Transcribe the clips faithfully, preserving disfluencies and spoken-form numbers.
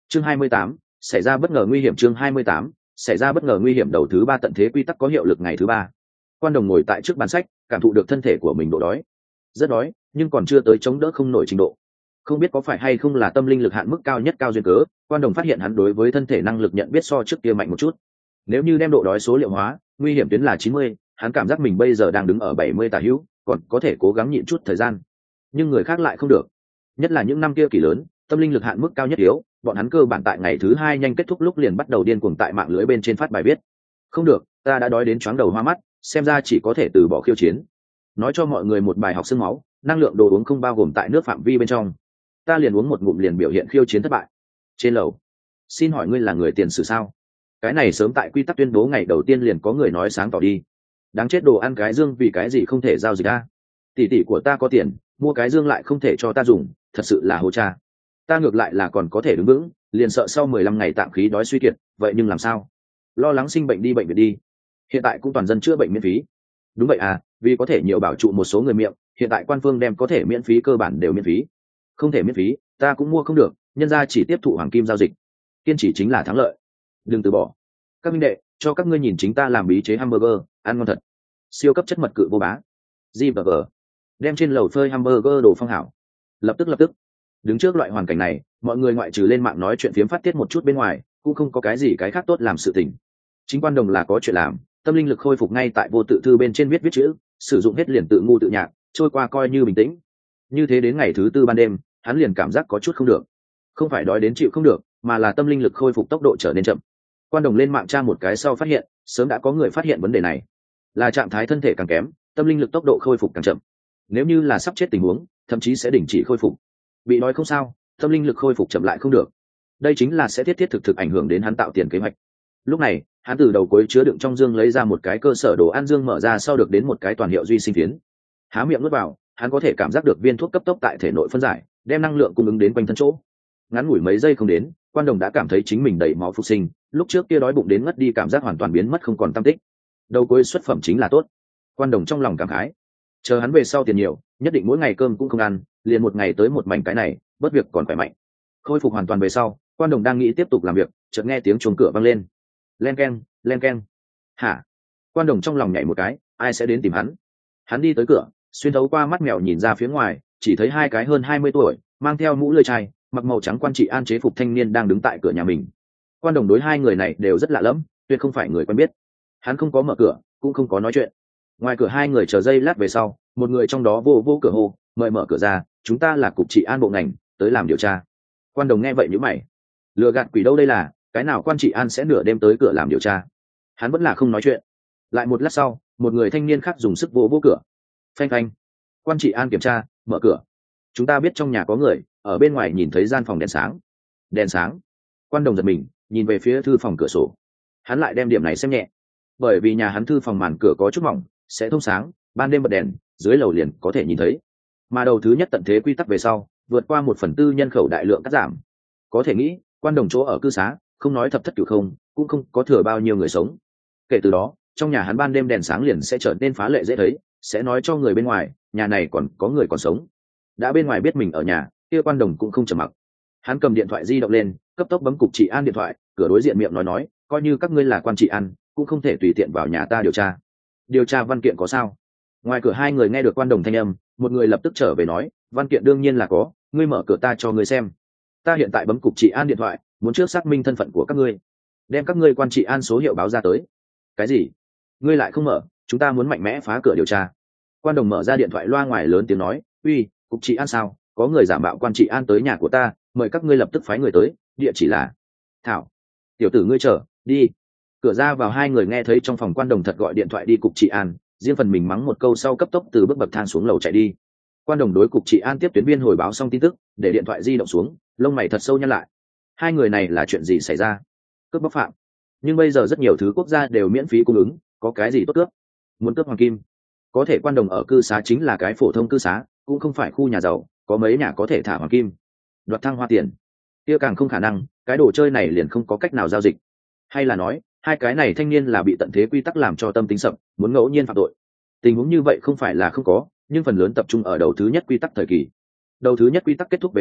chương hai mươi tám, xảy ra bất ngờ nguy hiểm. chương hai mươi tám, xảy ra bất ngờ nguy hiểm. Đầu thứ ba tận thế quy tắc có hiệu lực ngày thứ ba. Quan Đồng ngồi tại trước bàn sách, cảm thụ được thân thể của mình độ đói, rất đói, nhưng còn chưa tới chống đỡ không nổi trình độ. Không biết có phải hay không là tâm linh lực hạn mức cao nhất cao duyên cớ, Quan Đồng phát hiện hắn đối với thân thể năng lực nhận biết so trước kia mạnh một chút. Nếu như đem độ đói số liệu hóa, nguy hiểm tuyến là chín mươi, hắn cảm giác mình bây giờ đang đứng ở bảy mươi tả hữu, còn có thể cố gắng nhịn chút thời gian. Nhưng người khác lại không được, nhất là những năm kia kỳ lớn, tâm linh lực hạn mức cao nhất yếu, bọn hắn cơ bản tại ngày thứ hai nhanh kết thúc lúc liền bắt đầu điên cuồng tại mạng lưới bên trên phát bài viết. Không được, ta đã đói đến choáng đầu hoa mắt, xem ra chỉ có thể từ bỏ khiêu chiến. Nói cho mọi người một bài học xương máu, năng lượng đồ uống không bao gồm tại nước phạm vi bên trong. Ta liền uống một ngụm liền biểu hiện khiêu chiến thất bại. Trên lầu, xin hỏi ngươi là người tiền sử sao? Cái này sớm tại quy tắc tuyên bố ngày đầu tiên liền có người nói sáng tỏ đi. Đáng chết đồ ăn cái dương, vì cái gì không thể giao dịch a? Tỷ tỷ của ta có tiền, mua cái dương lại không thể cho ta dùng, thật sự là hố cha. Ta ngược lại là còn có thể đứng vững, liền sợ sau mười lăm ngày tạm khí đói suy kiệt, vậy nhưng làm sao? Lo lắng sinh bệnh đi bệnh viện đi. Hiện tại cũng toàn dân chữa bệnh miễn phí. Đúng vậy à, vì có thể nhiều bảo trụ một số người miệng, hiện tại quan phương đem có thể miễn phí cơ bản đều miễn phí. Không thể miễn phí, ta cũng mua không được, nhân ra chỉ tiếp thụ hoàng kim giao dịch. Kiên trì chính là thắng lợi. Đừng từ bỏ. Các minh đệ, cho các ngươi nhìn chính ta làm bí chế hamburger, ăn ngon thật. Siêu cấp chất mật cự vô bá. G và G. Đem trên lầu phơi hamburger đồ phong hảo. Lập tức lập tức. Đứng trước loại hoàn cảnh này, mọi người ngoại trừ lên mạng nói chuyện phiếm phát tiết một chút bên ngoài, cũng không có cái gì cái khác tốt làm sự tình. Chính Quan Đồng là có chuyện làm, tâm linh lực khôi phục ngay tại vô tự thư bên trên viết viết chữ, sử dụng hết liền tự ngu tự nhạc, trôi qua coi như bình tĩnh. Như thế đến ngày thứ tư ban đêm, hắn liền cảm giác có chút không được. Không phải đói đến chịu không được, mà là tâm linh lực khôi phục tốc độ trở nên chậm. Quan Đồng lên mạng tra một cái sau phát hiện, sớm đã có người phát hiện vấn đề này, là trạng thái thân thể càng kém, tâm linh lực tốc độ khôi phục càng chậm. Nếu như là sắp chết tình huống, thậm chí sẽ đình chỉ khôi phục. Bị đói không sao, tâm linh lực khôi phục chậm lại không được. Đây chính là sẽ thiết thiết thực thực ảnh hưởng đến hắn tạo tiền kế hoạch. Lúc này, hắn từ đầu cuối chứa đựng trong dương lấy ra một cái cơ sở đồ ăn dương, mở ra sau được đến một cái toàn hiệu duy sinh phiến. Há miệng nuốt vào, hắn có thể cảm giác được viên thuốc cấp tốc tại thể nội phân giải, đem năng lượng cung ứng đến quanh thân chỗ. Ngắn ngủi mấy giây không đến, Quan Đồng đã cảm thấy chính mình đầy máu phục sinh, lúc trước kia đói bụng đến ngất đi cảm giác hoàn toàn biến mất không còn tăm tích. Đầu cuối xuất phẩm chính là tốt. Quan Đồng trong lòng cảm khái. Chờ hắn về sau tiền nhiều, nhất định mỗi ngày cơm cũng không ăn, liền một ngày tới một mảnh cái này, bất việc còn khỏe mạnh. Khôi phục hoàn toàn về sau, Quan Đồng đang nghĩ tiếp tục làm việc, chợt nghe tiếng chuông cửa vang lên. Len keng, len keng. Hả? Quan Đồng trong lòng nhảy một cái, ai sẽ đến tìm hắn? Hắn đi tới cửa, xuyên thấu qua mắt mèo nhìn ra phía ngoài, chỉ thấy hai cái hơn hai mươi tuổi, mang theo mũ lưỡi chai, mặc màu trắng quan trị an chế phục thanh niên đang đứng tại cửa nhà mình. Quan Đồng đối hai người này đều rất lạ lẫm, tuyệt không phải người quen biết. Hắn không có mở cửa, cũng không có nói chuyện. Ngoài cửa hai người chờ giây lát về sau, một người trong đó vô vô cửa hô, mời mở cửa ra, chúng ta là cục trị an bộ ngành, tới làm điều tra. Quan Đồng nghe vậy nhíu mày, lừa gạt quỷ đâu đây là, cái nào quan trị an sẽ nửa đêm tới cửa làm điều tra? Hắn vẫn là không nói chuyện. Lại một lát sau, một người thanh niên khác dùng sức vỗ vỗ cửa. Phanh phanh. Quan trị an kiểm tra, mở cửa. Chúng ta biết trong nhà có người, ở bên ngoài nhìn thấy gian phòng đèn sáng. Đèn sáng? Quan Đồng giật mình, nhìn về phía thư phòng cửa sổ. Hắn lại đem điểm này xem nhẹ, bởi vì nhà hắn thư phòng màn cửa có chút mỏng, sẽ thông sáng, ban đêm bật đèn, dưới lầu liền có thể nhìn thấy. Mà đầu thứ nhất tận thế quy tắc về sau, vượt qua một phần tư nhân khẩu đại lượng cắt giảm. Có thể nghĩ, Quan Đồng chỗ ở cư xá, không nói thập thất cửu không, cũng không có thừa bao nhiêu người sống. Kể từ đó, trong nhà hắn ban đêm đèn sáng liền sẽ trở nên phá lệ dễ thấy, sẽ nói cho người bên ngoài, nhà này còn có người còn sống. Đã bên ngoài biết mình ở nhà, kia Quan Đồng cũng không trầm mặc. Hắn cầm điện thoại di động lên, cấp tốc bấm cục trị an điện thoại, cửa đối diện miệng nói nói, coi như các ngươi là quan trị an, cũng không thể tùy tiện vào nhà ta điều tra. Điều tra văn kiện có sao? Ngoài cửa hai người nghe được Quan Đồng thanh âm, một người lập tức trở về nói, văn kiện đương nhiên là có, ngươi mở cửa ta cho ngươi xem. Ta hiện tại bấm cục trị an điện thoại, muốn trước xác minh thân phận của các ngươi, đem các ngươi quan trị an số hiệu báo ra tới. Cái gì? Ngươi lại không mở, chúng ta muốn mạnh mẽ phá cửa điều tra. Quan Đồng mở ra điện thoại loa ngoài lớn tiếng nói, uy, cục trị an sao, có người giả mạo quan trị an tới nhà của ta, mời các ngươi lập tức phái người tới, địa chỉ là Thảo. Tiểu tử ngươi chờ đi. Cửa ra vào hai người nghe thấy trong phòng Quan Đồng thật gọi điện thoại đi cục trị an, riêng phần mình mắng một câu sau cấp tốc từ bước bậc thang xuống lầu chạy đi. Quan Đồng đối cục trị an tiếp tuyến viên hồi báo xong tin tức, để điện thoại di động xuống, lông mày thật sâu nhăn lại. Hai người này là chuyện gì xảy ra? Cướp bóc phạm. Nhưng bây giờ rất nhiều thứ quốc gia đều miễn phí cung ứng, có cái gì tốt cướp? Muốn cướp hoàng kim? Có thể Quan Đồng ở cư xá chính là cái phổ thông cư xá, cũng không phải khu nhà giàu, có mấy nhà có thể thả hoàng kim. Đoạt thăng hoa tiền, kia càng không khả năng, cái đồ chơi này liền không có cách nào giao dịch. Hay là nói, hai cái này thanh niên là bị tận thế quy tắc làm cho tâm tính sập, muốn ngẫu nhiên phạm tội. Tình huống như vậy không phải là không có, nhưng phần lớn tập trung ở đầu thứ nhất quy tắc thời kỳ. Đầu thứ nhất quy tắc kết thúc về sau,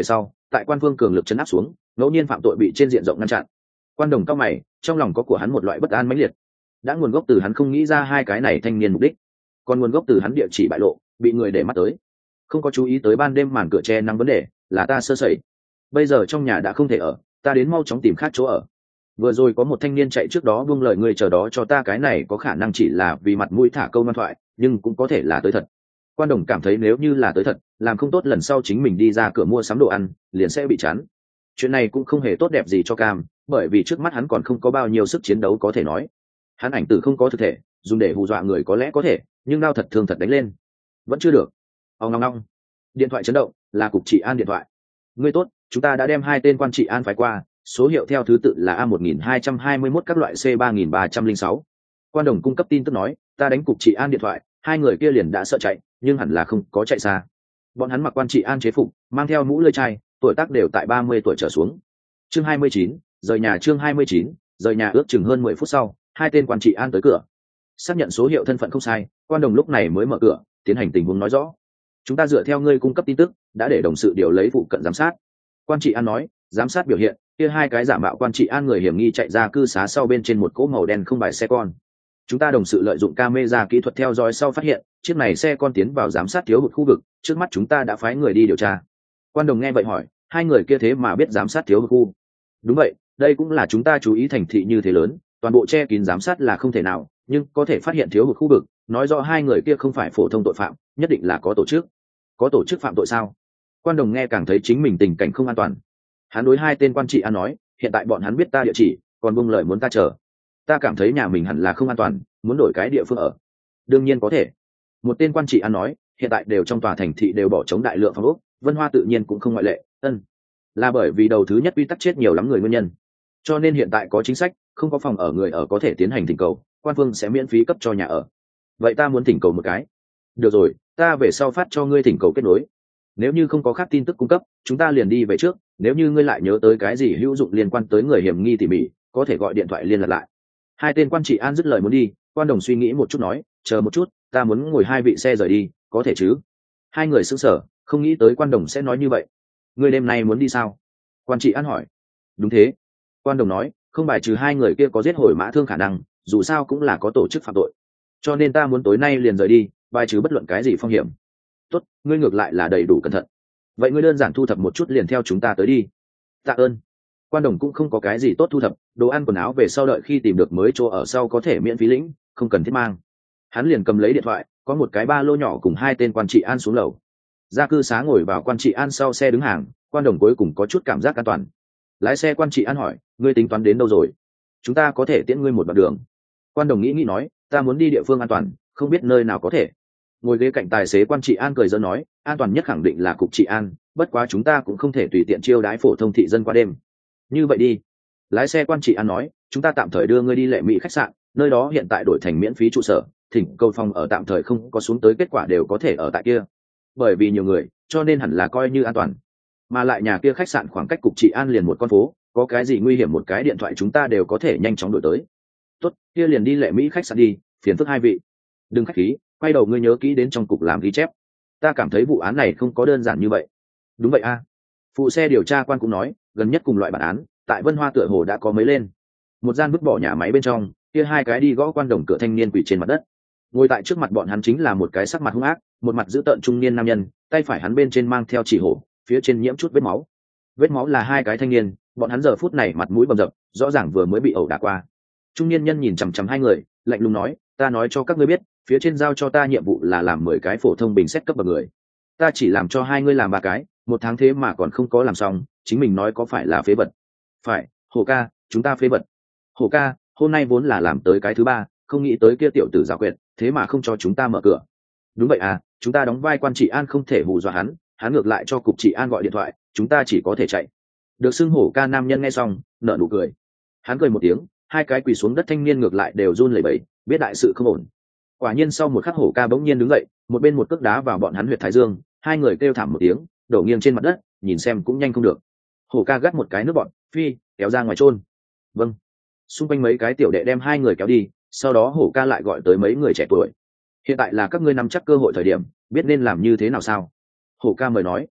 tại quan phương cường lực chấn áp xuống ngẫu nhiên phạm tội bị trên diện rộng ngăn chặn. Quan Đồng cao mày, trong lòng có của hắn một loại bất an mãnh liệt, đã nguồn gốc từ hắn không nghĩ ra hai cái này thanh niên mục đích, còn nguồn gốc từ hắn địa chỉ bại lộ, bị người để mắt tới, không có chú ý tới ban đêm màn cửa che nắng vấn đề, là ta sơ sẩy. Bây giờ trong nhà đã không thể ở, ta đến mau chóng tìm khác chỗ ở. Vừa rồi có một thanh niên chạy trước đó buông lời người chờ đó cho ta, cái này có khả năng chỉ là vì mặt mũi thả câu ngoan thoại, nhưng cũng có thể là tới thật. Quan Đồng cảm thấy nếu như là tới thật, làm không tốt lần sau chính mình đi ra cửa mua sắm đồ ăn liền sẽ bị chán. Chuyện này cũng không hề tốt đẹp gì cho Cam, bởi vì trước mắt hắn còn không có bao nhiêu sức chiến đấu có thể nói. Hắn ảnh tử không có thực thể, dùng để hù dọa người có lẽ có thể, nhưng đao thật thương thật đánh lên vẫn chưa được. Ông ngong ngong, điện thoại chấn động, là cục trị an điện thoại. Ngươi tốt, chúng ta đã đem hai tên quan trị an phái qua, số hiệu theo thứ tự là A một nghìn hai trăm hai mươi mốt các loại C ba nghìn ba trăm lẻ sáu. Quan Đồng cung cấp tin tức nói, ta đánh cục trị an điện thoại, hai người kia liền đã sợ chạy, nhưng hẳn là không có chạy xa. Bọn hắn mặc quan trị an chế phục, mang theo mũ lưỡi chai, tuổi tác đều tại ba mươi tuổi trở xuống. Chương hai mươi chín, rời nhà. Chương hai mươi chín, rời nhà. Ước chừng hơn mười phút sau, hai tên quan trị an tới cửa, xác nhận số hiệu thân phận không sai. Quan Đồng lúc này mới mở cửa, tiến hành tình huống nói rõ. Chúng ta dựa theo ngươi cung cấp tin tức, đã để đồng sự điều lấy vụ cận giám sát. Quan trị an nói, giám sát biểu hiện, kia hai cái giả mạo quan trị an người hiểm nghi chạy ra cư xá sau bên trên một cỗ màu đen không bài xe con. Chúng ta đồng sự lợi dụng camera kỹ thuật theo dõi sau phát hiện, chiếc này xe con tiến vào giám sát thiếu hụt khu vực, trước mắt chúng ta đã phái người đi điều tra. Quan Đồng nghe vậy hỏi, hai người kia thế mà biết giám sát thiếu hụt khu? Đúng vậy, đây cũng là chúng ta chú ý thành thị như thế lớn, toàn bộ che kín giám sát là không thể nào, nhưng có thể phát hiện thiếu hụt khu vực, nói rõ hai người kia không phải phổ thông tội phạm, nhất định là có tổ chức. Có tổ chức phạm tội sao? Quan Đồng nghe càng thấy chính mình tình cảnh không an toàn. Hắn đối hai tên quan trị an nói, hiện tại bọn hắn biết ta địa chỉ, còn buông lời muốn ta chờ. Ta cảm thấy nhà mình hẳn là không an toàn, muốn đổi cái địa phương ở. Đương nhiên có thể. Một tên quan trị an nói, hiện tại đều trong tòa thành thị đều bỏ trống đại lượng phòng ốc, Vân Hoa tự nhiên cũng không ngoại lệ. Ân, là bởi vì đầu thứ nhất quy tắc chết nhiều lắm người nguyên nhân, cho nên hiện tại có chính sách, không có phòng ở người ở có thể tiến hành thỉnh cầu, quan phương sẽ miễn phí cấp cho nhà ở. Vậy ta muốn thỉnh cầu một cái. Được rồi, ta về sau phát cho ngươi thỉnh cầu kết nối. Nếu như không có khác tin tức cung cấp, chúng ta liền đi về trước. Nếu như ngươi lại nhớ tới cái gì hữu dụng liên quan tới người hiểm nghi tỉ mỉ, có thể gọi điện thoại liên lạc lại. Hai tên quan trị an dứt lời muốn đi. Quan Đồng suy nghĩ một chút nói, chờ một chút, ta muốn ngồi hai vị xe rời đi, có thể chứ? Hai người sững sờ, không nghĩ tới Quan Đồng sẽ nói như vậy. Ngươi đêm nay muốn đi sao? Quan trị an hỏi. Đúng thế. Quan Đồng nói, không bài trừ hai người kia có giết hồi mã thương khả năng, dù sao cũng là có tổ chức phạm tội, cho nên ta muốn tối nay liền rời đi, bài trừ bất luận cái gì phong hiểm. Tốt, ngươi ngược lại là đầy đủ cẩn thận. Vậy ngươi đơn giản thu thập một chút liền theo chúng ta tới đi. Tạ ơn. Quan Đồng cũng không có cái gì tốt thu thập, đồ ăn quần áo về sau đợi khi tìm được mới chỗ ở sau có thể miễn phí lĩnh, không cần thiết mang. Hắn liền cầm lấy điện thoại, có một cái ba lô nhỏ cùng hai tên quan trị an xuống lầu. Ra cư xá ngồi vào quan trị an sau xe đứng hàng, Quan Đồng cuối cùng có chút cảm giác an toàn. Lái xe quan trị an hỏi, ngươi tính toán đến đâu rồi? Chúng ta có thể tiễn ngươi một đoạn đường. Quan Đồng nghĩ nghĩ nói, ta muốn đi địa phương an toàn, không biết nơi nào có thể. Ngồi ghế cạnh tài xế quan trị an cười giỡn nói, an toàn nhất khẳng định là cục trị an, bất quá chúng ta cũng không thể tùy tiện chiêu đái phổ thông thị dân qua đêm. Như vậy đi. Lái xe quan trị an nói, chúng ta tạm thời đưa ngươi đi Lệ Mỹ khách sạn, nơi đó hiện tại đổi thành miễn phí trụ sở, thỉnh cầu phòng ở tạm thời không có xuống tới kết quả đều có thể ở tại kia. Bởi vì nhiều người, cho nên hẳn là coi như an toàn. Mà lại nhà kia khách sạn khoảng cách cục trị an liền một con phố, có cái gì nguy hiểm một cái điện thoại chúng ta đều có thể nhanh chóng đổi tới. Tốt, kia liền đi Lệ Mỹ khách sạn đi, phiền phức hai vị. Đừng khách khí, quay đầu ngươi nhớ kỹ đến trong cục làm ghi chép. Ta cảm thấy vụ án này không có đơn giản như vậy. Đúng vậy a. Phụ xe điều tra quan cũng nói, gần nhất cùng loại bản án, tại Vân Hoa tựa hồ đã có mấy lên. Một gian vứt bỏ nhà máy bên trong, kia hai cái đi gõ Quan Đồng cửa thanh niên quỳ trên mặt đất. Ngồi tại trước mặt bọn hắn chính là một cái sắc mặt hung ác, một mặt dữ tợn trung niên nam nhân, tay phải hắn bên trên mang theo chỉ hổ, phía trên nhiễm chút vết máu. Vết máu là hai cái thanh niên, bọn hắn giờ phút này mặt mũi bầm dập, rõ ràng vừa mới bị ẩu đả qua. Trung niên nhân nhìn chằm chằm hai người, lạnh lùng nói, ta nói cho các ngươi biết, phía trên giao cho ta nhiệm vụ là làm mười cái phổ thông bình xét cấp bậc người, ta chỉ làm cho hai ngươi làm ba cái, một tháng thế mà còn không có làm xong, chính mình nói có phải là phế vật? Phải, Hổ ca, chúng ta phế vật. Hổ ca, hôm nay vốn là làm tới cái thứ ba, không nghĩ tới kia tiểu tử giả quyệt, thế mà không cho chúng ta mở cửa. Đúng vậy à, chúng ta đóng vai quan trị an không thể hù dọa hắn, hắn ngược lại cho cục trị an gọi điện thoại, chúng ta chỉ có thể chạy. Được xưng Hổ ca nam nhân nghe xong, nở nụ cười. Hắn cười một tiếng, hai cái quỳ xuống đất thanh niên ngược lại đều run lẩy bẩy, biết đại sự không ổn. Quả nhiên sau một khắc Hổ ca bỗng nhiên đứng dậy, một bên một cước đá vào bọn hắn huyệt thái dương, hai người kêu thảm một tiếng, đổ nghiêng trên mặt đất, nhìn xem cũng nhanh không được. Hổ ca gắt một cái nước bọn, phi, kéo ra ngoài chôn. Vâng. Xung quanh mấy cái tiểu đệ đem hai người kéo đi, sau đó Hổ ca lại gọi tới mấy người trẻ tuổi. Hiện tại là các ngươi nắm chắc cơ hội thời điểm, biết nên làm như thế nào sao? Hổ ca mời nói.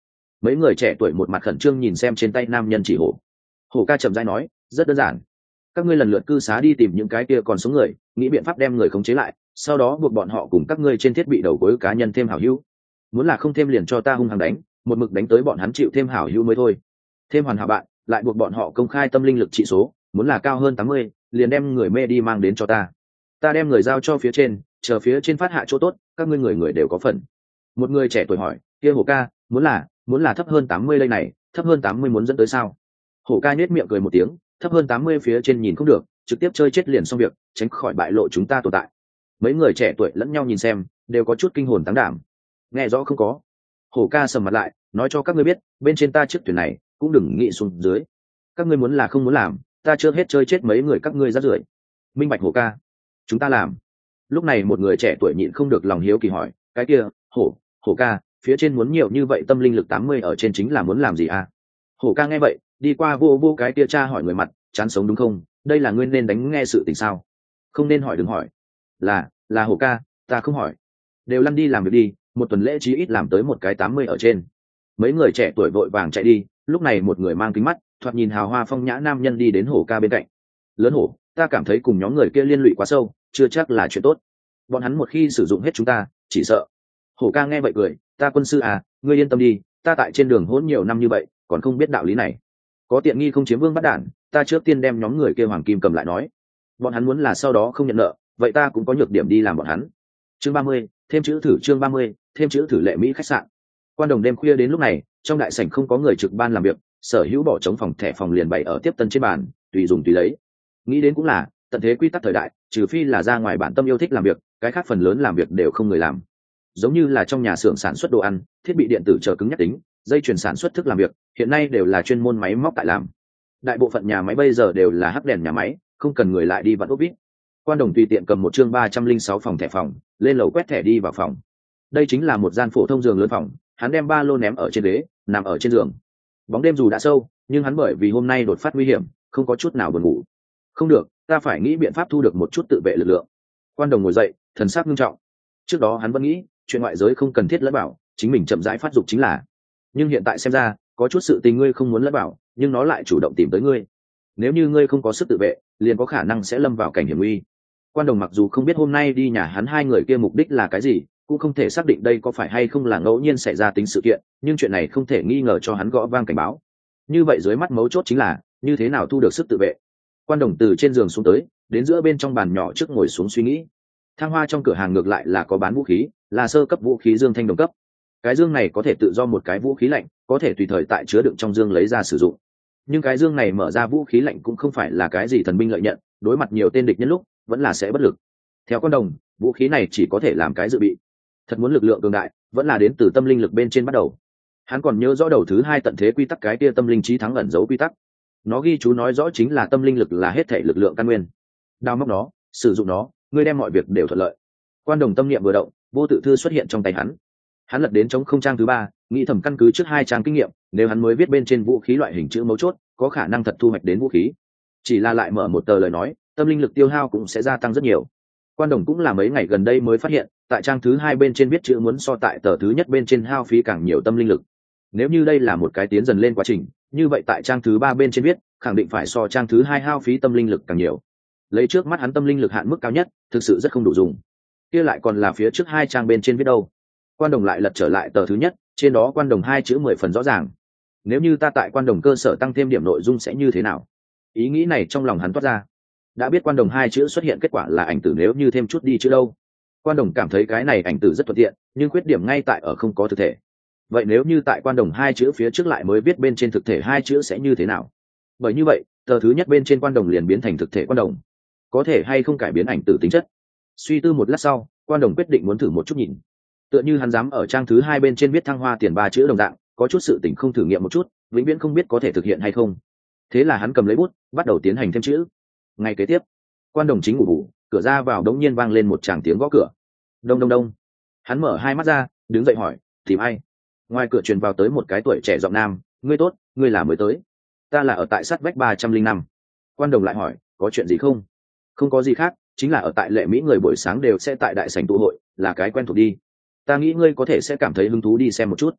Mấy người trẻ tuổi một mặt khẩn trương nhìn xem trên tay nam nhân chỉ hổ. Hổ ca chậm rãi nói, rất đơn giản, các ngươi lần lượt cư xá đi tìm những cái kia còn sống người, nghĩ biện pháp đem người khống chế lại, sau đó buộc bọn họ cùng các ngươi trên thiết bị đầu cuối cá nhân thêm hảo hữu. Muốn là không thêm liền cho ta hung hăng đánh, một mực đánh tới bọn hắn chịu thêm hảo hữu mới thôi. Thêm hoàn hảo bạn, lại buộc bọn họ công khai tâm linh lực trị số, muốn là cao hơn tám mươi, liền đem người mê đi mang đến cho ta. Ta đem người giao cho phía trên, chờ phía trên phát hạ chỗ tốt, các ngươi người người đều có phần. Một người trẻ tuổi hỏi, kia Hổ ca, muốn là, muốn là thấp hơn tám mươi đây này, thấp hơn tám mươi muốn dẫn tới sao? Hổ ca nhếch miệng cười một tiếng, thấp hơn tám mươi phía trên nhìn không được, trực tiếp chơi chết liền xong việc, tránh khỏi bại lộ chúng ta tồn tại. Mấy người trẻ tuổi lẫn nhau nhìn xem, đều có chút kinh hồn táng đảm. Nghe rõ không có? Hổ ca sầm mặt lại, nói cho các ngươi biết, bên trên ta chiếc thuyền này cũng đừng nghĩ xuống dưới. Các ngươi muốn là không muốn làm, ta chưa hết chơi chết mấy người các ngươi rác rưởi. Minh bạch Hổ ca, chúng ta làm. Lúc này một người trẻ tuổi nhịn không được lòng hiếu kỳ hỏi, cái kia, Hổ, Hổ ca, phía trên muốn nhiều như vậy tâm linh lực tám mươi ở trên chính là muốn làm gì à? Hổ ca nghe vậy, đi qua vô vô cái kia cha hỏi người mặt, chán sống đúng không? Đây là nguyên nên đánh nghe sự tình sao? Không nên hỏi đừng hỏi. Là, là Hổ ca, ta không hỏi. Đều lăn đi làm việc đi, một tuần lễ chí ít làm tới một cái tám mươi ở trên. Mấy người trẻ tuổi vội vàng chạy đi, lúc này một người mang kính mắt, thoạt nhìn hào hoa phong nhã nam nhân đi đến Hổ ca bên cạnh. Lớn Hổ, ta cảm thấy cùng nhóm người kia liên lụy quá sâu, chưa chắc là chuyện tốt. Bọn hắn một khi sử dụng hết chúng ta, chỉ sợ. Hổ ca nghe vậy cười, ta quân sư à, ngươi yên tâm đi, ta tại trên đường hỗn nhiều năm như vậy, còn không biết đạo lý này. Có tiện nghi không chiếm vương bắt đản, ta trước tiên đem nhóm người kia hoàng kim cầm lại nói. Bọn hắn muốn là sau đó không nhận nợ, vậy ta cũng có nhược điểm đi làm bọn hắn. Chương ba mươi, thêm chữ thử chương ba mươi, thêm chữ thử lệ Mỹ khách sạn. Quan đồng đêm khuya đến lúc này, trong đại sảnh không có người trực ban làm việc, sở hữu bỏ trống phòng thẻ phòng liền bày ở tiếp tân trên bàn, tùy dùng tùy lấy. Nghĩ đến cũng là, tận thế quy tắc thời đại, trừ phi là ra ngoài bản tâm yêu thích làm việc, cái khác phần lớn làm việc đều không người làm. Giống như là trong nhà xưởng sản xuất đồ ăn, thiết bị điện tử chờ cứng nhắc tính, dây chuyền sản xuất thức làm việc, hiện nay đều là chuyên môn máy móc tại làm. Đại bộ phận nhà máy bây giờ đều là hắc đèn nhà máy, không cần người lại đi vặn ốp vít. Quan đồng tùy tiện cầm một chương ba trăm linh sáu phòng thẻ phòng, lên lầu quét thẻ đi vào phòng. Đây chính là một gian phổ thông giường lớn phòng, hắn đem ba lô ném ở trên ghế, nằm ở trên giường. Bóng đêm dù đã sâu, nhưng hắn bởi vì hôm nay đột phát nguy hiểm, không có chút nào buồn ngủ. Không được, ta phải nghĩ biện pháp thu được một chút tự vệ lực lượng. Quan đồng ngồi dậy, thần sắc nghiêm trọng. Trước đó hắn vẫn nghĩ, chuyện ngoại giới không cần thiết lẫn bảo, chính mình chậm rãi phát dục chính là. Nhưng hiện tại xem ra, có chút sự tình ngươi không muốn lẫn bảo, nhưng nó lại chủ động tìm tới ngươi. Nếu như ngươi không có sức tự vệ, liền có khả năng sẽ lâm vào cảnh hiểm nguy. Quan đồng mặc dù không biết hôm nay đi nhà hắn hai người kia mục đích là cái gì, cũng không thể xác định đây có phải hay không là ngẫu nhiên xảy ra tính sự kiện, nhưng chuyện này không thể nghi ngờ cho hắn gõ vang cảnh báo. Như vậy dưới mắt mấu chốt chính là như thế nào thu được sức tự vệ. Quan đồng từ trên giường xuống tới, đến giữa bên trong bàn nhỏ trước ngồi xuống suy nghĩ. Thang Hoa trong cửa hàng ngược lại là có bán vũ khí, là sơ cấp vũ khí dương thanh đồng cấp. Cái dương này có thể tự do một cái vũ khí lạnh, có thể tùy thời tại chứa đựng trong dương lấy ra sử dụng. Nhưng cái dương này mở ra vũ khí lạnh cũng không phải là cái gì thần binh lợi nhận, đối mặt nhiều tên địch nhân lúc vẫn là sẽ bất lực. Theo con đồng, vũ khí này chỉ có thể làm cái dự bị. Thật muốn lực lượng cường đại, vẫn là đến từ tâm linh lực bên trên bắt đầu. Hắn còn nhớ rõ đầu thứ hai tận thế quy tắc cái kia tâm linh chí thắng ẩn giấu quy tắc. Nó ghi chú nói rõ chính là tâm linh lực là hết thể lực lượng căn nguyên. Đao móc nó, sử dụng nó, ngươi đem mọi việc đều thuận lợi. Quan đồng tâm niệm vừa động, vô tự thư xuất hiện trong tay hắn. Hắn lật đến chống không trang thứ ba, nghĩ thầm căn cứ trước hai trang kinh nghiệm, nếu hắn mới viết bên trên vũ khí loại hình chữ mấu chốt, có khả năng thật thu hoạch đến vũ khí. Chỉ là lại mở một tờ lời nói, tâm linh lực tiêu hao cũng sẽ gia tăng rất nhiều. Quan đồng cũng là mấy ngày gần đây mới phát hiện, tại trang thứ hai bên trên viết chữ muốn so tại tờ thứ nhất bên trên hao phí càng nhiều tâm linh lực. Nếu như đây là một cái tiến dần lên quá trình, như vậy tại trang thứ ba bên trên viết, khẳng định phải so trang thứ hai hao phí tâm linh lực càng nhiều. Lấy trước mắt hắn tâm linh lực hạn mức cao nhất, thực sự rất không đủ dùng. Kia lại còn là phía trước hai trang bên trên viết đâu? Quan đồng lại lật trở lại tờ thứ nhất, trên đó quan đồng hai chữ mười phần rõ ràng. Nếu như ta tại quan đồng cơ sở tăng thêm điểm nội dung sẽ như thế nào? Ý nghĩ này trong lòng hắn toát ra. Đã biết quan đồng hai chữ xuất hiện kết quả là ảnh tử, nếu như thêm chút đi chữ đâu. Quan đồng cảm thấy cái này ảnh tử rất thuận tiện, nhưng khuyết điểm ngay tại ở không có thực thể. Vậy nếu như tại quan đồng hai chữ phía trước lại mới viết bên trên thực thể hai chữ sẽ như thế nào? Bởi như vậy, tờ thứ nhất bên trên quan đồng liền biến thành thực thể quan đồng. Có thể hay không cải biến ảnh tử tính chất? Suy tư một lát sau, quan đồng quyết định muốn thử một chút nhìn. Tựa như hắn dám ở trang thứ hai bên trên viết thăng hoa tiền ba chữ đồng dạng, có chút sự tình không thử nghiệm một chút, vĩnh viễn không biết có thể thực hiện hay không. Thế là hắn cầm lấy bút, bắt đầu tiến hành thêm chữ. Ngay kế tiếp, quan đồng chính ngủ bù, cửa ra vào đống nhiên vang lên một tràng tiếng gõ cửa. Đông đông đông. Hắn mở hai mắt ra, đứng dậy hỏi, tìm ai? Ngoài cửa truyền vào tới một cái tuổi trẻ giọng nam, ngươi tốt, ngươi là mới tới. Ta là ở tại sát vách ba trăm linh năm. Quan đồng lại hỏi, có chuyện gì không? Không có gì khác, chính là ở tại lệ Mỹ người buổi sáng đều sẽ tại đại sảnh tụ hội, là cái quen thuộc đi. Ta nghĩ ngươi có thể sẽ cảm thấy hứng thú đi xem một chút.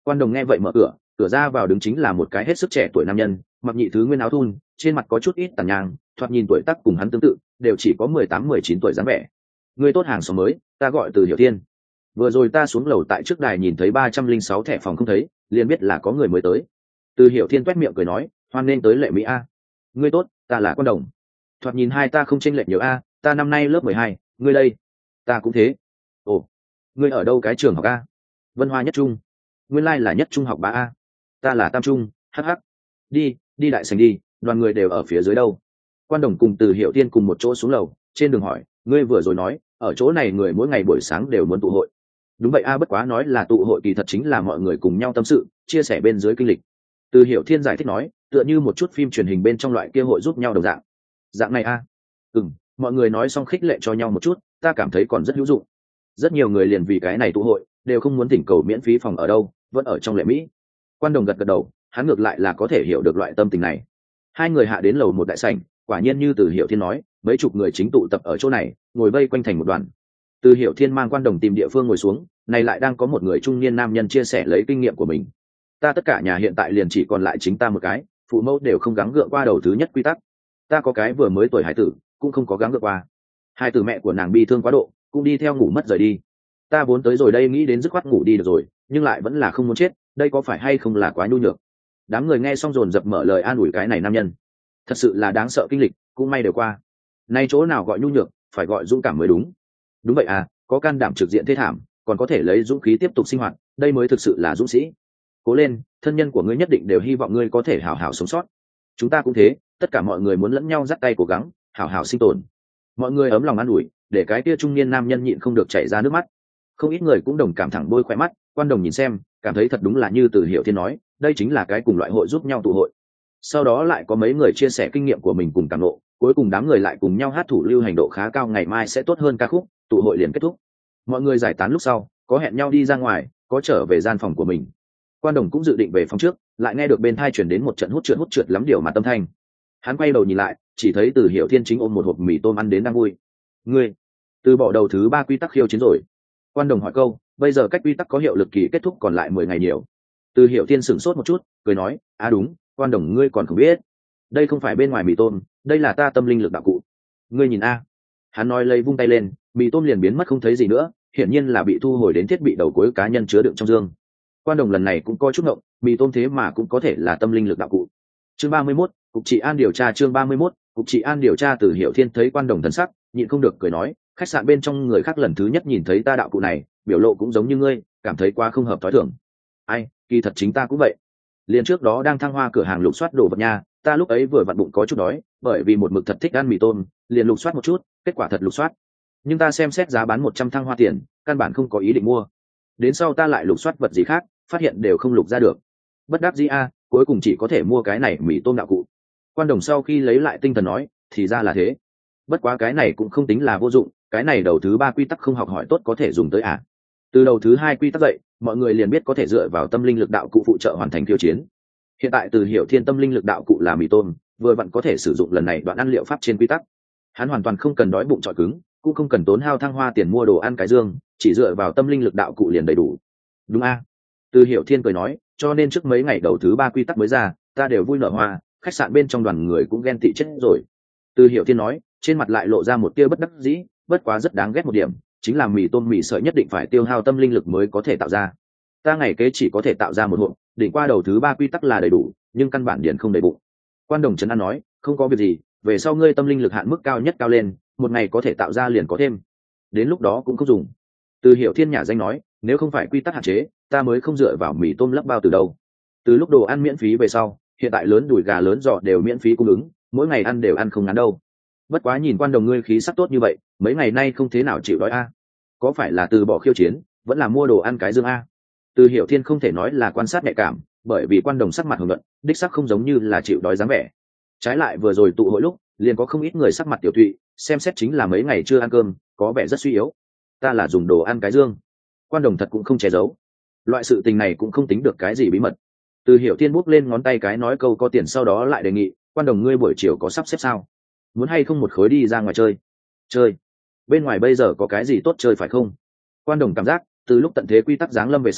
Quan Đồng nghe vậy mở cửa, cửa ra vào đứng chính là một cái hết sức trẻ tuổi nam nhân, mặc nhị thứ nguyên áo thun, trên mặt có chút ít tàn nhang, thoạt nhìn tuổi tác cùng hắn tương tự, đều chỉ có mười tám mười chín tuổi dáng vẻ. Người tốt hàng xóm mới, ta gọi Từ Hiểu Thiên. Vừa rồi ta xuống lầu tại trước đài nhìn thấy ba trăm linh sáu thẻ phòng không thấy, liền biết là có người mới tới. Từ Hiểu Thiên toét miệng cười nói, hoan nên tới Lệ Mỹ a. Ngươi tốt, ta là Quan Đồng. Thoạt nhìn hai ta không chênh lệch nhiều a, ta năm nay lớp mười hai, ngươi đây? Ta cũng thế. Ồ, ngươi ở đâu cái trường học a? Vân Hoa Nhất Trung. Nguyên lai là Nhất Trung học ba a. Ta là Tam Trung, hh. Đi, đi đại sảnh đi, đoàn người đều ở phía dưới đâu. Quan Đồng cùng Từ Hiểu Thiên cùng một chỗ xuống lầu, trên đường hỏi, ngươi vừa rồi nói, ở chỗ này người mỗi ngày buổi sáng đều muốn tụ hội. Đúng vậy a, bất quá nói là tụ hội kỳ thật chính là mọi người cùng nhau tâm sự, chia sẻ bên dưới kinh lịch. Từ Hiểu Thiên giải thích nói, tựa như một chút phim truyền hình bên trong loại kia hội giúp nhau đồng dạng. Dạng này a? À? Ừm, mọi người nói xong khích lệ cho nhau một chút, ta cảm thấy còn rất hữu dụng. Rất nhiều người liền vì cái này tụ hội, đều không muốn thỉnh cầu miễn phí phòng ở đâu, vẫn ở trong Lệ Mỹ. Quan Đồng gật gật đầu, hắn ngược lại là có thể hiểu được loại tâm tình này. Hai người hạ đến lầu một đại sảnh, quả nhiên như Từ Hiểu Thiên nói, mấy chục người chính tụ tập ở chỗ này, ngồi vây quanh thành một đoàn. Từ Hiểu Thiên mang Quan Đồng tìm địa phương ngồi xuống, này lại đang có một người trung niên nam nhân chia sẻ lấy kinh nghiệm của mình. Ta tất cả nhà hiện tại liền chỉ còn lại chính ta một cái, phụ mẫu đều không gắng gượng qua đầu thứ nhất quy tắc. Ta có cái vừa mới tuổi hải tử, cũng không có gắng gượng qua. Hai tử mẹ của nàng bi thương quá độ, cũng đi theo ngủ mất rời đi. Ta vốn tới rồi đây nghĩ đến dứt khoát ngủ đi được rồi, nhưng lại vẫn là không muốn chết, đây có phải hay không là quá nhu nhược. Đám người nghe xong dồn dập mở lời an ủi cái này nam nhân. Thật sự là đáng sợ kinh lịch, cũng may đều qua. Nay chỗ nào gọi nhu nhược, phải gọi dũng cảm mới đúng. Đúng vậy à, có can đảm trực diện thế thảm, còn có thể lấy dũng khí tiếp tục sinh hoạt, đây mới thực sự là dũng sĩ. Cố lên, thân nhân của ngươi nhất định đều hy vọng ngươi có thể hảo hảo sống sót. Chúng ta cũng thế, tất cả mọi người muốn lẫn nhau dắt tay cố gắng, hảo hảo sinh tồn. Mọi người ấm lòng an ủi, để cái kia trung niên nam nhân nhịn không được chảy ra nước mắt. Không ít người cũng đồng cảm thẳng bôi khóe mắt, Quan Đồng nhìn xem, cảm thấy thật đúng là như Từ Hiểu Thiên nói, đây chính là cái cùng loại hội giúp nhau tụ hội. Sau đó lại có mấy người chia sẻ kinh nghiệm của mình cùng cảm ngộ, cuối cùng đám người lại cùng nhau hát thủ lưu hành độ khá cao, ngày mai sẽ tốt hơn ca khúc, tụ hội liền kết thúc. Mọi người giải tán lúc sau, có hẹn nhau đi ra ngoài, có trở về gian phòng của mình. Quan Đồng cũng dự định về phòng trước, lại nghe được bên tai truyền đến một trận hút trượt hút trượt lắm điều mà tâm thanh. Hắn quay đầu nhìn lại, chỉ thấy Từ Hiểu Thiên chính ôm một hộp mì tôm ăn đến đang vui. Ngươi, từ bỏ đầu thứ ba quy tắc khiêu chiến rồi. Quan Đồng hỏi câu, bây giờ cách quy tắc có hiệu lực kỳ kết thúc còn lại mười ngày nhiều. Từ Hiểu Thiên sửng sốt một chút, cười nói, à đúng, Quan Đồng ngươi còn không biết, đây không phải bên ngoài mì tôm, đây là ta tâm linh lực đạo cụ. Ngươi nhìn a. Hắn nói lấy vung tay lên, mì tôm liền biến mất không thấy gì nữa, hiển nhiên là bị thu hồi đến thiết bị đầu cuối cá nhân chứa đựng trong dương. Quan Đồng lần này cũng coi chút ngộng, mì tôm thế mà cũng có thể là tâm linh lực đạo cụ. Chương ba mươi mốt, cục trị an điều tra. Chương ba mươi mốt, cục trị an điều tra. Từ Hiểu Thiên thấy Quan Đồng thần sắc, nhịn không được cười nói, khách sạn bên trong người khác lần thứ nhất nhìn thấy ta đạo cụ này, biểu lộ cũng giống như ngươi, cảm thấy quá không hợp thói thường. Ai, kỳ thật chính ta cũng vậy. Liền trước đó đang thăng hoa cửa hàng lục soát đồ vật nha, ta lúc ấy vừa vặn bụng có chút đói, bởi vì một mực thật thích ăn mì tôm, liền lục soát một chút, kết quả thật lục soát. Nhưng ta xem xét giá bán một trăm thăng hoa tiền, căn bản không có ý định mua. Đến sau ta lại lục soát vật gì khác, phát hiện đều không lục ra được. Bất đắc dĩ a, cuối cùng chỉ có thể mua cái này mì tôm đạo cụ. Quan Đồng sau khi lấy lại tinh thần nói, thì ra là thế. Bất quá cái này cũng không tính là vô dụng, cái này đầu thứ ba quy tắc không học hỏi tốt có thể dùng tới à. Từ đầu thứ hai quy tắc dậy, mọi người liền biết có thể dựa vào tâm linh lực đạo cụ phụ trợ hoàn thành khiêu chiến. Hiện tại Từ Hiểu Thiên tâm linh lực đạo cụ là mì tôm, vừa vặn có thể sử dụng lần này đoạn ăn liệu pháp trên quy tắc. Hắn hoàn toàn không cần đói bụng trọi cứng, cũng không cần tốn hao thăng hoa tiền mua đồ ăn cái dương, chỉ dựa vào tâm linh lực đạo cụ liền đầy đủ. Đúng a. Từ Hiểu Thiên cười nói, cho nên trước mấy ngày đầu thứ ba quy tắc mới ra, ta đều vui nở hoa, khách sạn bên trong đoàn người cũng ghen tị chết rồi. Từ Hiểu Thiên nói, trên mặt lại lộ ra một tia bất đắc dĩ, bất quá rất đáng ghét một điểm, chính là mì tôm mì sợi nhất định phải tiêu hao tâm linh lực mới có thể tạo ra. Ta ngày kế chỉ có thể tạo ra một hộp, đỉnh qua đầu thứ ba quy tắc là đầy đủ, nhưng căn bản điển không đầy bụng. Quan Đồng trấn an nói, không có việc gì, về sau ngươi tâm linh lực hạn mức cao nhất cao lên, một ngày có thể tạo ra liền có thêm, đến lúc đó cũng không dùng. Từ Hiểu Thiên nhà danh nói, nếu không phải quy tắc hạn chế, ta mới không dựa vào mì tôm lấp bao từ đâu. Từ lúc đồ ăn miễn phí về sau, hiện tại lớn đùi gà lớn giò đều miễn phí cung ứng, mỗi ngày ăn đều ăn không ngán đâu. Bất quá nhìn Quan Đồng ngươi khí sắc tốt như vậy, mấy ngày nay không thế nào chịu đói a. Có phải là từ bỏ khiêu chiến, vẫn là mua đồ ăn cái dương a? Từ Hiểu Thiên không thể nói là quan sát nhạy cảm, bởi vì Quan Đồng sắc mặt hồng nhuận, đích sắc không giống như là chịu đói dáng vẻ. Trái lại vừa rồi tụ hội lúc, liền có không ít người sắc mặt tiểu tụy, xem xét chính là mấy ngày chưa ăn cơm, có vẻ rất suy yếu. Ta là dùng đồ ăn cái dương. Quan Đồng thật cũng không che giấu. Loại sự tình này cũng không tính được cái gì bí mật. Từ Hiểu Thiên bút lên ngón tay cái nói câu có tiền, sau đó lại đề nghị, Quan Đồng ngươi buổi chiều có sắp xếp sao? Muốn hay không một khối đi ra ngoài chơi? Chơi? Bên ngoài bây giờ có cái gì tốt chơi phải không? Quan Đồng cảm giác, từ lúc tận thế quy tắc giáng lâm về sau,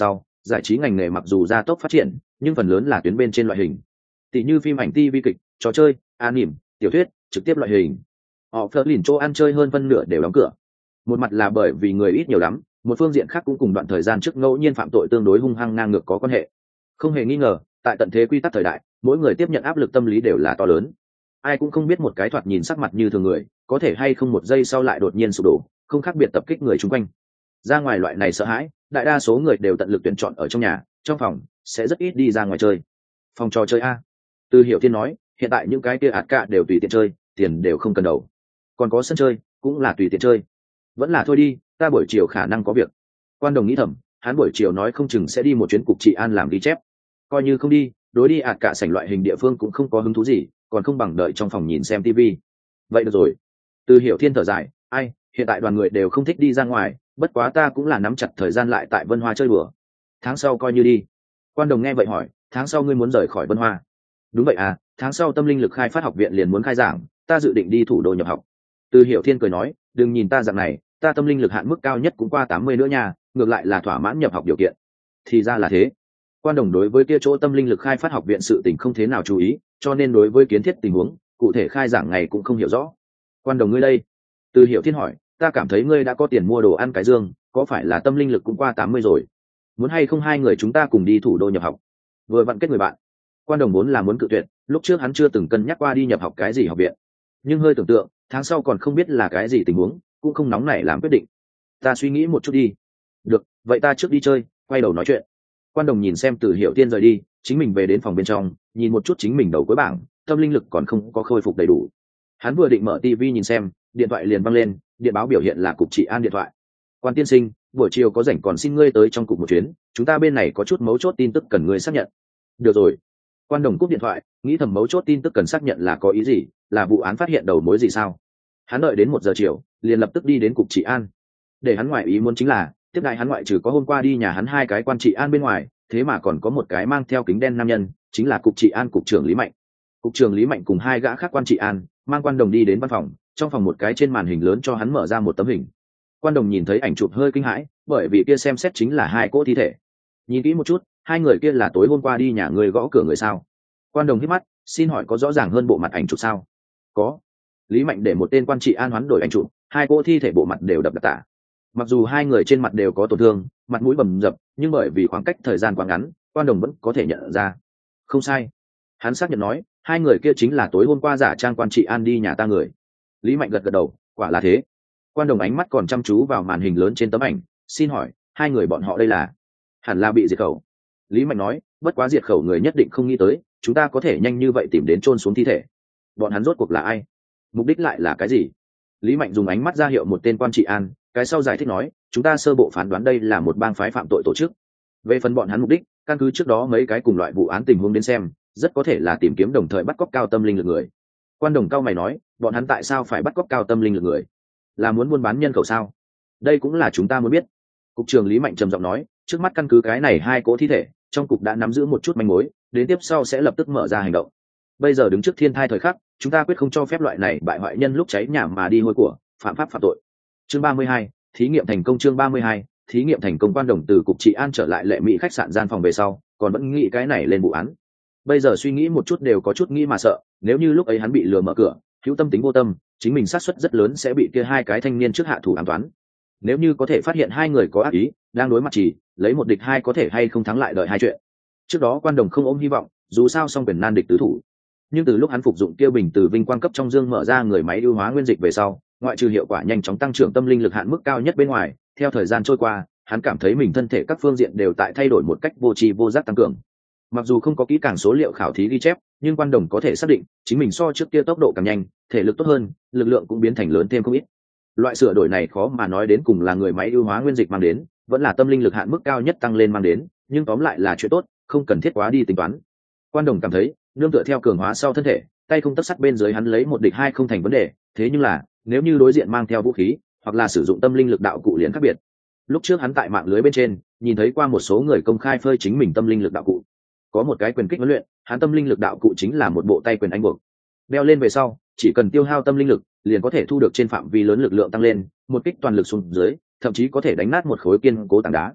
giải trí ngành nghề mặc dù gia tốc phát triển nhưng phần lớn là tuyến bên trên loại hình, tỷ như phim ảnh, ti vi kịch, trò chơi, anime, tiểu thuyết, trực tiếp loại hình. Họ phớt lìn chỗ ăn chơi hơn phân nửa đều đóng cửa. Một mặt là bởi vì người ít nhiều lắm, một phương diện khác cũng cùng đoạn thời gian trước ngẫu nhiên phạm tội tương đối hung hăng ngang ngược có quan hệ. Không hề nghi ngờ, tại tận thế quy tắc thời đại, mỗi người tiếp nhận áp lực tâm lý đều là to lớn. Ai cũng không biết một cái thoạt nhìn sắc mặt như thường người có thể hay không một giây sau lại đột nhiên sụp đổ, không khác biệt tập kích người chung quanh. Ra ngoài loại này sợ hãi, đại đa số người đều tận lực tuyển chọn ở trong nhà, trong phòng, sẽ rất ít đi ra ngoài chơi. Phòng trò chơi a? Từ Hiểu Thiên nói, hiện tại những cái kia ạt cả đều tùy tiện chơi, tiền đều không cần đầu. Còn có sân chơi, cũng là tùy tiện chơi. Vẫn là thôi đi, ta buổi chiều khả năng có việc. Quan Đồng nghĩ thầm, hắn buổi chiều nói không chừng sẽ đi một chuyến cục trị an làm ghi chép. Coi như không đi, đối đi ạt cả sảnh loại hình địa phương cũng không có hứng thú gì, còn không bằng đợi trong phòng nhìn xem tivi. Vậy được rồi. Từ Hiểu Thiên thở dài, ai, hiện tại đoàn người đều không thích đi ra ngoài, bất quá ta cũng là nắm chặt thời gian lại tại Vân Hoa chơi bừa. Tháng sau coi như đi. Quan Đồng nghe vậy hỏi, tháng sau ngươi muốn rời khỏi Vân Hoa? Đúng vậy à, tháng sau tâm linh lực khai phát học viện liền muốn khai giảng, ta dự định đi thủ đô nhập học. Từ Hiểu Thiên cười nói, đừng nhìn ta dạng này, ta tâm linh lực hạn mức cao nhất cũng qua tám mươi nữa nha, ngược lại là thỏa mãn nhập học điều kiện. Thì ra là thế. Quan Đồng đối với kia chỗ tâm linh lực khai phát học viện sự tình không thế nào chú ý, cho nên đối với kiến thiết tình huống cụ thể khai giảng ngày cũng không hiểu rõ. Quan Đồng ngươi đây? Từ Hiểu Thiên hỏi, ta cảm thấy ngươi đã có tiền mua đồ ăn cái dương, có phải là tâm linh lực cũng qua tám mươi rồi? Muốn hay không hai người chúng ta cùng đi thủ đô nhập học? Vừa vặn kết người bạn. Quan Đồng vốn là muốn cự tuyệt, lúc trước hắn chưa từng cân nhắc qua đi nhập học cái gì học viện, nhưng hơi tưởng tượng, tháng sau còn không biết là cái gì tình huống, cũng không nóng nảy làm quyết định. Ta suy nghĩ một chút đi. Được, vậy ta trước đi chơi, quay đầu nói chuyện. Quan Đồng nhìn xem Từ Hiểu Thiên rời đi, chính mình về đến phòng bên trong, nhìn một chút chính mình đầu cuối bảng, tâm linh lực còn không có khôi phục đầy đủ. Hắn vừa định mở tivi nhìn xem, điện thoại liền văng lên, điện báo biểu hiện là cục trị an điện thoại. Quan tiên sinh, buổi chiều có rảnh còn xin ngươi tới trong cục một chuyến, chúng ta bên này có chút mấu chốt tin tức cần ngươi xác nhận. Được rồi. Quan Đồng cúp điện thoại, nghĩ thầm mấu chốt tin tức cần xác nhận là có ý gì, là vụ án phát hiện đầu mối gì sao? Hắn đợi đến một giờ chiều, liền lập tức đi đến cục trị an. Để hắn ngoại ý muốn chính là, tiếp đại hắn ngoại trừ có hôm qua đi nhà hắn hai cái quan trị an bên ngoài, thế mà còn có một cái mang theo kính đen nam nhân, chính là cục trị an cục trưởng Lý Mạnh. Cục trưởng Lý Mạnh cùng hai gã khác quan trị an, mang Quan Đồng đi đến văn phòng, trong phòng một cái trên màn hình lớn cho hắn mở ra một tấm hình. Quan Đồng nhìn thấy ảnh chụp hơi kinh hãi, bởi vì kia xem xét chính là hai cỗ thi thể. Nhìn kỹ một chút, hai người kia là tối hôm qua đi nhà người gõ cửa người sao? Quan Đồng hít mắt, xin hỏi có rõ ràng hơn bộ mặt ảnh chụp sao? Có. Lý Mạnh để một tên quan trị an hoán đổi ảnh chụp, hai cỗ thi thể bộ mặt đều đập đập tả. Mặc dù hai người trên mặt đều có tổn thương, mặt mũi bầm dập, nhưng bởi vì khoảng cách thời gian quá ngắn, Quan Đồng vẫn có thể nhận ra. Không sai. Hắn xác nhận nói, hai người kia chính là tối hôm qua giả trang quan trị an đi nhà ta người. Lý Mạnh gật gật đầu, quả là thế. Quan Đồng ánh mắt còn chăm chú vào màn hình lớn trên tấm ảnh, xin hỏi, hai người bọn họ đây là? Hẳn là bị diệt khẩu. Lý Mạnh nói, bất quá diệt khẩu người nhất định không nghĩ tới, chúng ta có thể nhanh như vậy tìm đến chôn xuống thi thể. Bọn hắn rốt cuộc là ai? Mục đích lại là cái gì? Lý Mạnh dùng ánh mắt ra hiệu một tên quan trị an, cái sau giải thích nói, chúng ta sơ bộ phán đoán đây là một bang phái phạm tội tổ chức. Về phần bọn hắn mục đích, căn cứ trước đó mấy cái cùng loại vụ án tình huống đến xem, rất có thể là tìm kiếm đồng thời bắt cóc cao tâm linh lực người. Quan Đồng cao mày nói, bọn hắn tại sao phải bắt cóc cao tâm linh lực người? Là muốn buôn bán nhân khẩu sao? Đây cũng là chúng ta muốn biết. Cục trưởng Lý Mạnh trầm giọng nói, trước mắt căn cứ cái này hai cỗ thi thể, trong cục đã nắm giữ một chút manh mối, đến tiếp sau sẽ lập tức mở ra hành động. Bây giờ đứng trước thiên thai thời khắc, chúng ta quyết không cho phép loại này bại hoại nhân lúc cháy nhà mà đi hôi của, phạm pháp phạm tội. Chương ba mươi hai, thí nghiệm thành công. Chương ba mươi hai, thí nghiệm thành công. Quan Đồng từ cục trị an trở lại Lệ Mỹ khách sạn gian phòng về sau, còn vẫn nghĩ cái này lên vụ án. Bây giờ suy nghĩ một chút đều có chút nghĩ mà sợ, nếu như lúc ấy hắn bị lừa mở cửa, hữu tâm tính vô tâm, chính mình xác suất rất lớn sẽ bị kia hai cái thanh niên trước hạ thủ ám toán. Nếu như có thể phát hiện hai người có ác ý, đang đối mặt chỉ lấy một địch hai có thể hay không thắng lại đợi hai chuyện. Trước đó Quan Đồng không ôm hy vọng, dù sao song quyền nan địch tứ thủ. Nhưng từ lúc hắn phục dụng tiêu bình từ vinh quang cấp trong dương mở ra người máy ưu hóa nguyên dịch về sau, ngoại trừ hiệu quả nhanh chóng tăng trưởng tâm linh lực hạn mức cao nhất bên ngoài, theo thời gian trôi qua, hắn cảm thấy mình thân thể các phương diện đều tại thay đổi một cách vô tri vô giác tăng cường. Mặc dù không có kỹ càng số liệu khảo thí ghi chép, nhưng Quan Đồng có thể xác định chính mình so trước kia tốc độ càng nhanh, thể lực tốt hơn, lực lượng cũng biến thành lớn thêm không ít. Loại sửa đổi này khó mà nói đến cùng là người máy ưu hóa nguyên dịch mang đến, vẫn là tâm linh lực hạn mức cao nhất tăng lên mang đến, nhưng tóm lại là chuyện tốt, không cần thiết quá đi tính toán. Quan Đồng cảm thấy, nương tựa theo cường hóa sau thân thể, tay không tấc sắt bên dưới hắn lấy một địch hai không thành vấn đề, thế nhưng là, nếu như đối diện mang theo vũ khí, hoặc là sử dụng tâm linh lực đạo cụ liền khác biệt. Lúc trước hắn tại mạng lưới bên trên, nhìn thấy qua một số người công khai phơi chính mình tâm linh lực đạo cụ. Có một cái quyền kích huấn luyện, hắn tâm linh lực đạo cụ chính là một bộ tay quyền anh buộc. Đeo lên về sau, chỉ cần tiêu hao tâm linh lực, liền có thể thu được trên phạm vi lớn lực lượng tăng lên, một kích toàn lực xuống dưới, thậm chí có thể đánh nát một khối kiên cố tảng đá.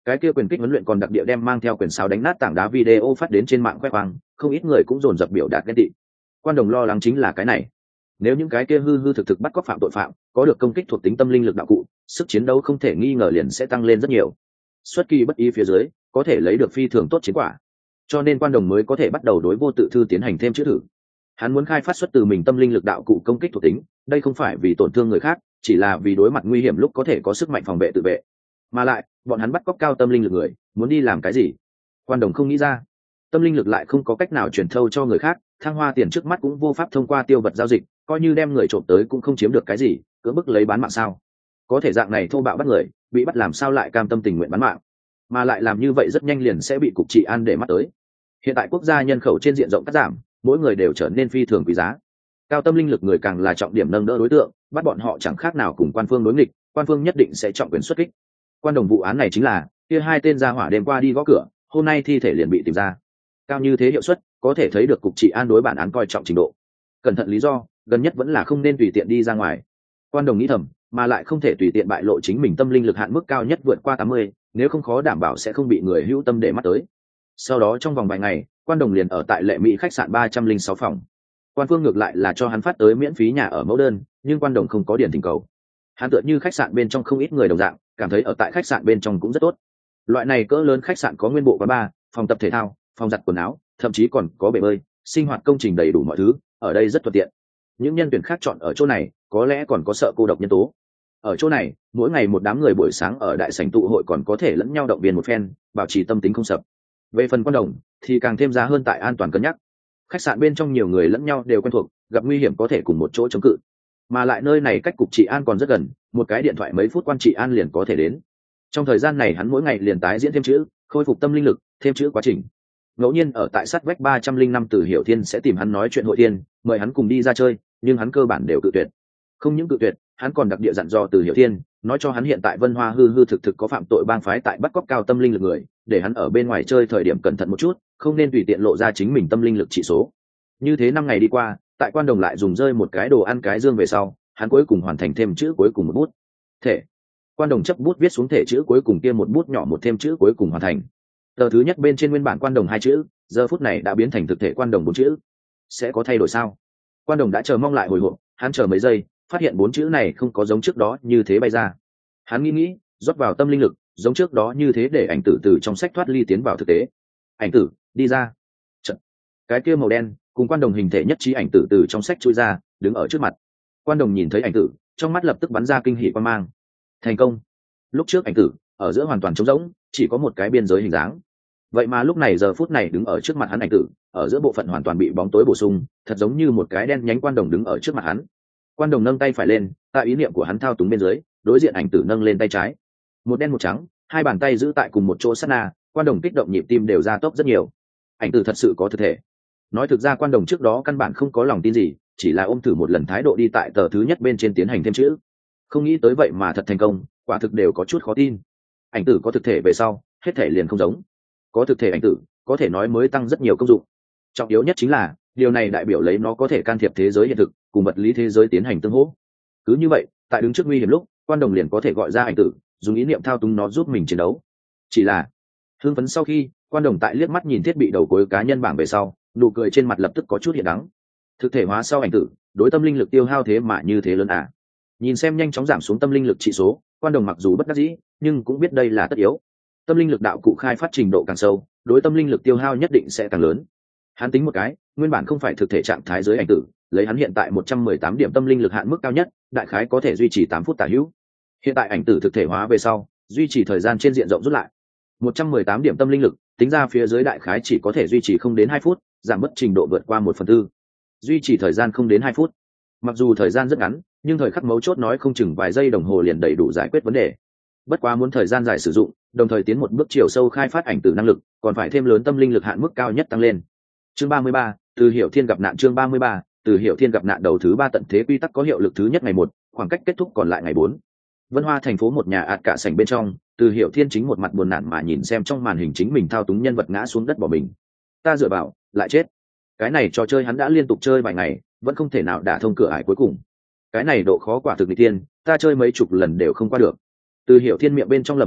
Cái kia quyền kích huấn luyện còn đặc địa đem mang theo quyền sáo đánh nát tảng đá video phát đến trên mạng khoe khoang, không ít người cũng dồn dập biểu đạt ghen tị. Quan Đồng lo lắng chính là cái này. Nếu những cái kia hư hư thực thực bắt cóc phạm tội phạm có được công kích thuộc tính tâm linh lực đạo cụ, sức chiến đấu không thể nghi ngờ liền sẽ tăng lên rất nhiều. Xuất kỳ bất ý phía dưới, có thể lấy được phi thường tốt chiến quả. Cho nên Quan Đồng mới có thể bắt đầu đối Vô Tự Thư tiến hành thêm chữa thử. Hắn muốn khai phát xuất từ mình tâm linh lực đạo cụ công kích thuộc tính, đây không phải vì tổn thương người khác, chỉ là vì đối mặt nguy hiểm lúc có thể có sức mạnh phòng vệ tự vệ. Mà lại, bọn hắn bắt cóc cao tâm linh lực người, muốn đi làm cái gì? Quan Đồng không nghĩ ra. Tâm linh lực lại không có cách nào truyền thâu cho người khác, thăng hoa tiền trước mắt cũng vô pháp thông qua tiêu vật giao dịch, coi như đem người trộm tới cũng không chiếm được cái gì, cứ bức lấy bán mạng sao? Có thể dạng này thô bạo bắt người, bị bắt làm sao lại cam tâm tình nguyện bán mạng? Mà lại làm như vậy rất nhanh liền sẽ bị cục trị an để mắt tới. Hiện tại quốc gia nhân khẩu trên diện rộng cắt giảm, mỗi người đều trở nên phi thường quý giá. Cao tâm linh lực người càng là trọng điểm nâng đỡ đối tượng, bắt bọn họ chẳng khác nào cùng quan phương đối nghịch, quan phương nhất định sẽ trọng quyền xuất kích. Quan Đồng vụ án này chính là kia hai tên gia hỏa đêm qua đi gõ cửa, hôm nay thi thể liền bị tìm ra. Cao như thế hiệu suất, có thể thấy được cục trị an đối bản án coi trọng trình độ. Cẩn thận lý do, gần nhất vẫn là không nên tùy tiện đi ra ngoài. Quan Đồng nghĩ thầm, mà lại không thể tùy tiện bại lộ chính mình tâm linh lực hạn mức cao nhất vượt qua tám mươi, nếu không khó đảm bảo sẽ không bị người hữu tâm để mắt tới. Sau đó trong vòng vài ngày, Quan Đồng liền ở tại Lệ Mỹ khách sạn ba trăm linh sáu phòng. Quan phương ngược lại là cho hắn phát tới miễn phí nhà ở mẫu đơn, nhưng Quan Đồng không có điền thỉnh cầu. Hắn tựa như khách sạn bên trong không ít người đồng dạng, cảm thấy ở tại khách sạn bên trong cũng rất tốt. Loại này cỡ lớn khách sạn có nguyên bộ quán bar, phòng tập thể thao, phòng giặt quần áo, thậm chí còn có bể bơi, sinh hoạt công trình đầy đủ mọi thứ, ở đây rất thuận tiện. Những nhân tuyển khác chọn ở chỗ này, có lẽ còn có sợ cô độc nhân tố. Ở chỗ này, mỗi ngày một đám người buổi sáng ở đại sảnh tụ hội còn có thể lẫn nhau động viên một phen, bảo trì tâm tính không sập. Về phần Quan Đồng thì càng thêm giá hơn tại an toàn cân nhắc. Khách sạn bên trong nhiều người lẫn nhau đều quen thuộc, gặp nguy hiểm có thể cùng một chỗ chống cự. Mà lại nơi này cách cục trị an còn rất gần, một cái điện thoại mấy phút quan trị an liền có thể đến. Trong thời gian này hắn mỗi ngày liền tái diễn thêm chữ, khôi phục tâm linh lực, thêm chữ quá trình. Ngẫu nhiên ở tại sát vách ba trăm linh năm Từ Hiểu Thiên sẽ tìm hắn nói chuyện hội thiên, mời hắn cùng đi ra chơi, nhưng hắn cơ bản đều cự tuyệt. Không những cự tuyệt, hắn còn đặc địa dặn dò Từ Hiểu Thiên, nói cho hắn hiện tại Vân Hoa hư hư thực thực có phạm tội bang phái tại bắt cóc cao tâm linh lực người, để hắn ở bên ngoài chơi thời điểm cẩn thận một chút, không nên tùy tiện lộ ra chính mình tâm linh lực chỉ số. Như thế năm ngày đi qua, tại Quan Đồng lại dùng rơi một cái đồ ăn cái dương về sau, hắn cuối cùng hoàn thành thêm chữ cuối cùng một bút. Thể. Quan Đồng chấp bút viết xuống thể chữ cuối cùng kia một bút nhỏ một thêm chữ cuối cùng hoàn thành. Tờ thứ nhất bên trên nguyên bản Quan Đồng hai chữ, giờ phút này đã biến thành thực thể Quan Đồng bốn chữ. Sẽ có thay đổi sao? Quan Đồng đã chờ mong lại hồi hộp, hắn chờ mấy giây, phát hiện bốn chữ này không có giống trước đó như thế bay ra. Hắn nghĩ nghĩ, rót vào tâm linh lực, giống trước đó như thế để ảnh tử từ trong sách thoát ly tiến vào thực tế. Ảnh tử, đi ra. Chật. Cái kia màu đen, cùng Quan Đồng hình thể nhất trí ảnh tử từ trong sách chui ra, đứng ở trước mặt. Quan Đồng nhìn thấy ảnh tử, trong mắt lập tức bắn ra kinh hỉ quan mang. Thành công. Lúc trước ảnh tử ở giữa hoàn toàn trống rỗng, chỉ có một cái biên giới hình dáng. Vậy mà lúc này giờ phút này đứng ở trước mặt hắn ảnh tử, ở giữa bộ phận hoàn toàn bị bóng tối bổ sung, thật giống như một cái đen nhánh Quan Đồng đứng ở trước mặt hắn. Quan Đồng nâng tay phải lên, tại ý niệm của hắn thao túng bên dưới, đối diện ảnh tử nâng lên tay trái. Một đen một trắng, hai bàn tay giữ tại cùng một chỗ sát na, Quan Đồng kích động nhịp tim đều gia tốc rất nhiều. Ảnh tử thật sự có thực thể. Nói thực ra Quan Đồng trước đó căn bản không có lòng tin gì, chỉ là ôm thử một lần thái độ đi tại tờ thứ nhất bên trên tiến hành thêm chữ. Không nghĩ tới vậy mà thật thành công, quả thực đều có chút khó tin. Ảnh tử có thực thể về sau, hết thể liền không giống. Có thực thể ảnh tử, có thể nói mới tăng rất nhiều công dụng. Trọng yếu nhất chính là, điều này đại biểu lấy nó có thể can thiệp thế giới hiện thực, cùng vật lý thế giới tiến hành tương hỗ. Cứ như vậy, tại đứng trước nguy hiểm lúc, Quan Đồng liền có thể gọi ra ảnh tử, dùng ý niệm thao túng nó giúp mình chiến đấu. Chỉ là, hưng phấn sau khi, Quan Đồng tại liếc mắt nhìn thiết bị đầu cuối cá nhân bảng về sau, nụ cười trên mặt lập tức có chút hiện đắng. Thực thể hóa sau ảnh tử, đối tâm linh lực tiêu hao thế mà như thế lớn à? Nhìn xem nhanh chóng giảm xuống tâm linh lực trị số, Quan Đồng mặc dù bất đắc dĩ, nhưng cũng biết đây là tất yếu. Tâm linh lực đạo cụ khai phát trình độ càng sâu, đối tâm linh lực tiêu hao nhất định sẽ càng lớn. Hắn tính một cái, nguyên bản không phải thực thể trạng thái dưới ảnh tử, lấy hắn hiện tại một trăm mười tám điểm tâm linh lực hạn mức cao nhất, đại khái có thể duy trì tám phút tả hữu. Hiện tại ảnh tử thực thể hóa về sau, duy trì thời gian trên diện rộng rút lại. một trăm mười tám điểm tâm linh lực, tính ra phía dưới đại khái chỉ có thể duy trì không đến hai phút, giảm mất trình độ vượt qua một phần tư. Duy trì thời gian không đến hai phút. Mặc dù thời gian rất ngắn, nhưng thời khắc mấu chốt nói không chừng vài giây đồng hồ liền đầy đủ giải quyết vấn đề. Bất quá muốn thời gian dài sử dụng, đồng thời tiến một bước chiều sâu khai phát ảnh tử năng lực, còn phải thêm lớn tâm linh lực hạn mức cao nhất tăng lên. Chương ba mươi ba, Từ Hiểu Thiên gặp nạn. Chương ba mươi ba, Từ Hiểu Thiên gặp nạn. Đầu thứ ba tận thế quy tắc có hiệu lực thứ nhất ngày một, khoảng cách kết thúc còn lại ngày bốn. Vân Hoa thành phố một nhà ạt cả sảnh bên trong, Từ Hiểu Thiên chính một mặt buồn nản mà nhìn xem trong màn hình chính mình thao túng nhân vật ngã xuống đất bỏ mình. Ta dựa vào, lại chết. Cái này trò chơi hắn đã liên tục chơi vài ngày, vẫn không thể nào đả thông cửa ải cuối cùng. Cái này độ khó quả thực nghịch tiên, ta chơi mấy chục lần đều không qua được. Từ Hiểu Thiên miệng bên trong lẩm bẩm,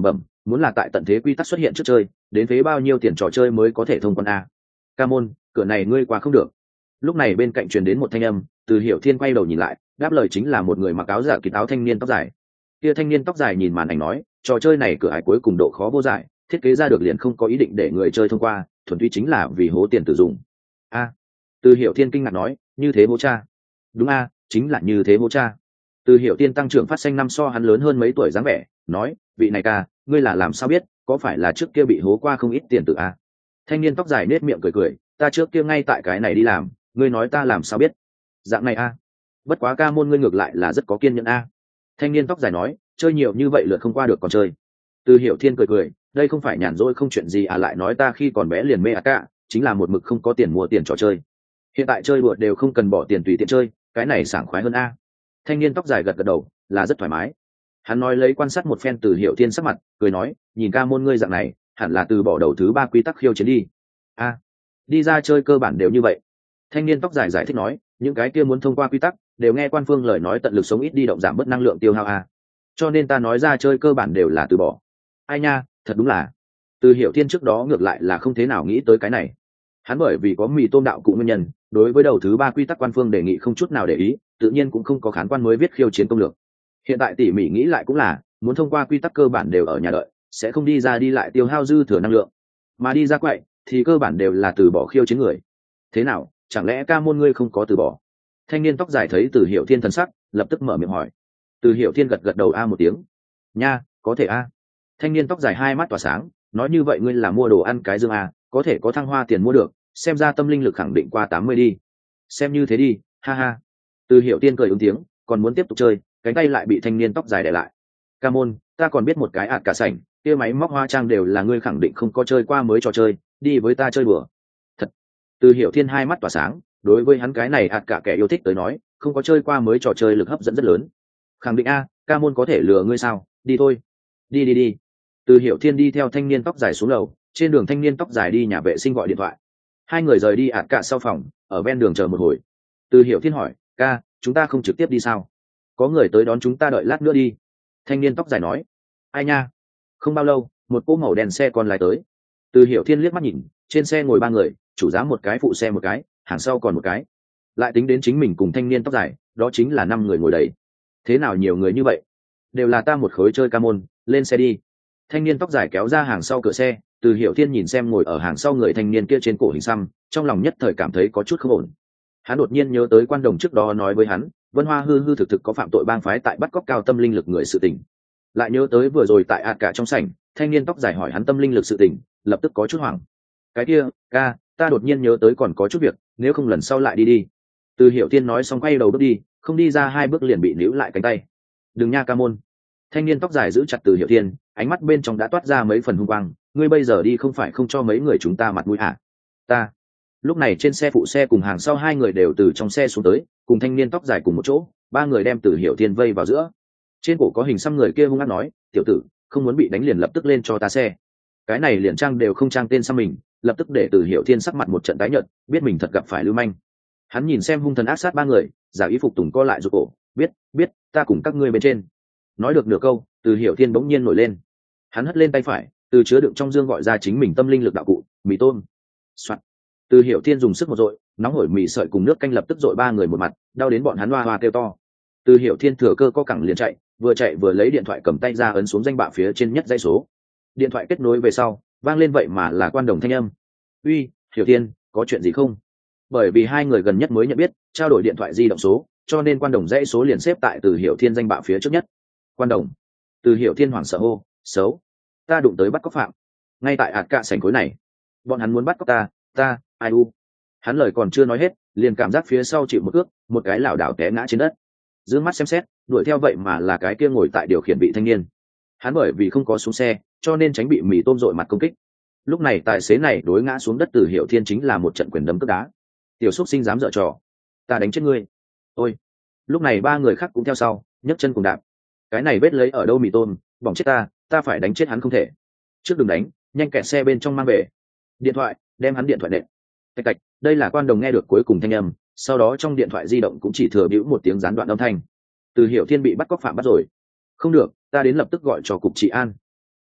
muốn là tại tận thế quy tắc xuất hiện trước chơi đến phế bao nhiêu tiền trò chơi mới có thể thông quan a. Ca môn, cửa này ngươi qua không được. Lúc này bên cạnh truyền đến một thanh âm, Từ Hiểu Thiên quay đầu nhìn lại, đáp lời chính là một người mặc áo giả kỳ áo thanh niên tóc dài. Kia thanh niên tóc dài nhìn màn ảnh nói, trò chơi này cửa ải cuối cùng độ khó vô giải, thiết kế ra được liền không có ý định để người chơi thông qua, thuần túy chính là vì hố tiền tử dụng. A. Từ Hiểu Thiên kinh ngạc nói, như thế hố cha? Đúng a, chính là như thế hố cha. Từ Hiểu Thiên tăng trưởng phát xanh năm so hắn lớn hơn mấy tuổi dáng vẻ, nói, vị này ca, ngươi là làm sao biết, có phải là trước kia bị hố qua không ít tiền tử a? Thanh niên tóc dài nết miệng cười cười, ta trước kia ngay tại cái này đi làm, ngươi nói ta làm sao biết? Dạng này a. Bất quá ca môn ngươi ngược lại là rất có kiên nhẫn a. Thanh niên tóc dài nói, chơi nhiều như vậy lượt không qua được còn chơi. Từ Hiểu Thiên cười cười, đây không phải nhàn rỗi không chuyện gì à, lại nói ta khi còn bé liền mê à cả, chính là một mực không có tiền mua tiền trò chơi. Hiện tại chơi đùa đều không cần bỏ tiền tùy tiện chơi, cái này sảng khoái hơn a. Thanh niên tóc dài gật gật đầu, là rất thoải mái. Hắn nói lấy quan sát một phen Từ Hiểu Thiên sắc mặt, cười nói, nhìn ca môn ngươi dạng này, hẳn là từ bỏ đầu thứ ba quy tắc khiêu chiến đi. A, đi ra chơi cơ bản đều như vậy. Thanh niên tóc dài giải thích nói, những cái kia muốn thông qua quy tắc đều nghe quan phương lời nói tận lực sống ít đi động giảm bớt năng lượng tiêu hao a. Cho nên ta nói ra chơi cơ bản đều là từ bỏ. Ai nha, thật đúng là. Từ Hiểu Thiên trước đó ngược lại là không thế nào nghĩ tới cái này. Hắn bởi vì có mì tôm đạo cụ nguyên nhân, đối với đầu thứ ba quy tắc quan phương đề nghị không chút nào để ý, tự nhiên cũng không có khán quan mới viết khiêu chiến công lược. Hiện tại tỉ mỉ nghĩ lại cũng là, muốn thông qua quy tắc cơ bản đều ở nhà đợi, sẽ không đi ra đi lại tiêu hao dư thừa năng lượng, mà đi ra quậy thì cơ bản đều là từ bỏ khiêu chiến người. Thế nào, chẳng lẽ ca môn ngươi không có từ bỏ? Thanh niên tóc dài thấy Từ Hiểu Thiên thần sắc, lập tức mở miệng hỏi. Từ Hiểu Thiên gật gật đầu a một tiếng. Nha, có thể a. Thanh niên tóc dài hai mắt tỏa sáng, nói như vậy ngươi là mua đồ ăn cái dương a, có thể có thăng hoa tiền mua được, xem ra tâm linh lực khẳng định qua tám mươi đi. Xem như thế đi, ha ha. Từ Hiểu Thiên cười ứng tiếng, còn muốn tiếp tục chơi, cánh tay lại bị thanh niên tóc dài đè lại. Ca môn, ta còn biết một cái ạt cả sảnh, kia máy móc hoa trang đều là ngươi khẳng định không có chơi qua mới trò chơi, đi với ta chơi bừa. Thật. Từ Hiểu Thiên hai mắt tỏa sáng, đối với hắn cái này ạt cả kẻ yêu thích tới nói, không có chơi qua mới trò chơi lực hấp dẫn rất lớn. Khẳng định a, ca môn có thể lừa ngươi sao? Đi thôi. Đi đi đi. Từ Hiểu Thiên đi theo thanh niên tóc dài xuống lầu, trên đường thanh niên tóc dài đi nhà vệ sinh gọi điện thoại. Hai người rời đi ạt cả sau phòng, ở ven đường chờ một hồi. Từ Hiểu Thiên hỏi, ca, chúng ta không trực tiếp đi sao? Có người tới đón chúng ta, đợi lát nữa đi. Thanh niên tóc dài nói. Ai nha? Không bao lâu, một cỗ màu đèn xe còn lái tới. Từ Hiểu Thiên liếc mắt nhìn, trên xe ngồi ba người, chủ giá một cái, phụ xe một cái, hàng sau còn một cái. Lại tính đến chính mình cùng thanh niên tóc dài, đó chính là năm người ngồi đầy. Thế nào nhiều người như vậy? Đều là ta một khối chơi ca môn, lên xe đi. Thanh niên tóc dài kéo ra hàng sau cửa xe. Từ Hiểu Thiên nhìn xem ngồi ở hàng sau người thanh niên kia trên cổ hình xăm, trong lòng nhất thời cảm thấy có chút không ổn. Hắn đột nhiên nhớ tới quan đồng trước đó nói với hắn, Vân Hoa hư hư thực thực có phạm tội bang phái tại bắt cóc cao tâm linh lực người sự tình. Lại nhớ tới vừa rồi tại ạt cả trong sảnh, thanh niên tóc dài hỏi hắn tâm linh lực sự tình, lập tức có chút hoảng. Cái kia, ca, ta đột nhiên nhớ tới còn có chút việc, nếu không lần sau lại đi đi. Từ Hiểu Thiên nói xong quay đầu bước đi, không đi ra hai bước liền bị níu lại cánh tay. Đừng nha ca môn. Thanh niên tóc dài giữ chặt Từ Hiểu Thiên, ánh mắt bên trong đã toát ra mấy phần hung quang, ngươi bây giờ đi không phải không cho mấy người chúng ta mặt mũi à? Ta. Lúc này trên xe phụ xe cùng hàng sau hai người đều từ trong xe xuống tới, cùng thanh niên tóc dài cùng một chỗ, ba người đem Từ Hiểu Thiên vây vào giữa. Trên cổ có hình xăm người kia hung ác nói, tiểu tử, không muốn bị đánh liền lập tức lên cho ta xe. Cái này liền trang đều không trang tên xăm mình, lập tức để Từ Hiểu Thiên sắc mặt một trận tái nhợt, biết mình thật gặp phải lưu manh. Hắn nhìn xem hung thần ác sát ba người, giả ý phục tùng co lại rụt cổ, biết, biết, ta cùng các ngươi bên trên. Nói được nửa câu, Từ Hiểu Thiên bỗng nhiên nổi lên. Hắn hất lên tay phải, từ chứa đựng trong dương gọi ra chính mình tâm linh lực đạo cụ, mì tôm. Soạn. Từ Hiểu Thiên dùng sức một dội, nóng hổi mì sợi cùng nước canh lập tức dội ba người một mặt, đau đến bọn hắn hoa hoa kêu to. Từ Hiểu Thiên thừa cơ co cẳng liền chạy, vừa chạy vừa lấy điện thoại cầm tay ra ấn xuống danh bạ phía trên nhất dãy số. Điện thoại kết nối về sau, vang lên vậy mà là quan đồng thanh âm. Uy, Hiểu Thiên, có chuyện gì không? Bởi vì hai người gần nhất mới nhận biết, trao đổi điện thoại di động số, cho nên quan đồng dãy số liền xếp tại Từ Hiểu Thiên danh bạ phía trước nhất. Quan đồng. Từ Hiểu Thiên hoảng sợ hô, xấu, ta đụng tới bắt cóc phạm, ngay tại ạt cạ sảnh khối này, bọn hắn muốn bắt cóc ta, ta, ai u. Hắn lời còn chưa nói hết, liền cảm giác phía sau chịu một cước, một cái lảo đảo té ngã trên đất. Dương mắt xem xét, đuổi theo vậy mà là cái kia ngồi tại điều khiển vị thanh niên. Hắn bởi vì không có xuống xe, cho nên tránh bị mì tôm dội mặt công kích. Lúc này tài xế này đối ngã xuống đất Từ Hiểu Thiên chính là một trận quyền đấm cước đá. Tiểu xúc sinh dám dở trò, ta đánh chết ngươi. Ôi. Lúc này ba người khác cũng theo sau, nhấc chân cùng đạp. Cái này vết lấy ở đâu mì tôm, bỏng chết ta, ta phải đánh chết hắn không thể. Trước đừng đánh, nhanh kẹt xe bên trong mang về. Điện thoại, đem hắn điện thoại nện. Tạch tạch, đây là quan đồng nghe được cuối cùng thanh âm, sau đó trong điện thoại di động cũng chỉ thừa bĩu một tiếng gián đoạn âm thanh. Từ Hiểu Thiên bị bắt cóc phạm bắt rồi. Không được, ta đến lập tức gọi cho cục trị an.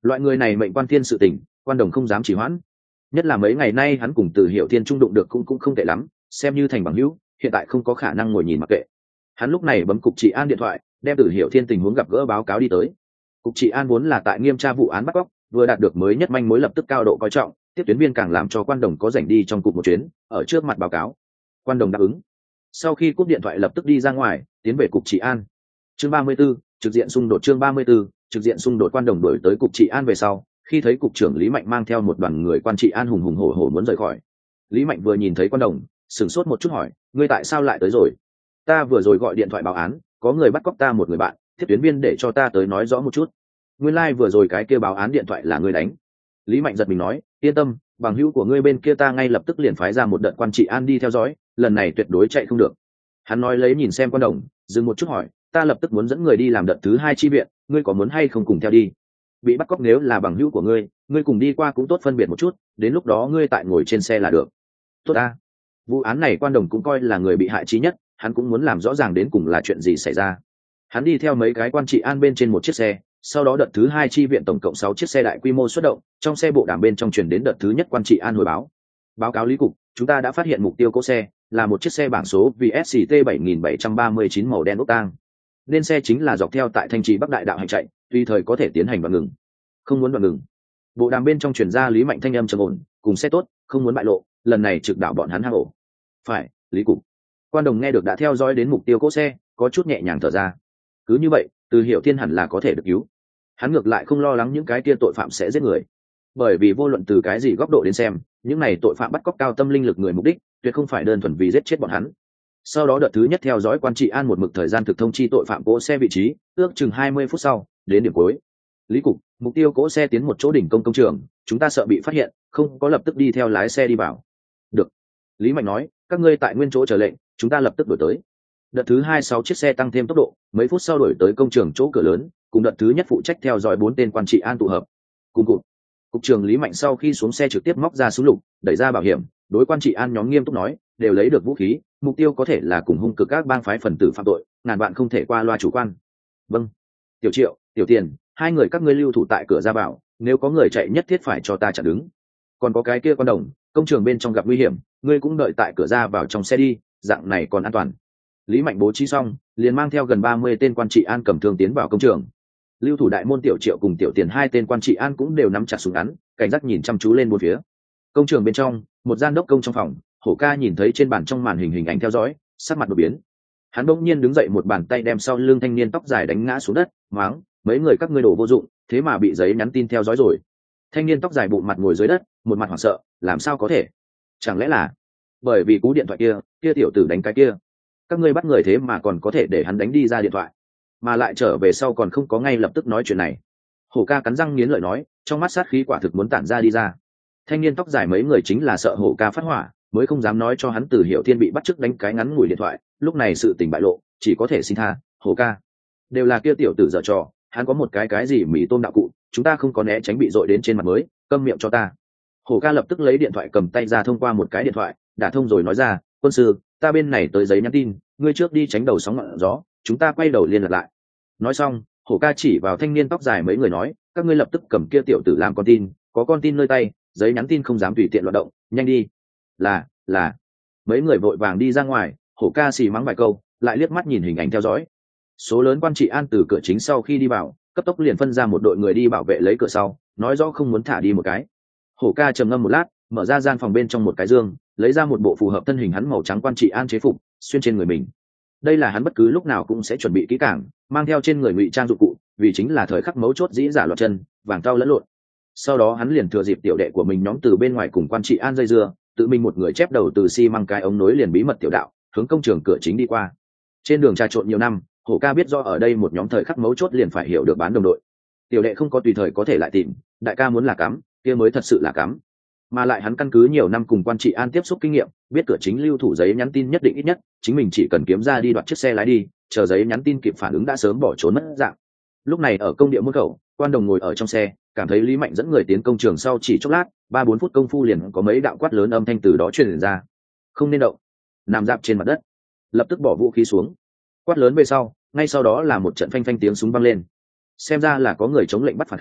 Loại người này mệnh quan thiên sự tình, quan đồng không dám chỉ hoãn. Nhất là mấy ngày nay hắn cùng Từ Hiểu Thiên trung đụng được cũng cũng không tệ lắm, xem như thành bằng hữu, hiện tại không có khả năng ngồi nhìn mặc kệ. Hắn lúc này bấm cục trị an điện thoại, đem Từ Hiểu Thiên tình huống gặp gỡ báo cáo đi tới. Cục trị an vốn là tại nghiêm tra vụ án bắt cóc, vừa đạt được mới nhất manh mối lập tức cao độ coi trọng, tiếp tuyến viên càng làm cho quan đồng có rảnh đi trong cục một chuyến, ở trước mặt báo cáo. Quan đồng đáp ứng. Sau khi cúp điện thoại lập tức đi ra ngoài, tiến về cục trị an. Chương ba mươi 34, trực diện xung đột chương ba mươi 34, trực diện xung đột quan đồng đuổi tới cục trị an về sau, khi thấy cục trưởng Lý Mạnh mang theo một đoàn người quan trị an hùng hùng hổ hổ muốn rời khỏi. Lý Mạnh vừa nhìn thấy quan đồng, sửng sốt một chút hỏi, ngươi tại sao lại tới rồi? Ta vừa rồi gọi điện thoại báo án, có người bắt cóc ta một người bạn, tiếp tuyến viên để cho ta tới nói rõ một chút. Nguyên lai like vừa rồi cái kia báo án điện thoại là ngươi đánh. Lý Mạnh giật mình nói, yên tâm, bằng hữu của ngươi bên kia ta ngay lập tức liền phái ra một đợt quan trị an đi theo dõi, lần này tuyệt đối chạy không được. Hắn nói lấy nhìn xem quan đồng, dừng một chút hỏi, ta lập tức muốn dẫn người đi làm đợt thứ hai chi viện, ngươi có muốn hay không cùng theo đi? Bị bắt cóc nếu là bằng hữu của ngươi, ngươi cùng đi qua cũng tốt phân biệt một chút, đến lúc đó ngươi tại ngồi trên xe là được. Tốt a. Vụ án này quan đồng cũng coi là người bị hại chí nhất, hắn cũng muốn làm rõ ràng đến cùng là chuyện gì xảy ra. Hắn đi theo mấy cái quan trị an bên trên một chiếc xe, sau đó đợt thứ hai chi viện tổng cộng sáu chiếc xe đại quy mô xuất động, trong xe bộ đàm bên trong truyền đến đợt thứ nhất quan trị an hồi báo. Báo cáo Lý cục, chúng ta đã phát hiện mục tiêu cỗ xe, là một chiếc xe bảng số vê ét xê tê bảy nghìn bảy trăm ba mươi chín màu đen ốc tang. Nên xe chính là dọc theo tại Thanh Trì Bắc Đại đạo hành chạy, tùy thời có thể tiến hành đoạn ngừng. Không muốn đoạn ngừng. Bộ đàm bên trong truyền ra Lý Mạnh thanh âm trầm ổn, cùng xe tốt, không muốn bại lộ, lần này trực đảo bọn hắn hang ổ. Phải, Lý cục. Quan đồng nghe được đã theo dõi đến mục tiêu cỗ xe, có chút nhẹ nhàng thở ra. Cứ như vậy, Từ Hiểu Thiên hẳn là có thể được cứu. Hắn ngược lại không lo lắng những cái kia tội phạm sẽ giết người, bởi vì vô luận từ cái gì góc độ đến xem, những này tội phạm bắt cóc cao tâm linh lực người mục đích tuyệt không phải đơn thuần vì giết chết bọn hắn. Sau đó đợt thứ nhất theo dõi quan trị an một mực thời gian thực thông chi tội phạm cỗ xe vị trí, ước chừng hai mươi phút sau đến điểm cuối. Lý cục, mục tiêu cỗ xe tiến một chỗ đỉnh công công trường, chúng ta sợ bị phát hiện, không có lập tức đi theo lái xe đi vào. Được. Lý Mạnh nói, các ngươi tại nguyên chỗ chờ lệnh, chúng ta lập tức đổi tới. Đợt thứ hai sáu chiếc xe tăng thêm tốc độ, mấy phút sau đổi tới công trường chỗ cửa lớn, cùng đợt thứ nhất phụ trách theo dõi bốn tên quan trị an tụ hợp. Cùng cụt. Cục trưởng Lý Mạnh sau khi xuống xe trực tiếp móc ra súng lục, đẩy ra bảo hiểm, đối quan trị an nhóm nghiêm túc nói, đều lấy được vũ khí, mục tiêu có thể là cùng hung cực các bang phái phần tử phạm tội, ngàn bạn không thể qua loa chủ quan. Vâng. Tiểu Triệu, Tiểu Tiền, hai người các ngươi lưu thủ tại cửa ra vào, nếu có người chạy nhất thiết phải cho ta chặn đứng. Còn có cái kia con đồng, công trường bên trong gặp nguy hiểm, ngươi cũng đợi tại cửa ra vào trong xe đi, dạng này còn an toàn. Lý Mạnh bố trí xong, liền mang theo gần ba mươi tên quan trị an cầm thương tiến vào công trường. Lưu thủ đại môn Tiểu Triệu cùng Tiểu Tiền hai tên quan trị an cũng đều nắm chặt súng ngắn, cảnh giác nhìn chăm chú lên bốn phía. Công trường bên trong, một gian đốc công trong phòng, Hổ Ca nhìn thấy trên bàn trong màn hình hình ảnh theo dõi, sắc mặt đột biến. Hắn bỗng nhiên đứng dậy, một bàn tay đem sau lưng thanh niên tóc dài đánh ngã xuống đất, mắng, mấy người các ngươi đổ vô dụng, thế mà bị giấy nhắn tin theo dõi rồi. Thanh niên tóc dài bụng mặt ngồi dưới đất, một mặt hoảng sợ, làm sao có thể? Chẳng lẽ là bởi vì cú điện thoại kia, kia tiểu tử đánh cái kia, các ngươi bắt người thế mà còn có thể để hắn đánh đi ra điện thoại, mà lại trở về sau còn không có ngay lập tức nói chuyện này. Hổ Ca cắn răng nghiến lợi nói, trong mắt sát khí quả thực muốn tản ra đi ra. Thanh niên tóc dài mấy người chính là sợ Hổ Ca phát hỏa, mới không dám nói cho hắn Từ Hiểu Thiên bị bắt chước đánh cái ngắn ngủi điện thoại, lúc này sự tình bại lộ, chỉ có thể xin tha. Hổ Ca, đều là kia tiểu tử dở trò, hắn có một cái cái gì mì tôm đạo cụ, chúng ta không có né tránh bị dội đến trên mặt mới, câm miệng cho ta. Hổ Ca lập tức lấy điện thoại cầm tay ra thông qua một cái điện thoại, đã thông rồi nói ra, quân sư, ta bên này tới giấy nhắn tin, ngươi trước đi tránh đầu sóng ngọn gió, chúng ta quay đầu liên lạc lại. Nói xong, Hổ Ca chỉ vào thanh niên tóc dài mấy người nói, các ngươi lập tức cầm kia tiểu tử làm con tin, có con tin nơi tay, giấy nhắn tin không dám tùy tiện loạt động, nhanh đi. Là, là. Mấy người vội vàng đi ra ngoài, Hổ Ca xì mắng vài câu, lại liếc mắt nhìn hình ảnh theo dõi. Số lớn quan trị an từ cửa chính sau khi đi vào, cấp tốc liền phân ra một đội người đi bảo vệ lấy cửa sau, nói rõ không muốn thả đi một cái. Hổ Ca trầm ngâm một lát, mở ra gian phòng bên trong một cái dương, lấy ra một bộ phù hợp thân hình hắn màu trắng quan trị an chế phục, xuyên trên người mình. Đây là hắn bất cứ lúc nào cũng sẽ chuẩn bị kỹ càng, mang theo trên người ngụy trang dụng cụ, vì chính là thời khắc mấu chốt dĩ giả loạt chân, vàng cao lẫn lộn. Sau đó hắn liền thừa dịp tiểu đệ của mình nhóm từ bên ngoài cùng quan trị an dây dưa, tự mình một người chép đầu từ xi măng cái ống nối liền bí mật tiểu đạo, hướng công trường cửa chính đi qua. Trên đường trà trộn nhiều năm, Hổ Ca biết do ở đây một nhóm thời khắc mấu chốt liền phải hiểu được bán đồng đội. Tiểu đệ không có tùy thời có thể lại tìm, đại ca muốn là cắm, kia mới thật sự là cắm. Mà lại hắn căn cứ nhiều năm cùng quan trị an tiếp xúc kinh nghiệm, biết cửa chính lưu thủ giấy nhắn tin nhất định ít nhất, chính mình chỉ cần kiếm ra đi đoạt chiếc xe lái đi, chờ giấy nhắn tin kịp phản ứng đã sớm bỏ trốn mất dạng. Lúc này ở công địa môn khẩu, quan đồng ngồi ở trong xe, cảm thấy Lý Mạnh dẫn người tiến công trường sau chỉ chốc lát, ba bốn phút công phu liền có mấy đạo quát lớn âm thanh từ đó truyền ra. Không nên động, nằm dạp trên mặt đất, lập tức bỏ vũ khí xuống. Quát lớn về sau, ngay sau đó là một trận phanh phanh tiếng súng vang lên. Xem ra là có người chống lệnh bắt phản kháng,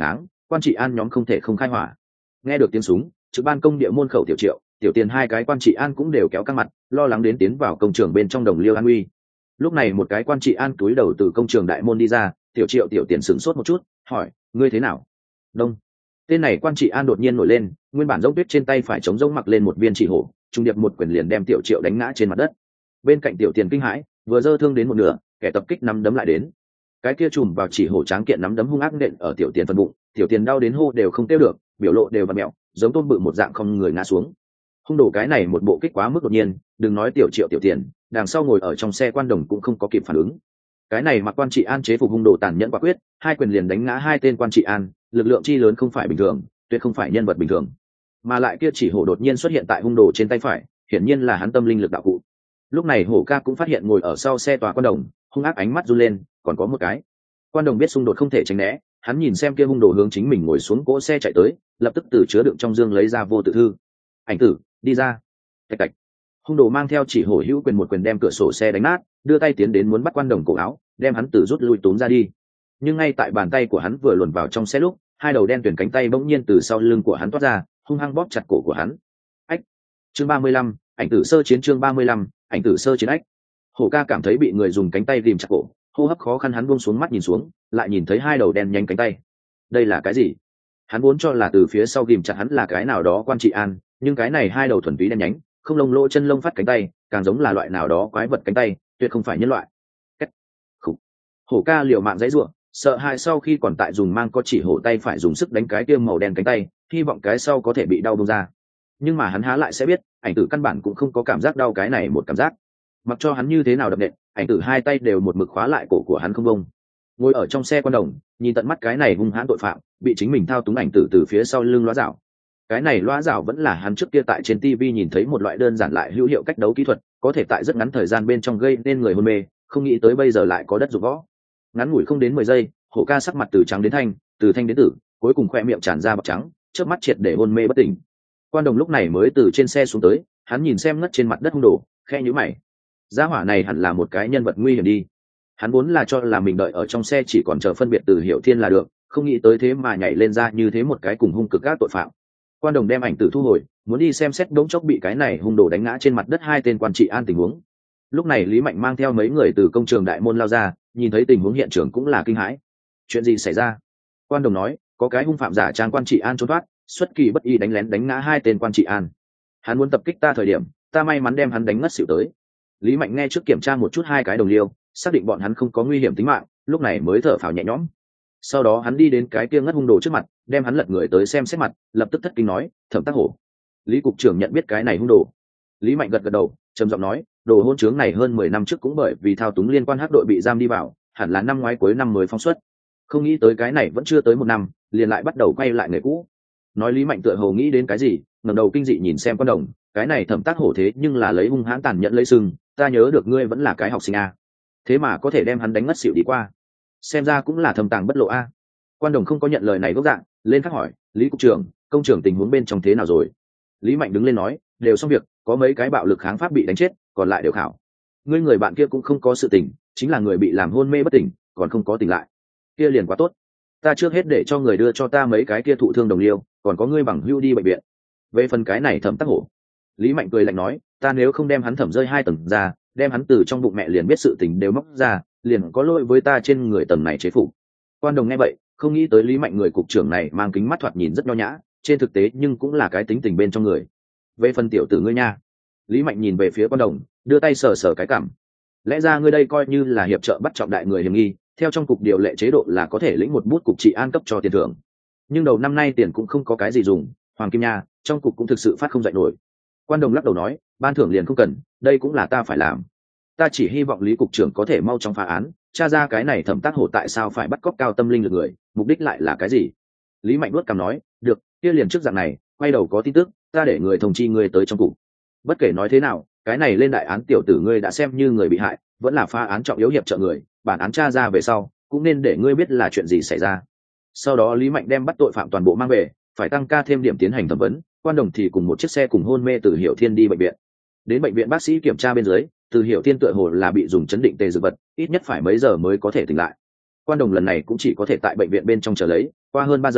quan trị an nhóm không thể không khai hỏa. Nghe được tiếng súng, trực ban công địa môn khẩu tiểu triệu, tiểu tiền hai cái quan trị an cũng đều kéo căng mặt, lo lắng đến tiến vào công trường bên trong đồng liêu an uy. Lúc này một cái quan trị an túi đầu từ công trường đại môn đi ra, tiểu triệu tiểu tiền sửng sốt một chút, hỏi: ngươi thế nào? Đông. Tên này quan trị an đột nhiên nổi lên, nguyên bản giống tuyết trên tay phải chống rông mặc lên một viên chỉ hổ, trung điệp một quyền liền đem tiểu triệu đánh ngã trên mặt đất. Bên cạnh tiểu tiền kinh hãi, vừa dơ thương đến một nửa, kẻ tập kích nắm đấm lại đến. Cái kia chùm vào chỉ hổ tráng kiện nắm đấm hung ác nện ở tiểu tiền phần bụng, tiểu tiền đau đến hô đều không kêu được, biểu lộ đều vặn mẹo, giống tôm bự một dạng không người ngã xuống. Hung đồ cái này một bộ kích quá mức đột nhiên, đừng nói tiểu triệu tiểu tiền, đằng sau ngồi ở trong xe quan đồng cũng không có kịp phản ứng. Cái này mặc quan trị an chế phục hung đồ tàn nhẫn quả quyết, hai quyền liền đánh ngã hai tên quan trị an, lực lượng chi lớn không phải bình thường, tuyệt không phải nhân vật bình thường. Mà lại kia chỉ hổ đột nhiên xuất hiện tại hung đồ trên tay phải, hiển nhiên là hắn tâm linh lực đạo cụ. Lúc này hổ ca cũng phát hiện ngồi ở sau xe tòa quan đồng, hung ác ánh mắt run lên, còn có một cái. Quan đồng biết xung đột không thể tránh né, hắn nhìn xem kia hung đồ hướng chính mình ngồi xuống cỗ xe chạy tới, lập tức từ chứa đựng trong dương lấy ra vô tự thư. Ảnh tử, đi ra. Tạch tạch. Hung đồ mang theo chỉ hổ hữu quyền một quyền đem cửa sổ xe đánh nát, đưa tay tiến đến muốn bắt quan đồng cổ áo, đem hắn từ rút lui túm ra đi. Nhưng ngay tại bàn tay của hắn vừa luồn vào trong xe lúc, hai đầu đen tuyển cánh tay bỗng nhiên từ sau lưng của hắn toát ra, hung hăng bóp chặt cổ của hắn. Ách. Chương ba mươi lăm, ảnh tử sơ chiến chương ba mươi lăm, ảnh tử sơ chiến ách. Hổ ca cảm thấy bị người dùng cánh tay ghìm chặt cổ, hô hấp khó khăn, hắn buông xuống mắt nhìn xuống, lại nhìn thấy hai đầu đen nhanh cánh tay. Đây là cái gì? Hắn vốn cho là từ phía sau ghìm chặt hắn là cái nào đó quan trị an, nhưng cái này hai đầu thuần túy đen nhánh, không lông lỗ chân lông phát cánh tay, càng giống là loại nào đó quái vật cánh tay, tuyệt không phải nhân loại. Cách. Khủ. Hổ ca liều mạng giãy giụa, sợ hãi sau khi còn tại dùng mang có chỉ hổ tay phải dùng sức đánh cái tiêm màu đen cánh tay, hy vọng cái sau có thể bị đau bông ra. Nhưng mà hắn há lại sẽ biết, ảnh tử căn bản cũng không có cảm giác đau cái này một cảm giác. Mặc cho hắn như thế nào đập nện, ảnh tử hai tay đều một mực khóa lại cổ của hắn không bông. Ngồi ở trong xe quan đồng, nhìn tận mắt cái này hung hãn tội phạm bị chính mình thao túng ảnh tử từ phía sau lưng lóa rảo. Cái này lóa rảo vẫn là hắn trước kia tại trên tivi nhìn thấy một loại đơn giản lại hữu hiệu cách đấu kỹ thuật, có thể tại rất ngắn thời gian bên trong gây nên người hôn mê, không nghĩ tới bây giờ lại có đất dụng võ. Ngắn ngủi không đến mười giây, hổ ca sắc mặt từ trắng đến thanh, từ thanh đến tử, cuối cùng khoe miệng tràn ra bọt trắng, chớp mắt triệt để hôn mê bất tỉnh. Quan đồng lúc này mới từ trên xe xuống tới, hắn nhìn xem ngất trên mặt đất hung đồ, khe nhíu mày. Gia hỏa này hẳn là một cái nhân vật nguy hiểm đi. Hắn vốn là cho là mình đợi ở trong xe chỉ còn chờ phân biệt từ Hiểu Thiên là được, không nghĩ tới thế mà nhảy lên ra như thế một cái cùng hung cực các tội phạm. Quan đồng đem ảnh tử thu hồi, muốn đi xem xét đống chốc bị cái này hung đồ đánh ngã trên mặt đất hai tên quan trị an tình huống. Lúc này Lý Mạnh mang theo mấy người từ công trường đại môn lao ra, nhìn thấy tình huống hiện trường cũng là kinh hãi. Chuyện gì xảy ra? Quan đồng nói, có cái hung phạm giả trang quan trị an trốn thoát, xuất kỳ bất ý đánh lén đánh ngã hai tên quan trị an. Hắn muốn tập kích ta thời điểm, ta may mắn đem hắn đánh ngất xỉu tới. Lý Mạnh nghe trước kiểm tra một chút hai cái đồng liêu, xác định bọn hắn không có nguy hiểm tính mạng, lúc này mới thở phào nhẹ nhõm. Sau đó hắn đi đến cái kia ngất hung đồ trước mặt, đem hắn lật người tới xem xét mặt, lập tức thất kinh nói, Thẩm Tác Hổ. Lý cục trưởng nhận biết cái này hung đồ. Lý Mạnh gật gật đầu, trầm giọng nói, đồ hôn trướng này hơn mười năm trước cũng bởi vì thao túng liên quan hắc đội bị giam đi vào, hẳn là năm ngoái cuối năm mới phóng xuất. Không nghĩ tới cái này vẫn chưa tới một năm, liền lại bắt đầu quay lại nghề cũ. Nói Lý Mạnh tựa hồ nghĩ đến cái gì, ngẩng đầu kinh dị nhìn xem Quan Đồng, cái này Thẩm Tác Hổ thế nhưng là lấy hung hãn tàn nhẫn lấy sừng, ta nhớ được ngươi vẫn là cái học sinh a, thế mà có thể đem hắn đánh ngất xỉu đi qua, xem ra cũng là thâm tàng bất lộ a. Quan Đồng không có nhận lời này gốc dạng, lên khắc hỏi, Lý cục trưởng, công trưởng tình huống bên trong thế nào rồi? Lý Mạnh đứng lên nói, đều xong việc, có mấy cái bạo lực kháng pháp bị đánh chết, còn lại đều khảo. Ngươi người bạn kia cũng không có sự tình, chính là người bị làm hôn mê bất tỉnh, còn không có tỉnh lại. Kia liền quá tốt, ta trước hết để cho người đưa cho ta mấy cái kia thụ thương đồng liêu, còn có ngươi bằng hưu đi bệnh viện. Về phần cái này Thẩm Tác Hổ, Lý Mạnh cười lạnh nói, ta nếu không đem hắn thẩm rơi hai tầng ra, đem hắn từ trong bụng mẹ liền biết sự tình đều móc ra, liền có lỗi với ta trên người tầng này chế phục. Quan Đồng nghe vậy, không nghĩ tới Lý Mạnh người cục trưởng này mang kính mắt thoạt nhìn rất nho nhã, trên thực tế nhưng cũng là cái tính tình bên trong người. Về phần tiểu tử ngươi nha. Lý Mạnh nhìn về phía Quan Đồng, đưa tay sờ sờ cái cằm. Lẽ ra ngươi đây coi như là hiệp trợ bắt trọng đại người hiểm nghi, theo trong cục điều lệ chế độ là có thể lĩnh một bút cục trị an cấp cho tiền thưởng. Nhưng đầu năm nay tiền cũng không có cái gì dùng, Hoàng Kim Nha, trong cục cũng thực sự phát không dậy nổi. Quan Đồng lắc đầu nói, ban thưởng liền không cần, đây cũng là ta phải làm. Ta chỉ hy vọng Lý cục trưởng có thể mau chóng phá án, tra ra cái này Thẩm Tác Hổ tại sao phải bắt cóc cao tâm linh lực người, mục đích lại là cái gì. Lý Mạnh nuốt cằm nói, được, kia liền trước dạng này, quay đầu có tin tức, ta để người thông chi ngươi tới trong cục. Bất kể nói thế nào, cái này lên đại án tiểu tử ngươi đã xem như người bị hại, vẫn là phá án trọng yếu hiệp trợ người, bản án tra ra về sau, cũng nên để ngươi biết là chuyện gì xảy ra. Sau đó Lý Mạnh đem bắt tội phạm toàn bộ mang về, phải tăng ca thêm điểm tiến hành thẩm vấn. Quan Đồng thì cùng một chiếc xe cùng hôn mê Từ Hiểu Thiên đi bệnh viện. Đến bệnh viện bác sĩ kiểm tra bên dưới, Từ Hiểu Thiên tựa hồ là bị dùng chấn định tê dược vật, ít nhất phải mấy giờ mới có thể tỉnh lại. Quan Đồng lần này cũng chỉ có thể tại bệnh viện bên trong chờ lấy, qua hơn ba giờ,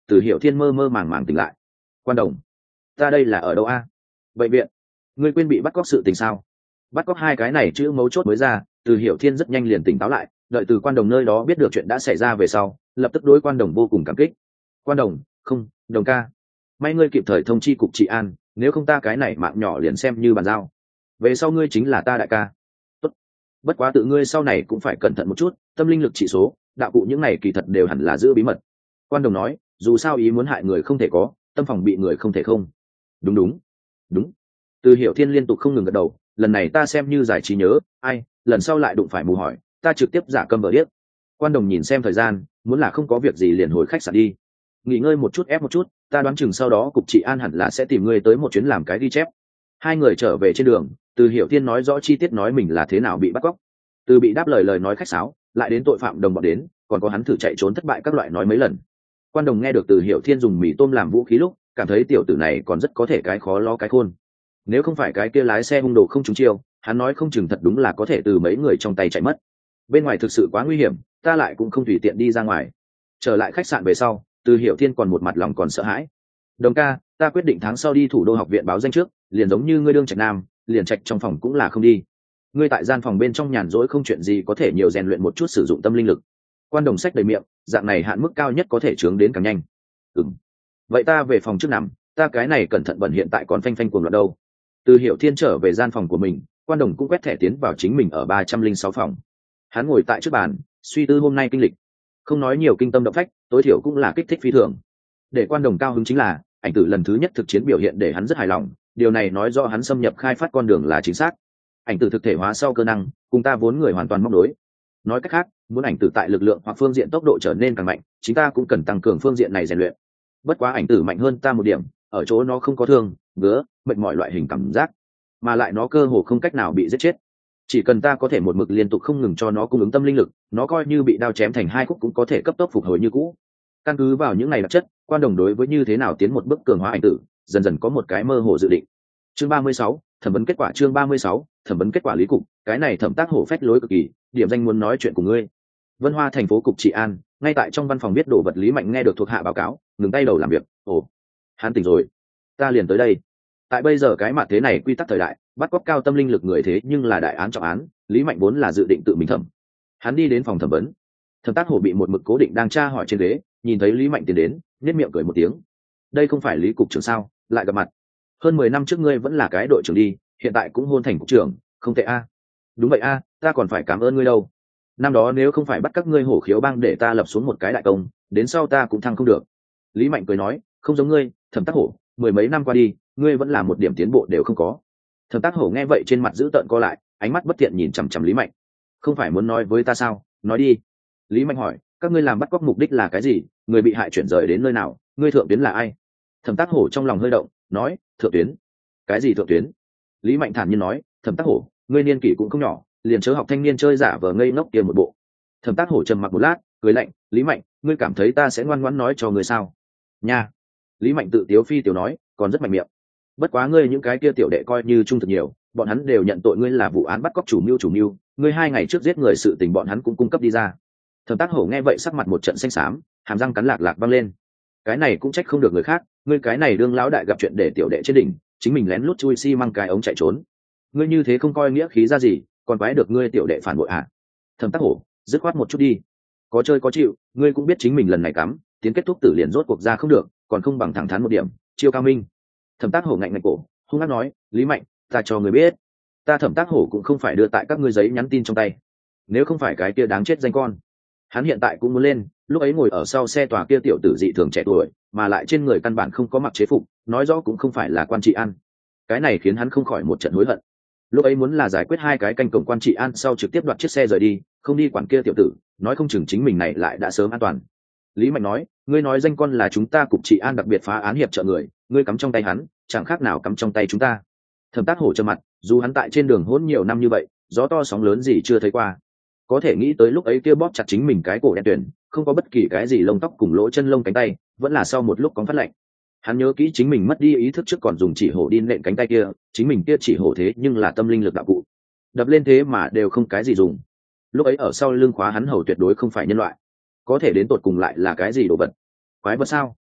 Từ Hiểu Thiên mơ mơ màng màng tỉnh lại. Quan Đồng, ta đây là ở đâu a? Bệnh viện. Ngươi quên bị bắt cóc sự tình sao? Bắt cóc hai cái này chữ mấu chốt mới ra. Từ Hiểu Thiên rất nhanh liền tỉnh táo lại, đợi từ Quan Đồng nơi đó biết được chuyện đã xảy ra về sau, lập tức đối Quan Đồng vô cùng cảm kích. Quan Đồng, không, Đồng ca, may ngươi kịp thời thông chi cục trị an, nếu không ta cái này mạng nhỏ liền xem như bàn giao. Về sau ngươi chính là ta đại ca. Tốt. Bất quá tự ngươi sau này cũng phải cẩn thận một chút, tâm linh lực trị số, đạo cụ những này kỳ thật đều hẳn là giữ bí mật. Quan Đồng nói, dù sao ý muốn hại người không thể có, tâm phòng bị người không thể không. Đúng đúng đúng. Từ Hiểu Thiên liên tục không ngừng gật đầu, lần này ta xem như giải trí nhớ, ai, lần sau lại đụng phải mù hỏi, ta trực tiếp giả câm vờ điếc. Quan Đồng nhìn xem thời gian, muốn là không có việc gì liền hồi khách sạn đi. Nghỉ ngơi một chút ép một chút, ta đoán chừng sau đó cục trị an hẳn là sẽ tìm ngươi tới một chuyến làm cái ghi chép. Hai người trở về trên đường, Từ Hiểu Thiên nói rõ chi tiết nói mình là thế nào bị bắt cóc. Từ bị đáp lời lời nói khách sáo, lại đến tội phạm đồng bọn đến, còn có hắn thử chạy trốn thất bại các loại nói mấy lần. Quan Đồng nghe được Từ Hiểu Thiên dùng mì tôm làm vũ khí lúc, cảm thấy tiểu tử này còn rất có thể cái khó lo cái khôn. Nếu không phải cái kia lái xe hung đồ không trúng chiêu, hắn nói không chừng thật đúng là có thể từ mấy người trong tay chạy mất. Bên ngoài thực sự quá nguy hiểm, ta lại cũng không tùy tiện đi ra ngoài. Trở lại khách sạn về sau, Từ Hiểu Thiên còn một mặt lòng còn sợ hãi. Đồng ca, ta quyết định tháng sau đi thủ đô học viện báo danh trước, liền giống như ngươi đương trạch nam, liền trạch trong phòng cũng là không đi. Ngươi tại gian phòng bên trong nhàn rỗi không chuyện gì có thể nhiều rèn luyện một chút sử dụng tâm linh lực. Quan Đồng sách đầy miệng, dạng này hạn mức cao nhất có thể chướng đến càng nhanh. Ừm. Vậy ta về phòng trước nằm, ta cái này cẩn thận bận hiện tại còn phanh phanh cuồng loạn đâu. Từ Hiểu Thiên trở về gian phòng của mình, Quan Đồng cũng quét thẻ tiến vào chính mình ở ba trăm linh sáu phòng. Hắn ngồi tại trước bàn, suy tư hôm nay kinh lịch. Không nói nhiều kinh tâm động phách, tối thiểu cũng là kích thích phi thường. Để Quan Đồng cao hứng chính là, ảnh tử lần thứ nhất thực chiến biểu hiện để hắn rất hài lòng, điều này nói rõ hắn xâm nhập khai phát con đường là chính xác. Ảnh tử thực thể hóa sau cơ năng, cùng ta vốn người hoàn toàn móc đối. Nói cách khác, muốn ảnh tử tại lực lượng hoặc phương diện tốc độ trở nên càng mạnh, chúng ta cũng cần tăng cường phương diện này rèn luyện. Bất quá ảnh tử mạnh hơn ta một điểm, ở chỗ nó không có thương, ngứa, mệt mỏi loại hình cảm giác, mà lại nó cơ hồ không cách nào bị giết chết. Chỉ cần ta có thể một mực liên tục không ngừng cho nó cung ứng tâm linh lực, nó coi như bị đao chém thành hai khúc cũng có thể cấp tốc phục hồi như cũ. Căn cứ vào những ngày đặc chất, Quan Đồng đối với như thế nào tiến một bước cường hóa ảnh tử, dần dần có một cái mơ hồ dự định. Chương ba mươi sáu, thẩm vấn kết quả. Chương ba mươi sáu, thẩm vấn kết quả lý cục. Cái này thẩm tác hổ phách lối cực kỳ, điểm danh muốn nói chuyện của ngươi. Vân Hoa thành phố cục trị an, ngay tại trong văn phòng biết đồ vật Lý Mạnh nghe được thuộc hạ báo cáo, ngừng tay đầu làm việc. Ồ, hắn tỉnh rồi, ta liền tới đây. Tại bây giờ cái mặt thế này quy tắc thời đại, bắt cóc cao tâm linh lực người thế nhưng là đại án trọng án, Lý Mạnh vốn là dự định tự mình thẩm. Hắn đi đến phòng thẩm vấn, thẩm tác hổ bị một mực cố định đang tra hỏi trên ghế, nhìn thấy Lý Mạnh tiến đến, nhếch miệng cười một tiếng. Đây không phải Lý cục trưởng sao, lại gặp mặt. Hơn mười năm trước ngươi vẫn là cái đội trưởng đi, hiện tại cũng hôn thành cục trưởng, không tệ a. Đúng vậy a, ta còn phải cảm ơn ngươi đâu. Năm đó nếu không phải bắt các ngươi hổ khiếu bang để ta lập xuống một cái đại công, đến sau ta cũng thăng không được. Lý Mạnh cười nói, không giống ngươi, thẩm tác hổ, mười mấy năm qua đi, ngươi vẫn là một điểm tiến bộ đều không có. Thẩm tác hổ nghe vậy trên mặt giữ tợn co lại, ánh mắt bất thiện nhìn chằm chằm Lý Mạnh. Không phải muốn nói với ta sao, nói đi. Lý Mạnh hỏi, các ngươi làm bắt cóc mục đích là cái gì, người bị hại chuyển rời đến nơi nào, ngươi thượng tuyến là ai? Thẩm tác hổ trong lòng hơi động, nói, thượng tuyến. Cái gì thượng tuyến? Lý Mạnh thản nhiên nói, thẩm tác hổ, ngươi niên kỷ cũng không nhỏ, liền chớ học thanh niên chơi giả vờ ngây ngốc tiền một bộ. Thẩm tác hổ trầm mặc một lát, cười lạnh, Lý Mạnh, ngươi cảm thấy ta sẽ ngoan ngoãn nói cho ngươi sao? Nha. Lý Mạnh tự tiếu phi tiểu nói, còn rất mạnh miệng. Bất quá ngươi những cái kia tiểu đệ coi như trung thực nhiều, bọn hắn đều nhận tội ngươi là vụ án bắt cóc chủ mưu chủ mưu, ngươi hai ngày trước giết người sự tình bọn hắn cũng cung cấp đi ra. Thẩm tác hổ nghe vậy sắc mặt một trận xanh xám, hàm răng cắn lạc lạc văng lên. Cái này cũng trách không được người khác, ngươi cái này đương lão đại gặp chuyện để tiểu đệ trên đỉnh, chính mình lén lút chui xi măng cái ống chạy trốn. Ngươi như thế không coi nghĩa khí ra gì, còn quái được ngươi tiểu đệ phản bội à? Thẩm tác hổ, dứt khoát một chút đi. Có chơi có chịu, ngươi cũng biết chính mình lần này cắm, tiến kết thúc tử liền rốt cuộc ra không được, còn không bằng thẳng thắn một điểm, chiêu cao minh. Thẩm tác hổ ngạnh ngạnh cổ, hung hăng nói, Lý Mạnh, ta cho ngươi biết, ta thẩm tác hổ cũng không phải đưa tại các ngươi giấy nhắn tin trong tay. Nếu không phải cái kia đáng chết danh con, hắn hiện tại cũng muốn lên. Lúc ấy ngồi ở sau xe tòa kia tiểu tử dị thường trẻ tuổi, mà lại trên người căn bản không có mặc chế phục, nói rõ cũng không phải là quan trị an. Cái này khiến hắn không khỏi một trận hối hận. Lúc ấy muốn là giải quyết hai cái canh cổng quan trị an sau trực tiếp đoạt chiếc xe rời đi, không đi quản kia tiểu tử, nói không chừng chính mình này lại đã sớm an toàn. Lý Mạnh nói, ngươi nói danh con là chúng ta cục trị an đặc biệt phá án hiệp trợ người, ngươi cắm trong tay hắn, chẳng khác nào cắm trong tay chúng ta. Thẩm tác hổ trầm mặt, dù hắn tại trên đường hỗn nhiều năm như vậy, gió to sóng lớn gì chưa thấy qua, có thể nghĩ tới lúc ấy kia bóp chặt chính mình cái cổ đen tuyển, không có bất kỳ cái gì lông tóc cùng lỗ chân lông cánh tay, vẫn là sau một lúc có phát lạnh. Hắn nhớ kỹ chính mình mất đi ý thức trước còn dùng chỉ hổ đi nện cánh tay kia, chính mình kia chỉ hổ thế nhưng là tâm linh lực đạo cụ, đập lên thế mà đều không cái gì dùng. Lúc ấy ở sau lưng khóa hắn hầu tuyệt đối không phải nhân loại, có thể đến tột cùng lại là cái gì đồ vật, quái vật sao?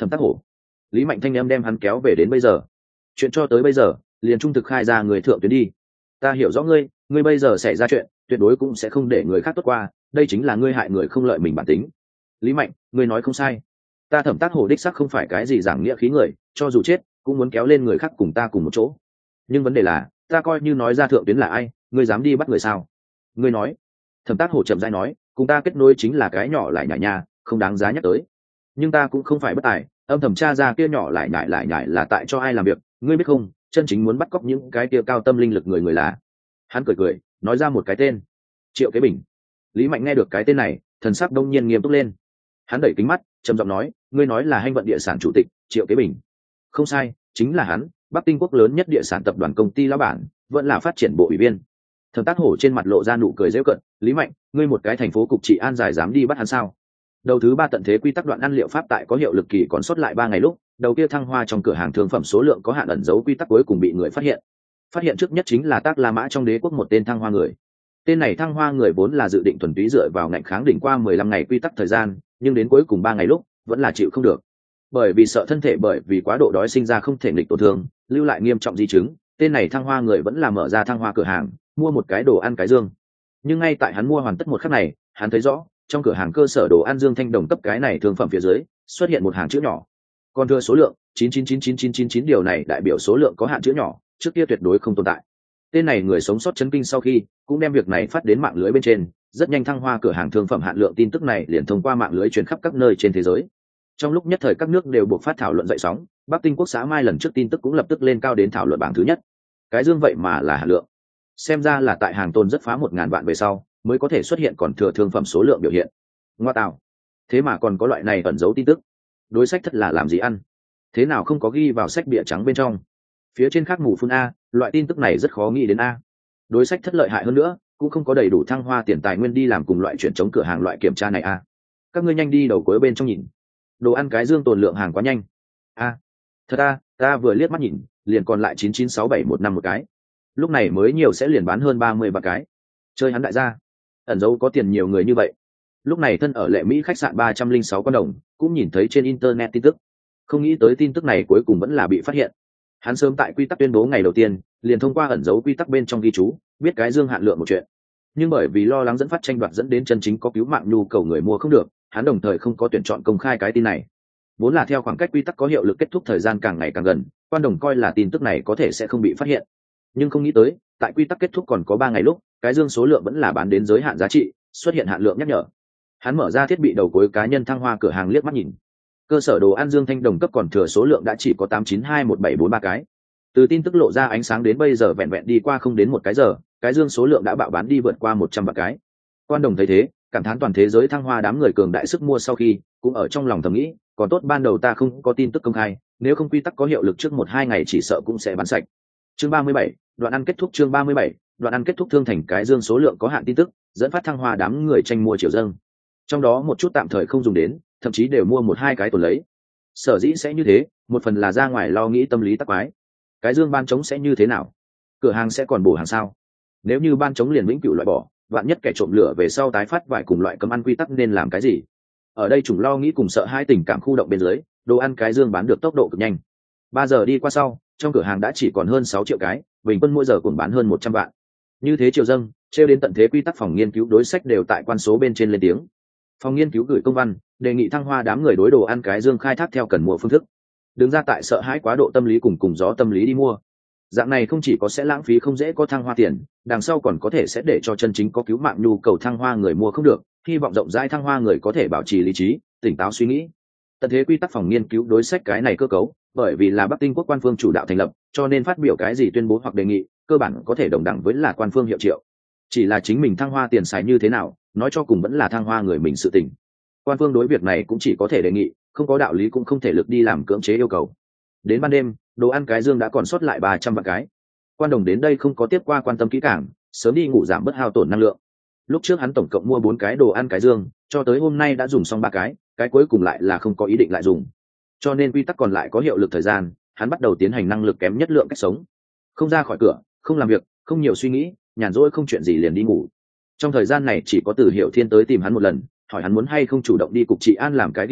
Thẩm Tác Hổ. Lý Mạnh thanh em đem hắn kéo về đến bây giờ. Chuyện cho tới bây giờ, liền trung thực khai ra người thượng tuyến đi. Ta hiểu rõ ngươi, ngươi bây giờ xảy ra chuyện, tuyệt đối cũng sẽ không để người khác tốt qua, đây chính là ngươi hại người không lợi mình bản tính. Lý Mạnh, ngươi nói không sai. Ta Thẩm Tác Hổ đích xác không phải cái gì giảng nghĩa khí người, cho dù chết, cũng muốn kéo lên người khác cùng ta cùng một chỗ. Nhưng vấn đề là, ta coi như nói ra thượng tuyến là ai, ngươi dám đi bắt người sao? Ngươi nói. Thẩm Tác Hổ chậm rãi nói, cùng ta kết nối chính là cái nhỏ lại nhảy nha, không đáng giá nhắc tới. Nhưng ta cũng không phải bất tài, âm thầm tra ra kia nhỏ lại nhảy lại nhảy là tại cho ai làm việc, ngươi biết không, chân chính muốn bắt cóc những cái kia cao tâm linh lực người người là. Hắn cười cười, nói ra một cái tên. Triệu Kế Bình. Lý Mạnh nghe được cái tên này, thần sắc đông nhiên nghiêm túc lên. Hắn đẩy kính mắt, trầm giọng nói, ngươi nói là Hanh Vận Địa Sản chủ tịch Triệu Kế Bình? Không sai, chính là hắn, Bắc Tinh Quốc lớn nhất địa sản tập đoàn công ty lão bản, vẫn là phát triển bộ ủy viên. Thẩm Tác Hổ trên mặt lộ ra nụ cười giễu cợt, Lý Mạnh, ngươi một cái thành phố cục trị an giải dám đi bắt hắn sao? Đầu thứ ba tận thế quy tắc đoạn ăn liệu pháp tại có hiệu lực kỳ còn sót lại ba ngày lúc, đầu kia thăng hoa trong cửa hàng thương phẩm số lượng có hạn ẩn dấu quy tắc cuối cùng bị người phát hiện. Phát hiện trước nhất chính là Tác La Mã trong đế quốc một tên thăng hoa người. Tên này thăng hoa người vốn là dự định thuần túy dựa vào ngạnh kháng đỉnh qua mười lăm ngày quy tắc thời gian, nhưng đến cuối cùng ba ngày lúc, vẫn là chịu không được. Bởi vì sợ thân thể bởi vì quá độ đói sinh ra không thể nghịch tổn thương, lưu lại nghiêm trọng di chứng, tên này thăng hoa người vẫn là mở ra thăng hoa cửa hàng, mua một cái đồ ăn cái dương. Nhưng ngay tại hắn mua hoàn tất một khắc này, hắn thấy rõ, trong cửa hàng cơ sở đồ ăn Dương Thanh Đồng cấp cái này thương phẩm phía dưới, xuất hiện một hàng chữ nhỏ. Còn thừa số lượng chín chín chín chín chín chín chín điều này đại biểu số lượng có hạn chữ nhỏ, trước kia tuyệt đối không tồn tại. Tên này người sống sót chấn kinh sau khi, cũng đem việc này phát đến mạng lưới bên trên, rất nhanh thăng hoa cửa hàng thương phẩm hạn lượng tin tức này liền thông qua mạng lưới truyền khắp các nơi trên thế giới. Trong lúc nhất thời các nước đều buộc phát thảo luận dậy sóng, Bắc Tinh Quốc xã Mai lần trước tin tức cũng lập tức lên cao đến thảo luận bảng thứ nhất. Cái dương vậy mà là hạn lượng. Xem ra là tại hàng tồn rất phá một ngàn vạn về sau, mới có thể xuất hiện còn thừa thương phẩm số lượng biểu hiện. Ngoa tạo, thế mà còn có loại này ẩn giấu tin tức. Đối sách thất là làm gì ăn? Thế nào không có ghi vào sách bìa trắng bên trong? Phía trên khác mù phun a, loại tin tức này rất khó nghĩ đến a. Đối sách thất lợi hại hơn nữa, cũng không có đầy đủ thăng hoa tiền tài nguyên đi làm cùng loại chuyển chống cửa hàng loại kiểm tra này a. Các ngươi nhanh đi đầu cuối bên trong nhìn. Đồ ăn cái dương tồn lượng hàng quá nhanh. A, thật a, ta vừa liếc mắt nhìn, liền còn lại chín chín sáu bảy một năm một cái. Lúc này mới nhiều sẽ liền bán hơn ba mươi ba cái. Chơi hắn đại gia. Ẩn dấu có tiền nhiều người như vậy. Lúc này thân ở Lệ Mỹ khách sạn ba trăm linh sáu con đồng, cũng nhìn thấy trên internet tin tức. Không nghĩ tới tin tức này cuối cùng vẫn là bị phát hiện. Hắn sớm tại quy tắc tuyên bố ngày đầu tiên, liền thông qua ẩn dấu quy tắc bên trong ghi chú, biết cái dương hạn lượng một chuyện. Nhưng bởi vì lo lắng dẫn phát tranh đoạt dẫn đến chân chính có cứu mạng nhu cầu người mua không được, hắn đồng thời không có tuyển chọn công khai cái tin này. Vốn là theo khoảng cách quy tắc có hiệu lực kết thúc thời gian càng ngày càng gần, quan đồng coi là tin tức này có thể sẽ không bị phát hiện. Nhưng không nghĩ tới, tại quy tắc kết thúc còn có ba ngày lúc, cái dương số lượng vẫn là bán đến giới hạn giá trị, xuất hiện hạn lượng nhắc nhở. Hắn mở ra thiết bị đầu cuối cá nhân thăng hoa cửa hàng liếc mắt nhìn. Cơ sở đồ ăn Dương Thanh Đồng cấp còn thừa số lượng đã chỉ có tám chín hai một bảy bốn ba cái. Từ tin tức lộ ra ánh sáng đến bây giờ vẹn vẹn đi qua không đến một cái giờ, cái dương số lượng đã bạo bán đi vượt qua một trăm vạn cái. Quan đồng thấy thế, cảm thán toàn thế giới thăng hoa đám người cường đại sức mua sau khi, cũng ở trong lòng thầm nghĩ, còn tốt ban đầu ta không có tin tức công khai, nếu không quy tắc có hiệu lực trước một hai ngày chỉ sợ cũng sẽ bán sạch. Chương ba mươi bảy, đoạn ăn kết thúc chương ba mươi bảy, đoạn ăn kết thúc thương thành cái dương số lượng có hạn tin tức, dẫn phát thăng hoa đám người tranh mua chiều dâng. Trong đó một chút tạm thời không dùng đến, thậm chí đều mua một hai cái tồn lấy. Sở dĩ sẽ như thế, một phần là ra ngoài lo nghĩ tâm lý tắc quái. Cái dương ban trống sẽ như thế nào? Cửa hàng sẽ còn bổ hàng sao? Nếu như ban trống liền vĩnh cửu loại bỏ, vạn nhất kẻ trộm lửa về sau tái phát vài cùng loại cấm ăn quy tắc nên làm cái gì? Ở đây chủng lo nghĩ cùng sợ hai tình cảm khu động bên dưới, đồ ăn cái dương bán được tốc độ cực nhanh. Ba giờ đi qua sau, trong cửa hàng đã chỉ còn hơn sáu triệu cái, bình quân mỗi giờ cũng bán hơn một trăm vạn. Như thế chiều dâng, trêu đến tận thế quy tắc phòng nghiên cứu đối sách đều tại quan số bên trên lên tiếng. Phòng nghiên cứu gửi công văn, đề nghị thăng hoa đám người đối đồ ăn cái dương khai thác theo cần mua phương thức. Đứng ra tại sợ hãi quá độ tâm lý cùng cùng gió tâm lý đi mua. Dạng này không chỉ có sẽ lãng phí không dễ có thăng hoa tiền, đằng sau còn có thể sẽ để cho chân chính có cứu mạng nhu cầu thăng hoa người mua không được, hy vọng rộng rãi thăng hoa người có thể bảo trì lý trí, tỉnh táo suy nghĩ. Tận thế quy tắc phòng nghiên cứu đối sách cái này cơ cấu, bởi vì là Bắc Tinh Quốc quan phương chủ đạo thành lập, cho nên phát biểu cái gì tuyên bố hoặc đề nghị, cơ bản có thể đồng đẳng với là quan phương hiệu triệu. Chỉ là chính mình thăng hoa tiền xài như thế nào, nói cho cùng vẫn là thăng hoa người mình sự tình. Quan phương đối việc này cũng chỉ có thể đề nghị, không có đạo lý cũng không thể lực đi làm cưỡng chế yêu cầu. Đến ban đêm, đồ ăn cái dương đã còn sót lại ba trăm vạn cái. Quan đồng đến đây không có tiếp qua quan tâm kỹ càng, sớm đi ngủ giảm bớt hao tổn năng lượng. Lúc trước hắn tổng cộng mua bốn cái đồ ăn cái dương, cho tới hôm nay đã dùng xong ba cái, cái cuối cùng lại là không có ý định lại dùng. Cho nên quy tắc còn lại có hiệu lực thời gian, hắn bắt đầu tiến hành năng lực kém nhất lượng cách sống. Không ra khỏi cửa, không làm việc, không nhiều suy nghĩ, nhàn rỗi không chuyện gì liền đi ngủ. Trong thời gian này chỉ có Từ Hiểu Thiên tới tìm hắn một lần, hỏi hắn muốn hay không chủ động đi cục trị an làm cái ghi chép,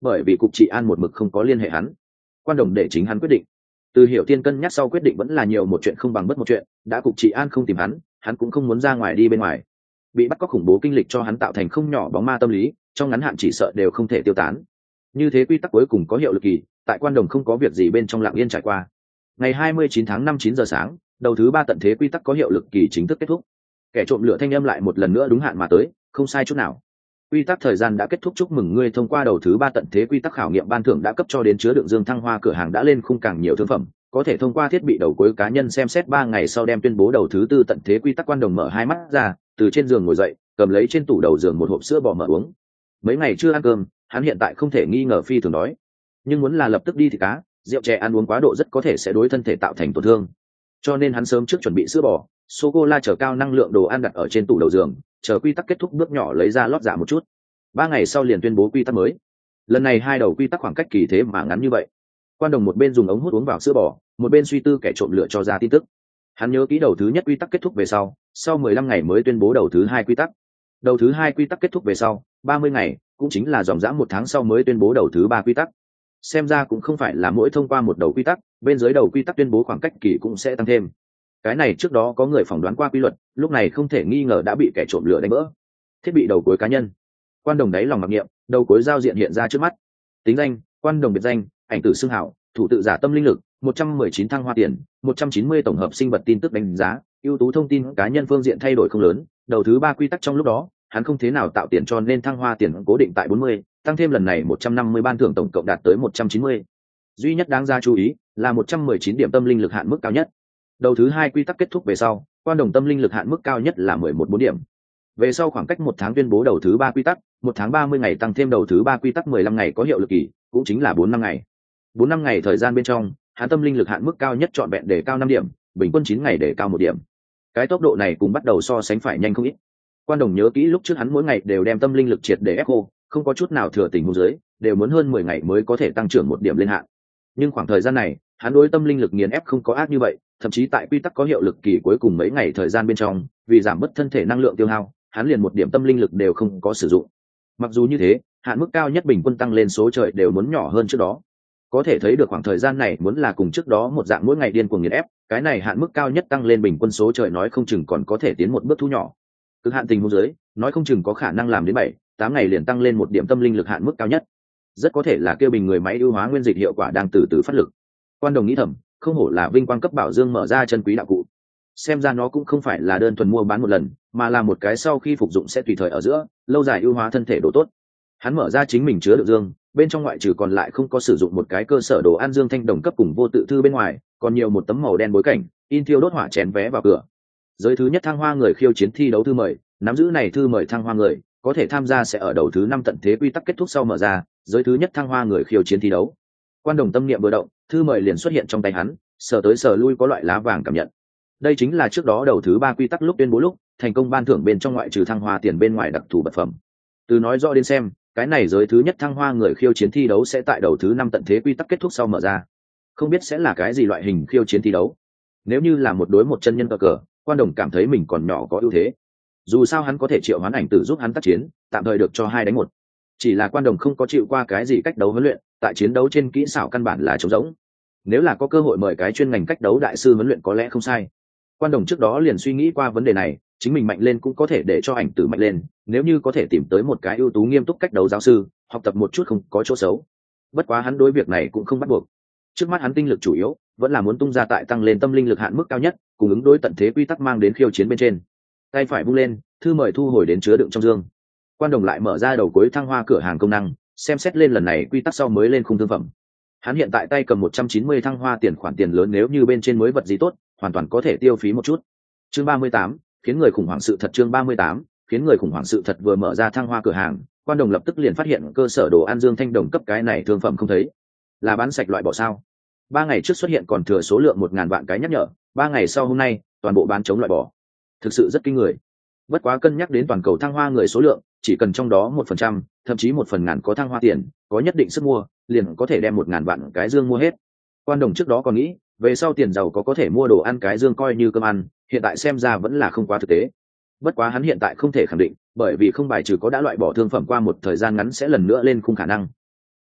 bởi vì cục trị an một mực không có liên hệ hắn. Quan Đồng để chính hắn quyết định. Từ Hiểu Tiên cân nhắc sau quyết định vẫn là nhiều một chuyện không bằng bất một chuyện, đã cục trị an không tìm hắn, hắn cũng không muốn ra ngoài đi bên ngoài. Bị bắt cóc khủng bố kinh lịch cho hắn tạo thành không nhỏ bóng ma tâm lý, trong ngắn hạn chỉ sợ đều không thể tiêu tán. Như thế quy tắc cuối cùng có hiệu lực kỳ, tại Quan Đồng không có việc gì bên trong lặng yên trải qua. Ngày hai mươi chín tháng năm chín giờ sáng, đầu thứ ba tận thế quy tắc có hiệu lực kỳ chính thức kết thúc. Kẻ trộm lửa thanh âm lại một lần nữa đúng hạn mà tới, không sai chút nào. Quy tắc thời gian đã kết thúc, chúc mừng ngươi thông qua đầu thứ ba tận thế quy tắc khảo nghiệm, ban thưởng đã cấp cho đến chứa đựng dương thăng hoa cửa hàng đã lên khung càng nhiều thương phẩm, có thể thông qua thiết bị đầu cuối cá nhân xem xét. Ba ngày sau đem tuyên bố đầu thứ tư tận thế quy tắc. Quan Đồng mở hai mắt ra, từ trên giường ngồi dậy, cầm lấy trên tủ đầu giường một hộp sữa bò mở uống. Mấy ngày chưa ăn cơm, hắn hiện tại không thể nghi ngờ phi thường đói, nhưng muốn là lập tức đi thì cá, rượu chè ăn uống quá độ rất có thể sẽ đối thân thể tạo thành tổn thương, cho nên hắn sớm trước chuẩn bị sữa bò, sô cô la chở cao năng lượng đồ ăn đặt ở trên tủ đầu giường, chờ quy tắc kết thúc bước nhỏ lấy ra lót dạ một chút. Ba ngày sau liền tuyên bố quy tắc mới. Lần này hai đầu quy tắc khoảng cách kỳ thế mà ngắn như vậy. Quan Đồng một bên dùng ống hút uống vào sữa bò, một bên suy tư kẻ trộm lựa cho ra tin tức. Hắn nhớ kỹ đầu thứ nhất quy tắc kết thúc về sau, sau mười lăm ngày mới tuyên bố đầu thứ hai quy tắc. Đầu thứ hai quy tắc kết thúc về sau, ba mươi ngày, cũng chính là dòng dã một tháng sau mới tuyên bố đầu thứ ba quy tắc. Xem ra cũng không phải là mỗi thông qua một đầu quy tắc, bên dưới đầu quy tắc tuyên bố khoảng cách kỳ cũng sẽ tăng thêm. Cái này trước đó có người phỏng đoán qua quy luật, lúc này không thể nghi ngờ đã bị kẻ trộm lửa đánh vỡ. Thiết bị đầu cuối cá nhân. Quan Đồng đáy lòng mặc niệm, đầu cuối giao diện hiện ra trước mắt. Tính danh: Quan Đồng biệt danh, ảnh tử xưng hảo, thủ tự giả tâm linh lực, một trăm mười chín thăng hoa tiền, một trăm chín mươi tổng hợp sinh vật tin tức đánh giá, ưu tú thông tin cá nhân phương diện thay đổi không lớn. Đầu thứ ba quy tắc trong lúc đó, hắn không thế nào tạo tiền cho nên thăng hoa tiền cố định tại bốn mươi, tăng thêm lần này một trăm năm mươi ban thưởng tổng cộng đạt tới một trăm chín mươi. Duy nhất đáng ra chú ý là một trăm mười chín điểm tâm linh lực hạn mức cao nhất. Đầu thứ hai quy tắc kết thúc về sau, Quan Đồng tâm linh lực hạn mức cao nhất là mười một bốn điểm. Về sau khoảng cách một tháng tuyên bố đầu thứ ba quy tắc, một tháng ba mươi ngày tăng thêm đầu thứ ba quy tắc mười lăm ngày có hiệu lực kỳ, cũng chính là bốn năm ngày. Bốn năm ngày thời gian bên trong, hắn tâm linh lực hạn mức cao nhất trọn vẹn để cao năm điểm, bình quân chín ngày để cao một điểm. Cái tốc độ này cùng bắt đầu so sánh phải nhanh không ít. Quan Đồng nhớ kỹ lúc trước hắn mỗi ngày đều đem tâm linh lực triệt để ép khô, không có chút nào thừa tình huống dưới, đều muốn hơn mười ngày mới có thể tăng trưởng một điểm lên hạn. Nhưng khoảng thời gian này, hắn đối tâm linh lực nghiền ép không có ác như vậy, thậm chí tại quy tắc có hiệu lực kỳ cuối cùng mấy ngày thời gian bên trong, vì giảm bớt thân thể năng lượng tiêu hao, hắn liền một điểm tâm linh lực đều không có sử dụng. Mặc dù như thế, hạn mức cao nhất bình quân tăng lên số trời đều muốn nhỏ hơn trước đó. Có thể thấy được khoảng thời gian này muốn là cùng trước đó một dạng mỗi ngày điên cuồng nghiền ép, cái này hạn mức cao nhất tăng lên bình quân số trời nói không chừng còn có thể tiến một bước thu nhỏ. Cực hạn tình huống dưới, nói không chừng có khả năng làm đến bảy, tám ngày liền tăng lên một điểm tâm linh lực hạn mức cao nhất. Rất có thể là kêu bình người máy ưu hóa nguyên dịch hiệu quả đang từ từ phát lực. Quan Đồng nghĩ thầm, không hổ là vinh quang cấp bảo dương mở ra chân quý đạo cụ. Xem ra nó cũng không phải là đơn thuần mua bán một lần, mà là một cái sau khi phục dụng sẽ tùy thời ở giữa, lâu dài ưu hóa thân thể độ tốt. Hắn mở ra chính mình chứa đựng dương, bên trong ngoại trừ còn lại không có sử dụng một cái cơ sở đồ ăn dương thanh đồng cấp cùng vô tự thư bên ngoài, còn nhiều một tấm màu đen bối cảnh, in thiêu đốt hỏa chén vé vào cửa. Giới thứ nhất thăng hoa người khiêu chiến thi đấu thư mời, nắm giữ này thư mời thăng hoa người có thể tham gia sẽ ở đầu thứ năm tận thế quy tắc kết thúc sau mở ra giới thứ nhất thăng hoa người khiêu chiến thi đấu. Quan Đồng tâm niệm vừa động, thư mời liền xuất hiện trong tay hắn, sờ tới sờ lui có loại lá vàng cảm nhận. Đây chính là trước đó đầu thứ ba quy tắc lúc tuyên bố lúc thành công ban thưởng bên trong ngoại trừ thăng hoa tiền bên ngoài đặc thù vật phẩm. Từ nói rõ đến xem, cái này giới thứ nhất thăng hoa người khiêu chiến thi đấu sẽ tại đầu thứ năm tận thế quy tắc kết thúc sau mở ra. Không biết sẽ là cái gì loại hình khiêu chiến thi đấu. Nếu như là một đối một chân nhân cờ cờ, Quan Đồng cảm thấy mình còn nhỏ có ưu thế. Dù sao hắn có thể triệu hoán ảnh tử giúp hắn tác chiến, tạm thời được cho hai đánh một. Chỉ là Quan Đồng không có chịu qua cái gì cách đấu huấn luyện, tại chiến đấu trên kỹ xảo căn bản là trống rỗng. Nếu là có cơ hội mời cái chuyên ngành cách đấu đại sư huấn luyện có lẽ không sai. Quan Đồng trước đó liền suy nghĩ qua vấn đề này, chính mình mạnh lên cũng có thể để cho ảnh tử mạnh lên, nếu như có thể tìm tới một cái ưu tú nghiêm túc cách đấu giáo sư, học tập một chút không có chỗ xấu. Bất quá hắn đối việc này cũng không bắt buộc. Trước mắt hắn tinh lực chủ yếu vẫn là muốn tung ra tại tăng lên tâm linh lực hạn mức cao nhất, cùng ứng đối tận thế quy tắc mang đến khiêu chiến bên trên. Tay phải vung lên, thư mời thu hồi đến chứa đựng trong dương. Quan Đồng lại mở ra đầu cuối thăng hoa cửa hàng công năng, xem xét lên lần này quy tắc sau mới lên khung thương phẩm. Hắn hiện tại tay cầm một trăm chín mươi thăng hoa tiền, khoản tiền lớn, nếu như bên trên mới vật gì tốt, hoàn toàn có thể tiêu phí một chút. Chương ba mươi tám, khiến người khủng hoảng sự thật. Chương ba mươi tám, khiến người khủng hoảng sự thật. Vừa mở ra thăng hoa cửa hàng, Quan Đồng lập tức liền phát hiện cơ sở đồ ăn dương thanh đồng cấp cái này thương phẩm không thấy, là bán sạch loại bỏ sao? Ba ngày trước xuất hiện còn thừa số lượng một ngàn vạn cái nhắc nhở, ba ngày sau hôm nay toàn bộ bán chống loại bỏ, thực sự rất kinh người. Bất quá cân nhắc đến toàn cầu thăng hoa người số lượng, chỉ cần trong đó một phần trăm, thậm chí một phần ngàn có thăng hoa tiền, có nhất định sức mua, liền có thể đem một ngàn vạn cái dương mua hết. Quan Đồng trước đó còn nghĩ, về sau tiền giàu có có thể mua đồ ăn cái dương coi như cơm ăn, hiện tại xem ra vẫn là không quá thực tế. Bất quá hắn hiện tại không thể khẳng định, bởi vì không bài trừ có đã loại bỏ thương phẩm qua một thời gian ngắn sẽ lần nữa lên khung khả năng.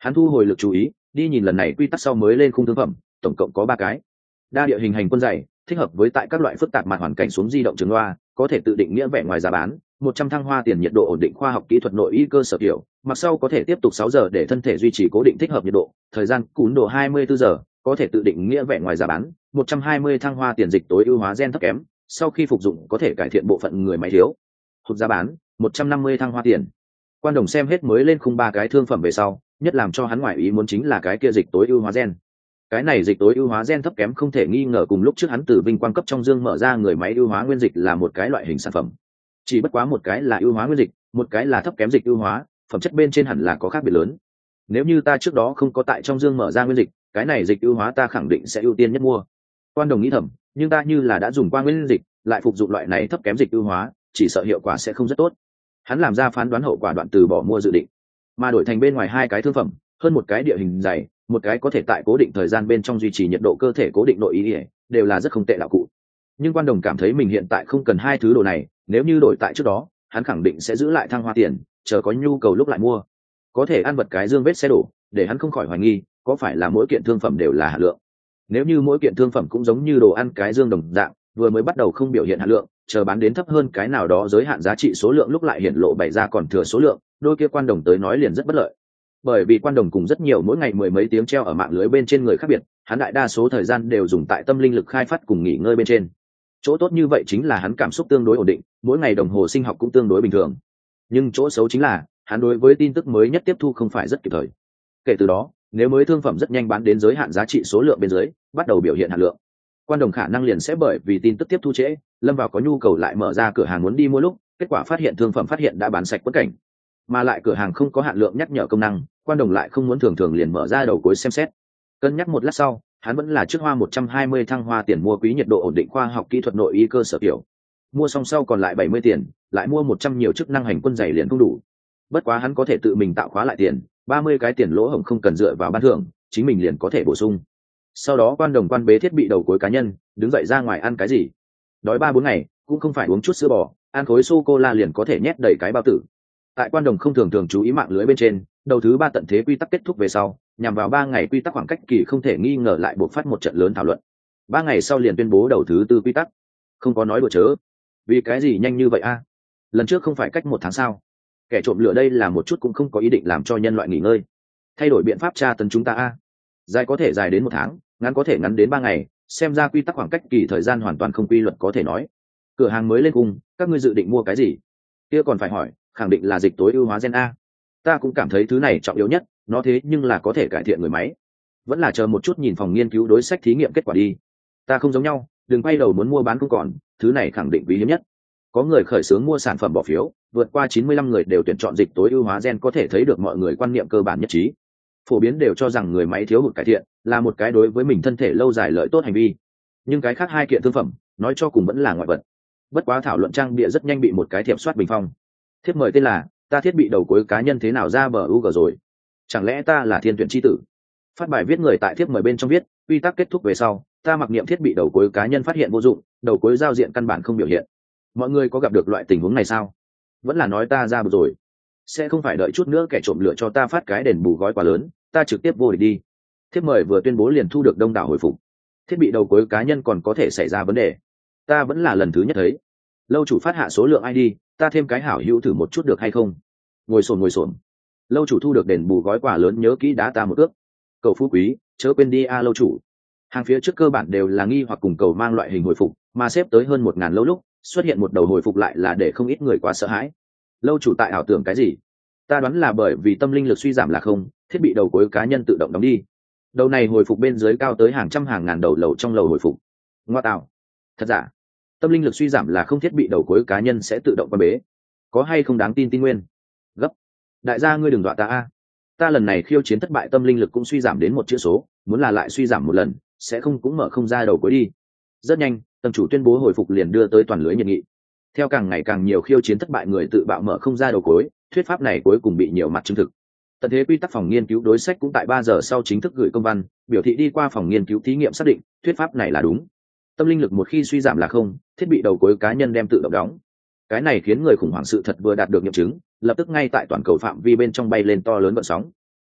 Hắn thu hồi lực chú ý, đi nhìn lần này quy tắc sau mới lên khung thương phẩm, tổng cộng có ba cái. Đa địa hình hành quân dày, thích hợp với tại các loại phức tạp mặt hoàn cảnh xuống di động trường loa, có thể tự định nghĩa vẻ ngoài giá bán, một trăm thăng hoa tiền nhiệt độ ổn định khoa học kỹ thuật nội y cơ sở kiểu, mặc sau có thể tiếp tục sáu giờ để thân thể duy trì cố định thích hợp nhiệt độ, thời gian cún độ hai mươi bốn giờ, có thể tự định nghĩa vẻ ngoài giá bán, một trăm hai mươi thăng hoa tiền dịch tối ưu hóa gen thấp kém, sau khi phục dụng có thể cải thiện bộ phận người máy thiếu hụt giá bán, một trăm năm mươi thăng hoa tiền. Quan Đồng xem hết mới lên khung ba cái thương phẩm về sau, nhất làm cho hắn ngoại ý muốn chính là cái kia dịch tối ưu hóa gen. Cái này dịch tối ưu hóa gen thấp kém không thể nghi ngờ cùng lúc trước hắn từ vinh quang cấp trong dương mở ra người máy ưu hóa nguyên dịch là một cái loại hình sản phẩm. Chỉ bất quá một cái là ưu hóa nguyên dịch, một cái là thấp kém dịch ưu hóa, phẩm chất bên trên hẳn là có khác biệt lớn. Nếu như ta trước đó không có tại trong dương mở ra nguyên dịch, cái này dịch ưu hóa ta khẳng định sẽ ưu tiên nhất mua. Quan Đồng nghĩ thầm, nhưng ta như là đã dùng qua nguyên dịch, lại phục dụng loại này thấp kém dịch ưu hóa, chỉ sợ hiệu quả sẽ không rất tốt. Hắn làm ra phán đoán hậu quả đoạn từ bỏ mua dự định, mà đổi thành bên ngoài hai cái thương phẩm, hơn một cái địa hình dày, một cái có thể tại cố định thời gian bên trong duy trì nhiệt độ cơ thể cố định nội ý, đều là rất không tệ đạo cụ. Nhưng Quan Đồng cảm thấy mình hiện tại không cần hai thứ đồ này, nếu như đổi tại trước đó, hắn khẳng định sẽ giữ lại thăng hoa tiền, chờ có nhu cầu lúc lại mua. Có thể ăn vật cái dương vết xe đổ, để hắn không khỏi hoài nghi, có phải là mỗi kiện thương phẩm đều là hạn lượng. Nếu như mỗi kiện thương phẩm cũng giống như đồ ăn cái dương đồng dạng, vừa mới bắt đầu không biểu hiện hạn lượng, chờ bán đến thấp hơn cái nào đó giới hạn giá trị số lượng lúc lại hiện lộ bày ra còn thừa số lượng, đôi kia Quan Đồng tới nói liền rất bất lợi. Bởi vì Quan Đồng cùng rất nhiều mỗi ngày mười mấy tiếng treo ở mạng lưới bên trên người khác biệt, hắn đại đa số thời gian đều dùng tại tâm linh lực khai phát cùng nghỉ ngơi bên trên. Chỗ tốt như vậy chính là hắn cảm xúc tương đối ổn định, mỗi ngày đồng hồ sinh học cũng tương đối bình thường. Nhưng chỗ xấu chính là hắn đối với tin tức mới nhất tiếp thu không phải rất kịp thời. Kể từ đó, nếu mới thương phẩm rất nhanh bán đến giới hạn giá trị số lượng bên dưới, bắt đầu biểu hiện hạn lượng, Quan Đồng khả năng liền sẽ bởi vì tin tức tiếp thu trễ, lâm vào có nhu cầu lại mở ra cửa hàng muốn đi mua lúc, kết quả phát hiện thương phẩm phát hiện đã bán sạch quất cảnh, mà lại cửa hàng không có hạn lượng nhắc nhở công năng, Quan Đồng lại không muốn thường thường liền mở ra đầu cuối xem xét. Cân nhắc một lát sau, hắn vẫn là trước hoa một trăm hai mươi thăng hoa tiền mua quý nhiệt độ ổn định khoa học kỹ thuật nội y cơ sở kiểu. Mua xong sau còn lại bảy mươi tiền, lại mua một trăm nhiều chức năng hành quân dày liền không đủ. Bất quá hắn có thể tự mình tạo khóa lại tiền, ba mươi cái tiền lỗ hổng không cần dựa vào ban thưởng, chính mình liền có thể bổ sung. Sau đó Quan Đồng quan bế thiết bị đầu cuối cá nhân, đứng dậy ra ngoài ăn cái gì. Đói ba bốn ngày, cũng không phải uống chút sữa bò, ăn khối sô cô la liền có thể nhét đầy cái bao tử. Tại Quan Đồng không thường thường chú ý mạng lưới bên trên, đầu thứ ba tận thế quy tắc kết thúc về sau, nhằm vào ba ngày quy tắc khoảng cách kỳ không thể nghi ngờ lại buộc phát một trận lớn thảo luận. Ba ngày sau liền tuyên bố đầu thứ tư quy tắc, không có nói đùa chớ. Vì cái gì nhanh như vậy a? Lần trước không phải cách một tháng sao? Kẻ trộm lửa đây là một chút cũng không có ý định làm cho nhân loại nghỉ ngơi, thay đổi biện pháp tra tấn chúng ta a. Dài có thể dài đến một tháng, ngắn có thể ngắn đến ba ngày, xem ra quy tắc khoảng cách kỳ thời gian hoàn toàn không quy luật có thể nói. Cửa hàng mới lên cung, các ngươi dự định mua cái gì? Kia còn phải hỏi, khẳng định là dịch tối ưu hóa gen a. Ta cũng cảm thấy thứ này trọng yếu nhất, nó thế nhưng là có thể cải thiện người máy. Vẫn là chờ một chút nhìn phòng nghiên cứu đối sách thí nghiệm kết quả đi. Ta không giống nhau, đừng quay đầu muốn mua bán không còn, thứ này khẳng định quý hiếm nhất. Có người khởi xướng mua sản phẩm bỏ phiếu, vượt qua chín mươi lăm người đều tuyển chọn dịch tối ưu hóa gen, có thể thấy được mọi người quan niệm cơ bản nhất trí. Phổ biến đều cho rằng người máy thiếu hụt cải thiện là một cái đối với mình thân thể lâu dài lợi tốt hành vi. Nhưng cái khác hai kiện thương phẩm, nói cho cùng vẫn là ngoại vật. Bất quá thảo luận trang bịa rất nhanh bị một cái thiệp soát bình phong. Thiếp mời tên là ta thiết bị đầu cuối cá nhân thế nào ra bờ u g rồi, chẳng lẽ ta là thiên tuyển chi tử? Phát bài viết người tại thiếp mời bên trong viết, quy tắc kết thúc về sau, ta mặc niệm thiết bị đầu cuối cá nhân phát hiện vô dụng, đầu cuối giao diện căn bản không biểu hiện. Mọi người có gặp được loại tình huống này sao? Vẫn là nói ta ra bờ rồi, sẽ không phải đợi chút nữa kẻ trộm lựa cho ta phát cái đền bù gói quá lớn, ta trực tiếp vô địch đi. Thiếp mời vừa tuyên bố liền thu được đông đảo hồi phục. Thiết bị đầu cuối cá nhân còn có thể xảy ra vấn đề, ta vẫn là lần thứ nhất thấy. Lâu chủ phát hạ số lượng i đê, ta thêm cái hảo hữu thử một chút được hay không? Ngồi sồn ngồi sồn. Lâu chủ thu được đền bù gói quà lớn, nhớ kỹ đá ta một ước. Cầu phú quý, chớ quên đi a lâu chủ. Hàng phía trước cơ bản đều là nghi hoặc cùng cầu mang loại hình hồi phục, mà xếp tới hơn một ngàn lâu lúc xuất hiện một đầu hồi phục lại là để không ít người quá sợ hãi. Lâu chủ tại ảo tưởng cái gì? Ta đoán là bởi vì tâm linh lực suy giảm là không, thiết bị đầu cuối cá nhân tự động đóng đi. Đầu này hồi phục bên dưới cao tới hàng trăm hàng ngàn đầu lầu trong lầu hồi phục. Ngoa tạo, thật giả? Tâm linh lực suy giảm là không, thiết bị đầu cuối cá nhân sẽ tự động quan bế, có hay không đáng tin tin nguyên? Gấp, đại gia ngươi đừng dọa ta a. Ta lần này khiêu chiến thất bại, tâm linh lực cũng suy giảm đến một chữ số, muốn là lại suy giảm một lần sẽ không cũng mở không ra đầu cuối đi. Rất nhanh tầng chủ tuyên bố hồi phục liền đưa tới toàn lưới nhiệt nghị. Theo càng ngày càng nhiều khiêu chiến thất bại người tự bạo mở không ra đầu cuối, thuyết pháp này cuối cùng bị nhiều mặt chứng thực. Tận thế quy tắc phòng nghiên cứu đối sách cũng tại ba giờ sau chính thức gửi công văn biểu thị đi qua phòng nghiên cứu thí nghiệm xác định thuyết pháp này là đúng. Tâm linh lực một khi suy giảm là không, thiết bị đầu cuối cá nhân đem tự động đóng. Cái này khiến người khủng hoảng sự thật vừa đạt được nghiệm chứng, lập tức ngay tại toàn cầu phạm vi bên trong bay lên to lớn vận sóng.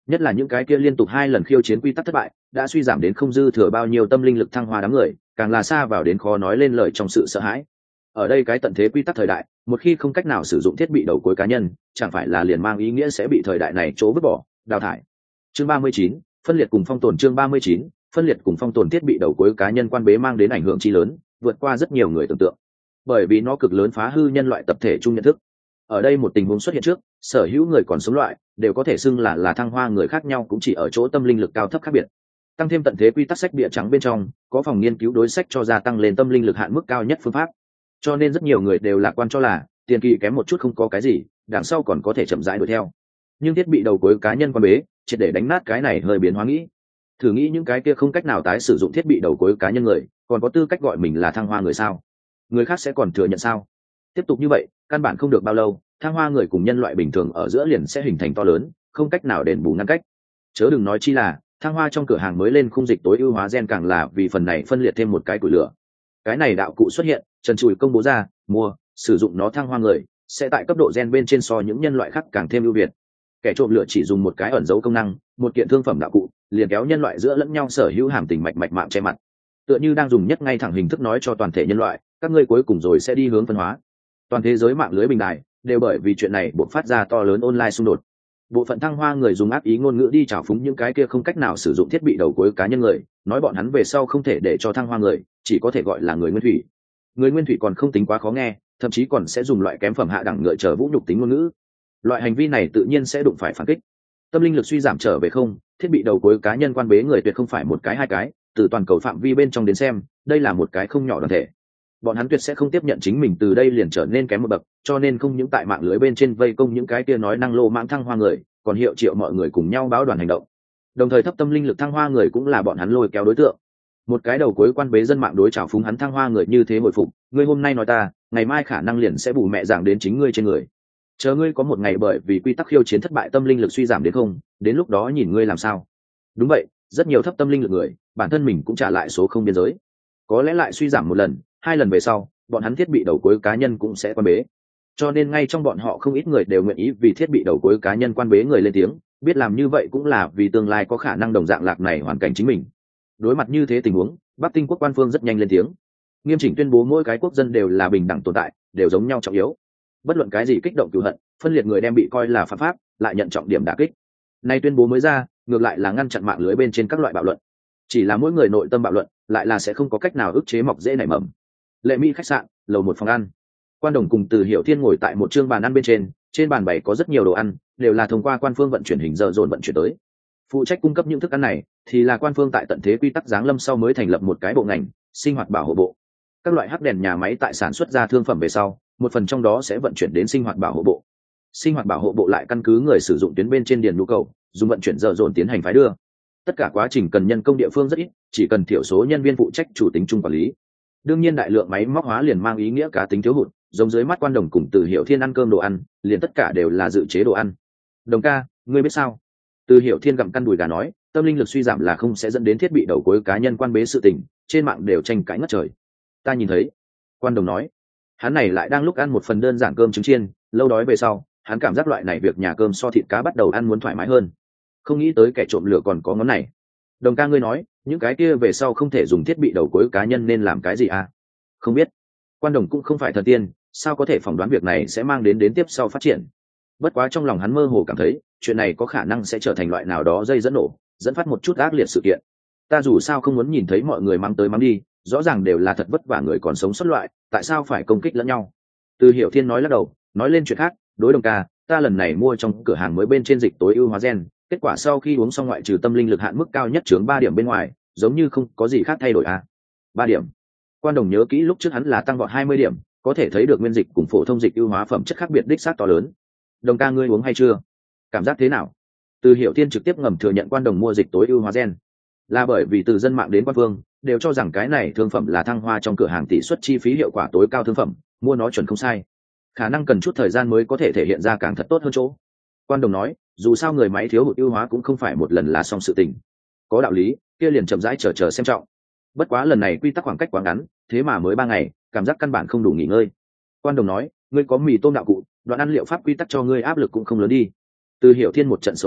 nhất là những cái kia liên tục hai lần khiêu chiến quy tắc thất bại đã suy giảm đến không dư thừa bao nhiêu tâm linh lực thăng hoa đám người, càng là xa vào đến khó nói lên lời trong sự sợ hãi. Ở đây cái tận thế quy tắc thời đại, một khi không cách nào sử dụng thiết bị đầu cuối cá nhân, chẳng phải là liền mang ý nghĩa sẽ bị thời đại này chỗ vứt bỏ, đào thải. Chương ba mươi chín, phân liệt cùng phong tồn. Chương ba mươi chín, phân liệt cùng phong tồn. Thiết bị đầu cuối cá nhân quan bế mang đến ảnh hưởng chi lớn, vượt qua rất nhiều người tưởng tượng, bởi vì nó cực lớn phá hư nhân loại tập thể chung nhận thức. Ở đây một tình huống xuất hiện trước, sở hữu người còn sống loại đều có thể xưng là là thăng hoa người khác nhau, cũng chỉ ở chỗ tâm linh lực cao thấp khác biệt. Tăng thêm tận thế quy tắc sách bìa trắng bên trong có phòng nghiên cứu đối sách cho gia tăng lên tâm linh lực hạn mức cao nhất phương pháp, cho nên rất nhiều người đều lạc quan cho là tiền kỳ kém một chút không có cái gì, đằng sau còn có thể chậm rãi đuổi theo. Nhưng thiết bị đầu cuối cá nhân quan bế triệt để đánh nát cái này hơi biến hóa nghĩ. Thử nghĩ những cái kia không cách nào tái sử dụng thiết bị đầu cuối cá nhân người, còn có tư cách gọi mình là thăng hoa người sao? Người khác sẽ còn thừa nhận sao? Tiếp tục như vậy, căn bản không được bao lâu, thăng hoa người cùng nhân loại bình thường ở giữa liền sẽ hình thành to lớn, không cách nào đền bù ngăn cách. Chớ đừng nói chi là thăng hoa trong cửa hàng mới lên khung dịch tối ưu hóa gen, càng là vì phần này phân liệt thêm một cái củi lửa. Cái này đạo cụ xuất hiện, trần trụi công bố ra, mua, sử dụng nó thăng hoa người sẽ tại cấp độ gen bên trên so những nhân loại khác càng thêm ưu việt. Kẻ trộm lửa chỉ dùng một cái ẩn dấu công năng, một kiện thương phẩm đạo cụ, liền kéo nhân loại giữa lẫn nhau sở hữu hàm tình mạch mạch mạng che mặt, tựa như đang dùng nhất ngay thẳng hình thức nói cho toàn thể nhân loại, các ngươi cuối cùng rồi sẽ đi hướng phân hóa. Toàn thế giới mạng lưới bình đài đều bởi vì chuyện này buộc phát ra to lớn online xung đột. Bộ phận thăng hoa người dùng ác ý ngôn ngữ đi trào phúng những cái kia không cách nào sử dụng thiết bị đầu cuối cá nhân người, nói bọn hắn về sau không thể để cho thăng hoa người, chỉ có thể gọi là người nguyên thủy. Người nguyên thủy còn không tính quá khó nghe, thậm chí còn sẽ dùng loại kém phẩm hạ đẳng ngợi trở vũ nhục tính ngôn ngữ. Loại hành vi này tự nhiên sẽ đụng phải phản kích. Tâm linh lực suy giảm trở về không, thiết bị đầu cuối cá nhân quan bế người tuyệt không phải một cái hai cái, từ toàn cầu phạm vi bên trong đến xem, đây là một cái không nhỏ đoàn thể. Bọn hắn tuyệt sẽ không tiếp nhận chính mình từ đây liền trở nên kém một bậc, cho nên không những tại mạng lưới bên trên vây công những cái kia nói năng lô mãng thăng hoa người, còn hiệu triệu mọi người cùng nhau báo đoàn hành động. Đồng thời thấp tâm linh lực thăng hoa người cũng là bọn hắn lôi kéo đối tượng. Một cái đầu cuối quan bế dân mạng đối chảo phúng hắn thăng hoa người như thế hồi phục, ngươi hôm nay nói ta, ngày mai khả năng liền sẽ bù mẹ giảng đến chính ngươi trên người. Chờ ngươi có một ngày bởi vì quy tắc khiêu chiến thất bại tâm linh lực suy giảm đến không, đến lúc đó nhìn ngươi làm sao. Đúng vậy, rất nhiều thấp tâm linh lực người, bản thân mình cũng trả lại số không biên giới. Có lẽ lại suy giảm một lần, hai lần về sau, bọn hắn thiết bị đầu cuối cá nhân cũng sẽ quan bế. Cho nên ngay trong bọn họ không ít người đều nguyện ý vì thiết bị đầu cuối cá nhân quan bế người lên tiếng, biết làm như vậy cũng là vì tương lai có khả năng đồng dạng lạc này hoàn cảnh chính mình. Đối mặt như thế tình huống, Bắc Tinh quốc quan phương rất nhanh lên tiếng, nghiêm chỉnh tuyên bố mỗi cái quốc dân đều là bình đẳng tồn tại, đều giống nhau trọng yếu. Bất luận cái gì kích động cừu hận, phân liệt người đem bị coi là phạm pháp, lại nhận trọng điểm đả kích. Nay tuyên bố mới ra, ngược lại là ngăn chặn mạng lưới bên trên các loại bạo luận. Chỉ là mỗi người nội tâm bạo luận, lại là sẽ không có cách nào ức chế mọc dễ nảy mầm. Lệ Mỹ khách sạn, lầu một phòng ăn. Quan Đồng cùng Từ Hiểu Thiên ngồi tại một chương bàn ăn bên trên, trên bàn bày có rất nhiều đồ ăn, đều là thông qua quan phương vận chuyển hình giờ dồn vận chuyển tới. Phụ trách cung cấp những thức ăn này thì là quan phương tại tận thế quy tắc giáng lâm sau mới thành lập một cái bộ ngành, sinh hoạt bảo hộ bộ. Các loại hắc đèn nhà máy tại sản xuất ra thương phẩm về sau, một phần trong đó sẽ vận chuyển đến sinh hoạt bảo hộ bộ. Sinh hoạt bảo hộ bộ lại căn cứ người sử dụng tuyến bên trên điền nhu cầu, dùng vận chuyển giờ dồn tiến hành phái đưa. Tất cả quá trình cần nhân công địa phương rất ít, chỉ cần thiểu số nhân viên phụ trách chủ tính chung quản lý. Đương nhiên đại lượng máy móc hóa liền mang ý nghĩa cá tính thiếu hụt, giống dưới mắt Quan Đồng cùng Từ Hiểu Thiên ăn cơm đồ ăn, liền tất cả đều là dự chế đồ ăn. Đồng ca, ngươi biết sao? Từ Hiểu Thiên gặm căn đùi gà nói, tâm linh lực suy giảm là không sẽ dẫn đến thiết bị đầu cuối cá nhân quan bế sự tình, trên mạng đều tranh cãi ngất trời. Ta nhìn thấy. Quan Đồng nói, hắn này lại đang lúc ăn một phần đơn giản cơm trứng chiên, lâu đói về sau, hắn cảm giác loại này việc nhà cơm so thịt cá bắt đầu ăn muốn thoải mái hơn. Không nghĩ tới kẻ trộm lửa còn có ngón này. Đồng ca ngươi nói, những cái kia về sau không thể dùng thiết bị đầu cuối cá nhân nên làm cái gì à? Không biết. Quan Đồng cũng không phải thần tiên, sao có thể phỏng đoán việc này sẽ mang đến đến tiếp sau phát triển. Bất quá trong lòng hắn mơ hồ cảm thấy, chuyện này có khả năng sẽ trở thành loại nào đó dây dẫn nổ, dẫn phát một chút ác liệt sự kiện. Ta dù sao không muốn nhìn thấy mọi người mang tới mang đi, rõ ràng đều là thật vất vả người còn sống xuất loại, tại sao phải công kích lẫn nhau? Từ Hiểu Thiên nói lắc đầu, nói lên chuyện khác, đối Đồng ca, ta lần này mua trong cửa hàng mới bên trên dịch tối ưu hóa gen, kết quả sau khi uống xong ngoại trừ tâm linh lực hạn mức cao nhất chướng ba điểm bên ngoài, giống như không có gì khác thay đổi à? Ba điểm. Quan Đồng nhớ kỹ lúc trước hắn là tăng vọt hai mươi điểm, có thể thấy được nguyên dịch cùng phổ thông dịch ưu hóa phẩm chất khác biệt đích xác to lớn. Đồng ca ngươi uống hay chưa? Cảm giác thế nào? Từ Hiểu Thiên trực tiếp ngầm thừa nhận Quan Đồng mua dịch tối ưu hóa gen, là bởi vì từ dân mạng đến quan phương đều cho rằng cái này thương phẩm là thăng hoa trong cửa hàng tỷ suất chi phí hiệu quả tối cao thương phẩm, mua nó chuẩn không sai, khả năng cần chút thời gian mới có thể thể hiện ra càng thật tốt hơn chỗ. Quan Đồng nói, dù sao người máy thiếu hụt ưu hóa cũng không phải một lần là xong sự tình, có đạo lý, kia liền chậm rãi chờ chờ xem trọng. Bất quá lần này quy tắc khoảng cách quá ngắn, thế mà mới ba ngày, cảm giác căn bản không đủ nghỉ ngơi. Quan Đồng nói, ngươi có mì tôm đạo cụ, đoạn ăn liệu pháp quy tắc cho ngươi áp lực cũng không lớn đi. Từ Hiểu Thiên một trận xấu hổ,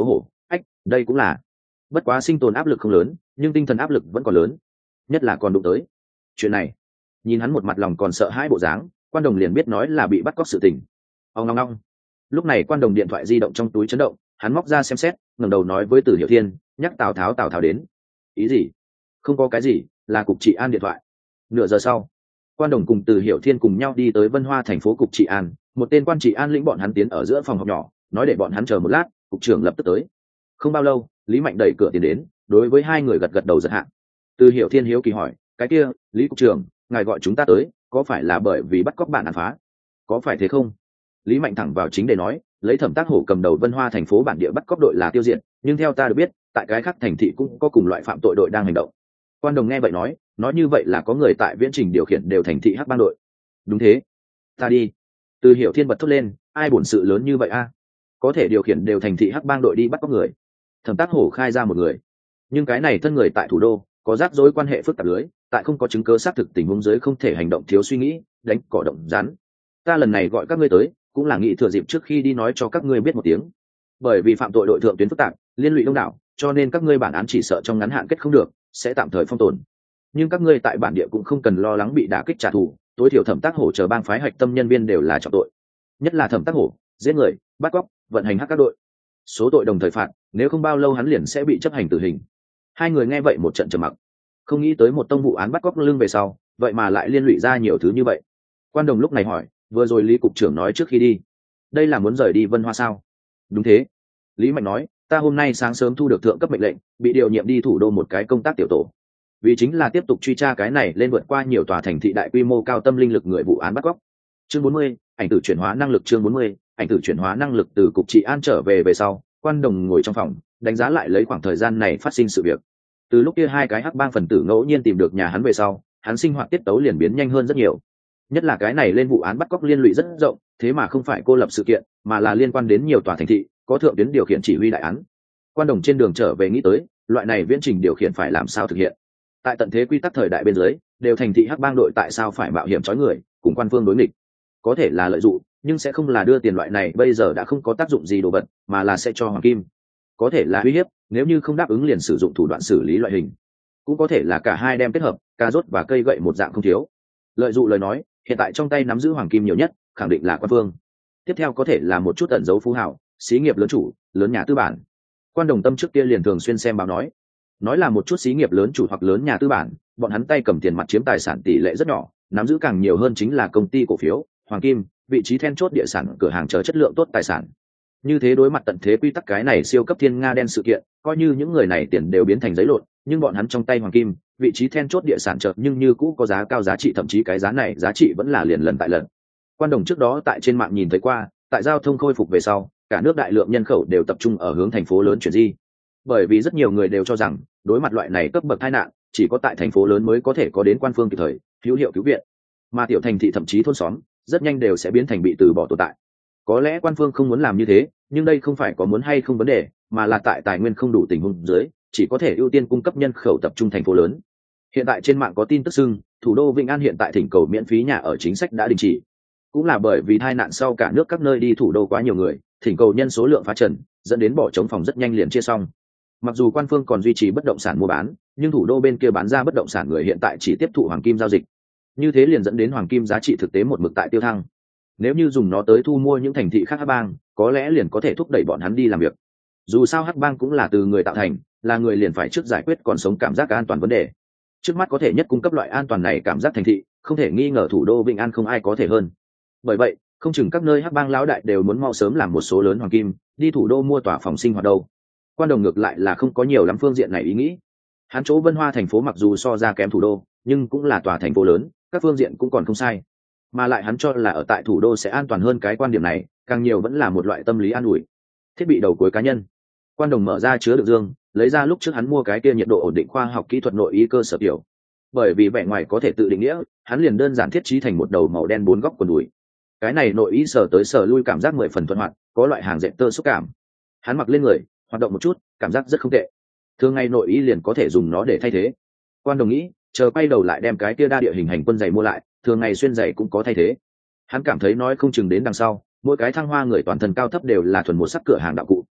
ách, đây cũng là. Bất quá sinh tồn áp lực không lớn, nhưng tinh thần áp lực vẫn còn lớn, nhất là còn đụng tới chuyện này. Nhìn hắn một mặt lòng còn sợ hãi bộ dáng, Quan Đồng liền biết nói là bị bắt cóc sự tình. Ông long long. Lúc này Quan Đồng điện thoại di động trong túi chấn động, hắn móc ra xem xét, ngẩng đầu nói với Từ Hiểu Thiên, nhắc Tào Tháo Tào Tháo đến. Ý gì? Không có cái gì, là cục trị an điện thoại. Nửa giờ sau, Quan Đồng cùng Từ Hiểu Thiên cùng nhau đi tới Vân Hoa thành phố cục trị an, một tên quan trị an lĩnh bọn hắn tiến ở giữa phòng họp nhỏ, nói để bọn hắn chờ một lát, cục trưởng lập tức tới. Không bao lâu, Lý Mạnh đẩy cửa tiến đến, đối với hai người gật gật đầu giật hạn. Từ Hiểu Thiên hiếu kỳ hỏi, cái kia, Lý cục trưởng, ngài gọi chúng ta tới, có phải là bởi vì bắt cóc bạn án phá? Có phải thế không? Lý Mạnh thẳng vào chính để nói, lấy Thẩm Tác Hổ cầm đầu Vân Hoa thành phố bản địa bắt cóc đội là tiêu diệt, nhưng theo ta được biết, tại cái khác thành thị cũng có cùng loại phạm tội đội đang hành động. Quan Đồng nghe vậy nói, nói như vậy là có người tại viễn trình điều khiển đều thành thị hắc bang đội. Đúng thế. Ta đi. Từ Hiểu Thiên bật thốt lên, ai bổn sự lớn như vậy a? Có thể điều khiển đều thành thị hắc bang đội đi bắt cóc người. Thẩm Tác Hổ khai ra một người, nhưng cái này thân người tại thủ đô có rắc rối quan hệ phức tạp lưới, tại không có chứng cứ xác thực tình huống dưới không thể hành động thiếu suy nghĩ, đánh cỏ động rắn. Ta lần này gọi các ngươi tới, cũng là nghĩ thừa dịp trước khi đi nói cho các ngươi biết một tiếng. Bởi vì phạm tội đội thượng tuyến phức tạp, liên lụy đông đảo, cho nên các ngươi bản án chỉ sợ trong ngắn hạn kết không được, sẽ tạm thời phong tồn. Nhưng các ngươi tại bản địa cũng không cần lo lắng bị đả kích trả thù, tối thiểu Thẩm Tác Hổ chờ bang phái hạch tâm nhân viên đều là trọng tội. Nhất là Thẩm Tác Hổ, giết người, bắt cóc, vận hành hắc các đội. Số tội đồng thời phạt, nếu không bao lâu hắn liền sẽ bị chấp hành tử hình. Hai người nghe vậy một trận trầm mặc, không nghĩ tới một tông vụ án bắt cóc lưng về sau, vậy mà lại liên lụy ra nhiều thứ như vậy. Quan Đồng lúc này hỏi, vừa rồi Lý cục trưởng nói trước khi đi, đây là muốn rời đi Vân Hoa sao? Đúng thế. Lý Mạnh nói, ta hôm nay sáng sớm thu được thượng cấp mệnh lệnh, bị điều nhiệm đi thủ đô một cái công tác tiểu tổ, vì chính là tiếp tục truy tra cái này lên vượt qua nhiều tòa thành thị đại quy mô cao tâm linh lực người vụ án bắt cóc. Chương bốn mươi, ảnh tử chuyển hóa năng lực. Chương bốn mươi, ảnh tử chuyển hóa năng lực. Từ cục trị an trở về về sau, Quan Đồng ngồi trong phòng, đánh giá lại lấy khoảng thời gian này phát sinh sự việc. Từ lúc kia hai cái hắc bang phần tử ngẫu nhiên tìm được nhà hắn về sau, hắn sinh hoạt tiết tấu liền biến nhanh hơn rất nhiều. Nhất là cái này lên vụ án bắt cóc liên lụy rất rộng, thế mà không phải cô lập sự kiện, mà là liên quan đến nhiều tòa thành thị, có thượng tuyến điều khiển chỉ huy đại án. Quan Đồng trên đường trở về nghĩ tới, loại này viễn trình điều khiển phải làm sao thực hiện. Tại tận thế quy tắc thời đại bên dưới, đều thành thị hắc bang đội tại sao phải mạo hiểm trói người, cùng quan phương đối nghịch? Có thể là lợi dụng, nhưng sẽ không là đưa tiền loại này bây giờ đã không có tác dụng gì đồ vật, mà là sẽ cho hoàng kim. Có thể là uy hiếp, nếu như không đáp ứng liền sử dụng thủ đoạn xử lý loại hình. Cũng có thể là cả hai đem kết hợp, cà rốt và cây gậy một dạng không thiếu. Lợi dụng lời nói, hiện tại trong tay nắm giữ hoàng kim nhiều nhất, khẳng định là quan phương. Tiếp theo có thể là một chút ẩn dấu phú hảo, xí nghiệp lớn chủ, lớn nhà tư bản. Quan Đồng tâm trước kia liền thường xuyên xem báo nói, nói là một chút xí nghiệp lớn chủ hoặc lớn nhà tư bản, bọn hắn tay cầm tiền mặt chiếm tài sản tỷ lệ rất nhỏ, nắm giữ càng nhiều hơn chính là công ty cổ phiếu, hoàng kim, vị trí then chốt địa sản, cửa hàng chờ chất lượng tốt tài sản. Như thế đối mặt tận thế quy tắc cái này siêu cấp thiên nga đen sự kiện, coi như những người này tiền đều biến thành giấy lộn, nhưng bọn hắn trong tay hoàng kim, vị trí then chốt địa sản chợt nhưng như cũ có giá cao giá trị, thậm chí cái giá này giá trị vẫn là liền lần tại lần. Quan Đồng trước đó tại trên mạng nhìn thấy qua, tại giao thông khôi phục về sau, cả nước đại lượng nhân khẩu đều tập trung ở hướng thành phố lớn chuyển di. Bởi vì rất nhiều người đều cho rằng, đối mặt loại này cấp bậc tai nạn, chỉ có tại thành phố lớn mới có thể có đến quan phương kịp thời, hữu hiệu cứu viện. Mà tiểu thành thị thậm chí thôn xóm, rất nhanh đều sẽ biến thành bị từ bỏ tồn tại. Có lẽ quan phương không muốn làm như thế, nhưng đây không phải có muốn hay không vấn đề, mà là tại tài nguyên không đủ tình huống dưới, chỉ có thể ưu tiên cung cấp nhân khẩu tập trung thành phố lớn. Hiện tại trên mạng có tin tức xưng, thủ đô Vĩnh An hiện tại thỉnh cầu miễn phí nhà ở chính sách đã đình chỉ. Cũng là bởi vì tai nạn sau cả nước các nơi đi thủ đô quá nhiều người, thỉnh cầu nhân số lượng phá trần, dẫn đến bỏ trống phòng rất nhanh liền chia xong. Mặc dù quan phương còn duy trì bất động sản mua bán, nhưng thủ đô bên kia bán ra bất động sản người hiện tại chỉ tiếp thụ hoàng kim giao dịch. Như thế liền dẫn đến hoàng kim giá trị thực tế một mực tại tiêu thăng. Nếu như dùng nó tới thu mua những thành thị khác hắc bang, có lẽ liền có thể thúc đẩy bọn hắn đi làm việc. Dù sao hắc bang cũng là từ người tạo thành, là người liền phải trước giải quyết còn sống cảm giác an toàn vấn đề. Trước mắt có thể nhất cung cấp loại an toàn này cảm giác thành thị, không thể nghi ngờ thủ đô Vĩnh An không ai có thể hơn. Bởi vậy, không chừng các nơi hắc bang lão đại đều muốn mau sớm làm một số lớn hoàng kim, đi thủ đô mua tòa phòng sinh hoạt đâu. Quan Đồng ngược lại là không có nhiều lắm phương diện này ý nghĩ. Hắn chỗ Vân Hoa thành phố mặc dù so ra kém thủ đô, nhưng cũng là tòa thành phố lớn, các phương diện cũng còn không sai. Mà lại hắn cho là ở tại thủ đô sẽ an toàn hơn, cái quan điểm này, càng nhiều vẫn là một loại tâm lý an ủi. Thiết bị đầu cuối cá nhân. Quan Đồng mở ra chứa đựng dương, lấy ra lúc trước hắn mua cái kia nhiệt độ ổn định khoa học kỹ thuật nội y cơ sở kiểu. Bởi vì vẻ ngoài có thể tự định nghĩa, hắn liền đơn giản thiết trí thành một đầu màu đen bốn góc quần đùi. Cái này nội y sở tới sở lui cảm giác mười phần thuận hoạt, có loại hàng dệt tơ xúc cảm. Hắn mặc lên người, hoạt động một chút, cảm giác rất không tệ. Thường ngày nội y liền có thể dùng nó để thay thế. Quan Đồng nghĩ, chờ quay đầu lại đem cái kia đa địa hình hành quân giày mua lại, thường ngày xuyên giày cũng có thay thế. Hắn cảm thấy nói không chừng đến đằng sau, mỗi cái thăng hoa người toàn thân cao thấp đều là thuần một sắc cửa hàng đạo cụ.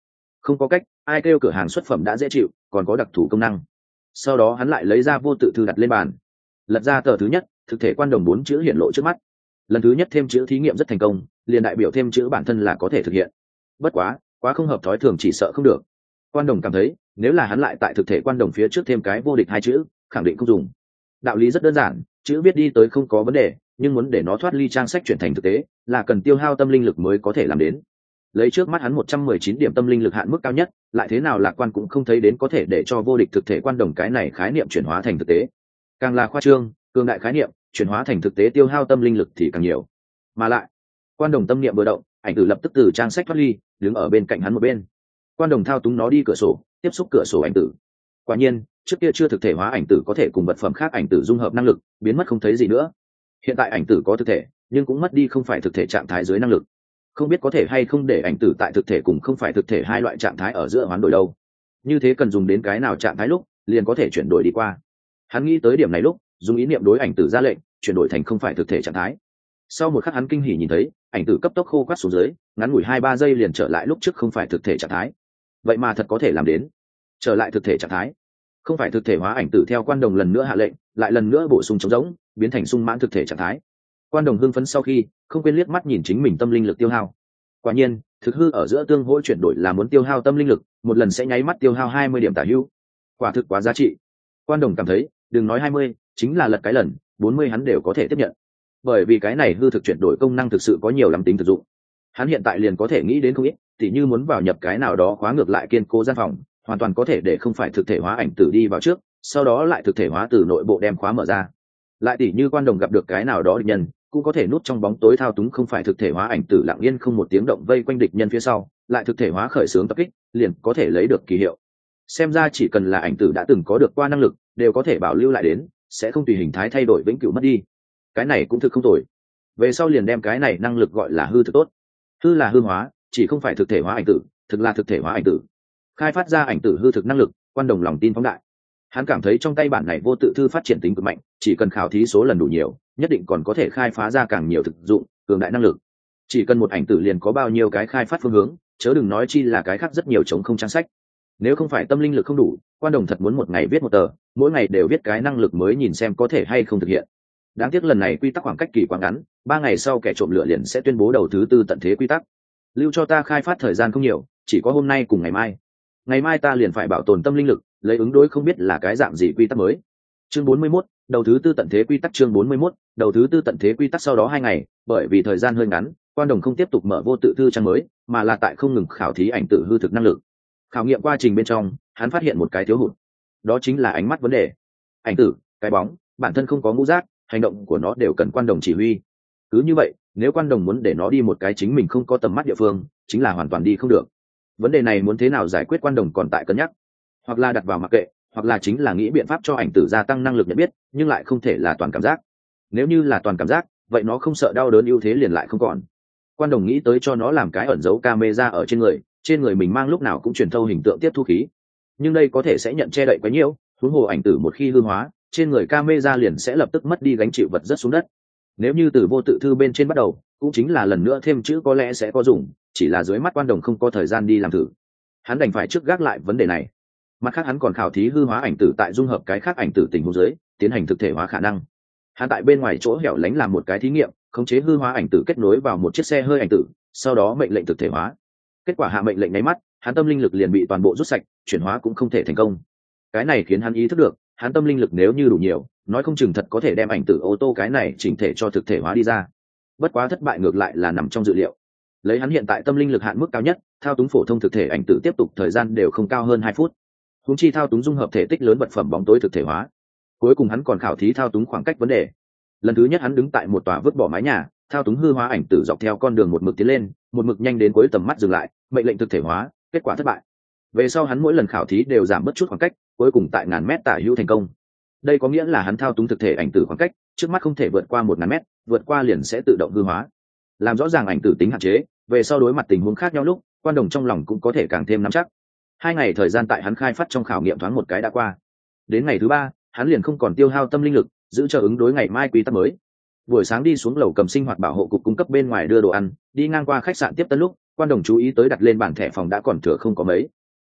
Không có cách, ai kêu cửa hàng xuất phẩm đã dễ chịu, còn có đặc thù công năng. Sau đó hắn lại lấy ra vô tự thư đặt lên bàn, lật ra tờ thứ nhất, thực thể quan đồng bốn chữ hiện lộ trước mắt. Lần thứ nhất thêm chữ thí nghiệm rất thành công, liền đại biểu thêm chữ bản thân là có thể thực hiện. Bất quá, quá không hợp thói thường chỉ sợ không được. Quan đồng cảm thấy, nếu là hắn lại tại thực thể quan đồng phía trước thêm cái vô địch hai chữ, khẳng định không dùng. Đạo lý rất đơn giản, chữ viết đi tới không có vấn đề, nhưng muốn để nó thoát ly trang sách chuyển thành thực tế, là cần tiêu hao tâm linh lực mới có thể làm đến. Lấy trước mắt hắn một trăm mười chín điểm tâm linh lực hạn mức cao nhất, lại thế nào lạc quan cũng không thấy đến có thể để cho vô địch thực thể quan đồng cái này khái niệm chuyển hóa thành thực tế. Càng là khoa trương, cường đại khái niệm chuyển hóa thành thực tế tiêu hao tâm linh lực thì càng nhiều. Mà lại, quan đồng tâm niệm vừa động, ảnh tử lập tức từ trang sách thoát ly, đứng ở bên cạnh hắn một bên. Quan đồng thao túng nó đi cửa sổ, tiếp xúc cửa sổ ảnh tử. Quả nhiên, trước kia chưa thực thể hóa ảnh tử có thể cùng vật phẩm khác ảnh tử dung hợp năng lực, biến mất không thấy gì nữa. Hiện tại ảnh tử có thực thể, nhưng cũng mất đi không phải thực thể trạng thái dưới năng lực. Không biết có thể hay không để ảnh tử tại thực thể cùng không phải thực thể hai loại trạng thái ở giữa hoán đổi đâu. Như thế cần dùng đến cái nào trạng thái lúc, liền có thể chuyển đổi đi qua. Hắn nghĩ tới điểm này lúc, dùng ý niệm đối ảnh tử ra lệnh, chuyển đổi thành không phải thực thể trạng thái. Sau một khắc hắn kinh hỉ nhìn thấy, ảnh tử cấp tốc khô quắt xuống dưới, ngắn ngủi hai ba giây liền trở lại lúc trước không phải thực thể trạng thái. Vậy mà thật có thể làm đến. Trở lại thực thể trạng thái. Không phải thực thể hóa ảnh tử theo quan đồng lần nữa hạ lệnh, lại lần nữa bổ sung trống rỗng, biến thành sung mãn thực thể trạng thái. Quan đồng hưng phấn sau khi, không quên liếc mắt nhìn chính mình tâm linh lực tiêu hao. Quả nhiên, thực hư ở giữa tương hỗ chuyển đổi là muốn tiêu hao tâm linh lực, một lần sẽ nháy mắt tiêu hao hai mươi điểm tả hữu. Quả thực quá giá trị. Quan đồng cảm thấy, đừng nói hai mươi, chính là lật cái lần, bốn mươi hắn đều có thể tiếp nhận. Bởi vì cái này hư thực chuyển đổi công năng thực sự có nhiều lắm tính thực dụng. Hắn hiện tại liền có thể nghĩ đến không ít, tỉ như muốn vào nhập cái nào đó khóa ngược lại kiên cố gian phòng, hoàn toàn có thể để không phải thực thể hóa ảnh tử đi vào trước, sau đó lại thực thể hóa từ nội bộ đem khóa mở ra. Lại tỉ như quan đồng gặp được cái nào đó địch nhân, cũng có thể núp trong bóng tối thao túng không phải thực thể hóa ảnh tử lặng yên không một tiếng động vây quanh địch nhân phía sau, lại thực thể hóa khởi xướng tập kích, liền có thể lấy được kỳ hiệu. Xem ra chỉ cần là ảnh tử đã từng có được qua năng lực, đều có thể bảo lưu lại đến, sẽ không tùy hình thái thay đổi vĩnh cửu mất đi. Cái này cũng thực không tồi. Về sau liền đem cái này năng lực gọi là hư thực tốt. Hư là hư hóa, chỉ không phải thực thể hóa ảnh tử, thực là thực thể hóa ảnh tử. Khai phát ra ảnh tử hư thực năng lực, quan đồng lòng tin phóng đại. Hắn cảm thấy trong tay bản này vô tự thư phát triển tính cực mạnh, chỉ cần khảo thí số lần đủ nhiều, nhất định còn có thể khai phá ra càng nhiều thực dụng, cường đại năng lực. Chỉ cần một ảnh tử liền có bao nhiêu cái khai phát phương hướng, chớ đừng nói chi là cái khác rất nhiều chống không trang sách. Nếu không phải tâm linh lực không đủ, quan đồng thật muốn một ngày viết một tờ, mỗi ngày đều viết cái năng lực mới nhìn xem có thể hay không thực hiện. Đáng tiếc lần này quy tắc khoảng cách kỳ quá ngắn, ba ngày sau kẻ trộm lửa liền sẽ tuyên bố đầu thứ tư tận thế quy tắc. Lưu cho ta khai phát thời gian không nhiều, chỉ có hôm nay cùng ngày mai. Ngày mai ta liền phải bảo tồn tâm linh lực, lấy ứng đối không biết là cái dạng gì quy tắc mới. Chương bốn mươi mốt, đầu thứ tư tận thế quy tắc. Chương bốn mươi mốt, đầu thứ tư tận thế quy tắc. Sau đó hai ngày, bởi vì thời gian hơi ngắn, quan đồng không tiếp tục mở vô tự thư trang mới, mà là tại không ngừng khảo thí ảnh tử hư thực năng lực. Khảo nghiệm quá trình bên trong, hắn phát hiện một cái thiếu hụt, đó chính là ánh mắt vấn đề. Ảnh tử, cái bóng, bản thân không có ngũ giác, hành động của nó đều cần quan đồng chỉ huy. Cứ như vậy, nếu quan đồng muốn để nó đi một cái chính mình không có tầm mắt địa phương, chính là hoàn toàn đi không được. Vấn đề này muốn thế nào giải quyết quan đồng còn tại cân nhắc, hoặc là đặt vào mặc kệ, hoặc là chính là nghĩ biện pháp cho ảnh tử gia tăng năng lực nhận biết, nhưng lại không thể là toàn cảm giác. Nếu như là toàn cảm giác, vậy nó không sợ đau đớn ưu thế liền lại không còn. Quan đồng nghĩ tới cho nó làm cái ẩn dấu camera ở trên người, trên người mình mang lúc nào cũng truyền thâu hình tượng tiếp thu khí, nhưng đây có thể sẽ nhận che đậy quá nhiều, huống hồ ảnh tử một khi hư hóa, trên người camera liền sẽ lập tức mất đi gánh chịu vật rất xuống đất. Nếu như từ vô tự thư bên trên bắt đầu, cũng chính là lần nữa thêm chữ có lẽ sẽ có dùng, chỉ là dưới mắt quan đồng không có thời gian đi làm thử. Hắn đành phải trước gác lại vấn đề này. Mặt khác hắn còn khảo thí hư hóa ảnh tử tại dung hợp cái khác ảnh tử tình huống dưới, tiến hành thực thể hóa khả năng. Hắn tại bên ngoài chỗ hẻo lánh làm một cái thí nghiệm, khống chế hư hóa ảnh tử kết nối vào một chiếc xe hơi ảnh tử, sau đó mệnh lệnh thực thể hóa. Kết quả hạ mệnh lệnh nháy mắt, hắn tâm linh lực liền bị toàn bộ rút sạch, chuyển hóa cũng không thể thành công. Cái này khiến hắn ý thức được, hắn tâm linh lực nếu như đủ nhiều, nói không chừng thật có thể đem ảnh tử ô tô cái này chỉnh thể cho thực thể hóa đi ra. Bất quá thất bại ngược lại là nằm trong dự liệu. Lấy hắn hiện tại tâm linh lực hạn mức cao nhất, thao túng phổ thông thực thể ảnh tử tiếp tục thời gian đều không cao hơn hai phút. Huống chi thao túng dung hợp thể tích lớn vật phẩm bóng tối thực thể hóa. Cuối cùng hắn còn khảo thí thao túng khoảng cách vấn đề. Lần thứ nhất hắn đứng tại một tòa vứt bỏ mái nhà, thao túng hư hóa ảnh tử dọc theo con đường một mực tiến lên, một mực nhanh đến cuối tầm mắt dừng lại, mệnh lệnh thực thể hóa, kết quả thất bại. Về sau hắn mỗi lần khảo thí đều giảm bớt chút khoảng cách, cuối cùng tại ngàn mét tả hữu thành công. Đây có nghĩa là hắn thao túng thực thể ảnh tử khoảng cách, trước mắt không thể vượt qua một ngàn mét, vượt qua liền sẽ tự động hư hóa. Làm rõ ràng ảnh tử tính hạn chế, về sau đối mặt tình huống khác nhau lúc, quan đồng trong lòng cũng có thể càng thêm nắm chắc. Hai ngày thời gian tại hắn khai phát trong khảo nghiệm thoáng một cái đã qua. Đến ngày thứ ba, hắn liền không còn tiêu hao tâm linh lực, giữ cho ứng đối ngày mai quy tắc mới. Buổi sáng đi xuống lầu cầm sinh hoạt bảo hộ cục cung cấp bên ngoài đưa đồ ăn, đi ngang qua khách sạn tiếp tân lúc, quan đồng chú ý tới đặt lên bảng thẻ phòng đã còn thừa không có mấy.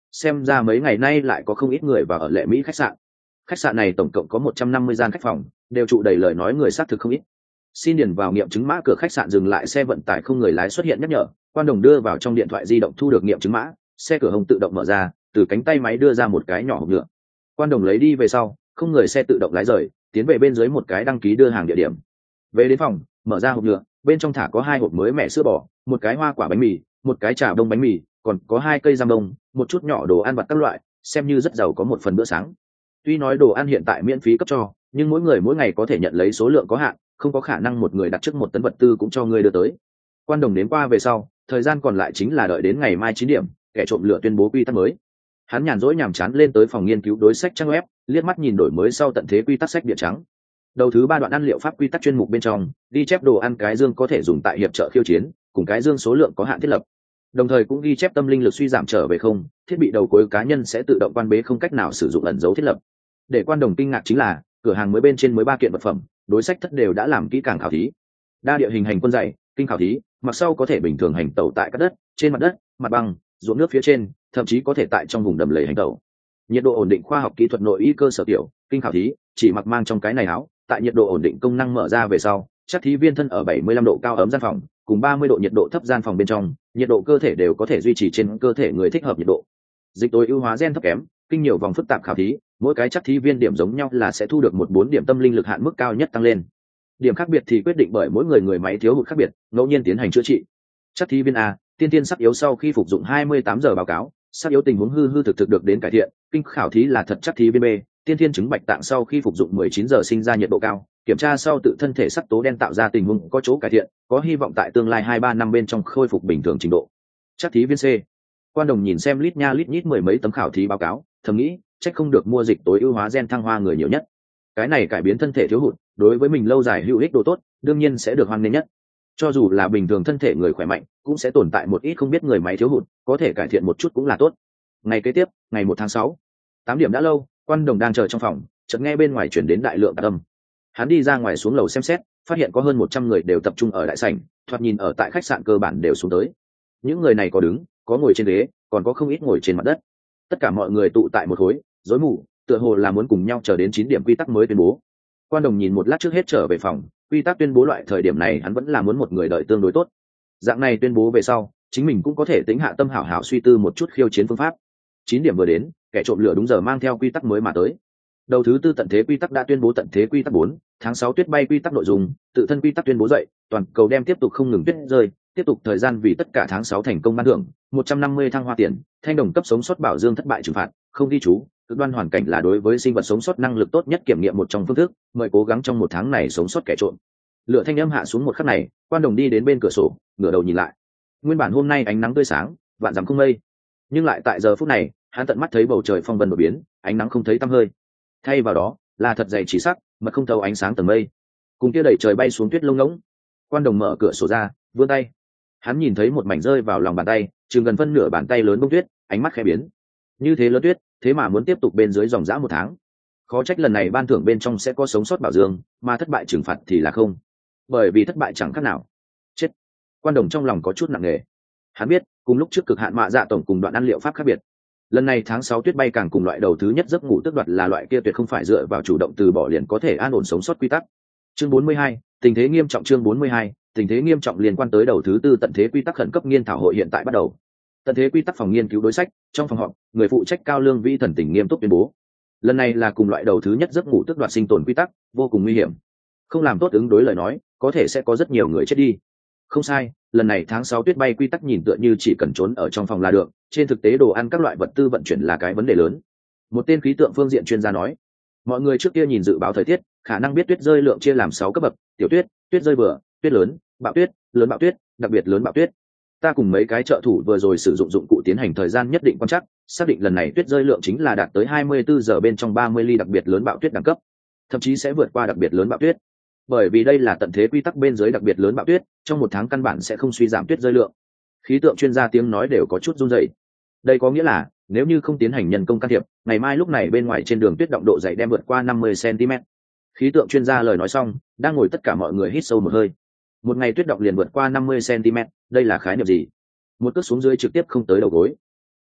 xem ra mấy ngày nay lại có không ít người vào ở Lệ Mỹ khách sạn. Khách sạn này tổng cộng có một trăm năm mươi gian khách phòng, đều trụ đầy lời nói người xác thực không ít. Xin điền vào nghiệm chứng mã, cửa khách sạn dừng lại, xe vận tải không người lái xuất hiện nhắc nhở. Quan Đồng đưa vào trong điện thoại di động thu được nghiệm chứng mã, xe cửa hông tự động mở ra, từ cánh tay máy đưa ra một cái nhỏ hộp nhựa. Quan Đồng lấy đi về sau, không người xe tự động lái rời, tiến về bên dưới một cái đăng ký đưa hàng địa điểm. Về đến phòng, mở ra hộp nhựa, bên trong thả có hai hộp mới mẻ sữa bò, một cái hoa quả bánh mì, một cái trà đông bánh mì, còn có hai cây giam đông, một chút nhỏ đồ ăn vặt các loại, xem như rất giàu có một phần bữa sáng. Tuy nói đồ ăn hiện tại miễn phí cấp cho, nhưng mỗi người mỗi ngày có thể nhận lấy số lượng có hạn, không có khả năng một người đặt trước một tấn vật tư cũng cho người đưa tới. Quan Đồng đến qua về sau, thời gian còn lại chính là đợi đến ngày mai chín điểm, kẻ trộm lửa tuyên bố quy tắc mới. Hắn nhàn rỗi nhàm chán lên tới phòng nghiên cứu đối sách trang web, liếc mắt nhìn đổi mới sau tận thế quy tắc sách địa trắng. Đầu thứ ba đoạn ăn liệu pháp quy tắc chuyên mục bên trong, ghi chép đồ ăn cái dương có thể dùng tại hiệp trợ khiêu chiến, cùng cái dương số lượng có hạn thiết lập. Đồng thời cũng ghi chép tâm linh lực suy giảm trở về không, thiết bị đầu cuối cá nhân sẽ tự động quan bế không cách nào sử dụng ẩn dấu thiết lập. Để Quan Đồng kinh ngạc chính là, cửa hàng mới bên trên mới ba kiện vật phẩm, đối sách thất đều đã làm kỹ càng khảo thí. Đa địa hình hành quân dạy, kinh khảo thí, mặc sau có thể bình thường hành tẩu tại các đất, trên mặt đất, mặt băng, ruộng nước phía trên, thậm chí có thể tại trong vùng đầm lầy hành tẩu. Nhiệt độ ổn định khoa học kỹ thuật nội y cơ sở tiểu, kinh khảo thí, chỉ mặc mang trong cái này áo, tại nhiệt độ ổn định công năng mở ra về sau, chắc thí viên thân ở bảy mươi lăm độ cao ấm gian phòng, cùng ba mươi độ nhiệt độ thấp gian phòng bên trong, nhiệt độ cơ thể đều có thể duy trì trên cơ thể người thích hợp nhiệt độ. Dịch tối ưu hóa gen thấp kém, kinh nhiều vòng phức tạp khảo thí, mỗi cái chắc thí viên điểm giống nhau là sẽ thu được một bốn điểm tâm linh lực hạn mức cao nhất tăng lên. Điểm khác biệt thì quyết định bởi mỗi người người máy thiếu hụt khác biệt, ngẫu nhiên tiến hành chữa trị. Chắc thí viên A, tiên tiên sắc yếu sau khi phục dụng hai mươi tám giờ báo cáo, sắc yếu tình huống hư hư thực thực được đến cải thiện. Kinh khảo thí là thật chắc thí viên B, tiên tiên chứng bạch tạng sau khi phục dụng mười chín giờ sinh ra nhiệt độ cao, kiểm tra sau tự thân thể sắc tố đen tạo ra tình huống có chỗ cải thiện, có hy vọng tại tương lai hai ba năm bên trong khôi phục bình thường trình độ. Chắc thí viên C. Quan Đồng nhìn xem lít nha lít nhít mười mấy tấm khảo thí báo cáo, thầm nghĩ, trách không được mua dịch tối ưu hóa gen thăng hoa người nhiều nhất. Cái này cải biến thân thể thiếu hụt, đối với mình lâu dài hữu ích độ tốt, đương nhiên sẽ được hoan nghênh nhất. Cho dù là bình thường thân thể người khỏe mạnh, cũng sẽ tồn tại một ít không biết người máy thiếu hụt, có thể cải thiện một chút cũng là tốt. Ngày kế tiếp, ngày một tháng sáu, tám điểm đã lâu, Quan Đồng đang chờ trong phòng, chợt nghe bên ngoài chuyển đến đại lượng tạp âm. Hắn đi ra ngoài xuống lầu xem xét, phát hiện có hơn một trăm người đều tập trung ở đại sảnh, thoạt nhìn ở tại khách sạn cơ bản đều xuống tới. Những người này có đứng, có ngồi trên ghế, còn có không ít ngồi trên mặt đất. Tất cả mọi người tụ tại một khối, rối mù, tựa hồ là muốn cùng nhau chờ đến chín điểm quy tắc mới tuyên bố. Quan Đồng nhìn một lát trước hết trở về phòng, quy tắc tuyên bố loại thời điểm này hắn vẫn là muốn một người đợi tương đối tốt. Dạng này tuyên bố về sau, chính mình cũng có thể tính hạ tâm hảo hảo suy tư một chút khiêu chiến phương pháp. Chín điểm vừa đến, kẻ trộm lửa đúng giờ mang theo quy tắc mới mà tới. Đầu thứ tư tận thế quy tắc đã tuyên bố tận thế quy tắc bốn, tháng sáu tuyết bay quy tắc nội dung, tự thân quy tắc tuyên bố dậy, toàn cầu đem tiếp tục không ngừng tuyết rơi, tiếp tục thời gian vì tất cả tháng sáu thành công ban thưởng, một trăm năm mươi thăng hoa tiền, thanh đồng cấp sống sót bảo dương thất bại trừng phạt, không ghi chú, cực đoan hoàn cảnh là đối với sinh vật sống sót năng lực tốt nhất kiểm nghiệm một trong phương thức, mời cố gắng trong một tháng này sống sót kẻ trộm. Lửa thanh âm hạ xuống một khắc này, Quan Đồng đi đến bên cửa sổ, ngửa đầu nhìn lại. Nguyên bản hôm nay ánh nắng tươi sáng, vạn dặm không mây, nhưng lại tại giờ phút này, hắn tận mắt thấy bầu trời phong vân đột biến, ánh nắng không thấy tăm hơi. Thay vào đó, là thật dày chỉ sắc, mà không thấu ánh sáng tầng mây. Cùng kia đẩy trời bay xuống tuyết lông ngỗng. Quan Đồng mở cửa sổ ra, vươn tay. Hắn nhìn thấy một mảnh rơi vào lòng bàn tay, chừng gần phân nửa bàn tay lớn bông tuyết, ánh mắt khẽ biến. Như thế lớn tuyết, thế mà muốn tiếp tục bên dưới dòng dã một tháng. Khó trách lần này ban thưởng bên trong sẽ có sống sót bảo dương, mà thất bại trừng phạt thì là không. Bởi vì thất bại chẳng khác nào chết. Quan Đồng trong lòng có chút nặng nề. Hắn biết, cùng lúc trước cực hạn mạ dạ tổng cùng đoạn ăn liệu pháp khác biệt. Lần này tháng sáu tuyết bay càng cùng loại đầu thứ nhất giấc ngủ tước đoạt là loại kia tuyệt không phải dựa vào chủ động từ bỏ liền có thể an ổn sống sót quy tắc. Chương bốn mươi hai, tình thế nghiêm trọng. Chương bốn mươi hai, tình thế nghiêm trọng liên quan tới đầu thứ tư tận thế quy tắc khẩn cấp nghiên thảo hội hiện tại bắt đầu. Tận thế quy tắc phòng nghiên cứu đối sách, trong phòng họp, người phụ trách Cao Lương Vĩ thần tình nghiêm túc tuyên bố. Lần này là cùng loại đầu thứ nhất giấc ngủ tước đoạt sinh tồn quy tắc, vô cùng nguy hiểm. Không làm tốt ứng đối lời nói, có thể sẽ có rất nhiều người chết đi. Không sai, lần này tháng sáu tuyết bay quy tắc nhìn tựa như chỉ cần trốn ở trong phòng là được, trên thực tế đồ ăn các loại vật tư vận chuyển là cái vấn đề lớn. Một tên khí tượng phương diện chuyên gia nói, mọi người trước kia nhìn dự báo thời tiết, khả năng biết tuyết rơi lượng chia làm sáu cấp bậc, tiểu tuyết, tuyết rơi vừa, tuyết lớn, bạo tuyết, lớn bạo tuyết, đặc biệt lớn bạo tuyết. Ta cùng mấy cái trợ thủ vừa rồi sử dụng dụng cụ tiến hành thời gian nhất định quan trắc, xác định lần này tuyết rơi lượng chính là đạt tới hai mươi bốn giờ bên trong ba mươi ly đặc biệt lớn bạo tuyết đẳng cấp, thậm chí sẽ vượt qua đặc biệt lớn bạo tuyết. Bởi vì đây là tận thế quy tắc bên dưới đặc biệt lớn bạo tuyết, trong một tháng căn bản sẽ không suy giảm tuyết rơi lượng. Khí tượng chuyên gia tiếng nói đều có chút run rẩy. Đây có nghĩa là nếu như không tiến hành nhân công can thiệp, ngày mai lúc này bên ngoài trên đường tuyết động độ dày đem vượt qua năm mươi xăng ti mét. Khí tượng chuyên gia lời nói xong, đang ngồi tất cả mọi người hít sâu một hơi. Một ngày tuyết động liền vượt qua năm mươi xăng ti mét, đây là khái niệm gì? Một cước xuống dưới trực tiếp không tới đầu gối.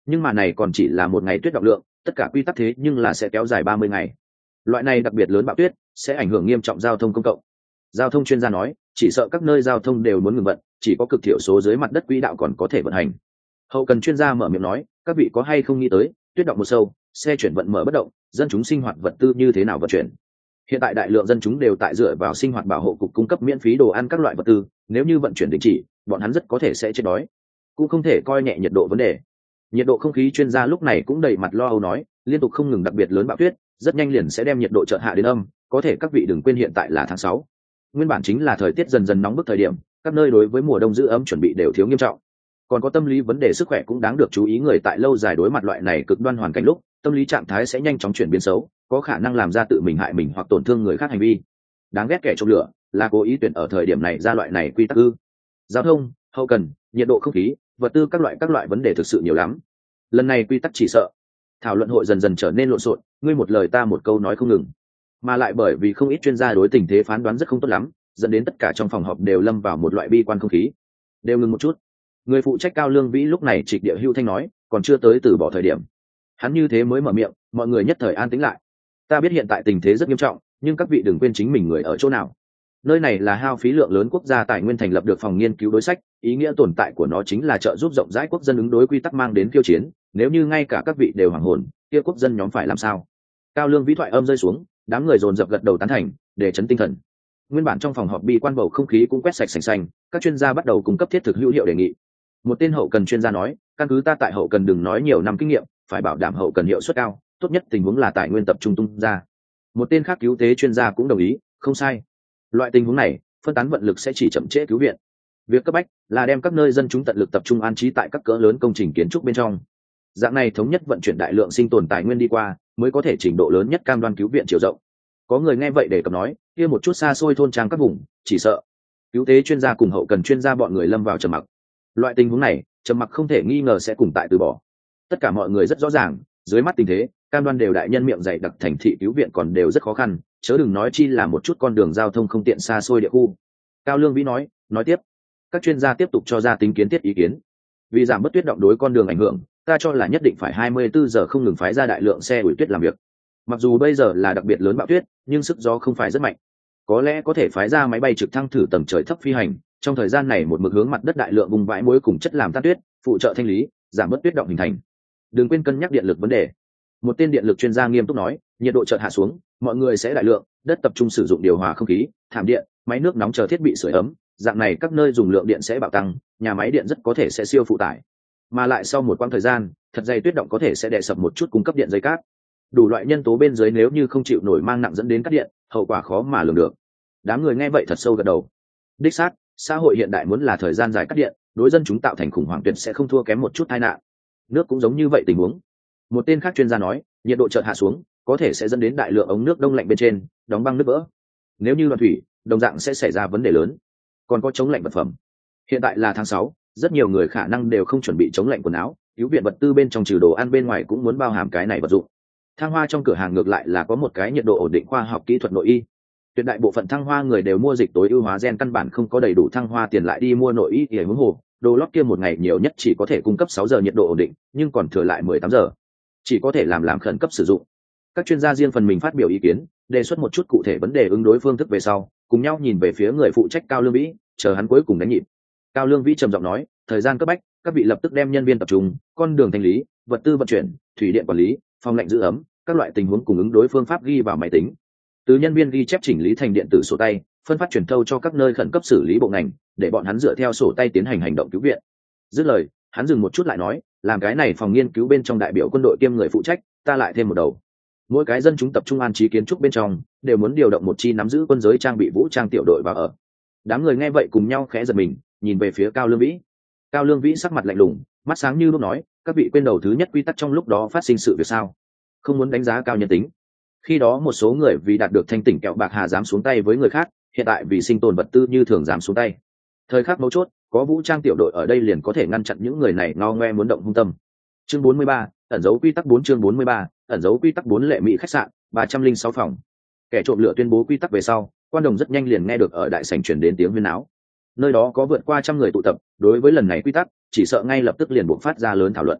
nhưng mà này còn chỉ là một ngày tuyết động lượng, tất cả quy tắc thế nhưng là sẽ kéo dài ba mươi ngày. Loại này đặc biệt lớn bão tuyết sẽ ảnh hưởng nghiêm trọng giao thông công cộng. Giao thông chuyên gia nói, chỉ sợ các nơi giao thông đều muốn ngừng vận, chỉ có cực thiểu số dưới mặt đất quỹ đạo còn có thể vận hành. Hậu cần chuyên gia mở miệng nói, các vị có hay không nghĩ tới, tuyết động một sâu, xe chuyển vận mở bất động, dân chúng sinh hoạt vật tư như thế nào vận chuyển? Hiện tại đại lượng dân chúng đều tại dựa vào sinh hoạt bảo hộ cục cung cấp miễn phí đồ ăn các loại vật tư, nếu như vận chuyển đình chỉ, bọn hắn rất có thể sẽ chết đói. Cũng không thể coi nhẹ nhiệt độ vấn đề. Nhiệt độ không khí chuyên gia lúc này cũng đầy mặt lo âu nói, liên tục không ngừng đặc biệt lớn bão tuyết, rất nhanh liền sẽ đem nhiệt độ chợt hạ đến âm, có thể các vị đừng quên hiện tại là tháng sáu. Nguyên bản chính là thời tiết dần dần nóng bức thời điểm, các nơi đối với mùa đông giữ ấm chuẩn bị đều thiếu nghiêm trọng. Còn có tâm lý vấn đề sức khỏe cũng đáng được chú ý, người tại lâu dài đối mặt loại này cực đoan hoàn cảnh lúc, tâm lý trạng thái sẽ nhanh chóng chuyển biến xấu, có khả năng làm ra tự mình hại mình hoặc tổn thương người khác hành vi. Đáng ghét kẻ trộm lửa là cố ý tuyển ở thời điểm này ra loại này quy tắc ư? Giao thông, hậu cần, nhiệt độ không khí, vật tư các loại các loại vấn đề thực sự nhiều lắm. Lần này quy tắc chỉ sợ thảo luận hội dần dần trở nên lộn xộn, ngươi một lời ta một câu nói không ngừng, mà lại bởi vì không ít chuyên gia đối tình thế phán đoán rất không tốt lắm, dẫn đến tất cả trong phòng họp đều lâm vào một loại bi quan không khí. Đều ngừng một chút. Người phụ trách Cao Lương Vĩ lúc này trịch địa hưu thanh nói, còn chưa tới từ bỏ thời điểm. Hắn như thế mới mở miệng, mọi người nhất thời an tĩnh lại. Ta biết hiện tại tình thế rất nghiêm trọng, nhưng các vị đừng quên chính mình người ở chỗ nào. Nơi này là hao phí lượng lớn quốc gia tài nguyên thành lập được phòng nghiên cứu đối sách, ý nghĩa tồn tại của nó chính là trợ giúp rộng rãi quốc dân ứng đối quy tắc mang đến khiêu chiến, nếu như ngay cả các vị đều hoàng hồn, kia quốc dân nhóm phải làm sao? Cao Lương Vĩ thoại âm rơi xuống, đám người dồn dập gật đầu tán thành, để chấn tinh thần. Nguyên bản trong phòng họp bi quan bầu không khí cũng quét sạch sành xanh, các chuyên gia bắt đầu cung cấp thiết thực hữu hiệu đề nghị. Một tên hậu cần chuyên gia nói, căn cứ ta tại hậu cần đừng nói nhiều năm kinh nghiệm, phải bảo đảm hậu cần hiệu suất cao, tốt nhất tình huống là tài nguyên tập trung tung ra. Một tên khác cứu tế chuyên gia cũng đồng ý, không sai. Loại tình huống này, phân tán vận lực sẽ chỉ chậm trễ cứu viện. Việc cấp bách là đem các nơi dân chúng tận lực tập trung an trí tại các cỡ lớn công trình kiến trúc bên trong. Dạng này thống nhất vận chuyển đại lượng sinh tồn tài nguyên đi qua, mới có thể trình độ lớn nhất cam đoan cứu viện chiều rộng. Có người nghe vậy để cập nói, kia một chút xa xôi thôn trang các vùng, chỉ sợ cứu tế chuyên gia cùng hậu cần chuyên gia bọn người lâm vào trầm mặc. Loại tình huống này, trầm mặc không thể nghi ngờ sẽ cùng tại từ bỏ. Tất cả mọi người rất rõ ràng, dưới mắt tình thế, cam đoan đều đại nhân miệng dày đặc thành thị cứu viện còn đều rất khó khăn, chớ đừng nói chi là một chút con đường giao thông không tiện xa xôi địa khu. Cao Lương Vĩ nói, nói tiếp, các chuyên gia tiếp tục cho ra tính kiến thiết ý kiến. Vì giảm bớt tuyết động đối con đường ảnh hưởng, ta cho là nhất định phải hai mươi bốn giờ không ngừng phái ra đại lượng xe đuổi tuyết làm việc. Mặc dù bây giờ là đặc biệt lớn bão tuyết, nhưng sức gió không phải rất mạnh. Có lẽ có thể phái ra máy bay trực thăng thử tầng trời thấp phi hành, trong thời gian này một mực hướng mặt đất đại lượng vùng vãi muối cùng chất làm tan tuyết, phụ trợ thanh lý, giảm bớt tuyết động hình thành. Đừng quên cân nhắc điện lực vấn đề. Một tên điện lực chuyên gia nghiêm túc nói, nhiệt độ chợt hạ xuống, mọi người sẽ đại lượng đất tập trung sử dụng điều hòa không khí, thảm điện, máy nước nóng chờ thiết bị sưởi ấm, dạng này các nơi dùng lượng điện sẽ bạo tăng, nhà máy điện rất có thể sẽ siêu phụ tải. Mà lại sau một quãng thời gian, thật dày tuyết động có thể sẽ đè sập một chút cung cấp điện dây cáp. Đủ loại nhân tố bên dưới nếu như không chịu nổi mang nặng dẫn đến cắt điện, hậu quả khó mà lường được. Đám người nghe vậy thật sâu gật đầu. Đích xác, xã hội hiện đại muốn là thời gian dài cắt điện, đối dân chúng tạo thành khủng hoảng tuyệt sẽ không thua kém một chút tai nạn. Nước cũng giống như vậy tình huống. Một tên khác chuyên gia nói, nhiệt độ chợt hạ xuống, có thể sẽ dẫn đến đại lượng ống nước đông lạnh bên trên, đóng băng nứt vỡ. Nếu như loạn thủy, đồng dạng sẽ xảy ra vấn đề lớn. Còn có chống lạnh vật phẩm. Hiện tại là tháng sáu, rất nhiều người khả năng đều không chuẩn bị chống lạnh quần áo, cứu viện vật tư bên trong trừ đồ ăn bên ngoài cũng muốn bao hàm cái này vật dụng. Thăng Hoa trong cửa hàng ngược lại là có một cái nhiệt độ ổn định khoa học kỹ thuật nội y. Tuyệt đại bộ phận Thăng Hoa người đều mua dịch tối ưu hóa gen, căn bản không có đầy đủ Thăng Hoa tiền lại đi mua nội y để huống hồ. Đồ lót kia một ngày nhiều nhất chỉ có thể cung cấp sáu giờ nhiệt độ ổn định, nhưng còn thừa lại mười tám giờ, chỉ có thể làm làm khẩn cấp sử dụng. Các chuyên gia riêng phần mình phát biểu ý kiến, đề xuất một chút cụ thể vấn đề ứng đối phương thức về sau, cùng nhau nhìn về phía người phụ trách Cao Lương Vĩ, chờ hắn cuối cùng đánh nhịp. Cao Lương Vĩ trầm giọng nói, thời gian cấp bách, các vị lập tức đem nhân viên tập trung, con đường thanh lý, vật tư vận chuyển, thủy điện quản lý, phòng lạnh giữ ấm, các loại tình huống cùng ứng đối phương pháp ghi vào máy tính. Từ nhân viên ghi chép chỉnh lý thành điện tử sổ tay, phân phát truyền thâu cho các nơi khẩn cấp xử lý bộ ngành, để bọn hắn dựa theo sổ tay tiến hành hành động cứu viện. Dứt lời, hắn dừng một chút lại nói, làm cái này phòng nghiên cứu bên trong đại biểu quân đội kiêm người phụ trách, ta lại thêm một đầu. Mỗi cái dân chúng tập trung an trí kiến trúc bên trong, đều muốn điều động một chi nắm giữ quân giới trang bị vũ trang tiểu đội vào ở. Đám người nghe vậy cùng nhau khẽ giật mình, nhìn về phía Cao Lương Vĩ. Cao Lương Vĩ sắc mặt lạnh lùng, mắt sáng như lúc nói, các vị quên đầu thứ nhất quy tắc trong lúc đó phát sinh sự việc sao? Không muốn đánh giá cao nhân tính. Khi đó một số người vì đạt được thanh tỉnh kẹo bạc hà dám xuống tay với người khác, hiện tại vì sinh tồn vật tư như thường dám xuống tay. Thời khắc mấu chốt, có vũ trang tiểu đội ở đây liền có thể ngăn chặn những người này ngao ngoe muốn động hung tâm. Chương bốn mươi ba, ẩn dấu quy tắc bốn chương bốn mươi ba, ẩn dấu quy tắc bốn lệ mỹ khách sạn, ba trăm linh sáu phòng. Kẻ trộm lửa tuyên bố quy tắc về sau, quan đồng rất nhanh liền nghe được ở đại sảnh truyền đến tiếng huyên náo. Nơi đó có vượt qua trăm người tụ tập, đối với lần này quy tắc, chỉ sợ ngay lập tức liền buộc phát ra lớn thảo luận.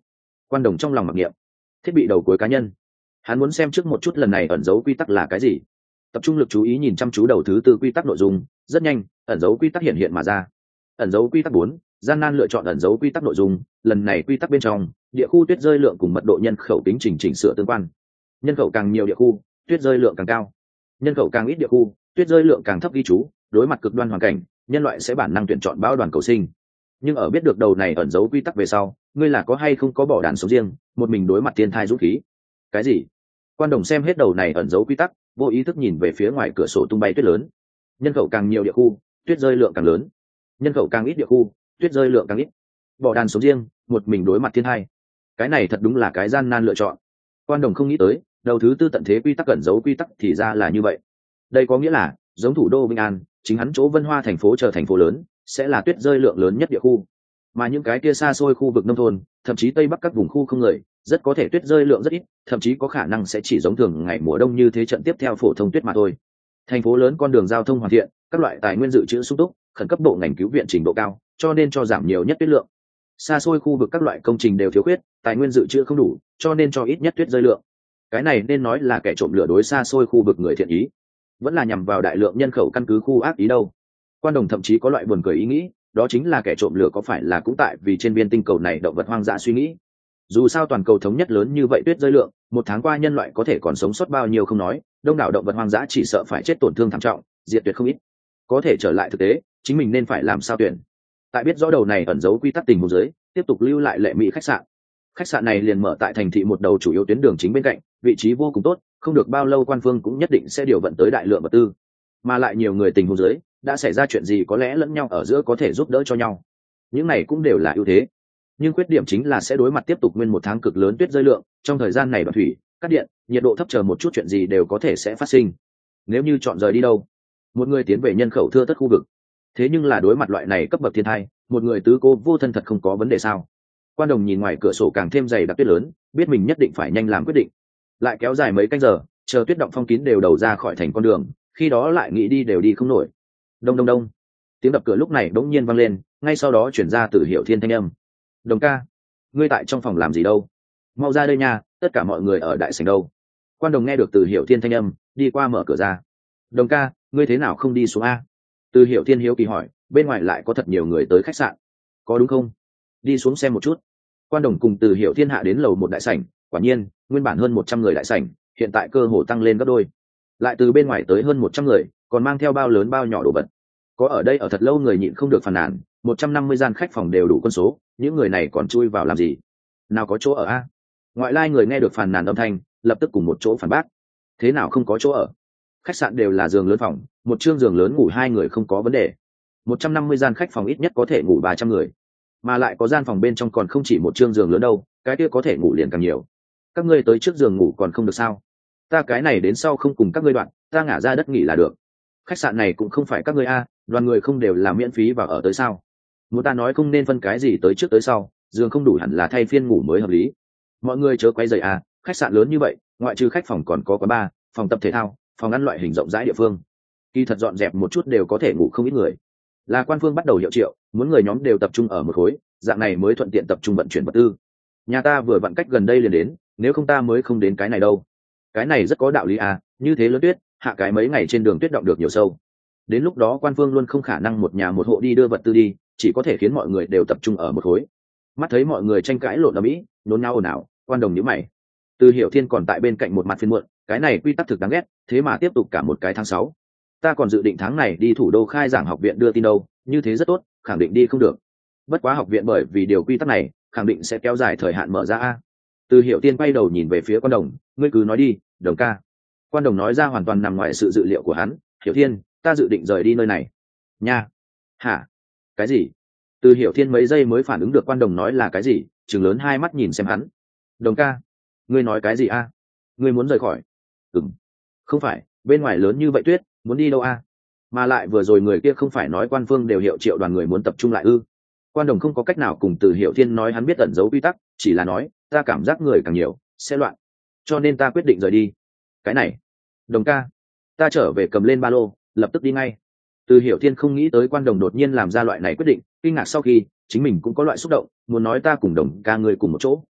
Quan Đồng trong lòng mặc niệm. Thiết bị đầu cuối cá nhân, hắn muốn xem trước một chút lần này ẩn dấu quy tắc là cái gì. Tập trung lực chú ý nhìn chăm chú đầu thứ tư quy tắc nội dung. Rất nhanh, ẩn dấu quy tắc hiện hiện mà ra. Ẩn dấu quy tắc bốn, gian nan lựa chọn ẩn dấu quy tắc nội dung. Lần này quy tắc bên trong, địa khu tuyết rơi lượng cùng mật độ nhân khẩu tính chỉnh chỉnh sửa tương quan. Nhân khẩu càng nhiều địa khu, tuyết rơi lượng càng cao. Nhân khẩu càng ít địa khu, tuyết rơi lượng càng thấp. Ghi chú, đối mặt cực đoan hoàn cảnh, nhân loại sẽ bản năng tuyển chọn bão đoàn cầu sinh. Nhưng ở biết được đầu này ẩn dấu quy tắc về sau, ngươi là có hay không có bỏ đàn sống riêng, một mình đối mặt thiên thai dũng khí? Cái gì? Quan Đồng xem hết đầu này ẩn dấu quy tắc, vô ý thức nhìn về phía ngoài cửa sổ tung bay tuyết lớn. Nhân khẩu càng nhiều địa khu, tuyết rơi lượng càng lớn. Nhân khẩu càng ít địa khu, tuyết rơi lượng càng ít. Bỏ đàn sống riêng, một mình đối mặt thiên thai. Cái này thật đúng là cái gian nan lựa chọn. Quan Đồng không nghĩ tới, đầu thứ tư tận thế quy tắc ẩn dấu quy tắc thì ra là như vậy. Đây có nghĩa là, giống thủ đô Vinh An, chính hắn chỗ Vân Hoa thành phố chờ thành phố lớn, sẽ là tuyết rơi lượng lớn nhất địa khu. Mà những cái kia xa xôi khu vực nông thôn, thậm chí tây bắc các vùng khu không người, rất có thể tuyết rơi lượng rất ít, thậm chí có khả năng sẽ chỉ giống thường ngày mùa đông như thế trận tiếp theo phổ thông tuyết mà thôi. Thành phố lớn con đường giao thông hoàn thiện, các loại tài nguyên dự trữ sung túc, khẩn cấp bộ ngành cứu viện trình độ cao, cho nên cho giảm nhiều nhất tuyết lượng. Xa xôi khu vực các loại công trình đều thiếu khuyết, tài nguyên dự trữ không đủ, cho nên cho ít nhất tuyết rơi lượng. Cái này nên nói là kẻ trộm lửa đối xa xôi khu vực người thiện ý, vẫn là nhằm vào đại lượng nhân khẩu căn cứ khu ác ý đâu. Quan Đồng thậm chí có loại buồn cười ý nghĩ, đó chính là kẻ trộm lửa có phải là cũng tại vì trên viên tinh cầu này động vật hoang dã suy nghĩ. Dù sao toàn cầu thống nhất lớn như vậy tuyết rơi lượng, một tháng qua nhân loại có thể còn sống sót bao nhiêu không nói, đông đảo động vật hoang dã chỉ sợ phải chết tổn thương thảm trọng, diệt tuyệt không ít. Có thể trở lại thực tế, chính mình nên phải làm sao tuyển. Tại biết rõ đầu này ẩn dấu quy tắc tình huống dưới, tiếp tục lưu lại Lệ Mỹ khách sạn. Khách sạn này liền mở tại thành thị một đầu chủ yếu tuyến đường chính bên cạnh, vị trí vô cùng tốt, không được bao lâu quan phương cũng nhất định sẽ điều vận tới đại lượng vật tư. Mà lại nhiều người tình huống dưới, đã xảy ra chuyện gì có lẽ lẫn nhau ở giữa có thể giúp đỡ cho nhau. Những này cũng đều là ưu thế. Nhưng khuyết điểm chính là sẽ đối mặt tiếp tục nguyên một tháng cực lớn tuyết rơi lượng, trong thời gian này đoạn thủy, cắt điện, nhiệt độ thấp, chờ một chút chuyện gì đều có thể sẽ phát sinh. Nếu như chọn rời đi đâu? Một người tiến về nhân khẩu thưa thớt khu vực. Thế nhưng là đối mặt loại này cấp bậc thiên thai, một người tứ cô vô thân thật không có vấn đề sao? Quan Đồng nhìn ngoài cửa sổ càng thêm dày đặc tuyết lớn, biết mình nhất định phải nhanh làm quyết định. Lại kéo dài mấy canh giờ, chờ tuyết động phong kín đều đầu ra khỏi thành con đường, khi đó lại nghĩ đi đều đi không nổi. Đông đông đông, tiếng đập cửa lúc này bỗng nhiên vang lên, ngay sau đó chuyển ra từ Hiểu Thiên thanh âm. Đồng ca, ngươi tại trong phòng làm gì đâu? Mau ra đây nha, tất cả mọi người ở đại sảnh đâu. Quan Đồng nghe được từ Hiểu Thiên thanh âm, đi qua mở cửa ra. Đồng ca, ngươi thế nào không đi xuống a? Từ Hiểu Thiên hiếu kỳ hỏi, bên ngoài lại có thật nhiều người tới khách sạn, có đúng không? Đi xuống xem một chút. Quan Đồng cùng Từ Hiểu Thiên hạ đến lầu một đại sảnh, quả nhiên, nguyên bản hơn một trăm người đại sảnh, hiện tại cơ hồ tăng lên gấp đôi. Lại từ bên ngoài tới hơn một trăm người, còn mang theo bao lớn bao nhỏ đồ vật. Có ở đây ở thật lâu người nhịn không được phàn nàn, một trăm năm mươi gian khách phòng đều đủ quân số, những người này còn chui vào làm gì? Nào có chỗ ở a? Ngoại lai người nghe được phàn nàn âm thanh, lập tức cùng một chỗ phản bác. Thế nào không có chỗ ở? Khách sạn đều là giường lớn phòng, một chương giường lớn ngủ hai người không có vấn đề. một trăm năm mươi gian khách phòng ít nhất có thể ngủ ba trăm người, mà lại có gian phòng bên trong còn không chỉ một chương giường lớn đâu, cái kia có thể ngủ liền càng nhiều. Các ngươi tới trước giường ngủ còn không được sao? Ta cái này đến sau không cùng các ngươi đoạn, ta ngả ra đất nghỉ là được. Khách sạn này cũng không phải các ngươi a, đoàn người không đều là miễn phí vào ở tới sao? Muốn ta nói không nên phân cái gì tới trước tới sau, giường không đủ hẳn là thay phiên ngủ mới hợp lý. Mọi người chớ quấy rầy à, khách sạn lớn như vậy, ngoại trừ khách phòng còn có quán bar, phòng tập thể thao, phòng ăn loại hình rộng rãi địa phương. Kỳ thật dọn dẹp một chút đều có thể ngủ không ít người. Là quan phương bắt đầu hiệu triệu, muốn người nhóm đều tập trung ở một khối, dạng này mới thuận tiện tập trung vận chuyển vật tư. Nhà ta vừa vặn cách gần đây liền đến, nếu không ta mới không đến cái này đâu. Cái này rất có đạo lý à, như thế lớn tuyết, hạ cái mấy ngày trên đường tuyết động được nhiều sâu. Đến lúc đó quan phương luôn không khả năng một nhà một hộ đi đưa vật tư đi, chỉ có thể khiến mọi người đều tập trung ở một khối. Mắt thấy mọi người tranh cãi lộn ầm ĩ, nôn nao ồn ào, Quan Đồng nhíu mày. Từ Hiểu Thiên còn tại bên cạnh một mặt phiền muộn, cái này quy tắc thực đáng ghét, thế mà tiếp tục cả một cái tháng sáu. Ta còn dự định tháng này đi thủ đô khai giảng học viện đưa tin đâu, như thế rất tốt, khẳng định đi không được. Bất quá học viện bởi vì điều quy tắc này, khẳng định sẽ kéo dài thời hạn mở ra a. Từ Hiểu Thiên quay đầu nhìn về phía Quan Đồng, ngươi cứ nói đi, Đồng ca. Quan Đồng nói ra hoàn toàn nằm ngoài sự dự liệu của hắn, Hiểu Thiên, ta dự định rời đi nơi này. Nha. Hả? Cái gì? Từ Hiểu Thiên mấy giây mới phản ứng được Quan Đồng nói là cái gì, trừng lớn hai mắt nhìn xem hắn. Đồng ca, ngươi nói cái gì a? Ngươi muốn rời khỏi? Ừm. Không phải, bên ngoài lớn như vậy tuyết, muốn đi đâu a? Mà lại vừa rồi người kia không phải nói quan phương đều hiệu triệu đoàn người muốn tập trung lại ư? Quan Đồng không có cách nào cùng Từ Hiểu Thiên nói hắn biết ẩn giấu quy tắc, chỉ là nói, ta cảm giác người càng nhiều, sẽ loạn. Cho nên ta quyết định rời đi. Cái này, Đồng ca, ta trở về cầm lên ba lô, lập tức đi ngay. Từ Hiểu Thiên không nghĩ tới Quan Đồng đột nhiên làm ra loại này quyết định, kinh ngạc sau khi, chính mình cũng có loại xúc động, muốn nói ta cùng Đồng ca ngươi cùng một chỗ.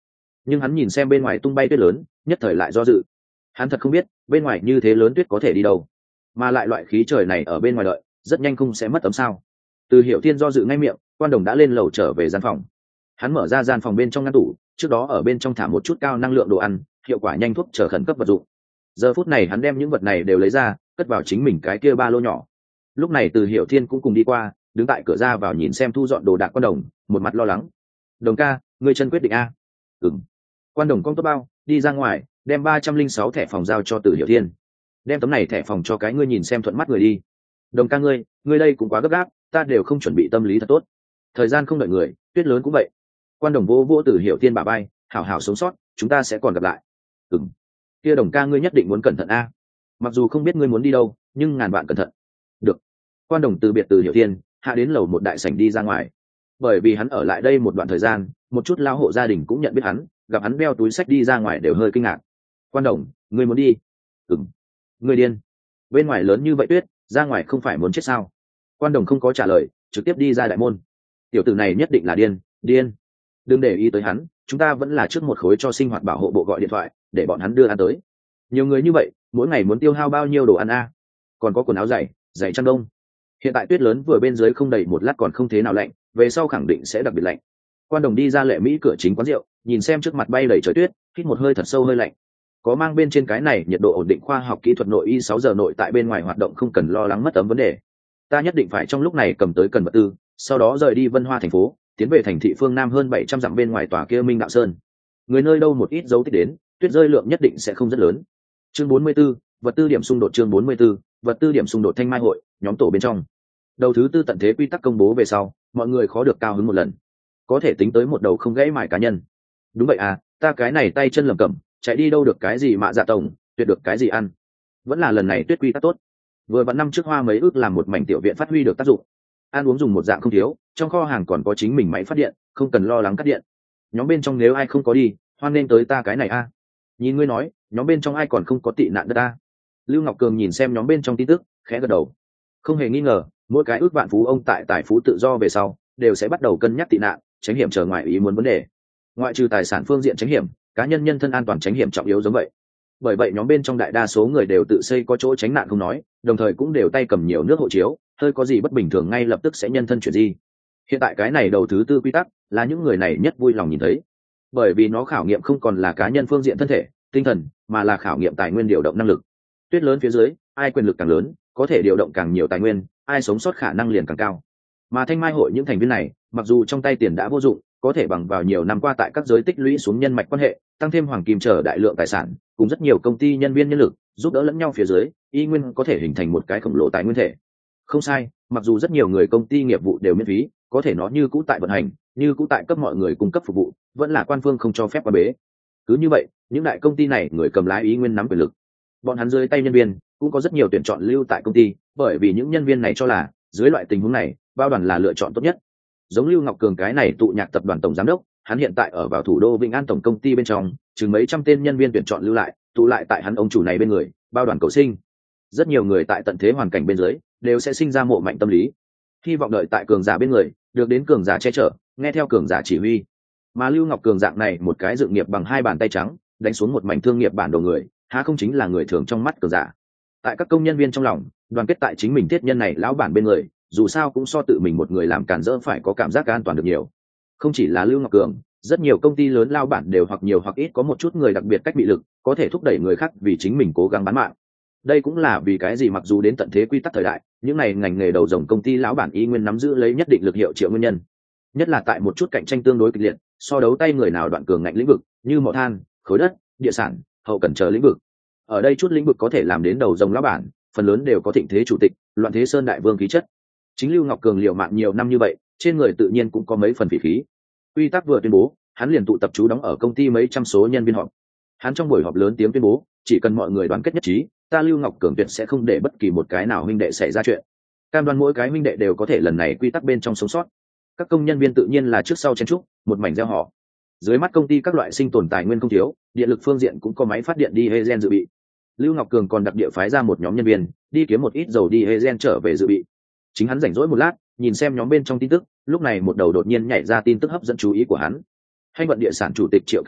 nhưng hắn nhìn xem bên ngoài tung bay tuyết lớn nhất thời lại do dự. Hắn thật không biết bên ngoài như thế lớn tuyết có thể đi đâu, mà lại loại khí trời này ở bên ngoài đợi rất nhanh không sẽ mất ấm sao. Từ Hiểu Thiên do dự ngay miệng, Quan Đồng đã lên lầu trở về gian phòng. Hắn mở ra gian phòng bên trong ngăn tủ, trước đó ở bên trong thả một chút cao năng lượng đồ ăn, hiệu quả nhanh thuốc chờ khẩn cấp vật dụng. Giờ phút này hắn đem những vật này đều lấy ra, cất vào chính mình cái kia ba lô nhỏ. Lúc này Từ Hiểu Thiên cũng cùng đi qua, đứng tại cửa ra vào nhìn xem thu dọn đồ đạc Quan Đồng, một mặt lo lắng. Đồng ca, ngươi chân quyết định a? Ừm. Quan Đồng cong tốt bao, đi ra ngoài, đem ba trăm linh sáu thẻ phòng giao cho Từ Hiểu Thiên. Đem tấm này thẻ phòng cho cái ngươi nhìn xem thuận mắt người đi. Đồng ca ngươi, ngươi đây cũng quá gấp gáp, ta đều không chuẩn bị tâm lý thật tốt. Thời gian không đợi người, tuyết lớn cũng vậy. Quan Đồng vô vô Từ Hiểu Thiên bả vai, hảo hảo sống sót, chúng ta sẽ còn gặp lại. Ừm. Kia Đồng ca ngươi nhất định muốn cẩn thận a. Mặc dù không biết ngươi muốn đi đâu, nhưng ngàn vạn cẩn thận. Được. Quan Đồng từ biệt Từ Hiểu Thiên, hạ đến lầu một đại sảnh đi ra ngoài. Bởi vì hắn ở lại đây một đoạn thời gian, một chút lao hộ gia đình cũng nhận biết hắn, gặp hắn đeo túi sách đi ra ngoài đều hơi kinh ngạc. Quan Đồng, ngươi muốn đi? Ừm. Ngươi điên? Bên ngoài lớn như vậy tuyết, ra ngoài không phải muốn chết sao? Quan Đồng không có trả lời, trực tiếp đi ra đại môn. Tiểu tử này nhất định là điên, điên. Đừng để ý tới hắn, chúng ta vẫn là trước một khối cho sinh hoạt bảo hộ bộ gọi điện thoại, để bọn hắn đưa ăn tới. Nhiều người như vậy, mỗi ngày muốn tiêu hao bao nhiêu đồ ăn a? Còn có quần áo dày, giày chăn đông. Hiện tại tuyết lớn vừa bên dưới không đầy một lát còn không thế nào lạnh, về sau khẳng định sẽ đặc biệt lạnh. Quan Đồng đi ra Lệ Mỹ cửa chính quán rượu, nhìn xem trước mặt bay đầy trời tuyết, hít một hơi thật sâu hơi lạnh. Có mang bên trên cái này nhiệt độ ổn định khoa học kỹ thuật nội y sáu giờ nội tại bên ngoài hoạt động không cần lo lắng mất ấm vấn đề. Ta nhất định phải trong lúc này cầm tới cần vật tư, sau đó rời đi Vân Hoa thành phố, tiến về thành thị phương Nam hơn bảy trăm dặm bên ngoài tòa kia Minh Đạo Sơn. Người nơi đâu một ít dấu tích đến, tuyết rơi lượng nhất định sẽ không rất lớn. Chương bốn mươi 44, vật tư điểm xung đột chương bốn mươi 44, vật tư điểm xung đột Thanh Mai hội, nhóm tổ bên trong. Đầu thứ tư tận thế quy tắc công bố về sau, mọi người khó được cao hứng một lần. Có thể tính tới một đầu không gãy mài cá nhân. Đúng vậy à, ta cái này tay chân lầm cẩm, chạy đi đâu được cái gì mà dạ tổng, tuyệt được cái gì ăn. Vẫn là lần này tuyết quy tắc tốt. Vừa vặn năm trước Hoa mấy ước làm một mảnh tiểu viện phát huy được tác dụng. Ăn uống dùng một dạng không thiếu, trong kho hàng còn có chính mình máy phát điện, không cần lo lắng cắt điện. Nhóm bên trong nếu ai không có đi, hoan nên tới ta cái này a. À. Nhìn ngươi nói, nhóm bên trong ai còn không có tị nạn đất ta. Lưu Ngọc Cường nhìn xem nhóm bên trong tin tức, khẽ gật đầu. Không hề nghi ngờ, mỗi cái ước vạn phú ông tại tài phú tự do về sau, đều sẽ bắt đầu cân nhắc tị nạn, tránh hiểm trở ngoài ý muốn vấn đề. Ngoại trừ tài sản phương diện tránh hiểm, cá nhân nhân thân an toàn tránh hiểm trọng yếu giống vậy. Bởi vậy nhóm bên trong đại đa số người đều tự xây có chỗ tránh nạn không nói, đồng thời cũng đều tay cầm nhiều nước hộ chiếu, hơi có gì bất bình thường ngay lập tức sẽ nhân thân chuyển di. Hiện tại cái này đầu thứ tư quy tắc là những người này nhất vui lòng nhìn thấy, bởi vì nó khảo nghiệm không còn là cá nhân phương diện thân thể, tinh thần, mà là khảo nghiệm tài nguyên điều động năng lực. Tuyết lớn phía dưới, ai quyền lực càng lớn, có thể điều động càng nhiều tài nguyên, ai sống sót khả năng liền càng cao. Mà Thanh Mai hội những thành viên này, mặc dù trong tay tiền đã vô dụng, có thể bằng vào nhiều năm qua tại các giới tích lũy xuống nhân mạch quan hệ, tăng thêm hoàng kim trở đại lượng tài sản, cùng rất nhiều công ty nhân viên nhân lực giúp đỡ lẫn nhau phía dưới, y nguyên có thể hình thành một cái khổng lồ tài nguyên thể. Không sai, mặc dù rất nhiều người công ty nghiệp vụ đều miễn phí, có thể nó như cũ tại vận hành, như cũ tại cấp mọi người cung cấp phục vụ, vẫn là quan phương không cho phép qua bế. Cứ như vậy, những đại công ty này người cầm lái ý nguyên nắm quyền lực. Bọn hắn dưới tay nhân viên cũng có rất nhiều tuyển chọn lưu tại công ty, bởi vì những nhân viên này cho là dưới loại tình huống này, bao đoàn là lựa chọn tốt nhất. Giống Lưu Ngọc Cường cái này tụ nhạc tập đoàn tổng giám đốc, hắn hiện tại ở vào thủ đô Vĩnh An tổng công ty bên trong, chừng mấy trăm tên nhân viên tuyển chọn lưu lại, tụ lại tại hắn ông chủ này bên người, bao đoàn cầu sinh. Rất nhiều người tại tận thế hoàn cảnh bên dưới, đều sẽ sinh ra mộ mạnh tâm lý, hy vọng đợi tại cường giả bên người, được đến cường giả che chở, nghe theo cường giả chỉ huy. Mà Lưu Ngọc Cường dạng này một cái dự nghiệp bằng hai bàn tay trắng, đánh xuống một mảnh thương nghiệp bản đồ người, há không chính là người thường trong mắt cường giả. Tại các công nhân viên trong lòng, đoàn kết tại chính mình thiết nhân này lão bản bên người, dù sao cũng so tự mình một người làm cản rỡ phải có cảm giác an toàn được nhiều. Không chỉ là Lưu Ngọc Cường, rất nhiều công ty lớn lao bản đều hoặc nhiều hoặc ít có một chút người đặc biệt cách bị lực, có thể thúc đẩy người khác vì chính mình cố gắng bán mạng. Đây cũng là vì cái gì mặc dù đến tận thế quy tắc thời đại, những này ngành nghề đầu rồng công ty lão bản y nguyên nắm giữ lấy nhất định lực hiệu triệu nguyên nhân. Nhất là tại một chút cạnh tranh tương đối kịch liệt, so đấu tay người nào đoạn cường ngạnh lĩnh vực, như mỏ than, khối đất, địa sản, hậu cần chờ lĩnh vực. Ở đây chút lĩnh vực có thể làm đến đầu rồng lão bản, phần lớn đều có thịnh thế chủ tịch, loạn thế sơn đại vương khí chất. Chính Lưu Ngọc Cường liều mạng nhiều năm như vậy, trên người tự nhiên cũng có mấy phần vị khí. Quy tắc vừa tuyên bố, hắn liền tụ tập trú đóng ở công ty mấy trăm số nhân viên họp. Hắn trong buổi họp lớn tiếng tuyên bố, chỉ cần mọi người đoàn kết nhất trí, ta Lưu Ngọc Cường tuyệt sẽ không để bất kỳ một cái nào huynh đệ xảy ra chuyện. Cam đoan mỗi cái huynh đệ đều có thể lần này quy tắc bên trong sống sót. Các công nhân viên tự nhiên là trước sau chen trúc, một mảnh gieo họ. Dưới mắt công ty các loại sinh tồn tài nguyên không thiếu, điện lực phương diện cũng có máy phát điện đi Hezen dự bị. Lưu Ngọc Cường còn đặc địa phái ra một nhóm nhân viên đi kiếm một ít dầu đi Hezen trở về dự bị. Chính hắn rảnh rỗi một lát, nhìn xem nhóm bên trong tin tức, lúc này một đầu đột nhiên nhảy ra tin tức hấp dẫn chú ý của hắn. Hành vận địa sản chủ tịch Triệu Kế Bình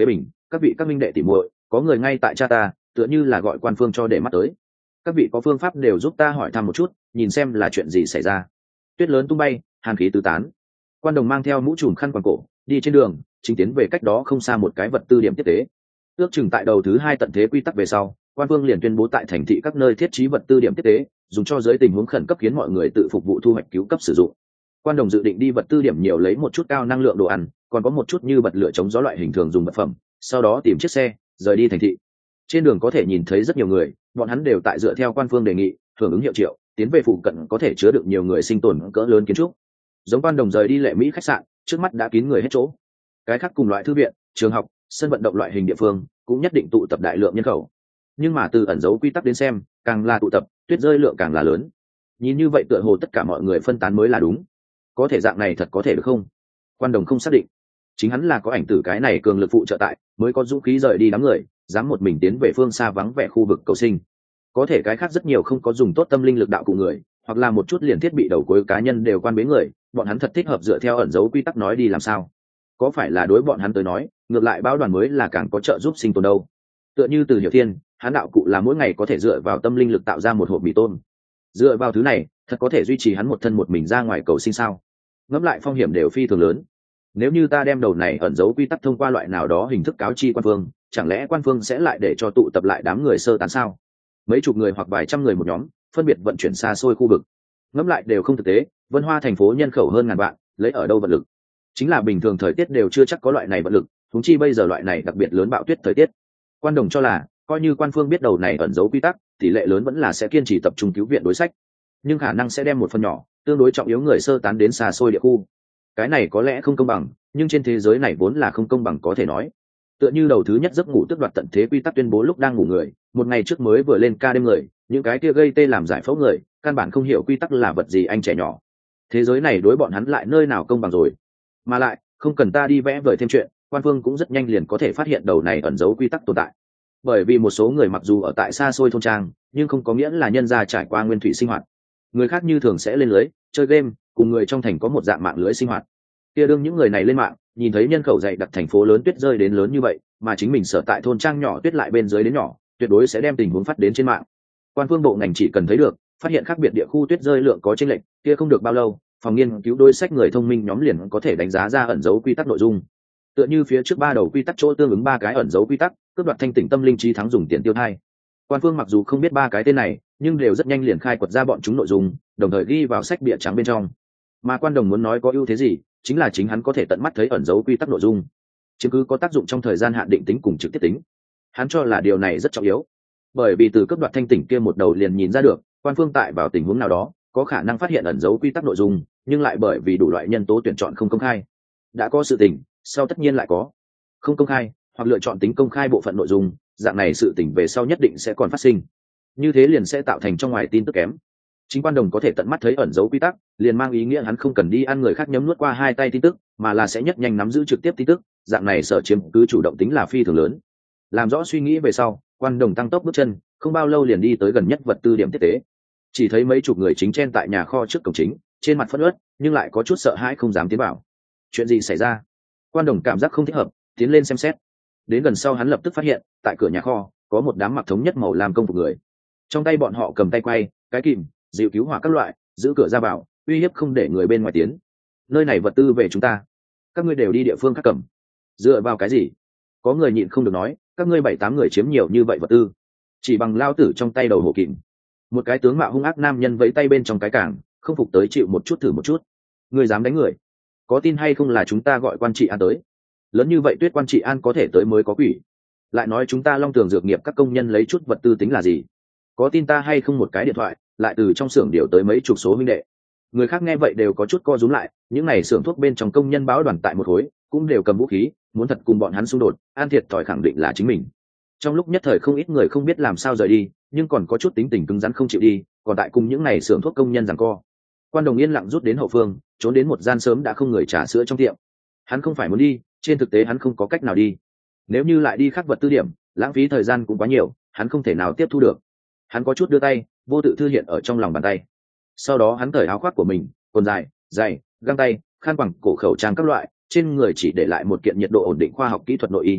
các vị các minh đệ tỉ muội, có người ngay tại cha ta, tựa như là gọi quan phương cho để mắt tới. Các vị có phương pháp đều giúp ta hỏi thăm một chút, nhìn xem là chuyện gì xảy ra. Tuyết lớn tung bay, hàn khí tứ tán. Quan Đồng mang theo mũ trùm khăn quàng cổ, đi trên đường, chính tiến về cách đó không xa một cái vật tư điểm tiếp tế. Ước chừng tại đầu thứ hai tận thế quy tắc về sau, quan vương liền tuyên bố tại thành thị các nơi thiết trí vật tư điểm tiếp tế, dùng cho dưới tình huống khẩn cấp khiến mọi người tự phục vụ thu hoạch cứu cấp sử dụng. Quan Đồng dự định đi vật tư điểm nhiều lấy một chút cao năng lượng đồ ăn, còn có một chút như bật lửa chống gió loại hình thường dùng vật phẩm, sau đó tìm chiếc xe rời đi thành thị. Trên đường có thể nhìn thấy rất nhiều người, bọn hắn đều tại dựa theo quan phương đề nghị hưởng ứng hiệu triệu, tiến về phụ cận có thể chứa được nhiều người sinh tồn cỡ lớn kiến trúc. Giống Quan Đồng rời đi Lệ Mỹ khách sạn, trước mắt đã kín người hết chỗ. Cái khác cùng loại thư viện, trường học, sân vận động loại hình địa phương cũng nhất định tụ tập đại lượng nhân khẩu. Nhưng mà từ ẩn dấu quy tắc đến xem, càng là tụ tập, tuyết rơi lượng càng là lớn. Nhìn như vậy tựa hồ tất cả mọi người phân tán mới là đúng. Có thể dạng này thật có thể được không? Quan Đồng không xác định. Chính hắn là có ảnh tử cái này cường lực phụ trợ tại, mới có dũng khí rời đi đám người, dám một mình tiến về phương xa vắng vẻ khu vực cầu sinh. Có thể cái khác rất nhiều không có dùng tốt tâm linh lực đạo của người, hoặc là một chút liền thiết bị đầu cuối cá nhân đều quan bế người, bọn hắn thật thích hợp dựa theo ẩn dấu quy tắc nói đi làm sao? Có phải là đối bọn hắn tới nói, ngược lại báo đoàn mới là càng có trợ giúp sinh tồn đâu? Tựa như Từ Hiểu Thiên, hắn đạo cụ là mỗi ngày có thể dựa vào tâm linh lực tạo ra một hộp mì tôm. Dựa vào thứ này, thật có thể duy trì hắn một thân một mình ra ngoài cầu sinh sao? Ngẫm lại phong hiểm đều phi thường lớn. Nếu như ta đem đầu này ẩn dấu quy tắc thông qua loại nào đó hình thức cáo chi quan phương, chẳng lẽ quan phương sẽ lại để cho tụ tập lại đám người sơ tán sao? Mấy chục người hoặc vài trăm người một nhóm, phân biệt vận chuyển xa xôi khu vực. Ngẫm lại đều không thực tế. Vân Hoa thành phố nhân khẩu hơn ngàn vạn, lấy ở đâu vận lực? Chính là bình thường thời tiết đều chưa chắc có loại này vận lực, huống chi bây giờ loại này đặc biệt lớn bạo tuyết thời tiết. Quan Đồng cho là, coi như quan phương biết đầu này ẩn dấu quy tắc, tỷ lệ lớn vẫn là sẽ kiên trì tập trung cứu viện đối sách, nhưng khả năng sẽ đem một phần nhỏ, tương đối trọng yếu người sơ tán đến xa xôi địa khu. Cái này có lẽ không công bằng, nhưng trên thế giới này vốn là không công bằng có thể nói. Tựa như đầu thứ nhất giấc ngủ tước đoạt tận thế quy tắc tuyên bố lúc đang ngủ người, một ngày trước mới vừa lên ca đêm người, những cái kia gây tê làm giải phẫu người, căn bản không hiểu quy tắc là vật gì anh trẻ nhỏ. Thế giới này đối bọn hắn lại nơi nào công bằng rồi? Mà lại, không cần ta đi vẽ vời thêm chuyện, quan phương cũng rất nhanh liền có thể phát hiện đầu này ẩn dấu quy tắc tồn tại. Bởi vì một số người mặc dù ở tại xa xôi thôn trang, nhưng không có nghĩa là nhân gia trải qua nguyên thủy sinh hoạt. Người khác như thường sẽ lên lưới, chơi game, cùng người trong thành có một dạng mạng lưới sinh hoạt. Kia đương những người này lên mạng, nhìn thấy nhân khẩu dày đặc thành phố lớn tuyết rơi đến lớn như vậy, mà chính mình sở tại thôn trang nhỏ tuyết lại bên dưới đến nhỏ, tuyệt đối sẽ đem tình huống phát đến trên mạng. Quan phương bộ ngành chỉ cần thấy được, phát hiện khác biệt địa khu tuyết rơi lượng có chênh lệch, kia không được bao lâu, phòng nghiên cứu đối sách người thông minh nhóm liền có thể đánh giá ra ẩn dấu quy tắc nội dung. Tựa như phía trước ba đầu quy tắc chỗ tương ứng ba cái ẩn dấu quy tắc, cướp đoạt thanh tỉnh tâm linh trí thắng dùng tiền tiêu thai. Quan phương mặc dù không biết ba cái tên này, nhưng đều rất nhanh liền khai quật ra bọn chúng nội dung, đồng thời ghi vào sách bìa trắng bên trong. Mà Quan Đồng muốn nói có ưu thế gì, chính là chính hắn có thể tận mắt thấy ẩn dấu quy tắc nội dung, chứng cứ có tác dụng trong thời gian hạn định tính cùng trực tiếp tính. Hắn cho là điều này rất trọng yếu, bởi vì từ cấp đoạt thanh tỉnh kia một đầu liền nhìn ra được, quan phương tại vào tình huống nào đó có khả năng phát hiện ẩn dấu quy tắc nội dung, nhưng lại bởi vì đủ loại nhân tố tuyển chọn không công khai. Đã có sự tình, sau tất nhiên lại có không công khai hoặc lựa chọn tính công khai bộ phận nội dung, dạng này sự tình về sau nhất định sẽ còn phát sinh. Như thế liền sẽ tạo thành trong ngoài tin tức kém. Chính Quan Đồng có thể tận mắt thấy ẩn dấu quy tắc, liền mang ý nghĩa hắn không cần đi ăn người khác nhấm nuốt qua hai tay tin tức, mà là sẽ nhất nhanh nắm giữ trực tiếp tin tức, dạng này sở chiếm cứ chủ động tính là phi thường lớn. Làm rõ suy nghĩ về sau, Quan Đồng tăng tốc bước chân, không bao lâu liền đi tới gần nhất vật tư điểm tiếp tế. Chỉ thấy mấy chục người chính chen tại nhà kho trước cổng chính, trên mặt phẫn uất, nhưng lại có chút sợ hãi không dám tiến vào. Chuyện gì xảy ra? Quan Đồng cảm giác không thích hợp, tiến lên xem xét. Đến gần sau hắn lập tức phát hiện, tại cửa nhà kho có một đám mặc thống nhất màu làm công phục người. Trong tay bọn họ cầm tay quay, cái kìm, dịu cứu hỏa các loại, giữ cửa ra vào, uy hiếp không để người bên ngoài tiến. Nơi này vật tư về chúng ta, các ngươi đều đi địa phương khác cầm. Dựa vào cái gì? Có người nhịn không được nói, các ngươi bảy tám người chiếm nhiều như vậy vật tư, chỉ bằng lao tử trong tay đầu hổ kìm. Một cái tướng mạo hung ác nam nhân vẫy tay bên trong cái cảng, không phục tới chịu một chút thử một chút. Người dám đánh người, có tin hay không là chúng ta gọi quan trị an tới? Lớn như vậy tuyết quan trị an có thể tới mới có quỷ. Lại nói chúng ta Long Tường dược nghiệp các công nhân lấy chút vật tư tính là gì? Có tin ta hay không một cái điện thoại, lại từ trong xưởng điều tới mấy chục số minh đệ. Người khác nghe vậy đều có chút co rúm lại, những này xưởng thuốc bên trong công nhân báo đoàn tại một khối, cũng đều cầm vũ khí, muốn thật cùng bọn hắn xung đột, an thiệt thòi khẳng định là chính mình. Trong lúc nhất thời không ít người không biết làm sao rời đi, nhưng còn có chút tính tình cứng rắn không chịu đi, còn tại cùng những này xưởng thuốc công nhân giằng co. Quan Đồng yên lặng rút đến hậu phương, trốn đến một gian sớm đã không người trà sữa trong tiệm. Hắn không phải muốn đi, trên thực tế hắn không có cách nào đi. Nếu như lại đi khắc vật tư điểm, lãng phí thời gian cũng quá nhiều, hắn không thể nào tiếp thu được. Hắn có chút đưa tay, vô tự thư hiện ở trong lòng bàn tay. Sau đó hắn cởi áo khoác của mình, quần dài, giày, găng tay, khăn quàng cổ, khẩu trang các loại, trên người chỉ để lại một kiện nhiệt độ ổn định khoa học kỹ thuật nội y.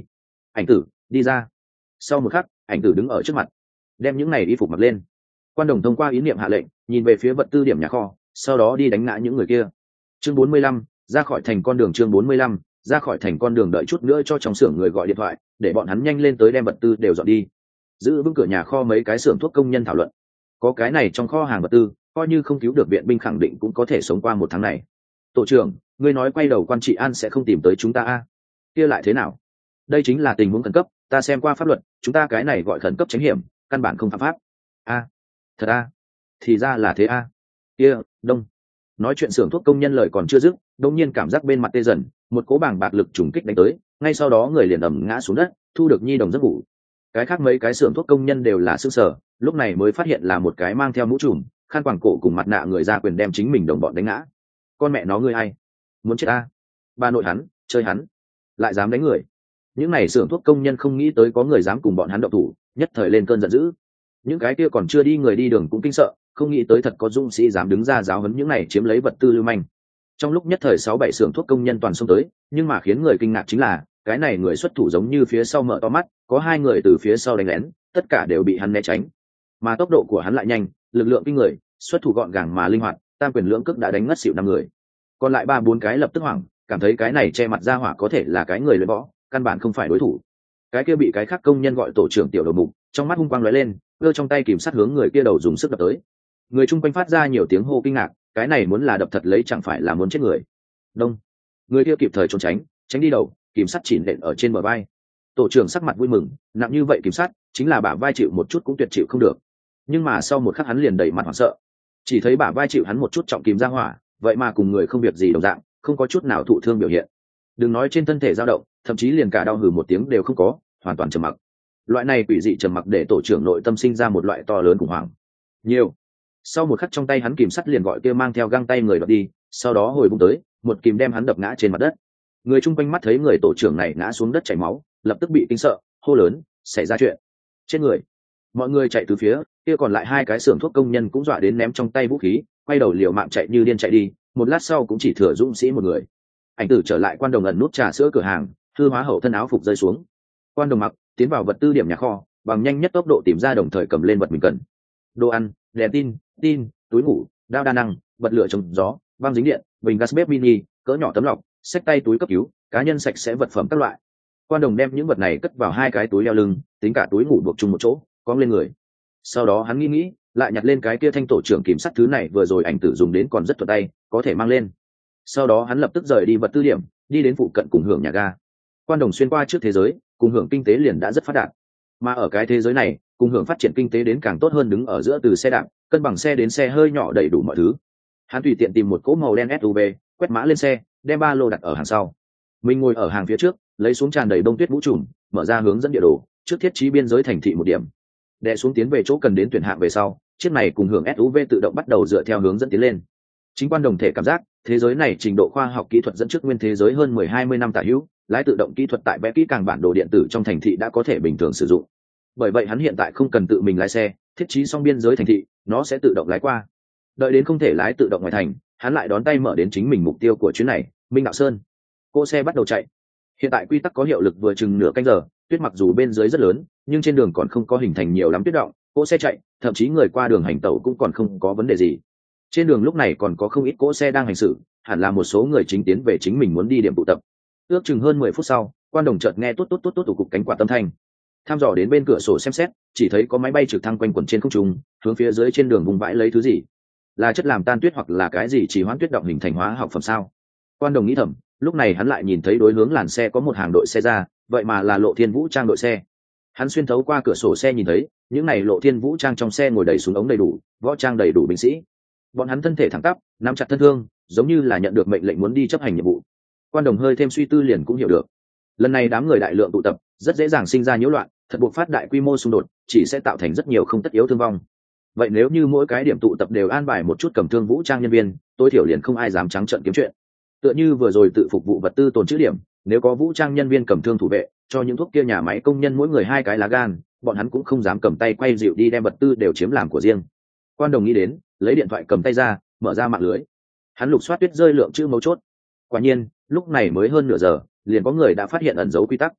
Ảnh Tử, đi ra. Sau một khắc, Ảnh Tử đứng ở trước mặt, đem những này y phục mặc lên. Quan Đồng thông qua ý niệm hạ lệnh, nhìn về phía vật tư điểm nhà kho, sau đó đi đánh ngã những người kia. Chương bốn mươi lăm, ra khỏi thành con đường. Chương bốn mươi lăm, ra khỏi thành con đường. Đợi chút nữa cho trong xưởng người gọi điện thoại, để bọn hắn nhanh lên tới đem vật tư đều dọn đi. Giữ vững cửa nhà kho mấy cái xưởng thuốc công nhân thảo luận. Có cái này trong kho hàng vật tư, coi như không cứu được viện binh khẳng định cũng có thể sống qua một tháng này. Tổ trưởng, ngươi nói quay đầu quan trị an sẽ không tìm tới chúng ta a? Kia lại thế nào? Đây chính là tình huống khẩn cấp, ta xem qua pháp luật, chúng ta cái này gọi khẩn cấp tránh hiểm, căn bản không phạm pháp. A, thật a? Thì ra là thế a. Kia, đông. Nói chuyện xưởng thuốc công nhân lời còn chưa dứt, đột nhiên cảm giác bên mặt tê dần, một cỗ bàng bạc lực trùng kích đánh tới, ngay sau đó người liền ầm ngã xuống đất, thu được nhi đồng giấc ngủ. Cái khác mấy cái xưởng thuốc công nhân đều là sững sờ, lúc này mới phát hiện là một cái mang theo mũ trùm, khăn quàng cổ cùng mặt nạ người ra quyền đem chính mình đồng bọn đánh ngã. Con mẹ nó ngươi ai? Muốn chết a? Bà nội hắn, chơi hắn, lại dám đánh người. Những này xưởng thuốc công nhân không nghĩ tới có người dám cùng bọn hắn động thủ, nhất thời lên cơn giận dữ. Những cái kia còn chưa đi người đi đường cũng kinh sợ, không nghĩ tới thật có dũng sĩ dám đứng ra giáo huấn những này chiếm lấy vật tư lưu manh. Trong lúc nhất thời sáu bảy xưởng thuốc công nhân toàn xông tới, nhưng mà khiến người kinh ngạc chính là cái này người xuất thủ giống như phía sau mở to mắt, có hai người từ phía sau đánh lén, tất cả đều bị hắn né tránh. Mà tốc độ của hắn lại nhanh, lực lượng kinh người, xuất thủ gọn gàng mà linh hoạt, tam quyền lưỡng cước đã đánh ngất xỉu năm người. Còn lại ba bốn cái lập tức hoảng, cảm thấy cái này che mặt ra hỏa có thể là cái người luyện võ, căn bản không phải đối thủ. Cái kia bị cái khác công nhân gọi tổ trưởng tiểu đầu mục, trong mắt hung quang lóe lên, giơ trong tay kìm sắt hướng người kia đầu dùng sức đập tới. Người chung quanh phát ra nhiều tiếng hô kinh ngạc, cái này muốn là đập thật lấy chẳng phải là muốn chết người. Đông. Người kia kịp thời trốn tránh, tránh đi đầu, kìm sắt chỉnh đệm ở trên bờ vai. Tổ trưởng sắc mặt vui mừng, nặng như vậy kìm sắt, chính là bả vai chịu một chút cũng tuyệt chịu không được. Nhưng mà sau một khắc hắn liền đầy mặt hoảng sợ, chỉ thấy bả vai chịu hắn một chút trọng kìm ra hỏa, vậy mà cùng người không việc gì đồng dạng, không có chút nào thụ thương biểu hiện. Đừng nói trên thân thể dao động, thậm chí liền cả đau hừ một tiếng đều không có, hoàn toàn trầm mặc. Loại này quỷ dị trầm mặc để tổ trưởng nội tâm sinh ra một loại to lớn khủng hoảng. Nhiều. Sau một khắc trong tay hắn kìm sắt liền gọi kia mang theo găng tay người đoạt đi, sau đó hồi bung tới, một kìm đem hắn đập ngã trên mặt đất. Người chung quanh mắt thấy người tổ trưởng này ngã xuống đất chảy máu, lập tức bị kinh sợ, hô lớn, xảy ra chuyện. Trên người. Mọi người chạy từ phía, kia còn lại hai cái xưởng thuốc công nhân cũng dọa đến ném trong tay vũ khí, quay đầu liều mạng chạy như điên chạy đi, một lát sau cũng chỉ thừa dũng sĩ một người. Ảnh Tử trở lại quan đồng ẩn nút trà sữa cửa hàng, hư hóa hậu thân áo phục rơi xuống. Quan đồng mặc, tiến vào vật tư điểm nhà kho, bằng nhanh nhất tốc độ tìm ra đồng thời cầm lên vật mình cần. Đồ ăn, đèn tin, tin, túi ngủ, đao đa năng, bật lửa chống gió, băng dính điện, bình gas bếp mini, cỡ nhỏ tấm lọc, xách tay túi cấp cứu, cá nhân sạch sẽ vật phẩm các loại. Quan đồng đem những vật này cất vào hai cái túi leo lưng, tính cả túi ngủ buộc chung một chỗ, cong lên người. Sau đó hắn nghĩ nghĩ, lại nhặt lên cái kia thanh tổ trưởng kiểm sắt thứ này vừa rồi Ảnh Tử dùng đến còn rất thuận tay, có thể mang lên. Sau đó hắn lập tức rời đi vật tư điểm, đi đến phụ cận cùng hưởng nhà ga. Quan đồng xuyên qua trước thế giới, cùng hưởng kinh tế liền đã rất phát đạt, mà ở cái thế giới này, cùng hưởng phát triển kinh tế đến càng tốt hơn, đứng ở giữa từ xe đạp, cân bằng xe đến xe hơi nhỏ đầy đủ mọi thứ. Hắn tùy tiện tìm một cỗ màu đen ét u vê, quét mã lên xe, đem ba lô đặt ở hàng sau. Mình ngồi ở hàng phía trước, lấy xuống tràn đầy bông tuyết vũ trùm, mở ra hướng dẫn địa đồ, trước thiết trí biên giới thành thị một điểm. Đè xuống tiến về chỗ cần đến tuyển hạng về sau, chiếc này cùng hưởng ét u vê tự động bắt đầu dựa theo hướng dẫn tiến lên. Chính quan đồng thể cảm giác, thế giới này trình độ khoa học kỹ thuật dẫn trước nguyên thế giới hơn mười hai mươi năm tả hữu, lái tự động kỹ thuật tại vẽ kỹ càng bản đồ điện tử trong thành thị đã có thể bình thường sử dụng. Bởi vậy hắn hiện tại không cần tự mình lái xe, thiết trí xong biên giới thành thị, nó sẽ tự động lái qua. Đợi đến không thể lái tự động ngoài thành, hắn lại đón tay mở đến chính mình mục tiêu của chuyến này, Minh Đạo Sơn. Cô xe bắt đầu chạy. Hiện tại quy tắc có hiệu lực vừa chừng nửa canh giờ, tuyết mặc dù bên dưới rất lớn, nhưng trên đường còn không có hình thành nhiều lắm tuyết động, cỗ xe chạy, thậm chí người qua đường hành tẩu cũng còn không có vấn đề gì. Trên đường lúc này còn có không ít cỗ xe đang hành xử, hẳn là một số người chính tiến về chính mình muốn đi điểm tụ tập. Ước chừng hơn mười phút sau, quan đồng chợt nghe tốt tốt tốt tốt tụ cục cánh quạt âm thanh. Tham dò đến bên cửa sổ xem xét, chỉ thấy có máy bay trực thăng quanh quẩn trên không trung, hướng phía dưới trên đường vùng vãi lấy thứ gì. Là chất làm tan tuyết hoặc là cái gì chỉ hoãn tuyết động hình thành hóa học phẩm sao? Quan đồng nghĩ thầm, lúc này hắn lại nhìn thấy đối hướng làn xe có một hàng đội xe ra, vậy mà là Lộ Thiên Vũ Trang đội xe. Hắn xuyên thấu qua cửa sổ xe nhìn thấy, những này Lộ Thiên Vũ Trang trong xe ngồi đầy súng ống đầy đủ, võ trang đầy đủ binh sĩ. Bọn hắn thân thể thẳng tắp, nắm chặt thân thương, giống như là nhận được mệnh lệnh muốn đi chấp hành nhiệm vụ. Quan đồng hơi thêm suy tư liền cũng hiểu được, lần này đám người đại lượng tụ tập, rất dễ dàng sinh ra nhiễu loạn, thật buộc phát đại quy mô xung đột, chỉ sẽ tạo thành rất nhiều không tất yếu thương vong. Vậy nếu như mỗi cái điểm tụ tập đều an bài một chút cầm thương vũ trang nhân viên, tối thiểu liền không ai dám trắng trợn kiếm chuyện. Tựa như vừa rồi tự phục vụ vật tư tồn trữ điểm, nếu có vũ trang nhân viên cầm thương thủ vệ, cho những thuốc kia nhà máy công nhân mỗi người hai cái lá gan, bọn hắn cũng không dám cầm tay quay dịu đi đem vật tư đều chiếm làm của riêng. Quan đồng nghĩ đến, lấy điện thoại cầm tay ra, mở ra mạng lưới. Hắn lục soát tuyết rơi lượng chữ mấu chốt. Quả nhiên, lúc này mới hơn nửa giờ, liền có người đã phát hiện ẩn dấu quy tắc.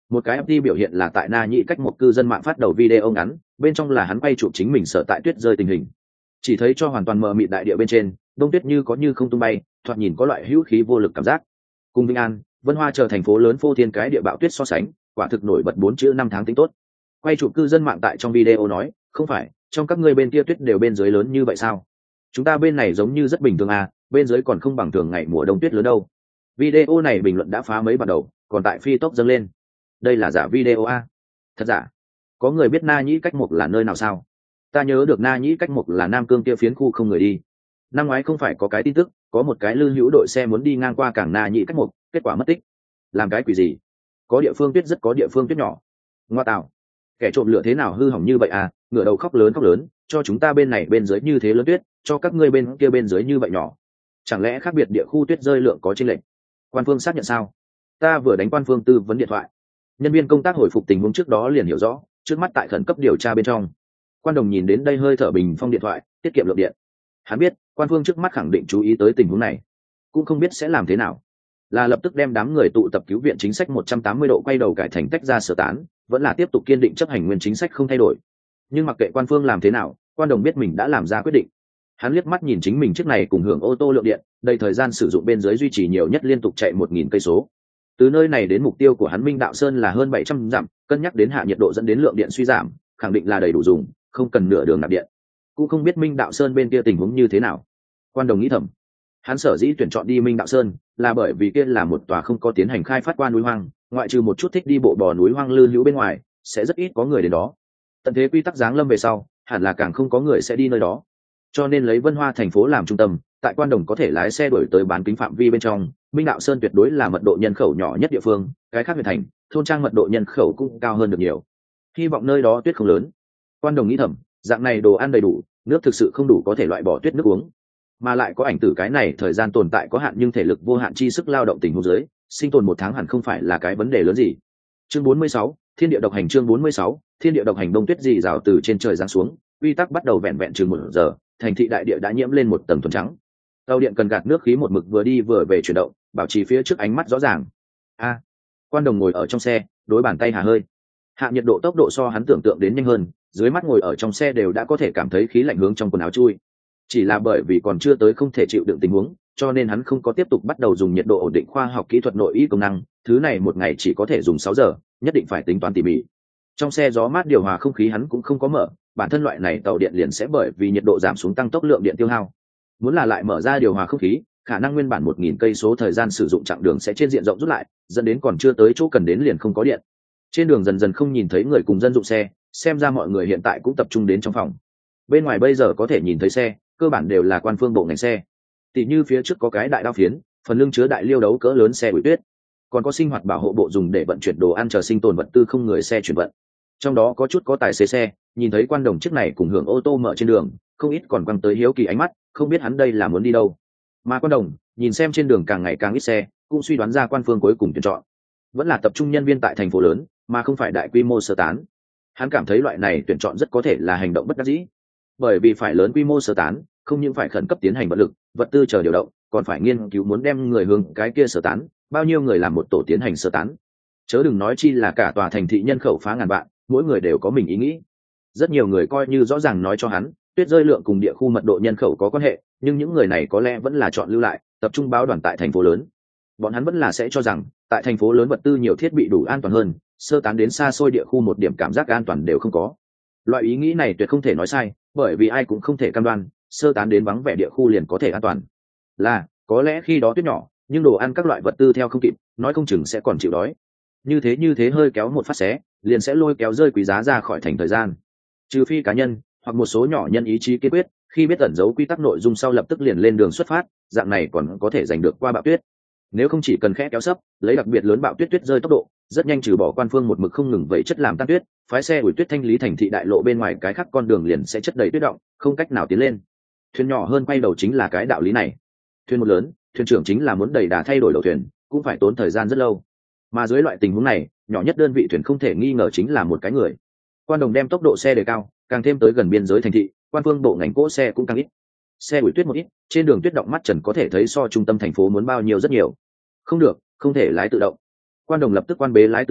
Một cái ép đê biểu hiện là tại Na Nhĩ cách một cư dân mạng phát đầu video ngắn, bên trong là hắn quay chụp chính mình sở tại tuyết rơi tình hình. Chỉ thấy cho hoàn toàn mờ mịt đại địa bên trên, đông tuyết như có như không tung bay, thoạt nhìn có loại hữu khí vô lực cảm giác. Cùng Vinh An, Vân Hoa chờ thành phố lớn phô thiên cái địa bạo tuyết so sánh, quả thực nổi bật bốn chữ năm tháng tính tốt. Quay chụp cư dân mạng tại trong video nói, không phải, trong các ngươi bên kia tuyết đều bên dưới lớn như vậy sao? Chúng ta bên này giống như rất bình thường à, bên dưới còn không bằng thường ngày mùa đông tuyết lớn đâu. Video này bình luận đã phá mấy bắt đầu, còn tại phi tốc dâng lên. Đây là giả video a? Thật giả? Có người biết Na Nhĩ cách một là nơi nào sao? Ta nhớ được Na Nhĩ cách một là Nam Cương kia phiến khu không người đi. Năm ngoái không phải có cái tin tức, có một cái lư hữu đội xe muốn đi ngang qua cảng Na Nhĩ cách một, kết quả mất tích. Làm cái quỷ gì? Có địa phương tuyết rất có địa phương tuyết nhỏ. Ngoa tạo, kẻ trộm lửa thế nào hư hỏng như vậy à? Ngửa đầu khóc lớn khóc lớn, cho chúng ta bên này bên dưới như thế lớn tuyết, cho các ngươi bên kia bên dưới như vậy nhỏ. Chẳng lẽ khác biệt địa khu tuyết rơi lượng có chênh lệch? Quan phương xác nhận sao? Ta vừa đánh quan phương tư vấn điện thoại. Nhân viên công tác hồi phục tình huống trước đó liền hiểu rõ, trước mắt tại khẩn cấp điều tra bên trong. Quan Đồng nhìn đến đây hơi thở bình phong điện thoại, tiết kiệm lượng điện. Hắn biết, quan phương trước mắt khẳng định chú ý tới tình huống này, cũng không biết sẽ làm thế nào. Là lập tức đem đám người tụ tập cứu viện chính sách một trăm tám mươi độ quay đầu cải thành tách ra sơ tán, vẫn là tiếp tục kiên định chấp hành nguyên chính sách không thay đổi. Nhưng mặc kệ quan phương làm thế nào, Quan Đồng biết mình đã làm ra quyết định. Hắn liếc mắt nhìn chính mình trước này cùng hưởng ô tô lượng điện, đầy thời gian sử dụng bên dưới duy trì nhiều nhất liên tục chạy một nghìn cây số. Từ nơi này đến mục tiêu của hắn Minh Đạo Sơn là hơn bảy trăm dặm, cân nhắc đến hạ nhiệt độ dẫn đến lượng điện suy giảm, khẳng định là đầy đủ dùng, không cần nửa đường nạp điện. Cũng không biết Minh Đạo Sơn bên kia tình huống như thế nào. Quan Đồng nghĩ thầm, hắn sở dĩ tuyển chọn đi Minh Đạo Sơn là bởi vì kia là một tòa không có tiến hành khai phát qua núi hoang, ngoại trừ một chút thích đi bộ bò núi hoang lư hữu bên ngoài, sẽ rất ít có người đến đó. Tận thế quy tắc giáng lâm về sau, hẳn là càng không có người sẽ đi nơi đó. Cho nên lấy Vân Hoa thành phố làm trung tâm, tại Quan Đồng có thể lái xe đuổi tới bán kính phạm vi bên trong, Minh Đạo Sơn tuyệt đối là mật độ nhân khẩu nhỏ nhất địa phương, cái khác huyện thành, thôn trang mật độ nhân khẩu cũng cao hơn được nhiều. Hy vọng nơi đó tuyết không lớn. Quan Đồng nghĩ thầm, dạng này đồ ăn đầy đủ, nước thực sự không đủ có thể loại bỏ tuyết nước uống, mà lại có ảnh tử cái này thời gian tồn tại có hạn nhưng thể lực vô hạn chi sức lao động tình huống dưới, sinh tồn một tháng hẳn không phải là cái vấn đề lớn gì. Chương bốn mươi sáu, Thiên địa độc hành. Chương bốn mươi sáu, Thiên địa độc hành. Đông tuyết rì rào từ trên trời giáng xuống, quy tắc bắt đầu vẹn vẹn chừng một giờ, thành thị đại địa đã nhiễm lên một tầng thuần trắng. Tàu điện cần gạt nước khí một mực vừa đi vừa về chuyển động, bảo trì phía trước ánh mắt rõ ràng. A, Quan Đồng ngồi ở trong xe, đối bàn tay hà hơi. Hạ nhiệt độ tốc độ so hắn tưởng tượng đến nhanh hơn, dưới mắt ngồi ở trong xe đều đã có thể cảm thấy khí lạnh hướng trong quần áo chui. Chỉ là bởi vì còn chưa tới không thể chịu đựng tình huống, cho nên hắn không có tiếp tục bắt đầu dùng nhiệt độ ổn định khoa học kỹ thuật nội y công năng, thứ này một ngày chỉ có thể dùng sáu giờ, nhất định phải tính toán tỉ mỉ. Trong xe gió mát điều hòa không khí hắn cũng không có mở, bản thân loại này tàu điện liền sẽ bởi vì nhiệt độ giảm xuống tăng tốc lượng điện tiêu hao. Muốn là lại mở ra điều hòa không khí, khả năng nguyên bản một nghìn cây số thời gian sử dụng chặng đường sẽ trên diện rộng rút lại, dẫn đến còn chưa tới chỗ cần đến liền không có điện. Trên đường dần dần không nhìn thấy người cùng dân dụng xe, xem ra mọi người hiện tại cũng tập trung đến trong phòng. Bên ngoài bây giờ có thể nhìn thấy xe, cơ bản đều là quan phương bộ ngành xe. Tỷ như phía trước có cái đại đao phiến, phần lưng chứa đại liêu đấu cỡ lớn xe bụi tuyết, còn có sinh hoạt bảo hộ bộ dùng để vận chuyển đồ ăn chờ sinh tồn vật tư không người xe chuyển vận. Trong đó có chút có tài xế xe, nhìn thấy Quan Đồng chiếc này cùng hưởng ô tô mở trên đường, không ít còn quăng tới hiếu kỳ ánh mắt, không biết hắn đây là muốn đi đâu. Mà Quan Đồng nhìn xem trên đường càng ngày càng ít xe, cũng suy đoán ra quan phương cuối cùng tuyển chọn vẫn là tập trung nhân viên tại thành phố lớn, mà không phải đại quy mô sơ tán. Hắn cảm thấy loại này tuyển chọn rất có thể là hành động bất đắc dĩ, bởi vì phải lớn quy mô sơ tán, không những phải khẩn cấp tiến hành vật lực, vật tư chờ điều động, còn phải nghiên cứu muốn đem người hướng cái kia sơ tán, bao nhiêu người làm một tổ tiến hành sơ tán. Chớ đừng nói chi là cả tòa thành thị nhân khẩu phá ngàn vạn, mỗi người đều có mình ý nghĩ. Rất nhiều người coi như rõ ràng nói cho hắn, tuyết rơi lượng cùng địa khu mật độ nhân khẩu có quan hệ, nhưng những người này có lẽ vẫn là chọn lưu lại, tập trung báo đoàn tại thành phố lớn. Bọn hắn vẫn là sẽ cho rằng, tại thành phố lớn vật tư nhiều thiết bị đủ an toàn hơn, sơ tán đến xa xôi địa khu một điểm cảm giác an toàn đều không có. Loại ý nghĩ này tuyệt không thể nói sai, bởi vì ai cũng không thể cam đoan sơ tán đến vắng vẻ địa khu liền có thể an toàn. Là, có lẽ khi đó tuyết nhỏ, nhưng đồ ăn các loại vật tư theo không kịp, nói không chừng sẽ còn chịu đói. Như thế như thế hơi kéo một phát xé, liền sẽ lôi kéo rơi quý giá ra khỏi thành thời gian. Trừ phi cá nhân hoặc một số nhỏ nhân ý chí kiên quyết, khi biết ẩn giấu quy tắc nội dung sau lập tức liền lên đường xuất phát, dạng này còn có thể giành được qua bão tuyết. Nếu không chỉ cần khẽ kéo sấp, lấy đặc biệt lớn bão tuyết tuyết rơi tốc độ, rất nhanh trừ bỏ quan phương một mực không ngừng vậy chất làm tan tuyết, phái xe ủi tuyết thanh lý thành thị đại lộ bên ngoài cái khác con đường liền sẽ chất đầy tuyết động, không cách nào tiến lên. Thuyền nhỏ hơn quay đầu chính là cái đạo lý này. Thuyền một lớn, thuyền trưởng chính là muốn đẩy đà thay đổi đầu thuyền, cũng phải tốn thời gian rất lâu. Mà dưới loại tình huống này, nhỏ nhất đơn vị thuyền không thể nghi ngờ chính là một cái người. Quan Đồng đem tốc độ xe đề cao, càng thêm tới gần biên giới thành thị, quan phương bộ ngành cỗ xe cũng càng ít. Xe ủi tuyết một ít, trên đường tuyết động mắt trần có thể thấy so trung tâm thành phố muốn bao nhiêu rất nhiều. Không được, không thể lái tự động. Quan Đồng lập tức quan bế lái tự động,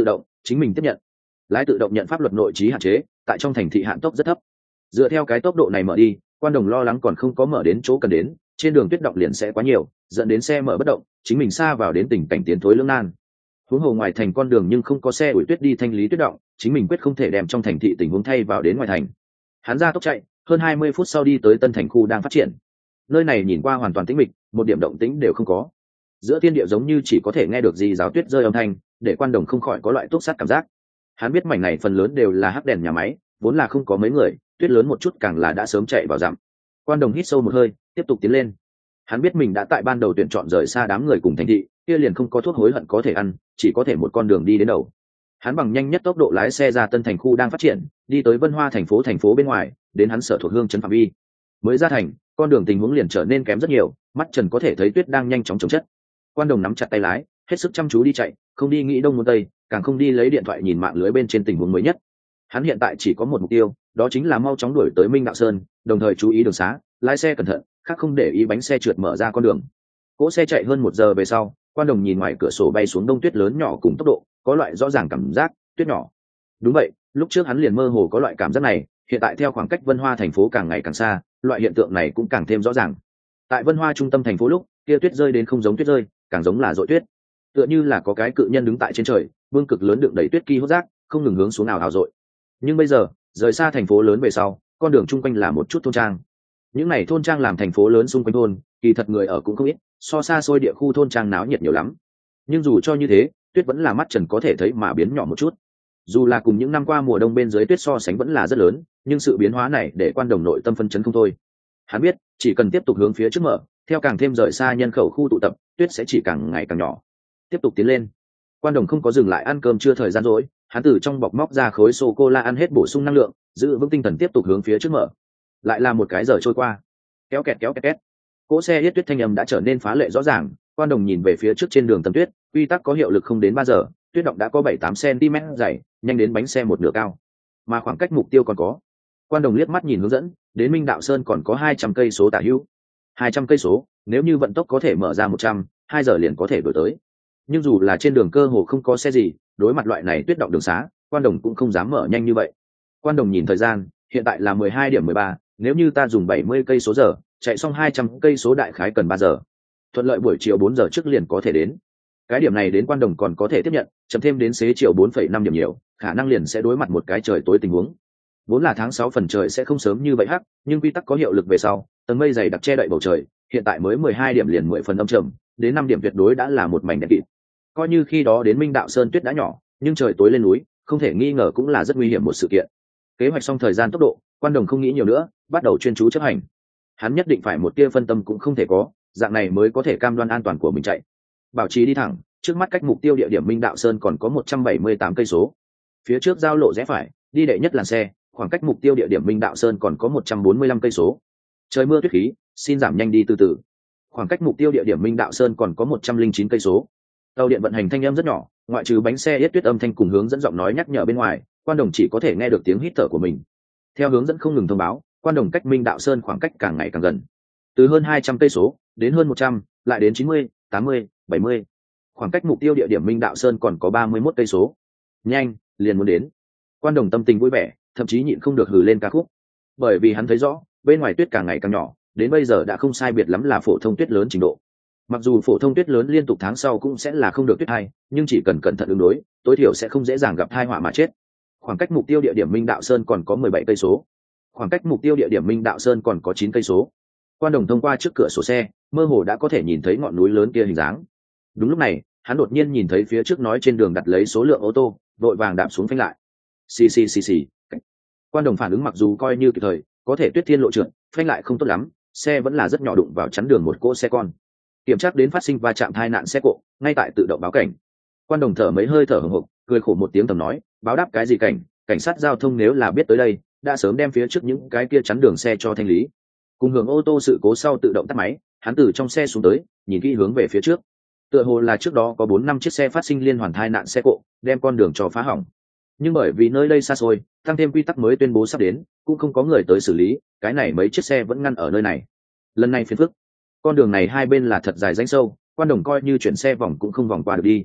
chính mình tiếp nhận. Lái tự động nhận pháp luật nội trí hạn chế, tại trong thành thị hạn tốc rất thấp. Dựa theo cái tốc độ này mở đi, quan đồng lo lắng còn không có mở đến chỗ cần đến, trên đường tuyết động liền sẽ quá nhiều, dẫn đến xe mở bất động, chính mình xa vào đến tình cảnh tiến thối lưỡng nan. Huống hồ ngoài thành con đường nhưng không có xe ủi tuyết đi thanh lý tuyết động, chính mình quyết không thể đem trong thành thị tình huống thay vào đến ngoài thành. Hắn ra tốc chạy, hơn hai mươi phút sau đi tới tân thành khu đang phát triển. Nơi này nhìn qua hoàn toàn tĩnh mịch, một điểm động tĩnh đều không có. Giữa thiên địa giống như chỉ có thể nghe được gì rào tuyết rơi âm thanh, để quan đồng không khỏi có loại túc sát cảm giác. Hắn biết mảnh này phần lớn đều là hắc đèn nhà máy, vốn là không có mấy người, tuyết lớn một chút càng là đã sớm chạy vào dặm. Quan đồng hít sâu một hơi, tiếp tục tiến lên. Hắn biết mình đã tại ban đầu tuyển chọn rời xa đám người cùng thành thị, kia liền không có thuốc hối hận có thể ăn, chỉ có thể một con đường đi đến đầu. Hắn bằng nhanh nhất tốc độ lái xe ra tân thành khu đang phát triển, đi tới Vân Hoa thành phố thành phố bên ngoài, đến hắn sở thuộc hương trấn phạm vi. Mới ra thành, con đường tình huống liền trở nên kém rất nhiều, mắt trần có thể thấy tuyết đang nhanh chóng chồng chất. Quan đồng nắm chặt tay lái, hết sức chăm chú đi chạy, không đi nghĩ đông muốn tây, càng không đi lấy điện thoại nhìn mạng lưới bên trên tình huống mới nhất. Hắn hiện tại chỉ có một mục tiêu, đó chính là mau chóng đuổi tới Minh Đạo Sơn, đồng thời chú ý đường xá, lái xe cẩn thận, khác không để ý bánh xe trượt mở ra con đường. Cỗ xe chạy hơn một giờ về sau, quan đồng nhìn ngoài cửa sổ bay xuống đông tuyết lớn nhỏ cùng tốc độ, có loại rõ ràng cảm giác tuyết nhỏ. Đúng vậy, lúc trước hắn liền mơ hồ có loại cảm giác này, hiện tại theo khoảng cách Vân Hoa thành phố càng ngày càng xa, loại hiện tượng này cũng càng thêm rõ ràng. Tại Vân Hoa trung tâm thành phố lúc, kia tuyết rơi đến không giống tuyết rơi, càng giống là dội tuyết. Tựa như là có cái cự nhân đứng tại trên trời, vương cực lớn đựng đầy tuyết kỳ hốt rác, không ngừng hướng xuống nào hào dội. Nhưng bây giờ, rời xa thành phố lớn về sau, con đường chung quanh là một chút thôn trang. Những này thôn trang làm thành phố lớn xung quanh thôn, kỳ thật người ở cũng không ít, so xa xôi địa khu thôn trang náo nhiệt nhiều lắm. Nhưng dù cho như thế, tuyết vẫn là mắt trần có thể thấy mà biến nhỏ một chút. Dù là cùng những năm qua mùa đông bên dưới tuyết so sánh vẫn là rất lớn, nhưng sự biến hóa này để quan đồng nội tâm phân chấn không thôi. Hắn biết, chỉ cần tiếp tục hướng phía trước mở, theo càng thêm rời xa nhân khẩu khu tụ tập, tuyết sẽ chỉ càng ngày càng nhỏ. Tiếp tục tiến lên. Quan đồng không có dừng lại ăn cơm chưa thời gian rỗi, hắn từ trong bọc móc ra khối sô cô la ăn hết bổ sung năng lượng, giữ vững tinh thần tiếp tục hướng phía trước mở. Lại là một cái giờ trôi qua. Kéo kẹt kéo kẹt két. Cỗ xe yết tuyết thanh âm đã trở nên phá lệ rõ ràng, quan đồng nhìn về phía trước trên đường tầm tuyết, quy tắc có hiệu lực không đến ba giờ, tuyết động đã có bảy tám cm dày, nhanh đến bánh xe một nửa cao. Mà khoảng cách mục tiêu còn có. Quan đồng liếc mắt nhìn hướng dẫn, đến Minh Đạo Sơn còn có hai trăm cây số tả hữu. hai trăm cây số, nếu như vận tốc có thể mở ra một trăm, hai giờ liền có thể đuổi tới. Nhưng dù là trên đường cơ hồ không có xe gì, đối mặt loại này tuyết động đường xá, quan đồng cũng không dám mở nhanh như vậy. Quan đồng nhìn thời gian, hiện tại là mười hai điểm mười ba, nếu như ta dùng bảy mươi cây số giờ, chạy xong hai trăm cây số đại khái cần ba giờ. Thuận lợi buổi chiều bốn giờ trước liền có thể đến. Cái điểm này đến quan đồng còn có thể tiếp nhận, chậm thêm đến xế chiều bốn phẩy năm điểm nhiều, khả năng liền sẽ đối mặt một cái trời tối tình huống. Vốn là tháng sáu phần trời sẽ không sớm như vậy hắc, nhưng quy tắc có hiệu lực về sau, tầng mây dày đặc che đậy bầu trời, hiện tại mới mười hai điểm liền mười phần âm trầm, đến năm điểm tuyệt đối đã là một mảnh đen kịt. Coi như khi đó đến Minh Đạo Sơn tuyết đã nhỏ, nhưng trời tối lên núi, không thể nghi ngờ cũng là rất nguy hiểm một sự kiện. Kế hoạch xong thời gian tốc độ, quan đồng không nghĩ nhiều nữa, bắt đầu chuyên chú chấp hành. Hắn nhất định phải một tia phân tâm cũng không thể có, dạng này mới có thể cam đoan an toàn của mình chạy. Bảo trì đi thẳng, trước mắt cách mục tiêu địa điểm Minh Đạo Sơn còn có một trăm bảy mươi tám cây số. Phía trước giao lộ rẽ phải, đi đệ nhất làn xe, khoảng cách mục tiêu địa điểm Minh Đạo Sơn còn có một trăm bốn mươi lăm cây số. Trời mưa tuyết khí, xin giảm nhanh đi từ từ. Khoảng cách mục tiêu địa điểm Minh Đạo Sơn còn có một trăm linh chín cây số. Tàu điện vận hành thanh âm rất nhỏ, ngoại trừ bánh xe yết tuyết âm thanh cùng hướng dẫn giọng nói nhắc nhở bên ngoài, quan đồng chỉ có thể nghe được tiếng hít thở của mình. Theo hướng dẫn không ngừng thông báo, quan đồng cách Minh Đạo Sơn khoảng cách càng ngày càng gần. Từ hơn hai trăm cây số đến hơn một trăm, lại đến chín mươi, tám mươi, bảy mươi. Khoảng cách mục tiêu địa điểm Minh Đạo Sơn còn có ba mươi mốt cây số. Nhanh, liền muốn đến. Quan đồng tâm tình vui vẻ, thậm chí nhịn không được hừ lên ca khúc. Bởi vì hắn thấy rõ, bên ngoài tuyết càng ngày càng nhỏ, đến bây giờ đã không sai biệt lắm là phổ thông tuyết lớn trình độ. Mặc dù phổ thông tuyết lớn liên tục tháng sau cũng sẽ là không được tuyết hay, nhưng chỉ cần cẩn thận ứng đối, tối thiểu sẽ không dễ dàng gặp tai họa mà chết. Khoảng cách mục tiêu địa điểm Minh Đạo Sơn còn có mười bảy cây số. Khoảng cách mục tiêu địa điểm Minh Đạo Sơn còn có chín cây số. Quan đồng thông qua trước cửa sổ xe, mơ hồ đã có thể nhìn thấy ngọn núi lớn kia hình dáng. Đúng lúc này, hắn đột nhiên nhìn thấy phía trước nói trên đường đặt lấy số lượng ô tô, vội vàng đạp xuống phanh lại. Xì xì xì xì. Quan đồng phản ứng mặc dù coi như kịp thời, có thể tuyết thiên lộ trượt, phanh lại không tốt lắm, xe vẫn là rất nhỏ đụng vào chắn đường một cỗ xe con. Kiểm tra đến phát sinh va chạm tai nạn xe cộ, ngay tại tự động báo cảnh. Quan đồng thở mấy hơi thở hổn hộc, cười khổ một tiếng tầm nói, báo đáp cái gì cảnh, cảnh sát giao thông nếu là biết tới đây, đã sớm đem phía trước những cái kia chắn đường xe cho thanh lý. Cùng hướng ô tô sự cố sau tự động tắt máy, hắn từ trong xe xuống tới, nhìn kỹ hướng về phía trước. Tựa hồ là trước đó có bốn năm chiếc xe phát sinh liên hoàn tai nạn xe cộ, đem con đường cho phá hỏng. Nhưng bởi vì nơi đây xa xôi, tăng thêm quy tắc mới tuyên bố sắp đến, cũng không có người tới xử lý, cái này mấy chiếc xe vẫn ngăn ở nơi này. Lần này phiền phức. Con đường này hai bên là thật dài rãnh sâu, quan đồng coi như chuyển xe vòng cũng không vòng qua được đi.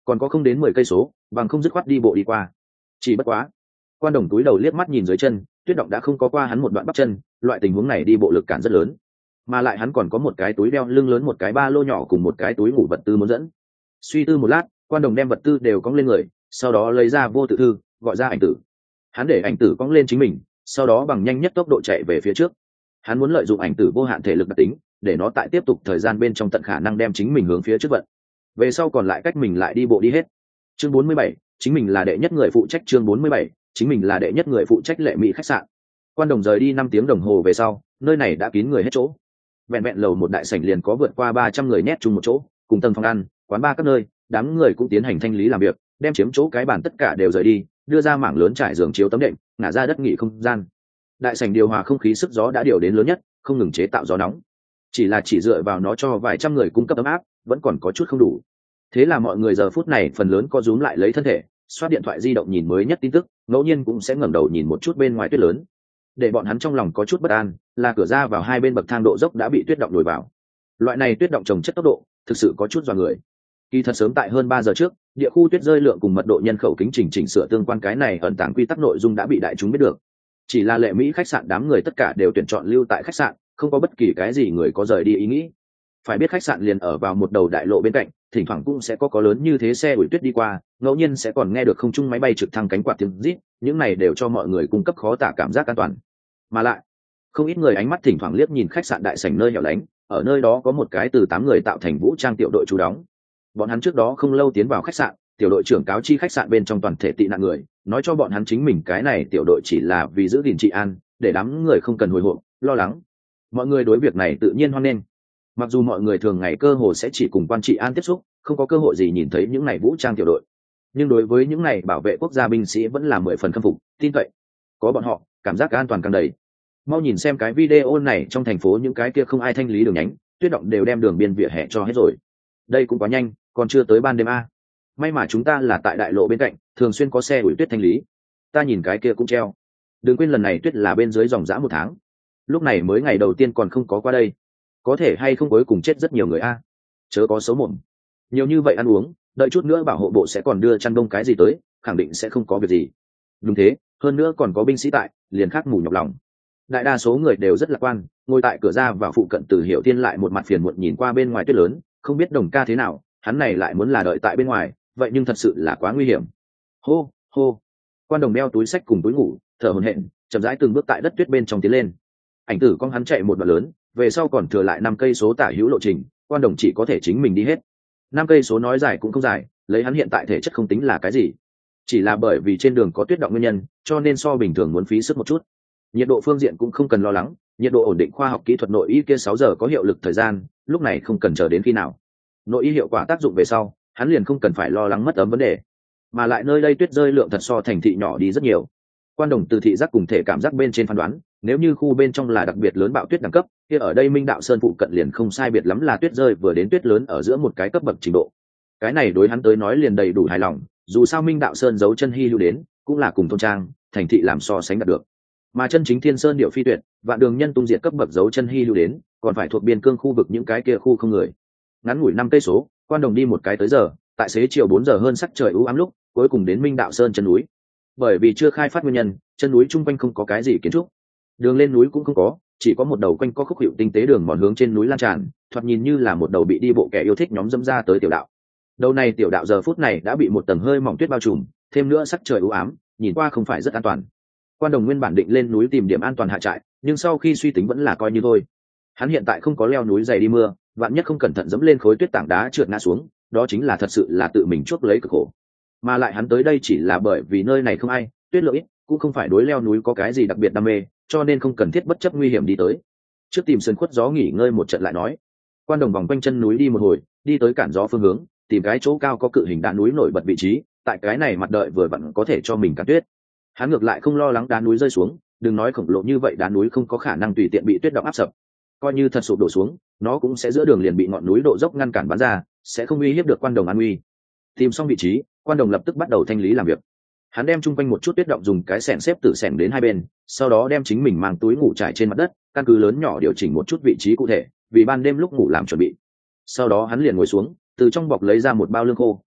còn có không đến mười cây số bằng không dứt khoát đi bộ đi qua. Chỉ bất quá, Quan Đồng túi đầu liếc mắt nhìn dưới chân, tuyết động đã không có qua hắn một đoạn bắp chân, loại tình huống này đi bộ lực cản rất lớn, mà lại hắn còn có một cái túi đeo lưng lớn, một cái ba lô nhỏ cùng một cái túi ngủ vật tư muốn dẫn. Suy tư một lát, Quan Đồng đem vật tư đều cõng lên người, sau đó lấy ra vô tự thư, gọi ra ảnh tử. Hắn để ảnh tử cõng lên chính mình, sau đó bằng nhanh nhất tốc độ chạy về phía trước. Hắn muốn lợi dụng ảnh tử vô hạn thể lực đặc tính, để nó tại tiếp tục thời gian bên trong tận khả năng đem chính mình hướng phía trước vận. Về sau còn lại cách mình lại đi bộ đi hết. Chương bốn mươi bảy, chính mình là đệ nhất người phụ trách. Chương bốn mươi bảy, chính mình là đệ nhất người phụ trách Lệ Mỹ khách sạn. Quan Đồng rời đi năm tiếng đồng hồ về sau, nơi này đã kín người hết chỗ. Vẹn vẹn lầu một đại sảnh liền có vượt qua ba trăm người nhét chung một chỗ, cùng tầng phòng ăn, quán bar các nơi, đám người cũng tiến hành thanh lý làm việc, đem chiếm chỗ cái bàn tất cả đều rời đi, đưa ra mảng lớn trải giường chiếu tấm đệm, ngả ra đất nghỉ không gian. Đại sảnh điều hòa không khí sức gió đã điều đến lớn nhất, không ngừng chế tạo gió nóng. Chỉ là chỉ dựa vào nó cho vài trăm người cung cấp ấm áp, vẫn còn có chút không đủ. Thế là mọi người giờ phút này phần lớn co rúm lại lấy thân thể, xoát điện thoại di động nhìn mới nhất tin tức, ngẫu nhiên cũng sẽ ngẩng đầu nhìn một chút bên ngoài tuyết lớn. Để bọn hắn trong lòng có chút bất an, là cửa ra vào hai bên bậc thang độ dốc đã bị tuyết động đồi vào. Loại này tuyết động trồng chất tốc độ, thực sự có chút dọa người. Kỳ thật sớm tại hơn ba giờ trước, địa khu tuyết rơi lượng cùng mật độ nhân khẩu kính chỉnh chỉnh sửa tương quan cái này ẩn tàng quy tắc nội dung đã bị đại chúng biết được. Chỉ là Lệ Mỹ khách sạn đám người tất cả đều tuyển chọn lưu tại khách sạn, không có bất kỳ cái gì người có rời đi ý nghĩ. Phải biết khách sạn liền ở vào một đầu đại lộ bên cạnh, thỉnh thoảng cũng sẽ có có lớn như thế xe ủi tuyết đi qua, ngẫu nhiên sẽ còn nghe được không trung máy bay trực thăng cánh quạt tiếng rít, những này đều cho mọi người cung cấp khó tả cảm giác an toàn. Mà lại, không ít người ánh mắt thỉnh thoảng liếc nhìn khách sạn đại sảnh nơi hẻo lánh, ở nơi đó có một cái từ tám người tạo thành vũ trang tiểu đội trú đóng. Bọn hắn trước đó không lâu tiến vào khách sạn, tiểu đội trưởng cáo chi khách sạn bên trong toàn thể tị nạn người, nói cho bọn hắn chính mình cái này tiểu đội chỉ là vì giữ gìn trị an, để đám người không cần hồi hộp, lo lắng. Mọi người đối việc này tự nhiên hoan nghênh. Mặc dù mọi người thường ngày cơ hồ sẽ chỉ cùng quan trị an tiếp xúc, không có cơ hội gì nhìn thấy những này vũ trang tiểu đội, nhưng đối với những này bảo vệ quốc gia binh sĩ vẫn là mười phần khâm phục, tin cậy. Có bọn họ, cảm giác an toàn càng đầy. Mau nhìn xem cái video này, trong thành phố những cái kia không ai thanh lý đường nhánh, tuyết động đều đem đường biên vỉa hè cho hết rồi. Đây cũng quá nhanh, còn chưa tới ban đêm a. May mà chúng ta là tại đại lộ bên cạnh, thường xuyên có xe ủi tuyết thanh lý. Ta nhìn cái kia cũng treo. Đừng quên lần này tuyết là bên dưới dòng dã một tháng. Lúc này mới ngày đầu tiên còn không có qua đây, có thể hay không cuối cùng chết rất nhiều người a. Chớ có xấu mồm. Nhiều như vậy ăn uống, đợi chút nữa bảo hộ bộ sẽ còn đưa chăn đông cái gì tới, khẳng định sẽ không có việc gì. Đúng thế, hơn nữa còn có binh sĩ tại, liền khác mù nhọc lòng. Đại đa số người đều rất lạc quan, ngồi tại cửa ra vào phụ cận Từ Hiểu Thiên lại một mặt phiền muộn nhìn qua bên ngoài tuyết lớn, không biết Đồng ca thế nào, hắn này lại muốn là đợi tại bên ngoài, vậy nhưng thật sự là quá nguy hiểm. Hô, hô. Quan Đồng đeo túi sách cùng túi ngủ, thở hổn hển, chậm rãi từng bước tại đất tuyết bên trong tiến lên. Ảnh tử con hắn chạy một đoạn lớn, về sau còn thừa lại năm cây số tả hữu lộ trình, Quan Đồng chỉ có thể chính mình đi hết. Năm cây số nói dài cũng không dài, lấy hắn hiện tại thể chất không tính là cái gì, chỉ là bởi vì trên đường có tuyết động nguyên nhân, cho nên so bình thường muốn phí sức một chút. Nhiệt độ phương diện cũng không cần lo lắng, nhiệt độ ổn định khoa học kỹ thuật nội y kia sáu giờ có hiệu lực thời gian, lúc này không cần chờ đến khi nào. Nội y hiệu quả tác dụng về sau, hắn liền không cần phải lo lắng mất ấm vấn đề. Mà lại nơi đây tuyết rơi lượng thật so thành thị nhỏ đi rất nhiều. Quan Đồng từ thị giác cùng thể cảm giác bên trên phán đoán, nếu như khu bên trong là đặc biệt lớn bạo tuyết đẳng cấp, kia ở đây Minh Đạo Sơn phụ cận liền không sai biệt lắm là tuyết rơi vừa đến tuyết lớn ở giữa một cái cấp bậc trình độ. Cái này đối hắn tới nói liền đầy đủ hài lòng, dù sao Minh Đạo Sơn giấu chân hy lưu đến, cũng là cùng thôn trang, thành thị làm so sánh đạt được. Mà chân chính Thiên Sơn điệu phi tuyệt, vạn đường nhân tung diệt cấp bậc dấu chân hy lưu đến, còn phải thuộc biên cương khu vực những cái kia khu không người. Ngắn ngủi năm cây số, Quan Đồng đi một cái tới giờ, tại xế chiều bốn giờ hơn sắc trời u ám lúc, cuối cùng đến Minh Đạo Sơn chân núi. Bởi vì chưa khai phát nguyên nhân, chân núi chung quanh không có cái gì kiến trúc, đường lên núi cũng không có, chỉ có một đầu quanh co khúc hiệu tinh tế đường mòn hướng trên núi lan tràn, thoạt nhìn như là một đầu bị đi bộ kẻ yêu thích nhóm dẫm ra tới tiểu đạo. Đầu này tiểu đạo giờ phút này đã bị một tầng hơi mỏng tuyết bao trùm, thêm nữa sắc trời u ám, nhìn qua không phải rất an toàn. Quan Đồng nguyên bản định lên núi tìm điểm an toàn hạ trại, nhưng sau khi suy tính vẫn là coi như thôi. Hắn hiện tại không có leo núi dày đi mưa, vạn nhất không cẩn thận dẫm lên khối tuyết tảng đá trượt ngã xuống, đó chính là thật sự là tự mình chuốc lấy cực khổ. Mà lại hắn tới đây chỉ là bởi vì nơi này không ai, tuyết lượng ít, cũng không phải đối leo núi có cái gì đặc biệt đam mê, cho nên không cần thiết bất chấp nguy hiểm đi tới. Trước tìm sườn khuất gió nghỉ ngơi một trận lại nói. Quan Đồng vòng quanh chân núi đi một hồi, đi tới cản gió phương hướng, tìm cái chỗ cao có cự hình đá núi nổi bật vị trí, tại cái này mặt đợi vừa vặn có thể cho mình cản tuyết. Hắn ngược lại không lo lắng đá núi rơi xuống, đừng nói khổng lồ như vậy đá núi không có khả năng tùy tiện bị tuyết động áp sập. Coi như thật sụp đổ xuống, nó cũng sẽ giữa đường liền bị ngọn núi độ dốc ngăn cản bắn ra, sẽ không uy hiếp được Quan Đồng an nguy. Tìm xong vị trí, Quan Đồng lập tức bắt đầu thanh lý làm việc. Hắn đem chung quanh một chút tuyết động dùng cái xẻng xếp tử xẻng đến hai bên, sau đó đem chính mình mang túi ngủ trải trên mặt đất, căn cứ lớn nhỏ điều chỉnh một chút vị trí cụ thể, vì ban đêm lúc ngủ làm chuẩn bị. Sau đó hắn liền ngồi xuống, từ trong bọc lấy ra một bao lương khô,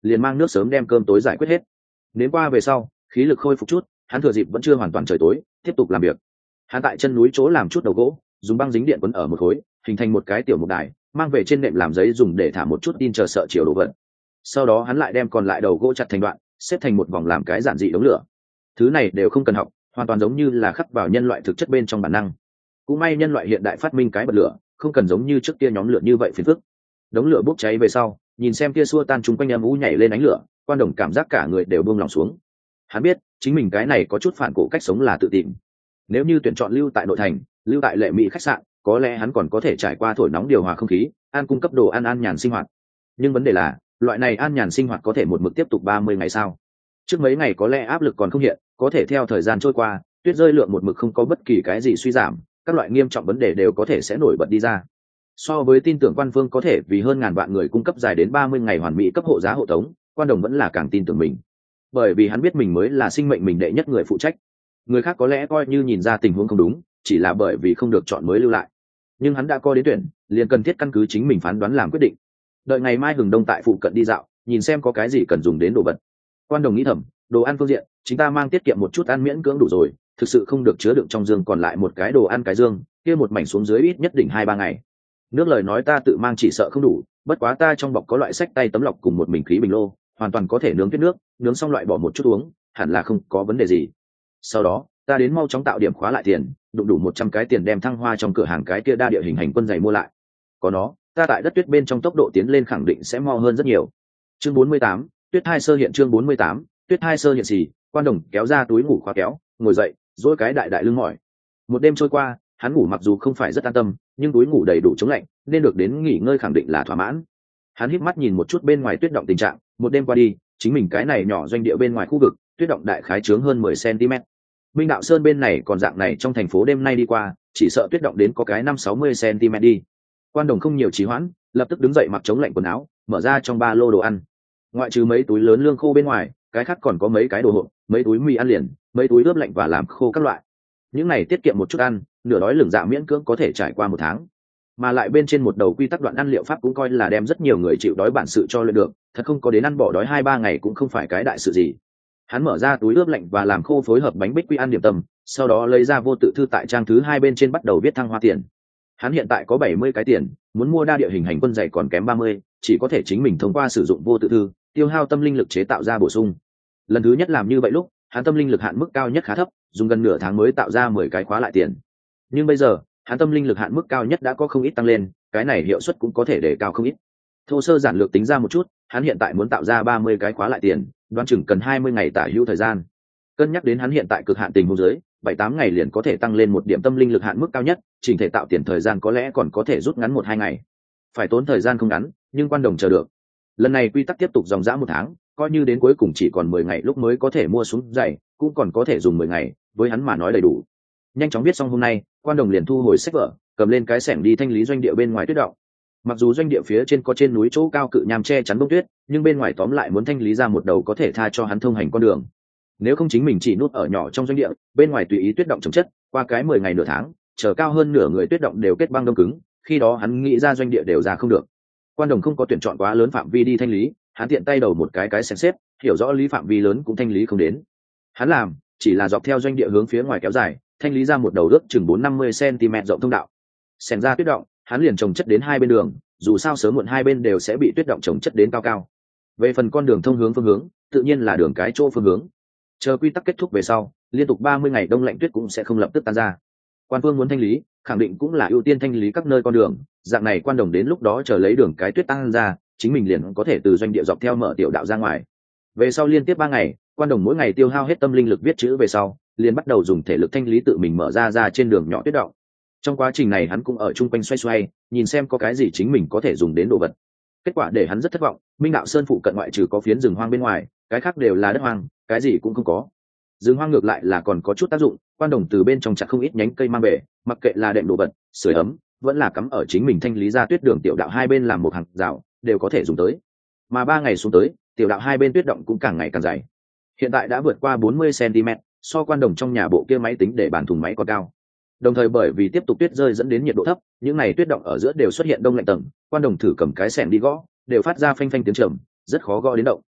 liền mang nước sớm đem cơm tối giải quyết hết. Đến qua về sau khí lực khôi phục chút, hắn thừa dịp vẫn chưa hoàn toàn trời tối tiếp tục làm việc. Hắn tại chân núi chỗ làm chút đầu gỗ, dùng băng dính điện quấn ở một khối, hình thành một cái tiểu mục đài, mang về trên nệm làm giấy dùng để thả một chút tin chờ sợ chiều đồ vật. Sau đó hắn lại đem còn lại đầu gỗ chặt thành đoạn, xếp thành một vòng làm cái giản dị đống lửa. Thứ này đều không cần học, hoàn toàn giống như là khắc vào nhân loại thực chất bên trong bản năng. Cũng may nhân loại hiện đại phát minh cái bật lửa, không cần giống như trước kia nhóm lửa như vậy phiền phức. Đống lửa bốc cháy về sau, nhìn xem kia xua tan chung quanh âm u nhảy lên ánh lửa, Quan Đồng cảm giác cả người đều buông lòng xuống. Hắn biết chính mình cái này có chút phản cổ cách sống là tự tìm. Nếu như tuyển chọn lưu tại nội thành, lưu tại lệ mỹ khách sạn, có lẽ hắn còn có thể trải qua thổi nóng điều hòa không khí, ăn cung cấp đồ ăn an nhàn sinh hoạt. Nhưng vấn đề là loại này an nhàn sinh hoạt có thể một mực tiếp tục ba mươi ngày sao? Trước mấy ngày có lẽ áp lực còn không hiện, có thể theo thời gian trôi qua, tuyết rơi lượng một mực không có bất kỳ cái gì suy giảm, các loại nghiêm trọng vấn đề đều có thể sẽ nổi bật đi ra. So với tin tưởng Quan Phương có thể vì hơn ngàn vạn người cung cấp dài đến ba mươi ngày hoàn mỹ cấp hộ giá hộ tống, Quan Đồng vẫn là càng tin tưởng mình. Bởi vì hắn biết mình mới là sinh mệnh mình đệ nhất người phụ trách. Người khác có lẽ coi như nhìn ra tình huống không đúng, chỉ là bởi vì không được chọn mới lưu lại. Nhưng hắn đã có đến tuyển, liền cần thiết căn cứ chính mình phán đoán làm quyết định. Đợi ngày mai Hừng Đông tại phụ cận đi dạo, nhìn xem có cái gì cần dùng đến đồ vật. Quan Đồng nghĩ thầm, đồ ăn phương diện, chúng ta mang tiết kiệm một chút ăn miễn cưỡng đủ rồi, thực sự không được chứa đựng trong dương còn lại một cái đồ ăn cái dương, kia một mảnh xuống dưới ít nhất định hai ba ngày. Nước lời nói ta tự mang chỉ sợ không đủ, bất quá ta trong bọc có loại sách tay tấm lọc cùng một bình khí bình lô, hoàn toàn có thể nướng tuyết nước, nướng xong loại bỏ một chút uống, hẳn là không có vấn đề gì. Sau đó ta đến mau chóng tạo điểm khóa lại tiền, đụng đủ một trăm cái tiền đem Thăng Hoa trong cửa hàng cái kia đa địa hình hành quân giày mua lại. Có nó, ta tại đất tuyết bên trong tốc độ tiến lên khẳng định sẽ mo hơn rất nhiều. Chương bốn mươi tám, Tuyết Hai Sơ hiện chương bốn mươi tám, Tuyết Hai Sơ hiện gì? Quan Đồng kéo ra túi ngủ khóa kéo, ngồi dậy, duỗi cái đại đại lưng mỏi. Một đêm trôi qua, hắn ngủ mặc dù không phải rất an tâm, nhưng túi ngủ đầy đủ chống lạnh, nên được đến nghỉ ngơi khẳng định là thỏa mãn. Hắn híp mắt nhìn một chút bên ngoài tuyết động tình trạng, một đêm qua đi, chính mình cái này nhỏ doanh địa bên ngoài khu vực, tuyết động đại khái chướng hơn mười xăng-ti-mét. Minh Đạo Sơn bên này còn dạng này trong thành phố đêm nay đi qua, chỉ sợ tuyết động đến có cái năm sáu mươi xăng-ti-mét đi. Quan Đồng không nhiều trì hoãn, lập tức đứng dậy mặc chống lạnh quần áo, mở ra trong ba lô đồ ăn. Ngoại trừ mấy túi lớn lương khô bên ngoài, cái khác còn có mấy cái đồ hộp, mấy túi mì ăn liền, mấy túi ướp lạnh và làm khô các loại. Những này tiết kiệm một chút ăn, nửa đói lửng dạ miễn cưỡng có thể trải qua một tháng. Mà lại bên trên một đầu quy tắc đoạn ăn liệu pháp cũng coi là đem rất nhiều người chịu đói bản sự cho luyện được, thật không có đến ăn bỏ đói hai ba ngày cũng không phải cái đại sự gì. Hắn mở ra túi ướp lạnh và làm khô phối hợp bánh bích quy ăn điểm tâm, sau đó lấy ra vô tự thư tại trang thứ hai bên trên bắt đầu viết Thăng Hoa tiền. Hắn hiện tại có bảy mươi cái tiền, muốn mua đa địa hình hành quân giày còn kém ba mươi, chỉ có thể chính mình thông qua sử dụng vô tự thư, tiêu hao tâm linh lực chế tạo ra bổ sung. Lần thứ nhất làm như vậy lúc, hắn tâm linh lực hạn mức cao nhất khá thấp, dùng gần nửa tháng mới tạo ra mười cái khóa lại tiền. Nhưng bây giờ, hắn tâm linh lực hạn mức cao nhất đã có không ít tăng lên, cái này hiệu suất cũng có thể để cao không ít. Thô sơ giản lược tính ra một chút, hắn hiện tại muốn tạo ra ba mươi cái khóa lại tiền, đoán chừng cần hai mươi ngày tả hữu thời gian. Cân nhắc đến hắn hiện tại cực hạn tình huống dưới, bảy tám ngày liền có thể tăng lên một điểm tâm linh lực hạn mức cao nhất, chỉnh thể tạo tiền thời gian có lẽ còn có thể rút ngắn một hai ngày. Phải tốn thời gian không ngắn, nhưng Quan Đồng chờ được. Lần này quy tắc tiếp tục dòng dã một tháng, coi như đến cuối cùng chỉ còn mười ngày lúc mới có thể mua xuống giày, cũng còn có thể dùng mười ngày, với hắn mà nói đầy đủ. Nhanh chóng viết xong hôm nay, Quan Đồng liền thu hồi sách vở, cầm lên cái xẻng đi thanh lý doanh địa bên ngoài tuyết động. Mặc dù doanh địa phía trên có trên núi chỗ cao cự nham che chắn bông tuyết, nhưng bên ngoài tóm lại muốn thanh lý ra một đầu có thể tha cho hắn thông hành con đường. Nếu không chính mình chỉ nút ở nhỏ trong doanh địa, bên ngoài tùy ý tuyết động chồng chất, qua cái mười ngày nửa tháng, chờ cao hơn nửa người tuyết động đều kết băng đông cứng, khi đó hắn nghĩ ra doanh địa đều ra không được. Quan Đồng không có tuyển chọn quá lớn phạm vi đi thanh lý, hắn tiện tay đầu một cái cái xem xếp, hiểu rõ lý phạm vi lớn cũng thanh lý không đến. Hắn làm chỉ là dọc theo doanh địa hướng phía ngoài kéo dài, thanh lý ra một đầu ước chừng bốn năm mươi xăng-ti-mét rộng thông đạo. Xẻng ra tuyết động, hắn liền trồng chất đến hai bên đường, dù sao sớm muộn hai bên đều sẽ bị tuyết động trồng chất đến cao cao. Về phần con đường thông hướng phương hướng, tự nhiên là đường cái chỗ phương hướng. Chờ quy tắc kết thúc về sau, liên tục ba mươi ngày đông lạnh tuyết cũng sẽ không lập tức tan ra. Quan Phương muốn thanh lý, khẳng định cũng là ưu tiên thanh lý các nơi con đường, dạng này Quan Đồng đến lúc đó chờ lấy đường cái tuyết tan ra, chính mình liền có thể từ doanh địa dọc theo mở tiểu đạo ra ngoài. Về sau liên tiếp ba ngày, Quan Đồng mỗi ngày tiêu hao hết tâm linh lực viết chữ về sau, liền bắt đầu dùng thể lực thanh lý tự mình mở ra ra trên đường nhỏ tuyết động. Trong quá trình này hắn cũng ở chung quanh xoay xoay, nhìn xem có cái gì chính mình có thể dùng đến đồ vật. Kết quả để hắn rất thất vọng, Minh Đạo Sơn phụ cận ngoại trừ có phiến rừng hoang bên ngoài, cái khác đều là đất hoang, cái gì cũng không có. Rừng hoang ngược lại là còn có chút tác dụng, Quan Đồng từ bên trong chặt không ít nhánh cây mang về, mặc kệ là đệm đồ vật, sưởi ấm, vẫn là cắm ở chính mình thanh lý ra tuyết đường tiểu đạo hai bên làm một hàng rào, đều có thể dùng tới. Mà ba ngày xuống tới, tiểu đạo hai bên tuyết động cũng càng ngày càng dày. Hiện tại đã vượt qua bốn mươi xăng-ti-mét, so Quan Đồng trong nhà bộ kia máy tính để bàn thùng máy còn cao. Đồng thời bởi vì tiếp tục tuyết rơi dẫn đến nhiệt độ thấp, những này tuyết động ở giữa đều xuất hiện đông lạnh tầng, Quan Đồng thử cầm cái xẻng đi gõ, đều phát ra phanh phanh tiếng trầm, rất khó gõ đến động.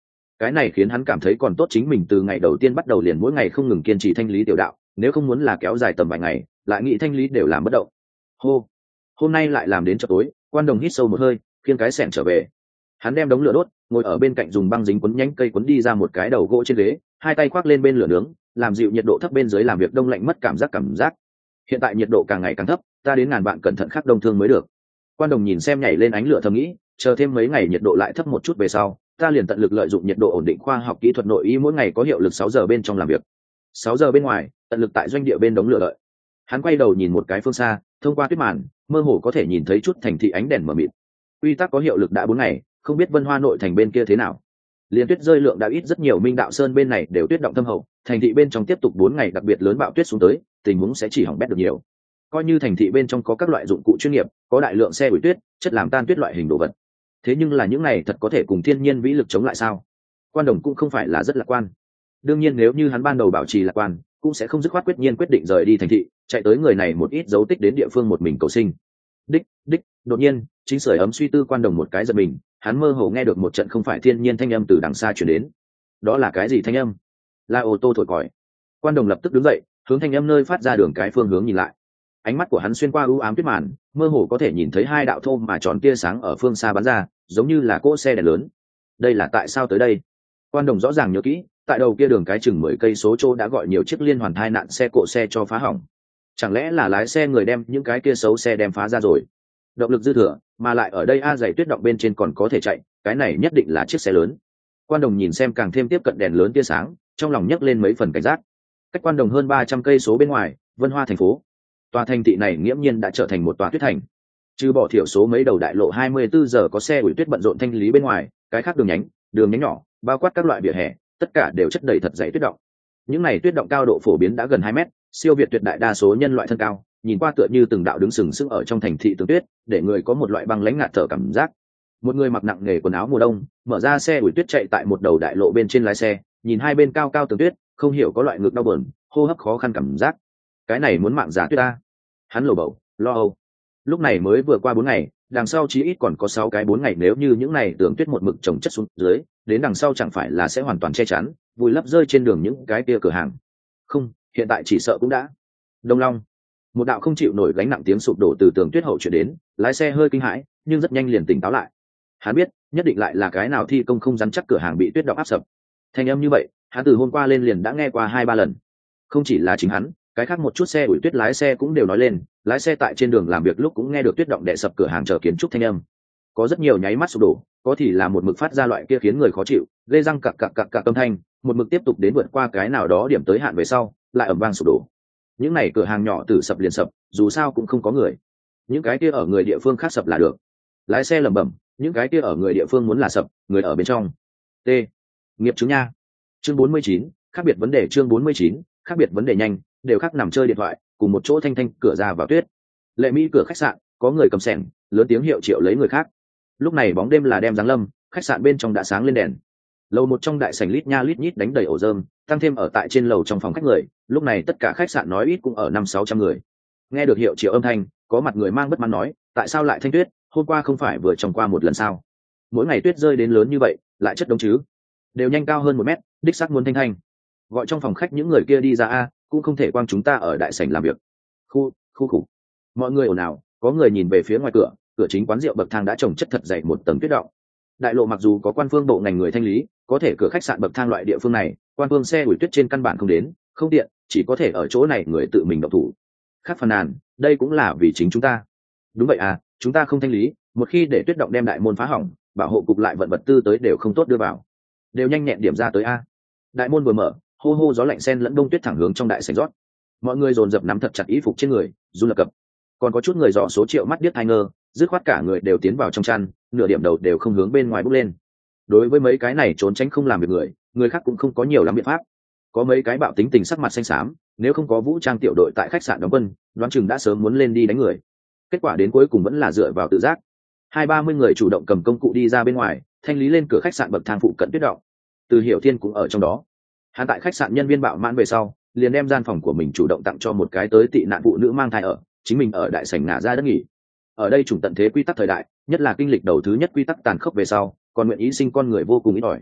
Cái này khiến hắn cảm thấy còn tốt chính mình từ ngày đầu tiên bắt đầu liền mỗi ngày không ngừng kiên trì thanh lý tiểu đạo, nếu không muốn là kéo dài tầm vài ngày lại nghĩ thanh lý đều làm bất động. Hô, hôm nay lại làm đến chợ tối. Quan Đồng hít sâu một hơi, khiêng cái xẻng trở về. Hắn đem đống lửa đốt, ngồi ở bên cạnh dùng băng dính quấn nhánh cây quấn đi ra một cái đầu gỗ trên ghế, hai tay khoác lên bên lửa nướng, làm dịu nhiệt độ thấp bên dưới làm việc đông lạnh mất cảm giác cảm giác. Hiện tại nhiệt độ càng ngày càng thấp, ta đến ngàn bạn cẩn thận khắc đông thương mới được. Quan Đồng nhìn xem nhảy lên ánh lửa thầm nghĩ, chờ thêm mấy ngày nhiệt độ lại thấp một chút về sau, ta liền tận lực lợi dụng nhiệt độ ổn định khoa học kỹ thuật nội y mỗi ngày có hiệu lực sáu giờ bên trong làm việc, sáu giờ bên ngoài tận lực tại doanh địa bên đống lửa đợi. Hắn quay đầu nhìn một cái phương xa, thông qua tuyết màn mơ hồ có thể nhìn thấy chút thành thị ánh đèn mờ mịt. Quy tắc có hiệu lực đã bốn ngày, không biết Vân Hoa nội thành bên kia thế nào. Liên tuyết rơi lượng đã ít rất nhiều, Minh Đạo Sơn bên này đều tuyết động thâm hậu, thành thị bên trong tiếp tục bốn ngày đặc biệt lớn bão tuyết xuống tới, tình huống sẽ chỉ hỏng bét được nhiều. Coi như thành thị bên trong có các loại dụng cụ chuyên nghiệp, có đại lượng xe đuổi tuyết, chất làm tan tuyết loại hình đồ vật. Thế nhưng là những này thật có thể cùng thiên nhiên vĩ lực chống lại sao? Quan Đồng cũng không phải là rất lạc quan. Đương nhiên nếu như hắn ban đầu bảo trì lạc quan, cũng sẽ không dứt khoát quyết nhiên quyết định rời đi thành thị, chạy tới người này một ít dấu tích đến địa phương một mình cầu sinh. Đích, đích, đột nhiên, chính sưởi ấm suy tư Quan Đồng một cái giật mình, hắn mơ hồ nghe được một trận không phải thiên nhiên thanh âm từ đằng xa truyền đến. Đó là cái gì thanh âm? Là ô tô thổi còi. Quan Đồng lập tức đứng dậy, hướng thanh âm nơi phát ra đường cái phương hướng nhìn lại. Ánh mắt của hắn xuyên qua u ám tuyết màn, mơ hồ có thể nhìn thấy hai đạo thô mà tròn tia sáng ở phương xa bắn ra, giống như là cỗ xe đèn lớn. Đây là tại sao tới đây? Quan Đồng rõ ràng nhớ kỹ, tại đầu kia đường cái chừng mười cây số chỗ đã gọi nhiều chiếc liên hoàn tai nạn xe cộ xe cho phá hỏng. Chẳng lẽ là lái xe người đem những cái kia xấu xe đem phá ra rồi? Động lực dư thừa, mà lại ở đây a dày tuyết động bên trên còn có thể chạy, cái này nhất định là chiếc xe lớn. Quan Đồng nhìn xem càng thêm tiếp cận đèn lớn tia sáng, trong lòng nhấc lên mấy phần cảnh giác. Cách Quan Đồng hơn ba trăm cây số bên ngoài, Vân Hoa thành phố. Tòa thành thị này nghiễm nhiên đã trở thành một tòa tuyết thành. Trừ bỏ thiểu số mấy đầu đại lộ hai mươi bốn giờ có xe ủi tuyết bận rộn thanh lý bên ngoài, cái khác đường nhánh, đường nhánh nhỏ, bao quát các loại vỉa hè, tất cả đều chất đầy thật dày tuyết động. Những này tuyết động cao độ phổ biến đã gần hai mét, siêu việt tuyệt đại đa số nhân loại thân cao, nhìn qua tựa như từng đạo đứng sừng sững ở trong thành thị tường tuyết, để người có một loại băng lãnh ngạt thở cảm giác. Một người mặc nặng nghề quần áo mùa đông, mở ra xe ủi tuyết chạy tại một đầu đại lộ bên trên lái xe, nhìn hai bên cao cao tường tuyết, không hiểu có loại ngực đau buồn, hô hấp khó khăn cảm giác. Cái này muốn mạng giả tuyết ta. Hắn lầu bầu, lo âu. Lúc này mới vừa qua bốn ngày, đằng sau chí ít còn có sáu cái bốn ngày, nếu như những này tường tuyết một mực chồng chất xuống dưới, đến đằng sau chẳng phải là sẽ hoàn toàn che chắn, vùi lấp rơi trên đường những cái kia cửa hàng. Không, hiện tại chỉ sợ cũng đã. Đông Long. Một đạo không chịu nổi gánh nặng tiếng sụp đổ từ tường tuyết hậu chuyển đến, lái xe hơi kinh hãi, nhưng rất nhanh liền tỉnh táo lại. Hắn biết, nhất định lại là cái nào thi công không rắn chắc cửa hàng bị tuyết động áp sập. Thanh âm như vậy, hắn từ hôm qua lên liền đã nghe qua hai ba lần. Không chỉ là chính hắn, cái khác một chút xe ủi tuyết lái xe cũng đều nói lên, lái xe tại trên đường làm việc lúc cũng nghe được tuyết động đè sập cửa hàng chờ kiến trúc thanh âm. Có rất nhiều nháy mắt sụp đổ, có thì là một mực phát ra loại kia khiến người khó chịu, gây răng cặc cặc cặc cặc âm thanh, một mực tiếp tục đến vượt qua cái nào đó điểm tới hạn về sau, lại ầm vang sụp đổ. Những này cửa hàng nhỏ từ sập liền sập, dù sao cũng không có người. Những cái kia ở người địa phương khác sập là được. Lái xe lẩm bẩm, những cái kia ở người địa phương muốn là sập, người ở bên trong. T. Nghiệp chứng nha. Chương bốn mươi chín, khác biệt vấn đề chương bốn mươi chín, khác biệt vấn đề nhanh, đều khác nằm chơi điện thoại, cùng một chỗ thanh thanh cửa ra vào tuyết. Lệ Mỹ cửa khách sạn, có người cầm sẻng, lớn tiếng hiệu triệu lấy người khác. Lúc này bóng đêm là đem giáng lâm, khách sạn bên trong đã sáng lên đèn. Lầu một trong đại sảnh lít nha lít nhít đánh đầy ổ rơm, tăng thêm ở tại trên lầu trong phòng khách người, lúc này tất cả khách sạn nói ít cũng ở năm sáu trăm người. Nghe được hiệu triệu âm thanh, có mặt người mang bất mãn nói, tại sao lại thanh tuyết, hôm qua không phải vừa trồng qua một lần sao? Mỗi ngày tuyết rơi đến lớn như vậy, lại chất đống chứ? Đều nhanh cao hơn một mét, đích xác muốn thanh thanh. Gọi trong phòng khách những người kia đi ra a, cũng không thể quang chúng ta ở đại sảnh làm việc. Khu, khu khủ. Mọi người ồn ào, có người nhìn về phía ngoài cửa, cửa chính quán rượu bậc thang đã trồng chất thật dày một tầng tuyết động. Đại lộ mặc dù có quan phương bộ ngành người thanh lý, có thể cửa khách sạn bậc thang loại địa phương này, quan phương xe ủi tuyết trên căn bản không đến, không tiện, chỉ có thể ở chỗ này người tự mình động thủ. Khác phàn nàn, đây cũng là vì chính chúng ta. Đúng vậy à, chúng ta không thanh lý, một khi để tuyết động đem đại môn phá hỏng, bảo hộ cục lại vận vật tư tới đều không tốt đưa vào. Đều nhanh nhẹn điểm ra tới a. Đại môn vừa mở, hô hô gió lạnh sen lẫn đông tuyết thẳng hướng trong đại sảnh rót. Mọi người dồn dập nắm thật chặt y phục trên người, run lập cập. Còn có chút người dò số triệu mắt biết hai ngơ, dứt khoát cả người đều tiến vào trong chăn, nửa điểm đầu đều không hướng bên ngoài bốc lên. Đối với mấy cái này trốn tránh không làm việc người, người khác cũng không có nhiều lắm biện pháp. Có mấy cái bạo tính tình sắc mặt xanh xám, nếu không có vũ trang tiểu đội tại khách sạn đóng quân, đoán chừng đã sớm muốn lên đi đánh người. Kết quả đến cuối cùng vẫn là dựa vào tự giác. Hai ba mươi người chủ động cầm công cụ đi ra bên ngoài, thanh lý lên cửa khách sạn bậc thang phụ cận tuyết động. Từ Hiểu Thiên cũng ở trong đó. Hắn tại khách sạn nhân viên bạo mãn về sau, liền đem gian phòng của mình chủ động tặng cho một cái tới tị nạn phụ nữ mang thai ở, chính mình ở đại sảnh ngả ra đất nghỉ. Ở đây chủng tận thế quy tắc thời đại, nhất là kinh lịch đầu thứ nhất quy tắc tàn khốc về sau, còn nguyện ý sinh con người vô cùng ít ỏi.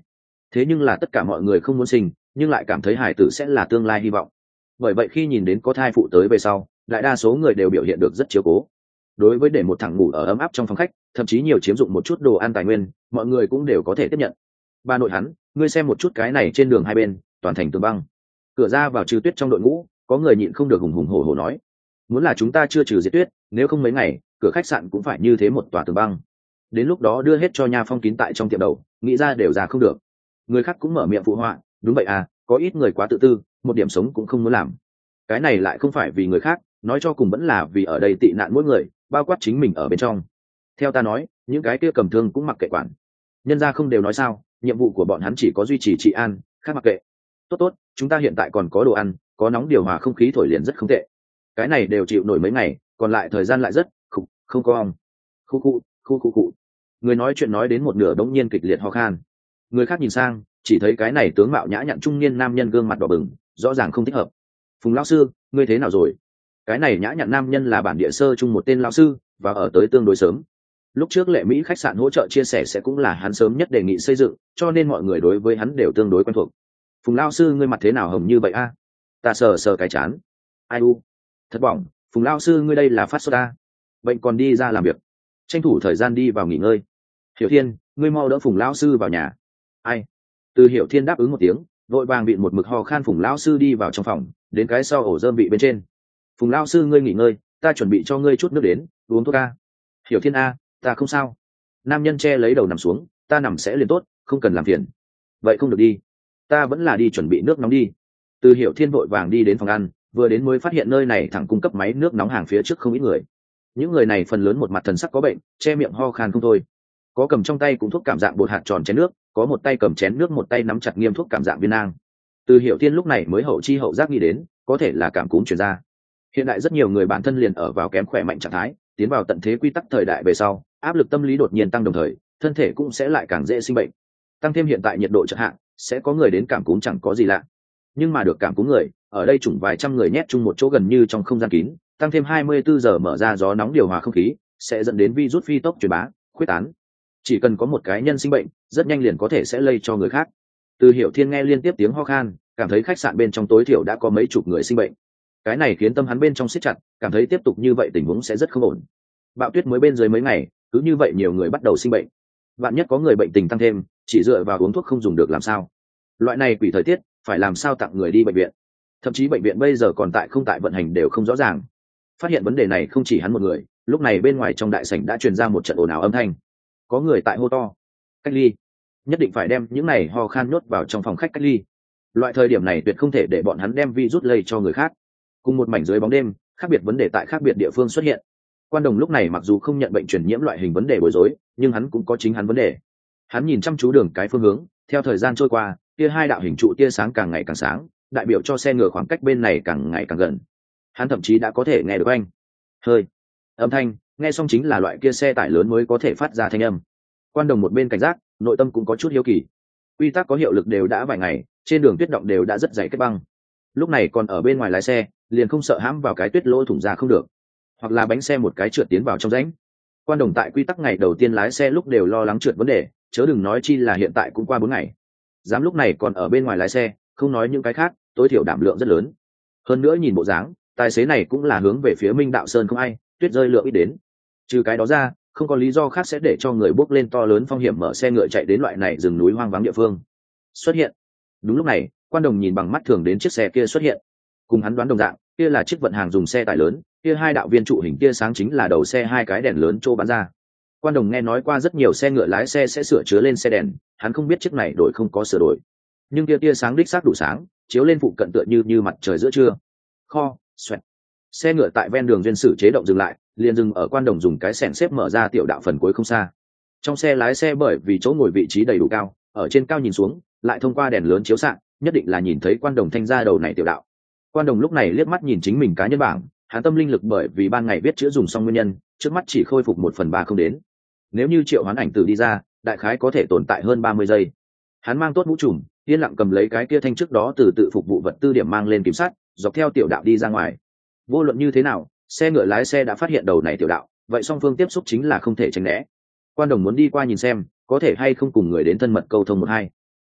thế nhưng là tất cả mọi người không muốn sinh, nhưng lại cảm thấy hải tử sẽ là tương lai hy vọng. Bởi vậy khi nhìn đến có thai phụ tới về sau, đại đa số người đều biểu hiện được rất chiếu cố. Đối với để một thằng ngủ ở ấm áp trong phòng khách, thậm chí nhiều chiếm dụng một chút đồ ăn tài nguyên, mọi người cũng đều có thể tiếp nhận. Bà nội hắn, ngươi xem một chút cái này trên đường hai bên, toàn thành tường băng. Cửa ra vào trừ tuyết trong đội ngũ, có người nhịn không được hùng hùng hổ hổ nói: muốn là chúng ta chưa trừ diệt tuyết, nếu không mấy ngày, cửa khách sạn cũng phải như thế một tòa tường băng. Đến lúc đó đưa hết cho nha phong kín tại trong tiệm đầu, nghĩ ra đều ra không được. Người khác cũng mở miệng phụ họa: đúng vậy à, có ít người quá tự tư, một điểm sống cũng không muốn làm. Cái này lại không phải vì người khác, nói cho cùng vẫn là vì ở đây tị nạn mỗi người, bao quát chính mình ở bên trong. Theo ta nói, những cái kia cầm thương cũng mặc kệ quản. Nhân gia không đều nói sao, nhiệm vụ của bọn hắn chỉ có duy trì trị an, khác mặc kệ. Tốt tốt, chúng ta hiện tại còn có đồ ăn, có nóng điều hòa không khí thổi liền rất không tệ. Cái này đều chịu nổi mấy ngày, còn lại thời gian lại rất không không có ong. Khu khu khu khu khu. Người nói chuyện nói đến một nửa đống nhiên kịch liệt ho khan. Người khác nhìn sang, chỉ thấy cái này tướng mạo nhã nhặn trung niên nam nhân gương mặt đỏ bừng, rõ ràng không thích hợp. Phùng lão sư, ngươi thế nào rồi? Cái này nhã nhặn nam nhân là bản địa sơ chung một tên lão sư, và ở tới tương đối sớm. Lúc trước Lệ Mỹ khách sạn hỗ trợ chia sẻ sẽ cũng là hắn sớm nhất đề nghị xây dựng, cho nên mọi người đối với hắn đều tương đối quen thuộc. Phùng lão sư, ngươi mặt thế nào hồng như vậy a? Ta sờ sờ cái chán. Ai u, thật bỏng. Phùng lão sư, ngươi đây là phát sốt a? Bệnh còn đi ra làm việc, tranh thủ thời gian đi vào nghỉ ngơi. Hiểu Thiên, ngươi mau đỡ Phùng lão sư vào nhà. Ai? Từ Hiểu Thiên đáp ứng một tiếng, vội vàng bịn một mực ho khan Phùng lão sư đi vào trong phòng, đến cái sau ổ rơm bị bên trên. Phùng lão sư, ngươi nghỉ ngơi, ta chuẩn bị cho ngươi chút nước đến, uống thuốc a. Hiểu Thiên a, ta không sao. Nam nhân che lấy đầu nằm xuống, ta nằm sẽ liền tốt, không cần làm phiền. Vậy không được đi, ta vẫn là đi chuẩn bị nước nóng đi. Từ Hiểu Thiên vội vàng đi đến phòng ăn, vừa đến mới phát hiện nơi này thẳng cung cấp máy nước nóng hàng phía trước không ít người. Những người này phần lớn một mặt thần sắc có bệnh, che miệng ho khan không thôi. Có cầm trong tay cũng thuốc cảm dạng bột hạt tròn chén nước, có một tay cầm chén nước một tay nắm chặt nghiêm thuốc cảm dạng viên nang. Từ Hiểu Thiên lúc này mới hậu chi hậu giác nghĩ đến, có thể là cảm cúm truyền ra. Hiện tại rất nhiều người bản thân liền ở vào kém khỏe mạnh trạng thái, tiến vào tận thế quy tắc thời đại về sau, áp lực tâm lý đột nhiên tăng đồng thời, thân thể cũng sẽ lại càng dễ sinh bệnh. Tăng thêm hiện tại nhiệt độ chợt hạ, sẽ có người đến cảm cúm chẳng có gì lạ. Nhưng mà được cảm cúm người, ở đây chủng vài trăm người nhét chung một chỗ gần như trong không gian kín, tăng thêm hai mươi bốn giờ mở ra gió nóng điều hòa không khí, sẽ dẫn đến virus phi tốc truyền bá, khuếch tán. Chỉ cần có một cái nhân sinh bệnh, rất nhanh liền có thể sẽ lây cho người khác. Từ Hiểu Thiên nghe liên tiếp tiếng ho khan, cảm thấy khách sạn bên trong tối thiểu đã có mấy chục người sinh bệnh. Cái này khiến tâm hắn bên trong siết chặt, cảm thấy tiếp tục như vậy tình huống sẽ rất không ổn. Bạo tuyết mới bên dưới mấy ngày, cứ như vậy nhiều người bắt đầu sinh bệnh. Vạn nhất có người bệnh tình tăng thêm, chỉ dựa vào uống thuốc không dùng được làm sao? Loại này quỷ thời tiết, phải làm sao tặng người đi bệnh viện? Thậm chí bệnh viện bây giờ còn tại không tại vận hành đều không rõ ràng. Phát hiện vấn đề này không chỉ hắn một người, lúc này bên ngoài trong đại sảnh đã truyền ra một trận ồn ào âm thanh. Có người tại hô to: cách ly, nhất định phải đem những này ho khan nhốt vào trong phòng khách cách ly. Loại thời điểm này tuyệt không thể để bọn hắn đem virus lây cho người khác. Cùng một mảnh dưới bóng đêm, khác biệt vấn đề tại khác biệt địa phương xuất hiện. Quan Đồng lúc này mặc dù không nhận bệnh truyền nhiễm loại hình vấn đề bối rối, nhưng hắn cũng có chính hắn vấn đề. Hắn nhìn chăm chú đường cái phương hướng, theo thời gian trôi qua, tia hai đạo hình trụ tia sáng càng ngày càng sáng, đại biểu cho xe ngựa khoảng cách bên này càng ngày càng gần. Hắn thậm chí đã có thể nghe được anh hơi âm thanh, nghe xong chính là loại kia xe tải lớn mới có thể phát ra thanh âm. Quan Đồng một bên cảnh giác, nội tâm cũng có chút hiếu kỳ. Quy tắc có hiệu lực đều đã vài ngày, trên đường tuyết động đều đã rất dày kết băng. Lúc này còn ở bên ngoài lái xe, liền không sợ hãm vào cái tuyết lỗ thủng ra không được, hoặc là bánh xe một cái trượt tiến vào trong rãnh. Quan Đồng tại quy tắc ngày đầu tiên lái xe lúc đều lo lắng trượt vấn đề, chớ đừng nói chi là hiện tại cũng qua bốn ngày. Dám lúc này còn ở bên ngoài lái xe, không nói những cái khác, tối thiểu đảm lượng rất lớn. Hơn nữa nhìn bộ dáng, tài xế này cũng là hướng về phía Minh Đạo Sơn không ai, tuyết rơi lượng ít đến. Trừ cái đó ra, không có lý do khác sẽ để cho người bước lên to lớn phong hiểm mở xe ngựa chạy đến loại này rừng núi hoang vắng địa phương. Xuất hiện. Đúng lúc này, Quan Đồng nhìn bằng mắt thường đến chiếc xe kia xuất hiện. Cùng hắn đoán đồng dạng, kia là chiếc vận hàng dùng xe tải lớn, kia hai đạo viên trụ hình kia sáng chính là đầu xe hai cái đèn lớn trô bắn ra. Quan Đồng nghe nói qua rất nhiều xe ngựa lái xe sẽ sửa chứa lên xe đèn, hắn không biết chiếc này đổi không có sửa đổi. Nhưng kia tia sáng đích xác đủ sáng, chiếu lên phụ cận tựa như như mặt trời giữa trưa. Kho, xoẹt. Xe ngựa tại ven đường duyên sử chế động dừng lại, liền dừng ở Quan Đồng dùng cái xẻng xếp mở ra tiểu đạo phần cuối không xa. Trong xe lái xe bởi vì chỗ ngồi vị trí đầy đủ cao, ở trên cao nhìn xuống, lại thông qua đèn lớn chiếu xạ, nhất định là nhìn thấy Quan Đồng thanh ra đầu này tiểu đạo. Quan Đồng lúc này liếc mắt nhìn chính mình cá nhân bảng, hắn tâm linh lực bởi vì ban ngày viết chữa dùng xong nguyên nhân, trước mắt chỉ khôi phục một phần ba không đến. Nếu như triệu hoán ảnh tử đi ra, đại khái có thể tồn tại hơn ba mươi giây. Hắn mang tốt mũ trùm, yên lặng cầm lấy cái kia thanh trước đó từ tự phục vụ vật tư điểm mang lên kiểm sát, dọc theo tiểu đạo đi ra ngoài. Vô luận như thế nào, xe ngựa lái xe đã phát hiện đầu này tiểu đạo, vậy song phương tiếp xúc chính là không thể tránh né. Quan Đồng muốn đi qua nhìn xem, có thể hay không cùng người đến thân mật câu thông một hai.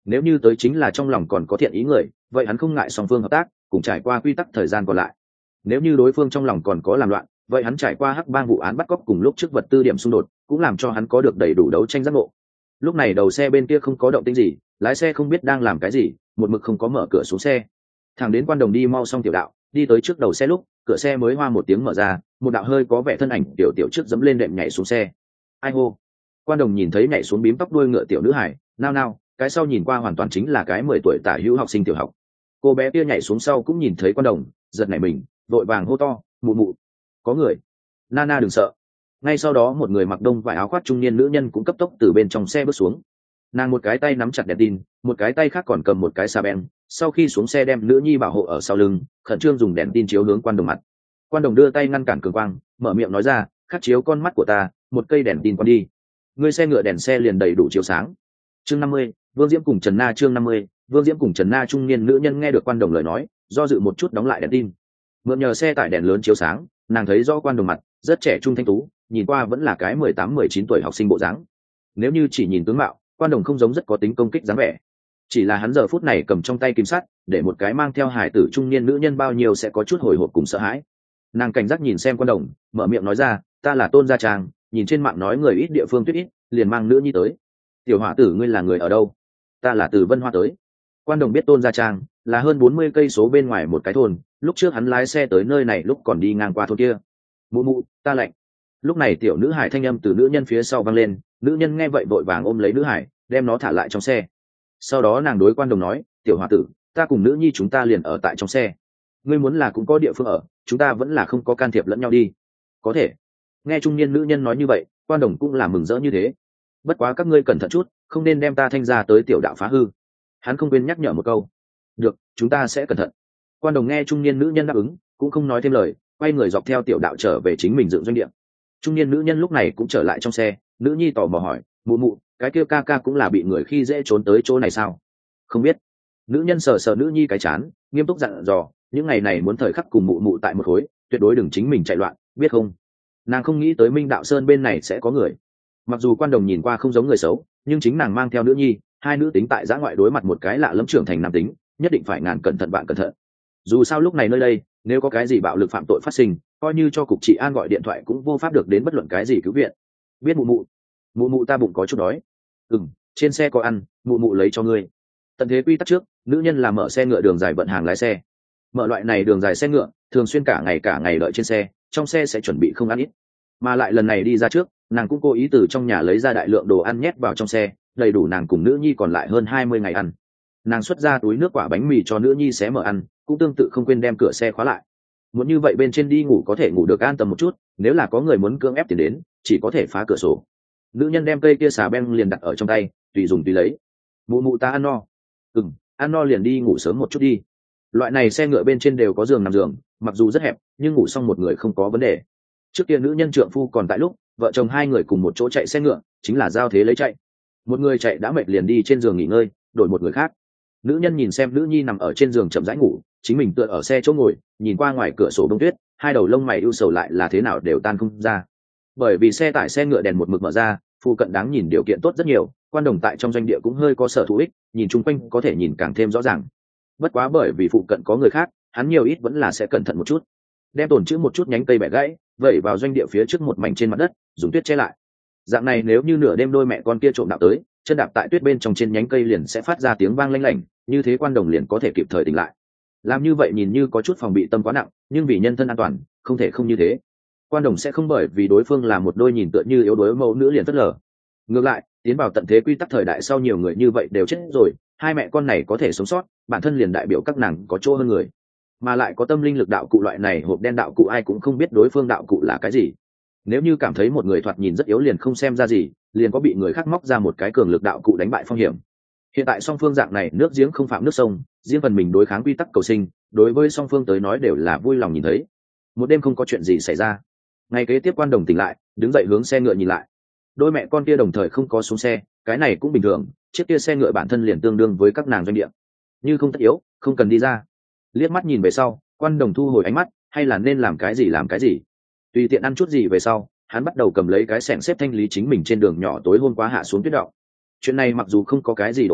nếu như tới chính là trong lòng còn có thiện ý người, vậy hắn không ngại song phương hợp tác cùng trải qua quy tắc thời gian còn lại. Nếu như đối phương trong lòng còn có làm loạn, vậy hắn trải qua hắc bang vụ án bắt cóc cùng lúc trước vật tư điểm xung đột cũng làm cho hắn có được đầy đủ đấu tranh giác ngộ. Lúc này đầu xe bên kia không có động tĩnh gì, lái xe không biết đang làm cái gì, một mực không có mở cửa xuống xe. Thằng đến Quan Đồng đi mau xong tiểu đạo, đi tới trước đầu xe lúc cửa xe mới hoa một tiếng mở ra, một đạo hơi có vẻ thân ảnh tiểu tiểu trước dẫm lên đệm nhảy xuống xe. Ai hô? Quan Đồng nhìn thấy nhảy xuống bím tóc đuôi ngựa tiểu nữ hải, nao nao, cái sau nhìn qua hoàn toàn chính là cái mười tuổi tả hữu học sinh tiểu học. Cô bé kia nhảy xuống sau cũng nhìn thấy Quan Đồng, giật nảy mình, vội vàng hô to, mụ mụ, có người. Nana đừng sợ. Ngay sau đó một người mặc đông vải áo khoác trung niên nữ nhân cũng cấp tốc từ bên trong xe bước xuống. Nàng một cái tay nắm chặt đèn tin, một cái tay khác còn cầm một cái xà beng, sau khi xuống xe đem nữ nhi bảo hộ ở sau lưng, khẩn trương dùng đèn tin chiếu hướng Quan Đồng mặt. Quan Đồng đưa tay ngăn cản cường quang, mở miệng nói ra, khắc chiếu con mắt của ta, một cây đèn tin quan đi. Ngươi xe ngựa đèn xe liền đầy đủ chiếu sáng. Chương năm mươi, Vương Diễm cùng Trần Na. Chương năm mươi, Vương Diễm cùng Trần Na. Trung niên nữ nhân nghe được Quan Đồng lời nói, do dự một chút đóng lại đèn tin. Mượn nhờ xe tải đèn lớn chiếu sáng, nàng thấy rõ Quan Đồng mặt, rất trẻ trung thanh tú, nhìn qua vẫn là cái mười tám mười chín tuổi học sinh bộ dáng. Nếu như chỉ nhìn tướng mạo, Quan Đồng không giống rất có tính công kích dáng vẻ. Chỉ là hắn giờ phút này cầm trong tay kim sắt, để một cái mang theo hài tử trung niên nữ nhân bao nhiêu sẽ có chút hồi hộp cùng sợ hãi. Nàng cảnh giác nhìn xem Quan Đồng, mở miệng nói ra, ta là Tôn Gia Trang, nhìn trên mạng nói người ít địa phương tuyết ít, liền mang nữ nhi tới. Tiểu hỏa tử ngươi là người ở đâu? Ta là từ Vân Hoa tới. Quan Đồng biết Tôn Gia Trang là hơn bốn mươi cây số bên ngoài một cái thôn, lúc trước hắn lái xe tới nơi này lúc còn đi ngang qua thôn kia. Mụ mụ, ta lạnh. Lúc này tiểu nữ hải thanh âm từ nữ nhân phía sau vang lên, nữ nhân nghe vậy vội vàng ôm lấy nữ hải, đem nó thả lại trong xe. Sau đó nàng đối Quan Đồng nói, tiểu hòa tử, ta cùng nữ nhi chúng ta liền ở tại trong xe. Ngươi muốn là cũng có địa phương ở, chúng ta vẫn là không có can thiệp lẫn nhau đi. Có thể. Nghe trung niên nữ nhân nói như vậy, Quan Đồng cũng là mừng rỡ như thế. Bất quá các ngươi cẩn thận chút, không nên đem ta thanh ra tới tiểu đạo phá hư. Hắn không quên nhắc nhở một câu. Được, chúng ta sẽ cẩn thận. Quan Đồng nghe trung niên nữ nhân đáp ứng, cũng không nói thêm lời, quay người dọc theo tiểu đạo trở về chính mình dựng doanh địa. Trung niên nữ nhân lúc này cũng trở lại trong xe, nữ nhi tò mò hỏi, mụ mụ, cái kia ca ca cũng là bị người khi dễ trốn tới chỗ này sao? Không biết. Nữ nhân sờ sờ nữ nhi cái chán, nghiêm túc dặn dò, những ngày này muốn thời khắc cùng mụ mụ tại một khối, tuyệt đối đừng chính mình chạy loạn, biết không? Nàng không nghĩ tới Minh Đạo Sơn bên này sẽ có người. Mặc dù Quan Đồng nhìn qua không giống người xấu, nhưng chính nàng mang theo nữ nhi, hai nữ tính tại giã ngoại đối mặt một cái lạ lẫm trưởng thành nam tính, nhất định phải ngàn cẩn thận bạn cẩn thận. Dù sao lúc này nơi đây, nếu có cái gì bạo lực phạm tội phát sinh, coi như cho cục trị an gọi điện thoại cũng vô pháp được đến bất luận cái gì cứu viện. Biết mụ mụ. Mụ mụ ta bụng có chút đói. Ừm, trên xe có ăn, mụ mụ lấy cho ngươi. Tận thế quy tắc trước, nữ nhân là mở xe ngựa đường dài vận hàng lái xe. Mở loại này đường dài xe ngựa, thường xuyên cả ngày cả ngày đợi trên xe, trong xe sẽ chuẩn bị không ăn ít. Mà lại lần này đi ra trước, nàng cũng cố ý từ trong nhà lấy ra đại lượng đồ ăn nhét vào trong xe, đầy đủ nàng cùng nữ nhi còn lại hơn hai mươi ngày ăn. Nàng xuất ra túi nước quả bánh mì cho nữ nhi xé mở ăn, cũng tương tự không quên đem cửa xe khóa lại. Muốn như vậy bên trên đi ngủ có thể ngủ được an tâm một chút, nếu là có người muốn cưỡng ép tiền đến, chỉ có thể phá cửa sổ. Nữ nhân đem cây kia xà beng liền đặt ở trong tay, tùy dùng tùy lấy. Mụ mụ ta ăn no. Ừm, ăn no liền đi ngủ sớm một chút đi. Loại này xe ngựa bên trên đều có giường nằm giường, mặc dù rất hẹp, nhưng ngủ xong một người không có vấn đề. Trước kia nữ nhân trượng phu còn tại lúc, vợ chồng hai người cùng một chỗ chạy xe ngựa, chính là giao thế lấy chạy. Một người chạy đã mệt liền đi trên giường nghỉ ngơi, đổi một người khác. Nữ nhân nhìn xem nữ nhi nằm ở trên giường chậm rãi ngủ, chính mình tựa ở xe chỗ ngồi, nhìn qua ngoài cửa sổ bông tuyết, hai đầu lông mày ưu sầu lại là thế nào đều tan không ra. Bởi vì xe tải xe ngựa đèn một mực mở ra, phụ cận đáng nhìn điều kiện tốt rất nhiều, Quan Đồng tại trong doanh địa cũng hơi có sở thú ích, nhìn chung quanh có thể nhìn càng thêm rõ ràng. Bất quá bởi vì phụ cận có người khác, hắn nhiều ít vẫn là sẽ cẩn thận một chút, đem tồn chữ một chút nhánh cây bẻ gãy, vẩy vào doanh địa phía trước một mảnh trên mặt đất, dùng tuyết che lại. Dạng này nếu như nửa đêm đôi mẹ con kia trộm đạo tới, chân đạp tại tuyết bên trong trên nhánh cây liền sẽ phát ra tiếng vang lanh lảnh, như thế Quan Đồng liền có thể kịp thời tỉnh lại. Làm như vậy nhìn như có chút phòng bị tâm quá nặng, nhưng vì nhân thân an toàn, không thể không như thế. Quan Đồng sẽ không bởi vì đối phương là một đôi nhìn tựa như yếu đuối mẫu nữ liền phớt lờ. Ngược lại, tiến vào tận thế quy tắc thời đại sau nhiều người như vậy đều chết rồi, hai mẹ con này có thể sống sót, bản thân liền đại biểu các nàng có chỗ hơn người. Mà lại có tâm linh lực đạo cụ loại này, hộp đen đạo cụ ai cũng không biết đối phương đạo cụ là cái gì. Nếu như cảm thấy một người thoạt nhìn rất yếu liền không xem ra gì, liền có bị người khác móc ra một cái cường lực đạo cụ đánh bại phong hiểm. Hiện tại song phương dạng này nước giếng không phạm nước sông, riêng phần mình đối kháng quy tắc cầu sinh, đối với song phương tới nói đều là vui lòng nhìn thấy. Một đêm không có chuyện gì xảy ra. Ngày kế tiếp Quan Đồng tỉnh lại, đứng dậy hướng xe ngựa nhìn lại. Đôi mẹ con kia đồng thời không có xuống xe, cái này cũng bình thường, chiếc kia xe ngựa bản thân liền tương đương với các nàng doanh địa. Như không tất yếu, không cần đi ra. Liếc mắt nhìn về sau, Quan Đồng thu hồi ánh mắt, hay là nên làm cái gì làm cái gì. Tùy tiện ăn chút gì về sau, hắn bắt đầu cầm lấy cái xẻng xếp thanh lý chính mình trên đường nhỏ tối hôm qua hạ xuống tuyết động. Chuyện này mặc dù không có cái gì độ khó,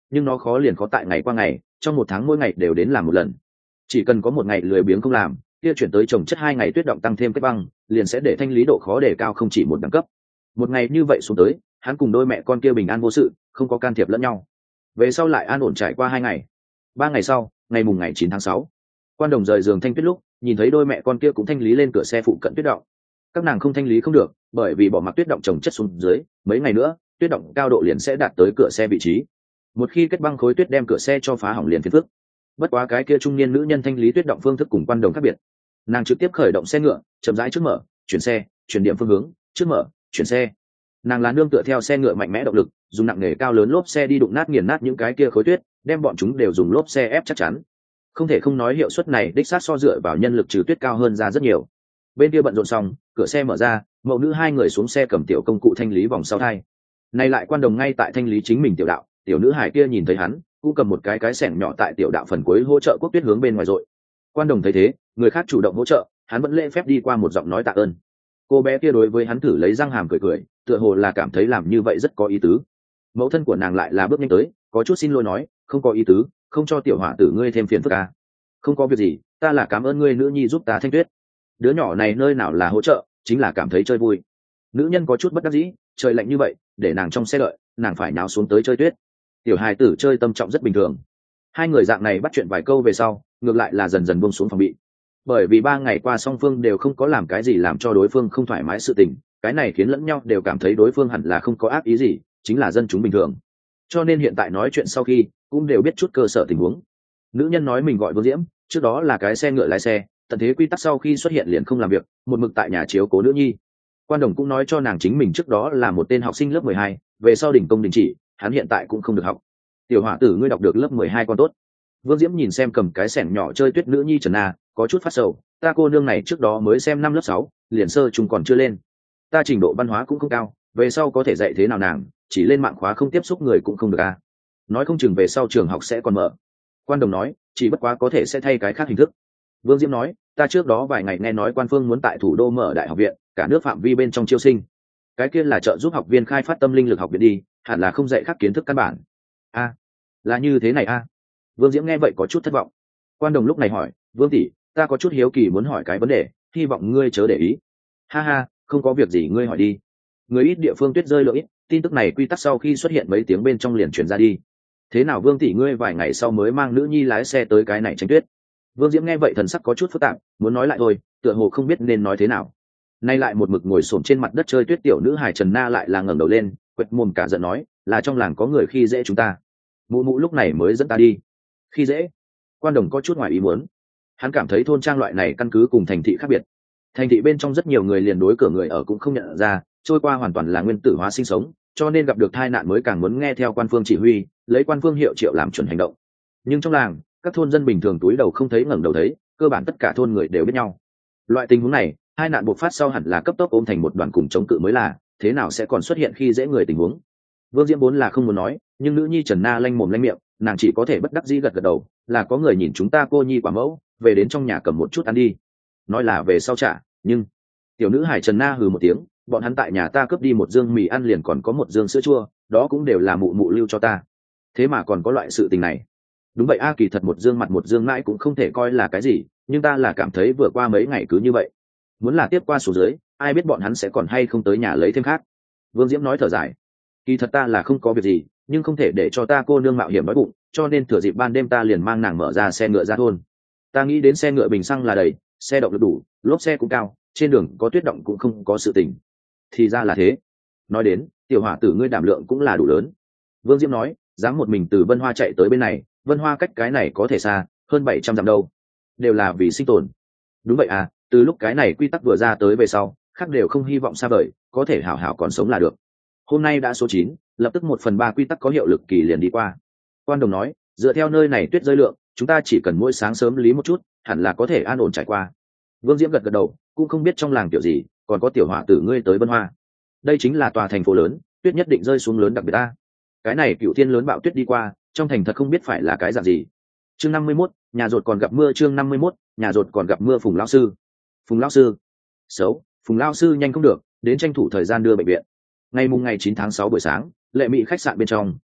nhưng nó khó liền khó tại ngày qua ngày, trong một tháng mỗi ngày đều đến làm một lần. Chỉ cần có một ngày lười biếng không làm, kia chuyển tới trồng chất hai ngày tuyết động tăng thêm kết băng, liền sẽ để thanh lý độ khó đề cao không chỉ một đẳng cấp. Một ngày như vậy xuống tới, hắn cùng đôi mẹ con kia bình an vô sự, không có can thiệp lẫn nhau. Về sau lại an ổn trải qua hai ngày. Ba ngày sau, ngày mùng ngày chín tháng sáu, Quan Đồng rời giường thanh tuyết lúc, nhìn thấy đôi mẹ con kia cũng thanh lý lên cửa xe phụ cận tuyết động. Các nàng không thanh lý không được, bởi vì bỏ mặc tuyết động chồng chất xuống dưới, mấy ngày nữa, tuyết động cao độ liền sẽ đạt tới cửa xe vị trí. Một khi kết băng khối tuyết đem cửa xe cho phá hỏng liền phiền phức. Bất quá cái kia trung niên nữ nhân thanh lý tuyết động phương thức cùng Quan Đồng khác biệt. Nàng trực tiếp khởi động xe ngựa, chậm rãi trước mở, chuyển xe, chuyển điểm phương hướng, trước mở, chuyển xe. Nàng là nương tựa theo xe ngựa mạnh mẽ động lực, dùng nặng nghề cao lớn lốp xe đi đụng nát nghiền nát những cái kia khối tuyết, đem bọn chúng đều dùng lốp xe ép chắc chắn. Không thể không nói hiệu suất này đích xác so dựa vào nhân lực trừ tuyết cao hơn ra rất nhiều. Bên kia bận rộn xong, cửa xe mở ra, mẫu nữ hai người xuống xe cầm tiểu công cụ thanh lý vòng sau thai. Nay lại Quan Đồng ngay tại thanh lý chính mình tiểu đạo, tiểu nữ hải kia nhìn thấy hắn, cũng cầm một cái cái xẻng nhỏ tại tiểu đạo phần cuối hỗ trợ quốc tuyết hướng bên ngoài rồi. Quan Đồng thấy thế, người khác chủ động hỗ trợ, hắn vẫn lễ phép đi qua một giọng nói tạ ơn. Cô bé kia đối với hắn thử lấy răng hàm cười cười, tựa hồ là cảm thấy làm như vậy rất có ý tứ. Mẫu thân của nàng lại là bước nhanh tới, có chút xin lỗi nói, không có ý tứ, không cho tiểu hỏa tử ngươi thêm phiền phức à. Không có việc gì, ta là cảm ơn ngươi nữ nhi giúp ta thanh tuyết. Đứa nhỏ này nơi nào là hỗ trợ, chính là cảm thấy chơi vui. Nữ nhân có chút bất đắc dĩ, trời lạnh như vậy, để nàng trong xe đợi, nàng phải náo xuống tới chơi tuyết. Tiểu hài tử chơi tâm trọng rất bình thường. Hai người dạng này bắt chuyện vài câu về sau, ngược lại là dần dần buông xuống phòng bị. Bởi vì ba ngày qua song phương đều không có làm cái gì làm cho đối phương không thoải mái sự tình, cái này khiến lẫn nhau đều cảm thấy đối phương hẳn là không có ác ý gì, chính là dân chúng bình thường. Cho nên hiện tại nói chuyện sau khi, cũng đều biết chút cơ sở tình huống. Nữ nhân nói mình gọi Vương Diễm, trước đó là cái xe ngựa lái xe, tận thế quy tắc sau khi xuất hiện liền không làm việc, một mực tại nhà chiếu cố nữ nhi. Quan Đồng cũng nói cho nàng chính mình trước đó là một tên học sinh lớp mười hai, về sau đình công đình chỉ, hắn hiện tại cũng không được học. Tiểu hỏa tử ngươi đọc được lớp mười hai con tốt. Vương Diễm nhìn xem cầm cái xẻng nhỏ chơi tuyết nữ nhi Trần Na, có chút phát sầu, ta cô nương này trước đó mới xem năm lớp sáu, liền sơ chung còn chưa lên. Ta trình độ văn hóa cũng không cao, về sau có thể dạy thế nào nàng, chỉ lên mạng khóa không tiếp xúc người cũng không được à. Nói không chừng về sau trường học sẽ còn mở. Quan Đồng nói, chỉ bất quá có thể sẽ thay cái khác hình thức. Vương Diễm nói, ta trước đó vài ngày nghe nói Quan Phương muốn tại thủ đô mở đại học viện, cả nước phạm vi bên trong chiêu sinh. Cái kia là trợ giúp học viên khai phát tâm linh lực học viện đi, hẳn là không dạy khác kiến thức căn bản. A, à, là như thế này a. À. Vương Diễm nghe vậy có chút thất vọng. Quan Đồng lúc này hỏi, Vương tỷ, ta có chút hiếu kỳ muốn hỏi cái vấn đề, hy vọng ngươi chớ để ý. Ha ha, không có việc gì ngươi hỏi đi. Người ít địa phương tuyết rơi lượng ít, tin tức này quy tắc sau khi xuất hiện mấy tiếng bên trong liền truyền ra đi. Thế nào Vương tỷ ngươi vài ngày sau mới mang nữ nhi lái xe tới cái này tranh tuyết? Vương Diễm nghe vậy thần sắc có chút phức tạp, muốn nói lại thôi, tựa hồ không biết nên nói thế nào. Nay lại một mực ngồi xổm trên mặt đất chơi tuyết tiểu nữ hài Trần Na lại là ngẩng đầu lên, quệt mồm cả giận nói, là trong làng có người khi dễ chúng ta. Mụ mụ lúc này mới dẫn ta đi. Khi dễ? Quan Đồng có chút ngoài ý muốn. Hắn cảm thấy thôn trang loại này căn cứ cùng thành thị khác biệt. Thành thị bên trong rất nhiều người liền đối cửa người ở cũng không nhận ra, trôi qua hoàn toàn là nguyên tử hóa sinh sống, cho nên gặp được tai nạn mới càng muốn nghe theo quan phương chỉ huy, lấy quan phương hiệu triệu làm chuẩn hành động. Nhưng trong làng, các thôn dân bình thường túi đầu không thấy ngẩng đầu thấy, cơ bản tất cả thôn người đều biết nhau. Loại tình huống này, hai nạn bộc phát sau hẳn là cấp tốc ôm thành một đoàn cùng chống cự mới là, thế nào sẽ còn xuất hiện khi dễ người tình huống. Vương Diễm vốn là không muốn nói, nhưng nữ nhi Trần Na lanh mồm lanh miệng, nàng chỉ có thể bất đắc dĩ gật gật đầu, là có người nhìn chúng ta cô nhi quả mẫu, về đến trong nhà cầm một chút ăn đi. Nói là về sau trả, nhưng tiểu nữ hải Trần Na hừ một tiếng, bọn hắn tại nhà ta cướp đi một dương mì ăn liền còn có một dương sữa chua, đó cũng đều là mụ mụ lưu cho ta. Thế mà còn có loại sự tình này. Đúng vậy a, kỳ thật một dương mặt một dương mãi cũng không thể coi là cái gì, nhưng ta là cảm thấy vừa qua mấy ngày cứ như vậy, muốn là tiếp qua số dưới, ai biết bọn hắn sẽ còn hay không tới nhà lấy thêm khác. Vương Diễm nói thở dài, kỳ thật ta là không có việc gì, nhưng không thể để cho ta cô nương mạo hiểm đói bụng, cho nên thừa dịp ban đêm ta liền mang nàng mở ra xe ngựa ra thôn. Ta nghĩ đến xe ngựa bình xăng là đầy, xe động lực đủ, lốp xe cũng cao, trên đường có tuyết động cũng không có sự tình. Thì ra là thế. Nói đến, tiểu hỏa tử ngươi đảm lượng cũng là đủ lớn. Vương Diễm nói, dám một mình từ Vân Hoa chạy tới bên này, Vân Hoa cách cái này có thể xa, hơn bảy trăm dặm đâu. Đều là vì sinh tồn. Đúng vậy à, từ lúc cái này quy tắc vừa ra tới về sau, khác đều không hy vọng xa vời, có thể hảo hảo còn sống là được. Hôm nay đã số chín, lập tức một phần ba quy tắc có hiệu lực kỳ liền đi qua. Quan Đồng nói, dựa theo nơi này tuyết rơi lượng, chúng ta chỉ cần mỗi sáng sớm lý một chút, hẳn là có thể an ổn trải qua. Vương Diễm gật gật đầu, cũng không biết trong làng kiểu gì, còn có tiểu hỏa tử ngươi tới Vân Hoa. Đây chính là tòa thành phố lớn, tuyết nhất định rơi xuống lớn đặc biệt ta. Cái này cựu thiên lớn bạo tuyết đi qua, trong thành thật không biết phải là cái dạng gì. Chương năm mươi mốt, nhà rột còn gặp mưa. Chương năm mươi mốt, nhà rột còn gặp mưa. Phùng lão sư. Phùng lão sư. Xấu, Phùng lão sư nhanh không được, đến tranh thủ thời gian đưa bệnh viện. Ngày mùng ngày chín tháng sáu buổi sáng, Lệ Mỹ khách sạn bên trong,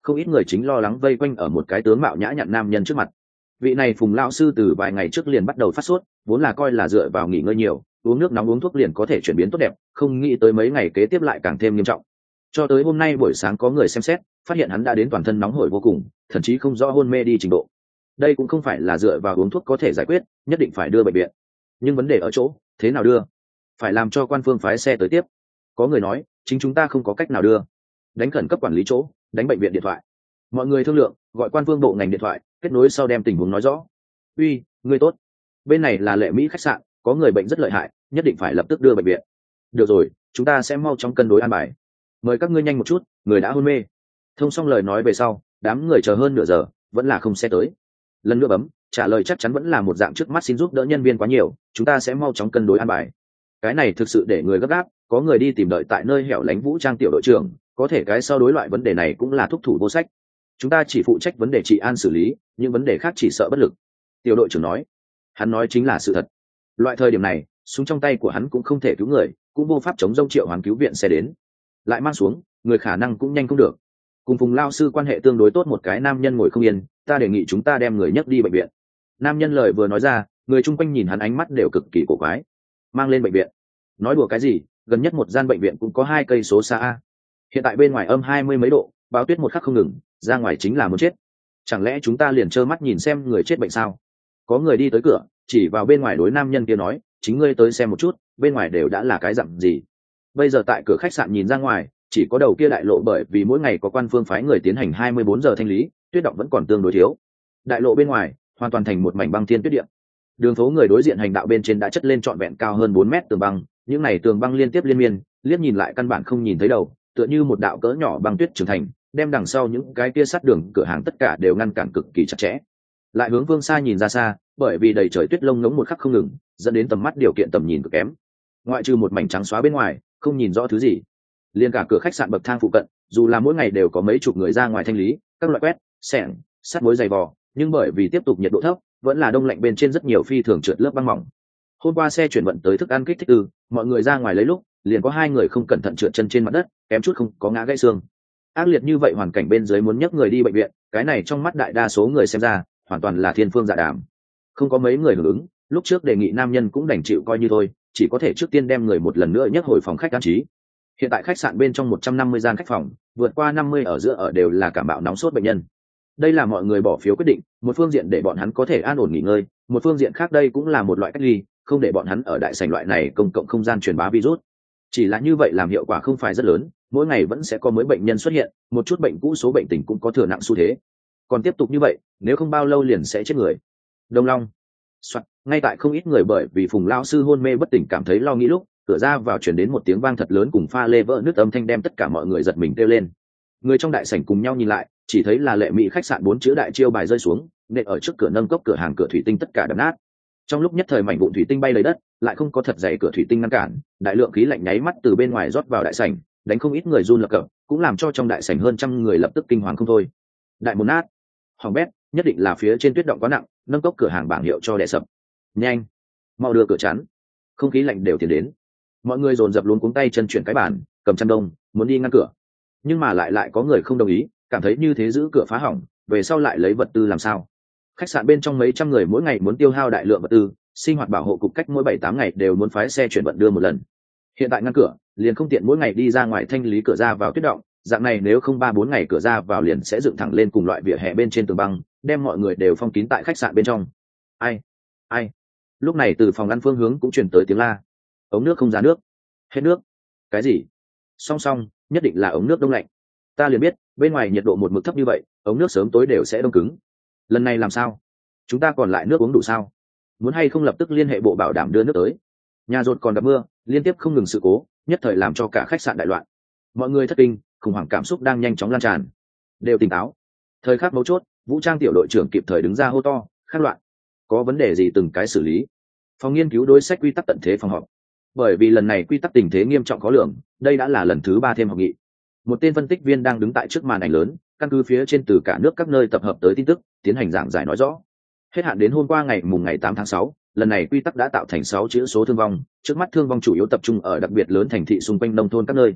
không ít người chính lo lắng vây quanh ở một cái tướng mạo nhã nhặn nam nhân trước mặt. Vị này Phùng lão sư từ vài ngày trước liền bắt đầu phát sốt, vốn là coi là dựa vào nghỉ ngơi nhiều, uống nước nóng uống thuốc liền có thể chuyển biến tốt đẹp, không nghĩ tới mấy ngày kế tiếp lại càng thêm nghiêm trọng. Cho tới hôm nay buổi sáng có người xem xét, phát hiện hắn đã đến toàn thân nóng hổi vô cùng, thậm chí không rõ hôn mê đi trình độ. Đây cũng không phải là dựa vào uống thuốc có thể giải quyết, nhất định phải đưa bệnh viện. Nhưng vấn đề ở chỗ, thế nào đưa? Phải làm cho quan phương phái xe tới tiếp. Có người nói, chính chúng ta không có cách nào đưa. Đánh khẩn cấp quản lý chỗ, đánh bệnh viện điện thoại. Mọi người thương lượng, gọi quan phương bộ ngành điện thoại, kết nối sau đem tình huống nói rõ. Uy, người tốt. Bên này là Lệ Mỹ khách sạn, có người bệnh rất lợi hại, nhất định phải lập tức đưa bệnh viện. Được rồi, chúng ta sẽ mau chóng cân đối an bài. Mời các ngươi nhanh một chút, người đã hôn mê. Thông xong lời nói về sau, đám người chờ hơn nửa giờ, vẫn là không xe tới. Lần nữa bấm, trả lời chắc chắn vẫn là một dạng trước mắt xin giúp đỡ nhân viên quá nhiều, chúng ta sẽ mau chóng cân đối an bài. Cái này thực sự để người gấp gáp, có người đi tìm đợi tại nơi hẻo lánh vũ trang tiểu đội trưởng, có thể cái sau đối loại vấn đề này cũng là thúc thủ vô sách. Chúng ta chỉ phụ trách vấn đề trị an xử lý, những vấn đề khác chỉ sợ bất lực. Tiểu đội trưởng nói, hắn nói chính là sự thật. Loại thời điểm này, súng trong tay của hắn cũng không thể cứu người, cũng vô pháp chống dông triệu hoàn cứu viện xe đến, lại mang xuống, người khả năng cũng nhanh không được. Cùng Phùng lao sư quan hệ tương đối tốt một cái nam nhân ngồi không yên, ta đề nghị chúng ta đem người nhấc đi bệnh viện. Nam nhân lời vừa nói ra, người chung quanh nhìn hắn ánh mắt đều cực kỳ cổ quái. Mang lên bệnh viện? Nói đùa cái gì, gần nhất một gian bệnh viện cũng có hai cây số xa a. Hiện tại bên ngoài âm hai mươi mấy độ, báo tuyết một khắc không ngừng, ra ngoài chính là muốn chết. Chẳng lẽ chúng ta liền trơ mắt nhìn xem người chết bệnh sao? Có người đi tới cửa, chỉ vào bên ngoài đối nam nhân kia nói, chính ngươi tới xem một chút, bên ngoài đều đã là cái dặn gì. Bây giờ tại cửa khách sạn nhìn ra ngoài, chỉ có đầu kia đại lộ, bởi vì mỗi ngày có quan phương phái người tiến hành hai mươi bốn giờ thanh lý, tuyết động vẫn còn tương đối thiếu. Đại lộ bên ngoài hoàn toàn thành một mảnh băng thiên tuyết địa. Đường phố người đối diện hành đạo bên trên đã chất lên trọn vẹn cao hơn bốn mét tường băng, những này tường băng liên tiếp liên miên, liếc nhìn lại căn bản không nhìn thấy đầu, tựa như một đạo cỡ nhỏ băng tuyết trưởng thành, đem đằng sau những cái kia sát đường cửa hàng tất cả đều ngăn cản cực kỳ chặt chẽ. Lại hướng phương xa nhìn ra xa, bởi vì đầy trời tuyết lông ngống một khắc không ngừng, dẫn đến tầm mắt điều kiện tầm nhìn cực kém. Ngoại trừ một mảnh trắng xóa bên ngoài, không nhìn rõ thứ gì. Liên cả cửa khách sạn bậc thang phụ cận, dù là mỗi ngày đều có mấy chục người ra ngoài thanh lý, các loại quét, xẻng, sắt mối dày vò, nhưng bởi vì tiếp tục nhiệt độ thấp, vẫn là đông lạnh bên trên rất nhiều phi thường trượt lớp băng mỏng. Hôm qua xe chuyển vận tới thức ăn kích thích ư, mọi người ra ngoài lấy lúc, liền có hai người không cẩn thận trượt chân trên mặt đất, kém chút không có ngã gãy xương. Ác liệt như vậy hoàn cảnh bên dưới muốn nhấc người đi bệnh viện, cái này trong mắt đại đa số người xem ra, hoàn toàn là thiên phương dạ đàm. Không có mấy người hưởng ứng, lúc trước đề nghị nam nhân cũng đành chịu coi như thôi, chỉ có thể trước tiên đem người một lần nữa nhấc hồi phòng khách an trí. Hiện tại khách sạn bên trong một trăm năm mươi gian khách phòng, vượt qua năm mươi ở giữa ở đều là cảm bạo nóng sốt bệnh nhân. Đây là mọi người bỏ phiếu quyết định, một phương diện để bọn hắn có thể an ổn nghỉ ngơi, một phương diện khác đây cũng là một loại cách ly, không để bọn hắn ở đại sảnh loại này công cộng không gian truyền bá virus. Chỉ là như vậy làm hiệu quả không phải rất lớn, mỗi ngày vẫn sẽ có mới bệnh nhân xuất hiện, một chút bệnh cũ số bệnh tình cũng có thừa nặng xu thế. Còn tiếp tục như vậy, nếu không bao lâu liền sẽ chết người. Đông Long. Soạn, ngay tại không ít người bởi vì Phùng lão sư hôn mê bất tỉnh cảm thấy lo nghĩ lúc, cửa ra vào chuyển đến một tiếng vang thật lớn cùng pha lê vỡ nứt âm thanh đem tất cả mọi người giật mình kêu lên. Người trong đại sảnh cùng nhau nhìn lại, chỉ thấy là Lệ Mỹ khách sạn bốn chữ đại chiêu bài rơi xuống, nện ở trước cửa nâng cốc cửa hàng cửa thủy tinh tất cả đập nát. Trong lúc nhất thời mảnh vụn thủy tinh bay lấy đất, lại không có thật dày cửa thủy tinh ngăn cản, đại lượng khí lạnh nháy mắt từ bên ngoài rót vào đại sảnh, đánh không ít người run lập cập, cũng làm cho trong đại sảnh hơn trăm người lập tức kinh hoàng không thôi. Đại môn nát, hỏng bét, nhất định là phía trên tuyết động quá nặng, nâng cốc cửa hàng bảng hiệu cho đè sập. Nhanh, mau đưa cửa chắn. Không khí lạnh đều tiến đến. Mọi người dồn dập luống cuống tay chân chuyển cái bàn, cầm chăn đông, muốn đi ngăn cửa. Nhưng mà lại lại có người không đồng ý, cảm thấy như thế giữ cửa phá hỏng, về sau lại lấy vật tư làm sao? Khách sạn bên trong mấy trăm người mỗi ngày muốn tiêu hao đại lượng vật tư, sinh hoạt bảo hộ cục cách mỗi bảy tám ngày đều muốn phái xe chuyển vận đưa một lần. Hiện tại ngăn cửa, liền không tiện mỗi ngày đi ra ngoài thanh lý cửa ra vào tuyết động, dạng này nếu không ba bốn ngày cửa ra vào liền sẽ dựng thẳng lên cùng loại vỉa hè bên trên tường băng, đem mọi người đều phong kín tại khách sạn bên trong. Ai? Ai? Lúc này từ phòng ăn phương hướng cũng truyền tới tiếng la. Ống nước không ra nước. Hết nước. Cái gì? Song song, nhất định là ống nước đông lạnh. Ta liền biết, bên ngoài nhiệt độ một mực thấp như vậy, ống nước sớm tối đều sẽ đông cứng. Lần này làm sao? Chúng ta còn lại nước uống đủ sao? Muốn hay không lập tức liên hệ bộ bảo đảm đưa nước tới. Nhà rột còn gặp mưa, liên tiếp không ngừng sự cố, nhất thời làm cho cả khách sạn đại loạn. Mọi người thất kinh, khủng hoảng cảm xúc đang nhanh chóng lan tràn. Đều tỉnh táo. Thời khắc mấu chốt, vũ trang tiểu đội trưởng kịp thời đứng ra hô to, khắc loạn. Có vấn đề gì từng cái xử lý. Phòng nghiên cứu đối sách quy tắc tận thế phòng họp. Bởi vì lần này quy tắc tình thế nghiêm trọng khó lường, đây đã là lần thứ ba thêm học nghị. Một tên phân tích viên đang đứng tại trước màn ảnh lớn, căn cứ phía trên từ cả nước các nơi tập hợp tới tin tức, tiến hành giảng giải nói rõ. Hết hạn đến hôm qua ngày mùng ngày tám tháng sáu, lần này quy tắc đã tạo thành sáu chữ số thương vong, trước mắt thương vong chủ yếu tập trung ở đặc biệt lớn thành thị xung quanh nông thôn các nơi.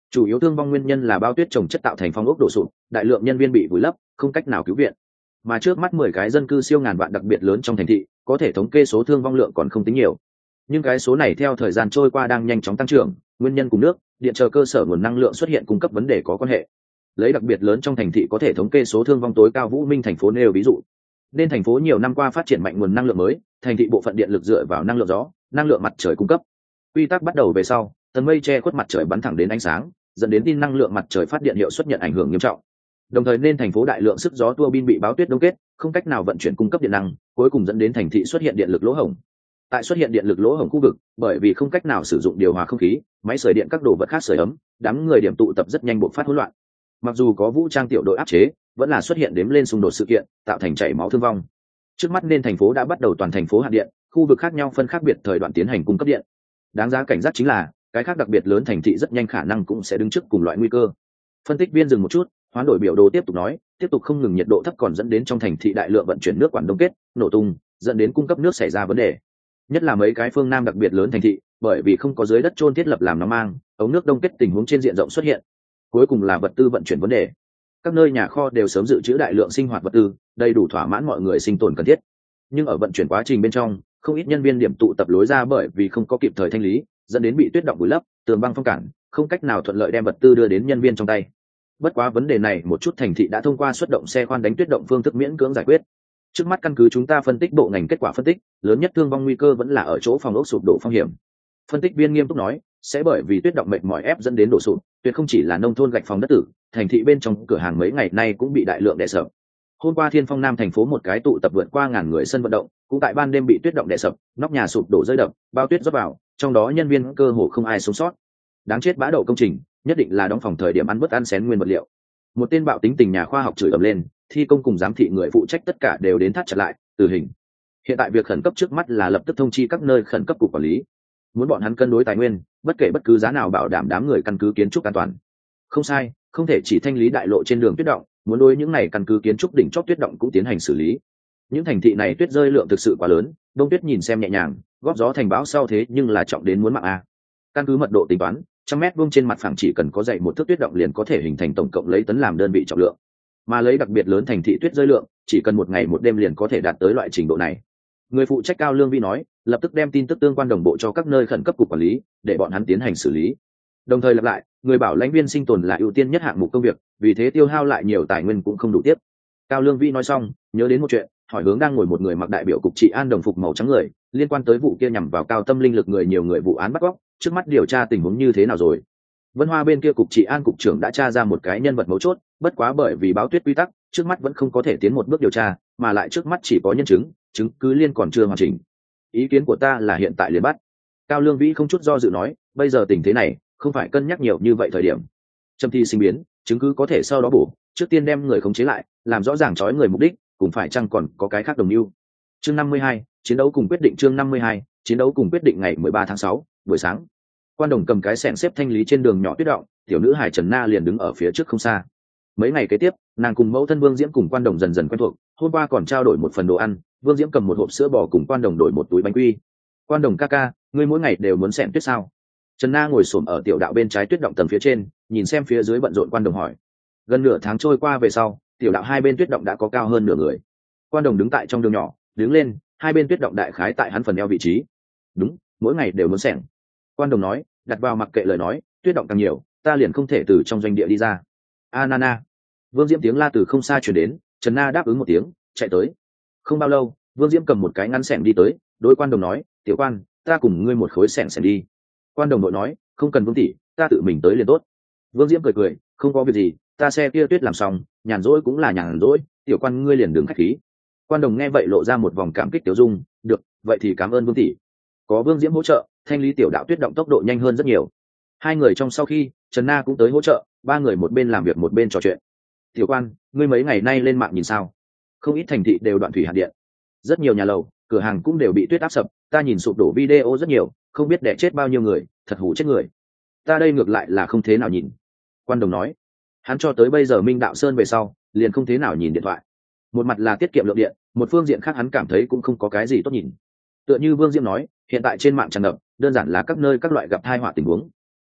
Chủ yếu thương vong nguyên nhân là bao tuyết trồng chất tạo thành phong ốc đổ sụp, đại lượng nhân viên bị vùi lấp, không cách nào cứu viện. Mà trước mắt mười cái dân cư siêu ngàn vạn đặc biệt lớn trong thành thị, có thể thống kê số thương vong lượng còn không tính nhiều. Nhưng cái số này theo thời gian trôi qua đang nhanh chóng tăng trưởng, nguyên nhân cùng nước, điện chờ cơ sở nguồn năng lượng xuất hiện cung cấp vấn đề có quan hệ. Lấy đặc biệt lớn trong thành thị có thể thống kê số thương vong tối cao Vũ Minh thành phố nêu ví dụ. Nên thành phố nhiều năm qua phát triển mạnh nguồn năng lượng mới, thành thị bộ phận điện lực dựa vào năng lượng gió, năng lượng mặt trời cung cấp. Quy tắc bắt đầu về sau, tầng mây che khuất mặt trời bắn thẳng đến ánh sáng, dẫn đến tin năng lượng mặt trời phát điện hiệu suất nhận ảnh hưởng nghiêm trọng. Đồng thời nên thành phố đại lượng sức gió tua bin bị báo tuyết đông kết, không cách nào vận chuyển cung cấp điện năng, cuối cùng dẫn đến thành thị xuất hiện điện lực lỗ hổng. Tại xuất hiện điện lực lỗ hổng khu vực, bởi vì không cách nào sử dụng điều hòa không khí, máy sưởi điện các đồ vật khác sưởi ấm, đám người điểm tụ tập rất nhanh bộc phát hỗn loạn. Mặc dù có vũ trang tiểu đội áp chế, vẫn là xuất hiện đếm lên xung đột sự kiện, tạo thành chảy máu thương vong. Trước mắt nên thành phố đã bắt đầu toàn thành phố hạn điện, khu vực khác nhau phân khác biệt thời đoạn tiến hành cung cấp điện. Đáng giá cảnh giác chính là, cái khác đặc biệt lớn thành thị rất nhanh khả năng cũng sẽ đứng trước cùng loại nguy cơ. Phân tích viên dừng một chút, hoán đổi biểu đồ tiếp tục nói, tiếp tục không ngừng nhiệt độ thấp còn dẫn đến trong thành thị đại lượng vận chuyển nước quản đông kết, nổ tung, dẫn đến cung cấp nước xảy ra vấn đề. Nhất là mấy cái phương nam đặc biệt lớn thành thị, bởi vì không có dưới đất chôn thiết lập làm nóng mang, ống nước đông kết tình huống trên diện rộng xuất hiện. Cuối cùng là vật tư vận chuyển vấn đề. Các nơi nhà kho đều sớm dự trữ đại lượng sinh hoạt vật tư, đầy đủ thỏa mãn mọi người sinh tồn cần thiết. Nhưng ở vận chuyển quá trình bên trong, không ít nhân viên điểm tụ tập lối ra bởi vì không có kịp thời thanh lý, dẫn đến bị tuyết động vùi lấp, tường băng phong cản, không cách nào thuận lợi đem vật tư đưa đến nhân viên trong tay. Bất quá vấn đề này một chút thành thị đã thông qua xuất động xe khoan đánh tuyết động phương thức miễn cưỡng giải quyết. Trước mắt căn cứ chúng ta phân tích bộ ngành kết quả phân tích, lớn nhất thương vong nguy cơ vẫn là ở chỗ phòng ốc sụp đổ phong hiểm. Phân tích viên nghiêm túc nói, sẽ bởi vì tuyết động mệt mỏi ép dẫn đến đổ sụp, tuyệt không chỉ là nông thôn gạch phòng đất tử, thành thị bên trong cửa hàng mấy ngày nay cũng bị đại lượng đè sập. Hôm qua Thiên Phong Nam thành phố một cái tụ tập vượt qua ngàn người sân vận động, cũng tại ban đêm bị tuyết động đè sập, nóc nhà sụp đổ rơi đập, bao tuyết rót vào, trong đó nhân viên cơ hồ không ai sống sót. Đáng chết bã đậu công trình, nhất định là đóng phòng thời điểm ăn bớt ăn xén nguyên vật liệu. Một tên bạo tính tình nhà khoa học chửi ầm lên, thi công cùng giám thị người phụ trách tất cả đều đến thắt chặt lại, tử hình. Hiện tại việc khẩn cấp trước mắt là lập tức thông chi các nơi khẩn cấp cục quản lý, muốn bọn hắn cân đối tài nguyên, bất kể bất cứ giá nào bảo đảm đám người căn cứ kiến trúc an toàn. Không sai, không thể chỉ thanh lý đại lộ trên đường tuyết động, muốn đối những này căn cứ kiến trúc đỉnh chót tuyết động cũng tiến hành xử lý. Những thành thị này tuyết rơi lượng thực sự quá lớn, đông tuyết nhìn xem nhẹ nhàng, góp gió thành bão sau thế nhưng là trọng đến muốn mạng a. Căn cứ mật độ tính toán, trăm mét vuông trên mặt phẳng chỉ cần có dày một thước tuyết động liền có thể hình thành tổng cộng lấy tấn làm đơn vị trọng lượng, mà lấy đặc biệt lớn thành thị tuyết rơi lượng, chỉ cần một ngày một đêm liền có thể đạt tới loại trình độ này. Người phụ trách Cao Lương Vi nói, lập tức đem tin tức tương quan đồng bộ cho các nơi khẩn cấp cục quản lý, để bọn hắn tiến hành xử lý. Đồng thời lặp lại, người bảo lãnh viên sinh tồn là ưu tiên nhất hạng mục công việc, vì thế tiêu hao lại nhiều tài nguyên cũng không đủ tiếp. Cao Lương Vi nói xong, nhớ đến một chuyện, hỏi hướng đang ngồi một người mặc đại biểu cục trị an đồng phục màu trắng người, liên quan tới vụ kia nhằm vào cao tâm linh lực người nhiều người vụ án bắt cóc, trước mắt điều tra tình huống như thế nào rồi? Vân Hoa bên kia cục trị an cục trưởng đã tra ra một cái nhân vật mấu chốt, bất quá bởi vì báo tuyết quy tắc, trước mắt vẫn không có thể tiến một bước điều tra, mà lại trước mắt chỉ có nhân chứng, chứng cứ liên còn chưa hoàn chỉnh. Ý kiến của ta là hiện tại liền bắt. Cao Lương Vĩ không chút do dự nói, bây giờ tình thế này, không phải cân nhắc nhiều như vậy thời điểm. Trầm thi sinh biến, chứng cứ có thể sau đó bổ, trước tiên đem người khống chế lại, làm rõ ràng trói người mục đích, cũng phải chăng còn có cái khác đồng mưu. Chương năm mươi hai, chiến đấu cùng quyết định chương năm mươi hai, chiến đấu cùng quyết định ngày mười ba tháng sáu, buổi sáng. Quan Đồng cầm cái xẻng xếp thanh lý trên đường nhỏ tuyết động, tiểu nữ Hải Trần Na liền đứng ở phía trước không xa. Mấy ngày kế tiếp, nàng cùng mẫu thân Vương Diễm cùng Quan Đồng dần dần quen thuộc, hôm qua còn trao đổi một phần đồ ăn, Vương Diễm cầm một hộp sữa bò cùng Quan Đồng đổi một túi bánh quy. Quan Đồng ca ca, ngươi mỗi ngày đều muốn xẻng tuyết sao? Trần Na ngồi xổm ở tiểu đạo bên trái tuyết động tầng phía trên, nhìn xem phía dưới bận rộn Quan Đồng hỏi. Gần nửa tháng trôi qua về sau, tiểu đạo hai bên tuyết động đã có cao hơn nửa người. Quan Đồng đứng tại trong đường nhỏ, đứng lên, hai bên tuyết động đại khái tại hắn phần eo vị trí. Đúng, mỗi ngày đều muốn xẻng. Quan Đồng nói, đặt vào mặc kệ lời nói, tuyết động càng nhiều, ta liền không thể từ trong doanh địa đi ra. A na na. Vương Diễm tiếng la từ không xa truyền đến, Trần Na đáp ứng một tiếng, chạy tới. Không bao lâu, Vương Diễm cầm một cái ngắn xẻng đi tới, đối Quan Đồng nói, tiểu quan, ta cùng ngươi một khối xẻng xẻng đi. Quan Đồng đội nói, không cần Vương tỷ, ta tự mình tới liền tốt. Vương Diễm cười cười, không có việc gì, ta xe kia tuyết làm xong, nhàn rỗi cũng là nhàn rỗi, tiểu quan ngươi liền đừng khách khí. Quan Đồng nghe vậy lộ ra một vòng cảm kích tiểu dung, được, vậy thì cảm ơn Vương tỷ. Có Vương Diễm hỗ trợ, thanh lý tiểu đạo tuyết động tốc độ nhanh hơn rất nhiều. Hai người trong sau khi, Trần Na cũng tới hỗ trợ, ba người một bên làm việc một bên trò chuyện. Tiểu quan, ngươi mấy ngày nay lên mạng nhìn sao? Không ít thành thị đều đoạn thủy hạn điện, rất nhiều nhà lầu, cửa hàng cũng đều bị tuyết áp sập, ta nhìn sụp đổ video rất nhiều, không biết đẻ chết bao nhiêu người, thật hủ chết người. Ta đây ngược lại là không thế nào nhìn. Quan Đồng nói, hắn cho tới bây giờ Minh Đạo Sơn về sau, liền không thế nào nhìn điện thoại. Một mặt là tiết kiệm lượng điện, một phương diện khác hắn cảm thấy cũng không có cái gì tốt nhìn. Tựa như Vương Diễm nói, hiện tại trên mạng tràn ngập, đơn giản là các nơi các loại gặp tai họa tình huống.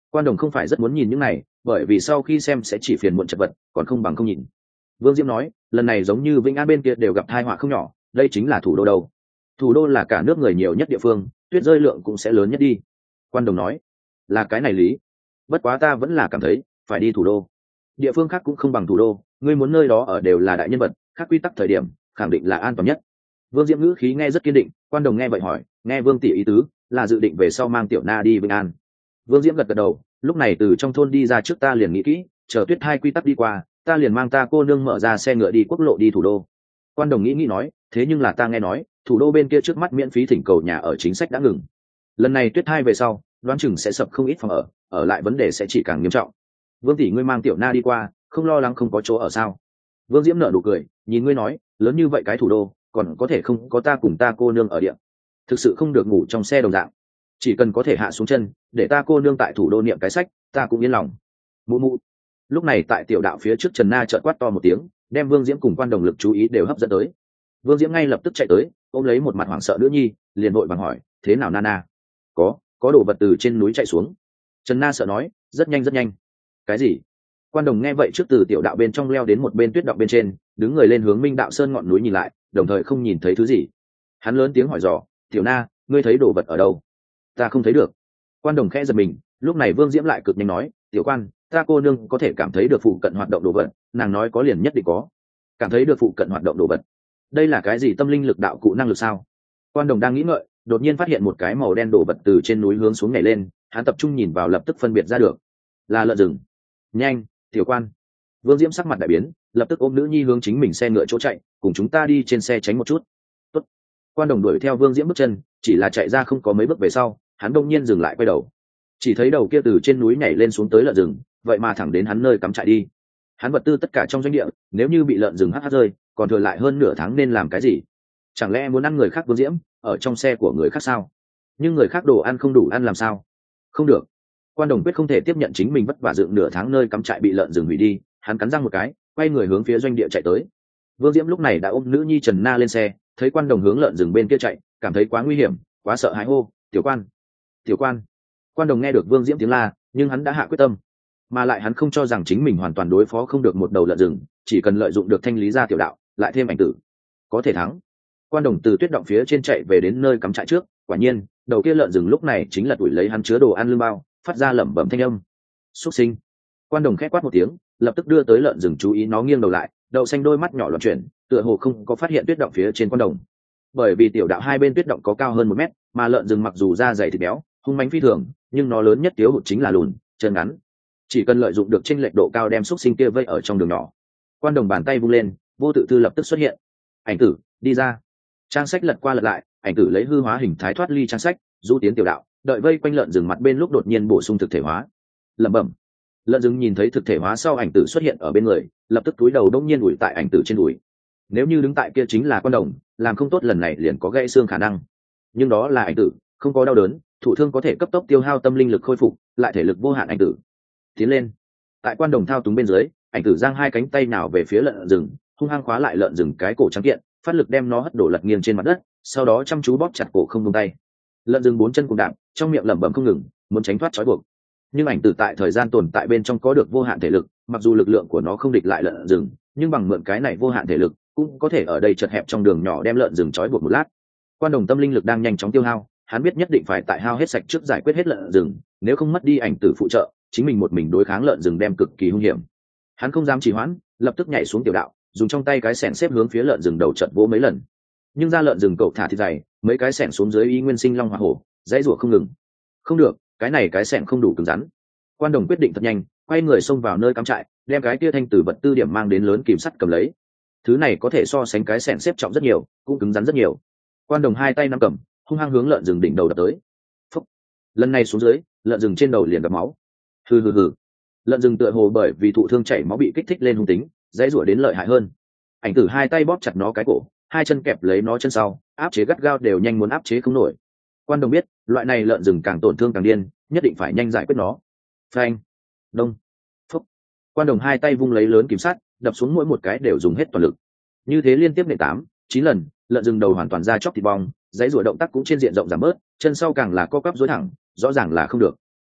Quan Đồng không phải rất muốn nhìn những này, bởi vì sau khi xem sẽ chỉ phiền muộn chật vật, còn không bằng không nhìn. Vương Diễm nói, lần này giống như Vĩnh An bên kia đều gặp tai họa không nhỏ, đây chính là thủ đô đâu. Thủ đô là cả nước người nhiều nhất địa phương, tuyết rơi lượng cũng sẽ lớn nhất đi. Quan Đồng nói, là cái này lý. Bất quá ta vẫn là cảm thấy phải đi thủ đô. Địa phương khác cũng không bằng thủ đô, ngươi muốn nơi đó ở đều là đại nhân vật, khác quy tắc thời điểm, khẳng định là an toàn nhất. Vương Diễm ngữ khí nghe rất kiên định. Quan Đồng nghe vậy hỏi, nghe Vương tỷ ý tứ, là dự định về sau mang Tiểu Na đi Vĩnh An. Vương Diễm gật gật đầu, lúc này từ trong thôn đi ra trước ta liền nghĩ kỹ, chờ tuyết hai quy tắc đi qua, ta liền mang ta cô nương mở ra xe ngựa đi quốc lộ đi thủ đô. Quan Đồng nghĩ nghĩ nói, thế nhưng là ta nghe nói thủ đô bên kia trước mắt miễn phí thỉnh cầu nhà ở chính sách đã ngừng, lần này tuyết hai về sau đoán chừng sẽ sập không ít phòng ở, ở lại vấn đề sẽ chỉ càng nghiêm trọng. Vương tỷ ngươi mang Tiểu Na đi qua, không lo lắng không có chỗ ở sao? Vương Diễm nở nụ cười, nhìn ngươi nói, lớn như vậy cái thủ đô còn có thể không có ta cùng ta cô nương ở địa, thực sự không được ngủ trong xe đồng dạng, chỉ cần có thể hạ xuống chân để ta cô nương tại thủ đô niệm cái sách, ta cũng yên lòng. Mụ mụ. Lúc này tại tiểu đạo phía trước Trần Na trợn quát to một tiếng, đem Vương Diễm cùng Quan Đồng lực chú ý đều hấp dẫn tới. Vương Diễm ngay lập tức chạy tới, ôm lấy một mặt hoảng sợ nữ nhi, liền vội vàng hỏi, thế nào Nana? Có, có đồ vật từ trên núi chạy xuống. Trần Na sợ nói, rất nhanh rất nhanh. Cái gì? Quan Đồng nghe vậy trước từ tiểu đạo bên trong leo đến một bên tuyết động bên trên, đứng người lên hướng Minh Đạo Sơn ngọn núi nhìn lại, đồng thời không nhìn thấy thứ gì. Hắn lớn tiếng hỏi dò, Tiểu Na, ngươi thấy đồ vật ở đâu? Ta không thấy được. Quan Đồng khẽ giật mình, lúc này Vương Diễm lại cực nhanh nói, Tiểu Quan, ta cô nương có thể cảm thấy được phụ cận hoạt động đồ vật, nàng nói có liền nhất định có. Cảm thấy được phụ cận hoạt động đồ vật, đây là cái gì tâm linh lực đạo cụ năng lực sao? Quan Đồng đang nghĩ ngợi, đột nhiên phát hiện một cái màu đen đồ vật từ trên núi hướng xuống nhảy lên, hắn tập trung nhìn vào lập tức phân biệt ra được, là lợn rừng. Nhanh, Tiểu Quan. Vương Diễm sắc mặt đại biến, lập tức ôm nữ nhi hướng chính mình xe ngựa chỗ chạy, cùng chúng ta đi trên xe tránh một chút. Tốt. Quan Đồng đuổi theo Vương Diễm bước chân, chỉ là chạy ra không có mấy bước về sau, hắn đông nhiên dừng lại quay đầu, chỉ thấy đầu kia từ trên núi nhảy lên xuống tới lợn rừng, vậy mà thẳng đến hắn nơi cắm trại đi. Hắn vật tư tất cả trong doanh địa, nếu như bị lợn rừng hắt hắt rơi, còn thừa lại hơn nửa tháng nên làm cái gì? Chẳng lẽ muốn ăn người khác? Vương Diễm ở trong xe của người khác sao? Nhưng người khác đồ ăn không đủ ăn làm sao? Không được. Quan Đồng quyết không thể tiếp nhận chính mình vất vả dựng nửa tháng nơi cắm trại bị lợn rừng hủy đi, hắn cắn răng một cái, quay người hướng phía doanh địa chạy tới. Vương Diễm lúc này đã ôm nữ nhi Trần Na lên xe, thấy Quan Đồng hướng lợn rừng bên kia chạy, cảm thấy quá nguy hiểm, quá sợ hãi hô, Tiểu Quan, Tiểu Quan. Quan Đồng nghe được Vương Diễm tiếng la, nhưng hắn đã hạ quyết tâm, mà lại hắn không cho rằng chính mình hoàn toàn đối phó không được một đầu lợn rừng, chỉ cần lợi dụng được thanh lý ra tiểu đạo, lại thêm ảnh tử, có thể thắng. Quan Đồng từ tuyết động phía trên chạy về đến nơi cắm trại trước, quả nhiên đầu kia lợn rừng lúc này chính là đuổi lấy hắn chứa đồ ăn lương bao, phát ra lẩm bẩm thanh âm. Xuất sinh. Quan Đồng khẽ quát một tiếng, lập tức đưa tới lợn rừng chú ý, nó nghiêng đầu lại, đậu xanh đôi mắt nhỏ loạn chuyển, tựa hồ không có phát hiện tuyết động phía trên Quan Đồng. Bởi vì tiểu đạo hai bên tuyết động có cao hơn một mét, mà lợn rừng mặc dù da dày thịt béo, hung mãnh phi thường, nhưng nó lớn nhất thiếu hụt chính là lùn, chân ngắn. Chỉ cần lợi dụng được chênh lệch độ cao đem xúc sinh kia vây ở trong đường nhỏ. Quan Đồng bàn tay vung lên, vô tự thư lập tức xuất hiện. Ảnh tử, đi ra. Trang sách lật qua lật lại, ảnh tử lấy hư hóa hình thái thoát ly trang sách, du tiến tiểu đạo, đợi vây quanh lợn rừng mặt bên lúc đột nhiên bổ sung thực thể hóa. Lẩm bẩm. Lợn rừng nhìn thấy thực thể hóa sau ảnh tử xuất hiện ở bên người, lập tức túi đầu đông nhiên ủi tại ảnh tử trên đùi. Nếu như đứng tại kia chính là Quan Đồng, làm không tốt lần này liền có gãy xương khả năng. Nhưng đó là ảnh tử, không có đau đớn, thủ thương có thể cấp tốc tiêu hao tâm linh lực khôi phục, lại thể lực vô hạn ảnh tử. Tiến lên. Tại Quan Đồng thao túng bên dưới, ảnh tử giang hai cánh tay nào về phía lợn rừng, hung hăng khóa lại lợn rừng cái cổ trắng kiện, phát lực đem nó hất đổ lật nghiêng trên mặt đất, sau đó chăm chú bóp chặt cổ không buông tay. Lợn rừng bốn chân cùng đạp, trong miệng lẩm bẩm không ngừng, muốn tránh thoát trói buộc. Nhưng ảnh tử tại thời gian tồn tại bên trong có được vô hạn thể lực, mặc dù lực lượng của nó không địch lại lợn rừng, nhưng bằng mượn cái này vô hạn thể lực, cũng có thể ở đây chật hẹp trong đường nhỏ đem lợn rừng trói buộc một lát. Quan Đồng tâm linh lực đang nhanh chóng tiêu hao, hắn biết nhất định phải tại hao hết sạch trước giải quyết hết lợn rừng, nếu không mất đi ảnh tử phụ trợ, chính mình một mình đối kháng lợn rừng đem cực kỳ hung hiểm. Hắn không dám trì hoãn, lập tức nhảy xuống tiểu đạo, dùng trong tay cái xẻng xếp hướng phía lợn rừng đầu trận vỗ mấy lần. Nhưng ra lợn rừng cậu thả thịt dày, mấy cái xẻng xuống dưới y nguyên sinh long hỏa hổ, dãy rủa không ngừng. Không được, cái này cái xẻng không đủ cứng rắn. Quan Đồng quyết định thật nhanh, quay người xông vào nơi cắm trại, đem cái kia thanh tử vật tư điểm mang đến lớn kìm sắt cầm lấy. Thứ này có thể so sánh cái xẻng xếp trọng rất nhiều, cũng cứng rắn rất nhiều. Quan Đồng hai tay nắm cầm, hung hăng hướng lợn rừng đỉnh đầu đập tới. Phúc. Lần này xuống dưới, lợn rừng trên đầu liền gặp máu. Hừ hừ hừ. Lợn rừng tựa hồ bởi vì thụ thương chảy máu bị kích thích lên hung tính, dãy rủa đến lợi hại hơn. Ảnh tử hai tay bóp chặt nó cái cổ, hai chân kẹp lấy nó chân sau, áp chế gắt gao đều nhanh muốn áp chế không nổi. Quan Đồng biết, loại này lợn rừng càng tổn thương càng điên, nhất định phải nhanh giải quyết nó. Phanh. Đông. Phúc. Quan Đồng hai tay vung lấy lớn kìm sắt, đập xuống mỗi một cái đều dùng hết toàn lực. Như thế liên tiếp nện tám, chín lần, lợn rừng đầu hoàn toàn ra chóc thịt bong, dãy rủa động tác cũng trên diện rộng giảm bớt, chân sau càng là co quắp duỗi thẳng, rõ ràng là không được.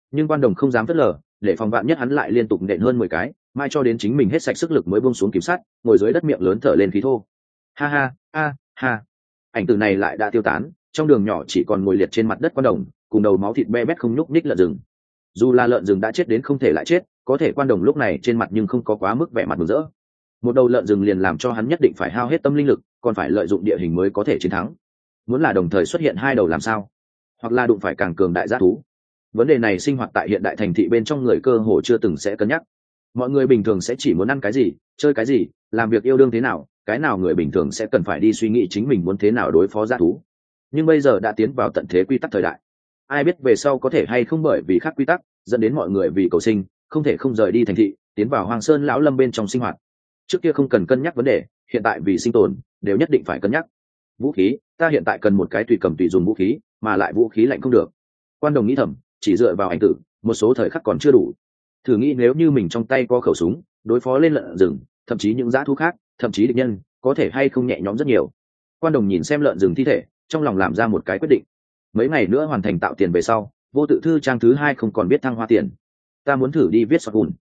nhưng quan đồng không dám phớt lờ, để phòng vạn nhất hắn lại liên tục nện hơn mười cái, mai cho đến chính mình hết sạch sức lực mới buông xuống kiểm sát, ngồi dưới đất miệng lớn thở lên khí thô. Ha ha, a ha. Ảnh tử này lại đã tiêu tán, trong đường nhỏ chỉ còn ngồi liệt trên mặt đất quan đồng, cùng đầu máu thịt be bét không nhúc nhích lợn rừng. Dù là lợn rừng đã chết đến không thể lại chết, có thể quan đồng lúc này trên mặt nhưng không có quá mức vẻ mặt mừng rỡ. Một đầu lợn rừng liền làm cho hắn nhất định phải hao hết tâm linh lực, còn phải lợi dụng địa hình mới có thể chiến thắng. Muốn là đồng thời xuất hiện hai đầu làm sao? Hoặc là đụng phải càng cường đại giã thú. Vấn đề này sinh hoạt tại hiện đại thành thị bên trong người cơ hồ chưa từng sẽ cân nhắc. Mọi người bình thường sẽ chỉ muốn ăn cái gì, chơi cái gì, làm việc yêu đương thế nào, cái nào người bình thường sẽ cần phải đi suy nghĩ chính mình muốn thế nào đối phó giã thú. Nhưng bây giờ đã tiến vào tận thế quy tắc thời đại, ai biết về sau có thể hay không bởi vì khác quy tắc dẫn đến mọi người vì cầu sinh không thể không rời đi thành thị, tiến vào Hoàng Sơn lão lâm bên trong sinh hoạt. Trước kia không cần cân nhắc vấn đề, hiện tại vì sinh tồn đều nhất định phải cân nhắc. Vũ khí, ta hiện tại cần một cái tùy cầm tùy dùng vũ khí, mà lại vũ khí lạnh không được. Quan đồng nghĩ thầm, chỉ dựa vào ảnh tử một số thời khắc còn chưa đủ, thử nghĩ nếu như mình trong tay có khẩu súng đối phó lên lợn rừng, thậm chí những dã thú khác, thậm chí địch nhân, có thể hay không nhẹ nhõm rất nhiều. Quan đồng nhìn xem lợn rừng thi thể, trong lòng làm ra một cái quyết định. Mấy ngày nữa hoàn thành tạo tiền về sau, vô tự thư trang thứ hai không còn biết thăng hoa tiền, ta muốn thử đi viết soạt gùn.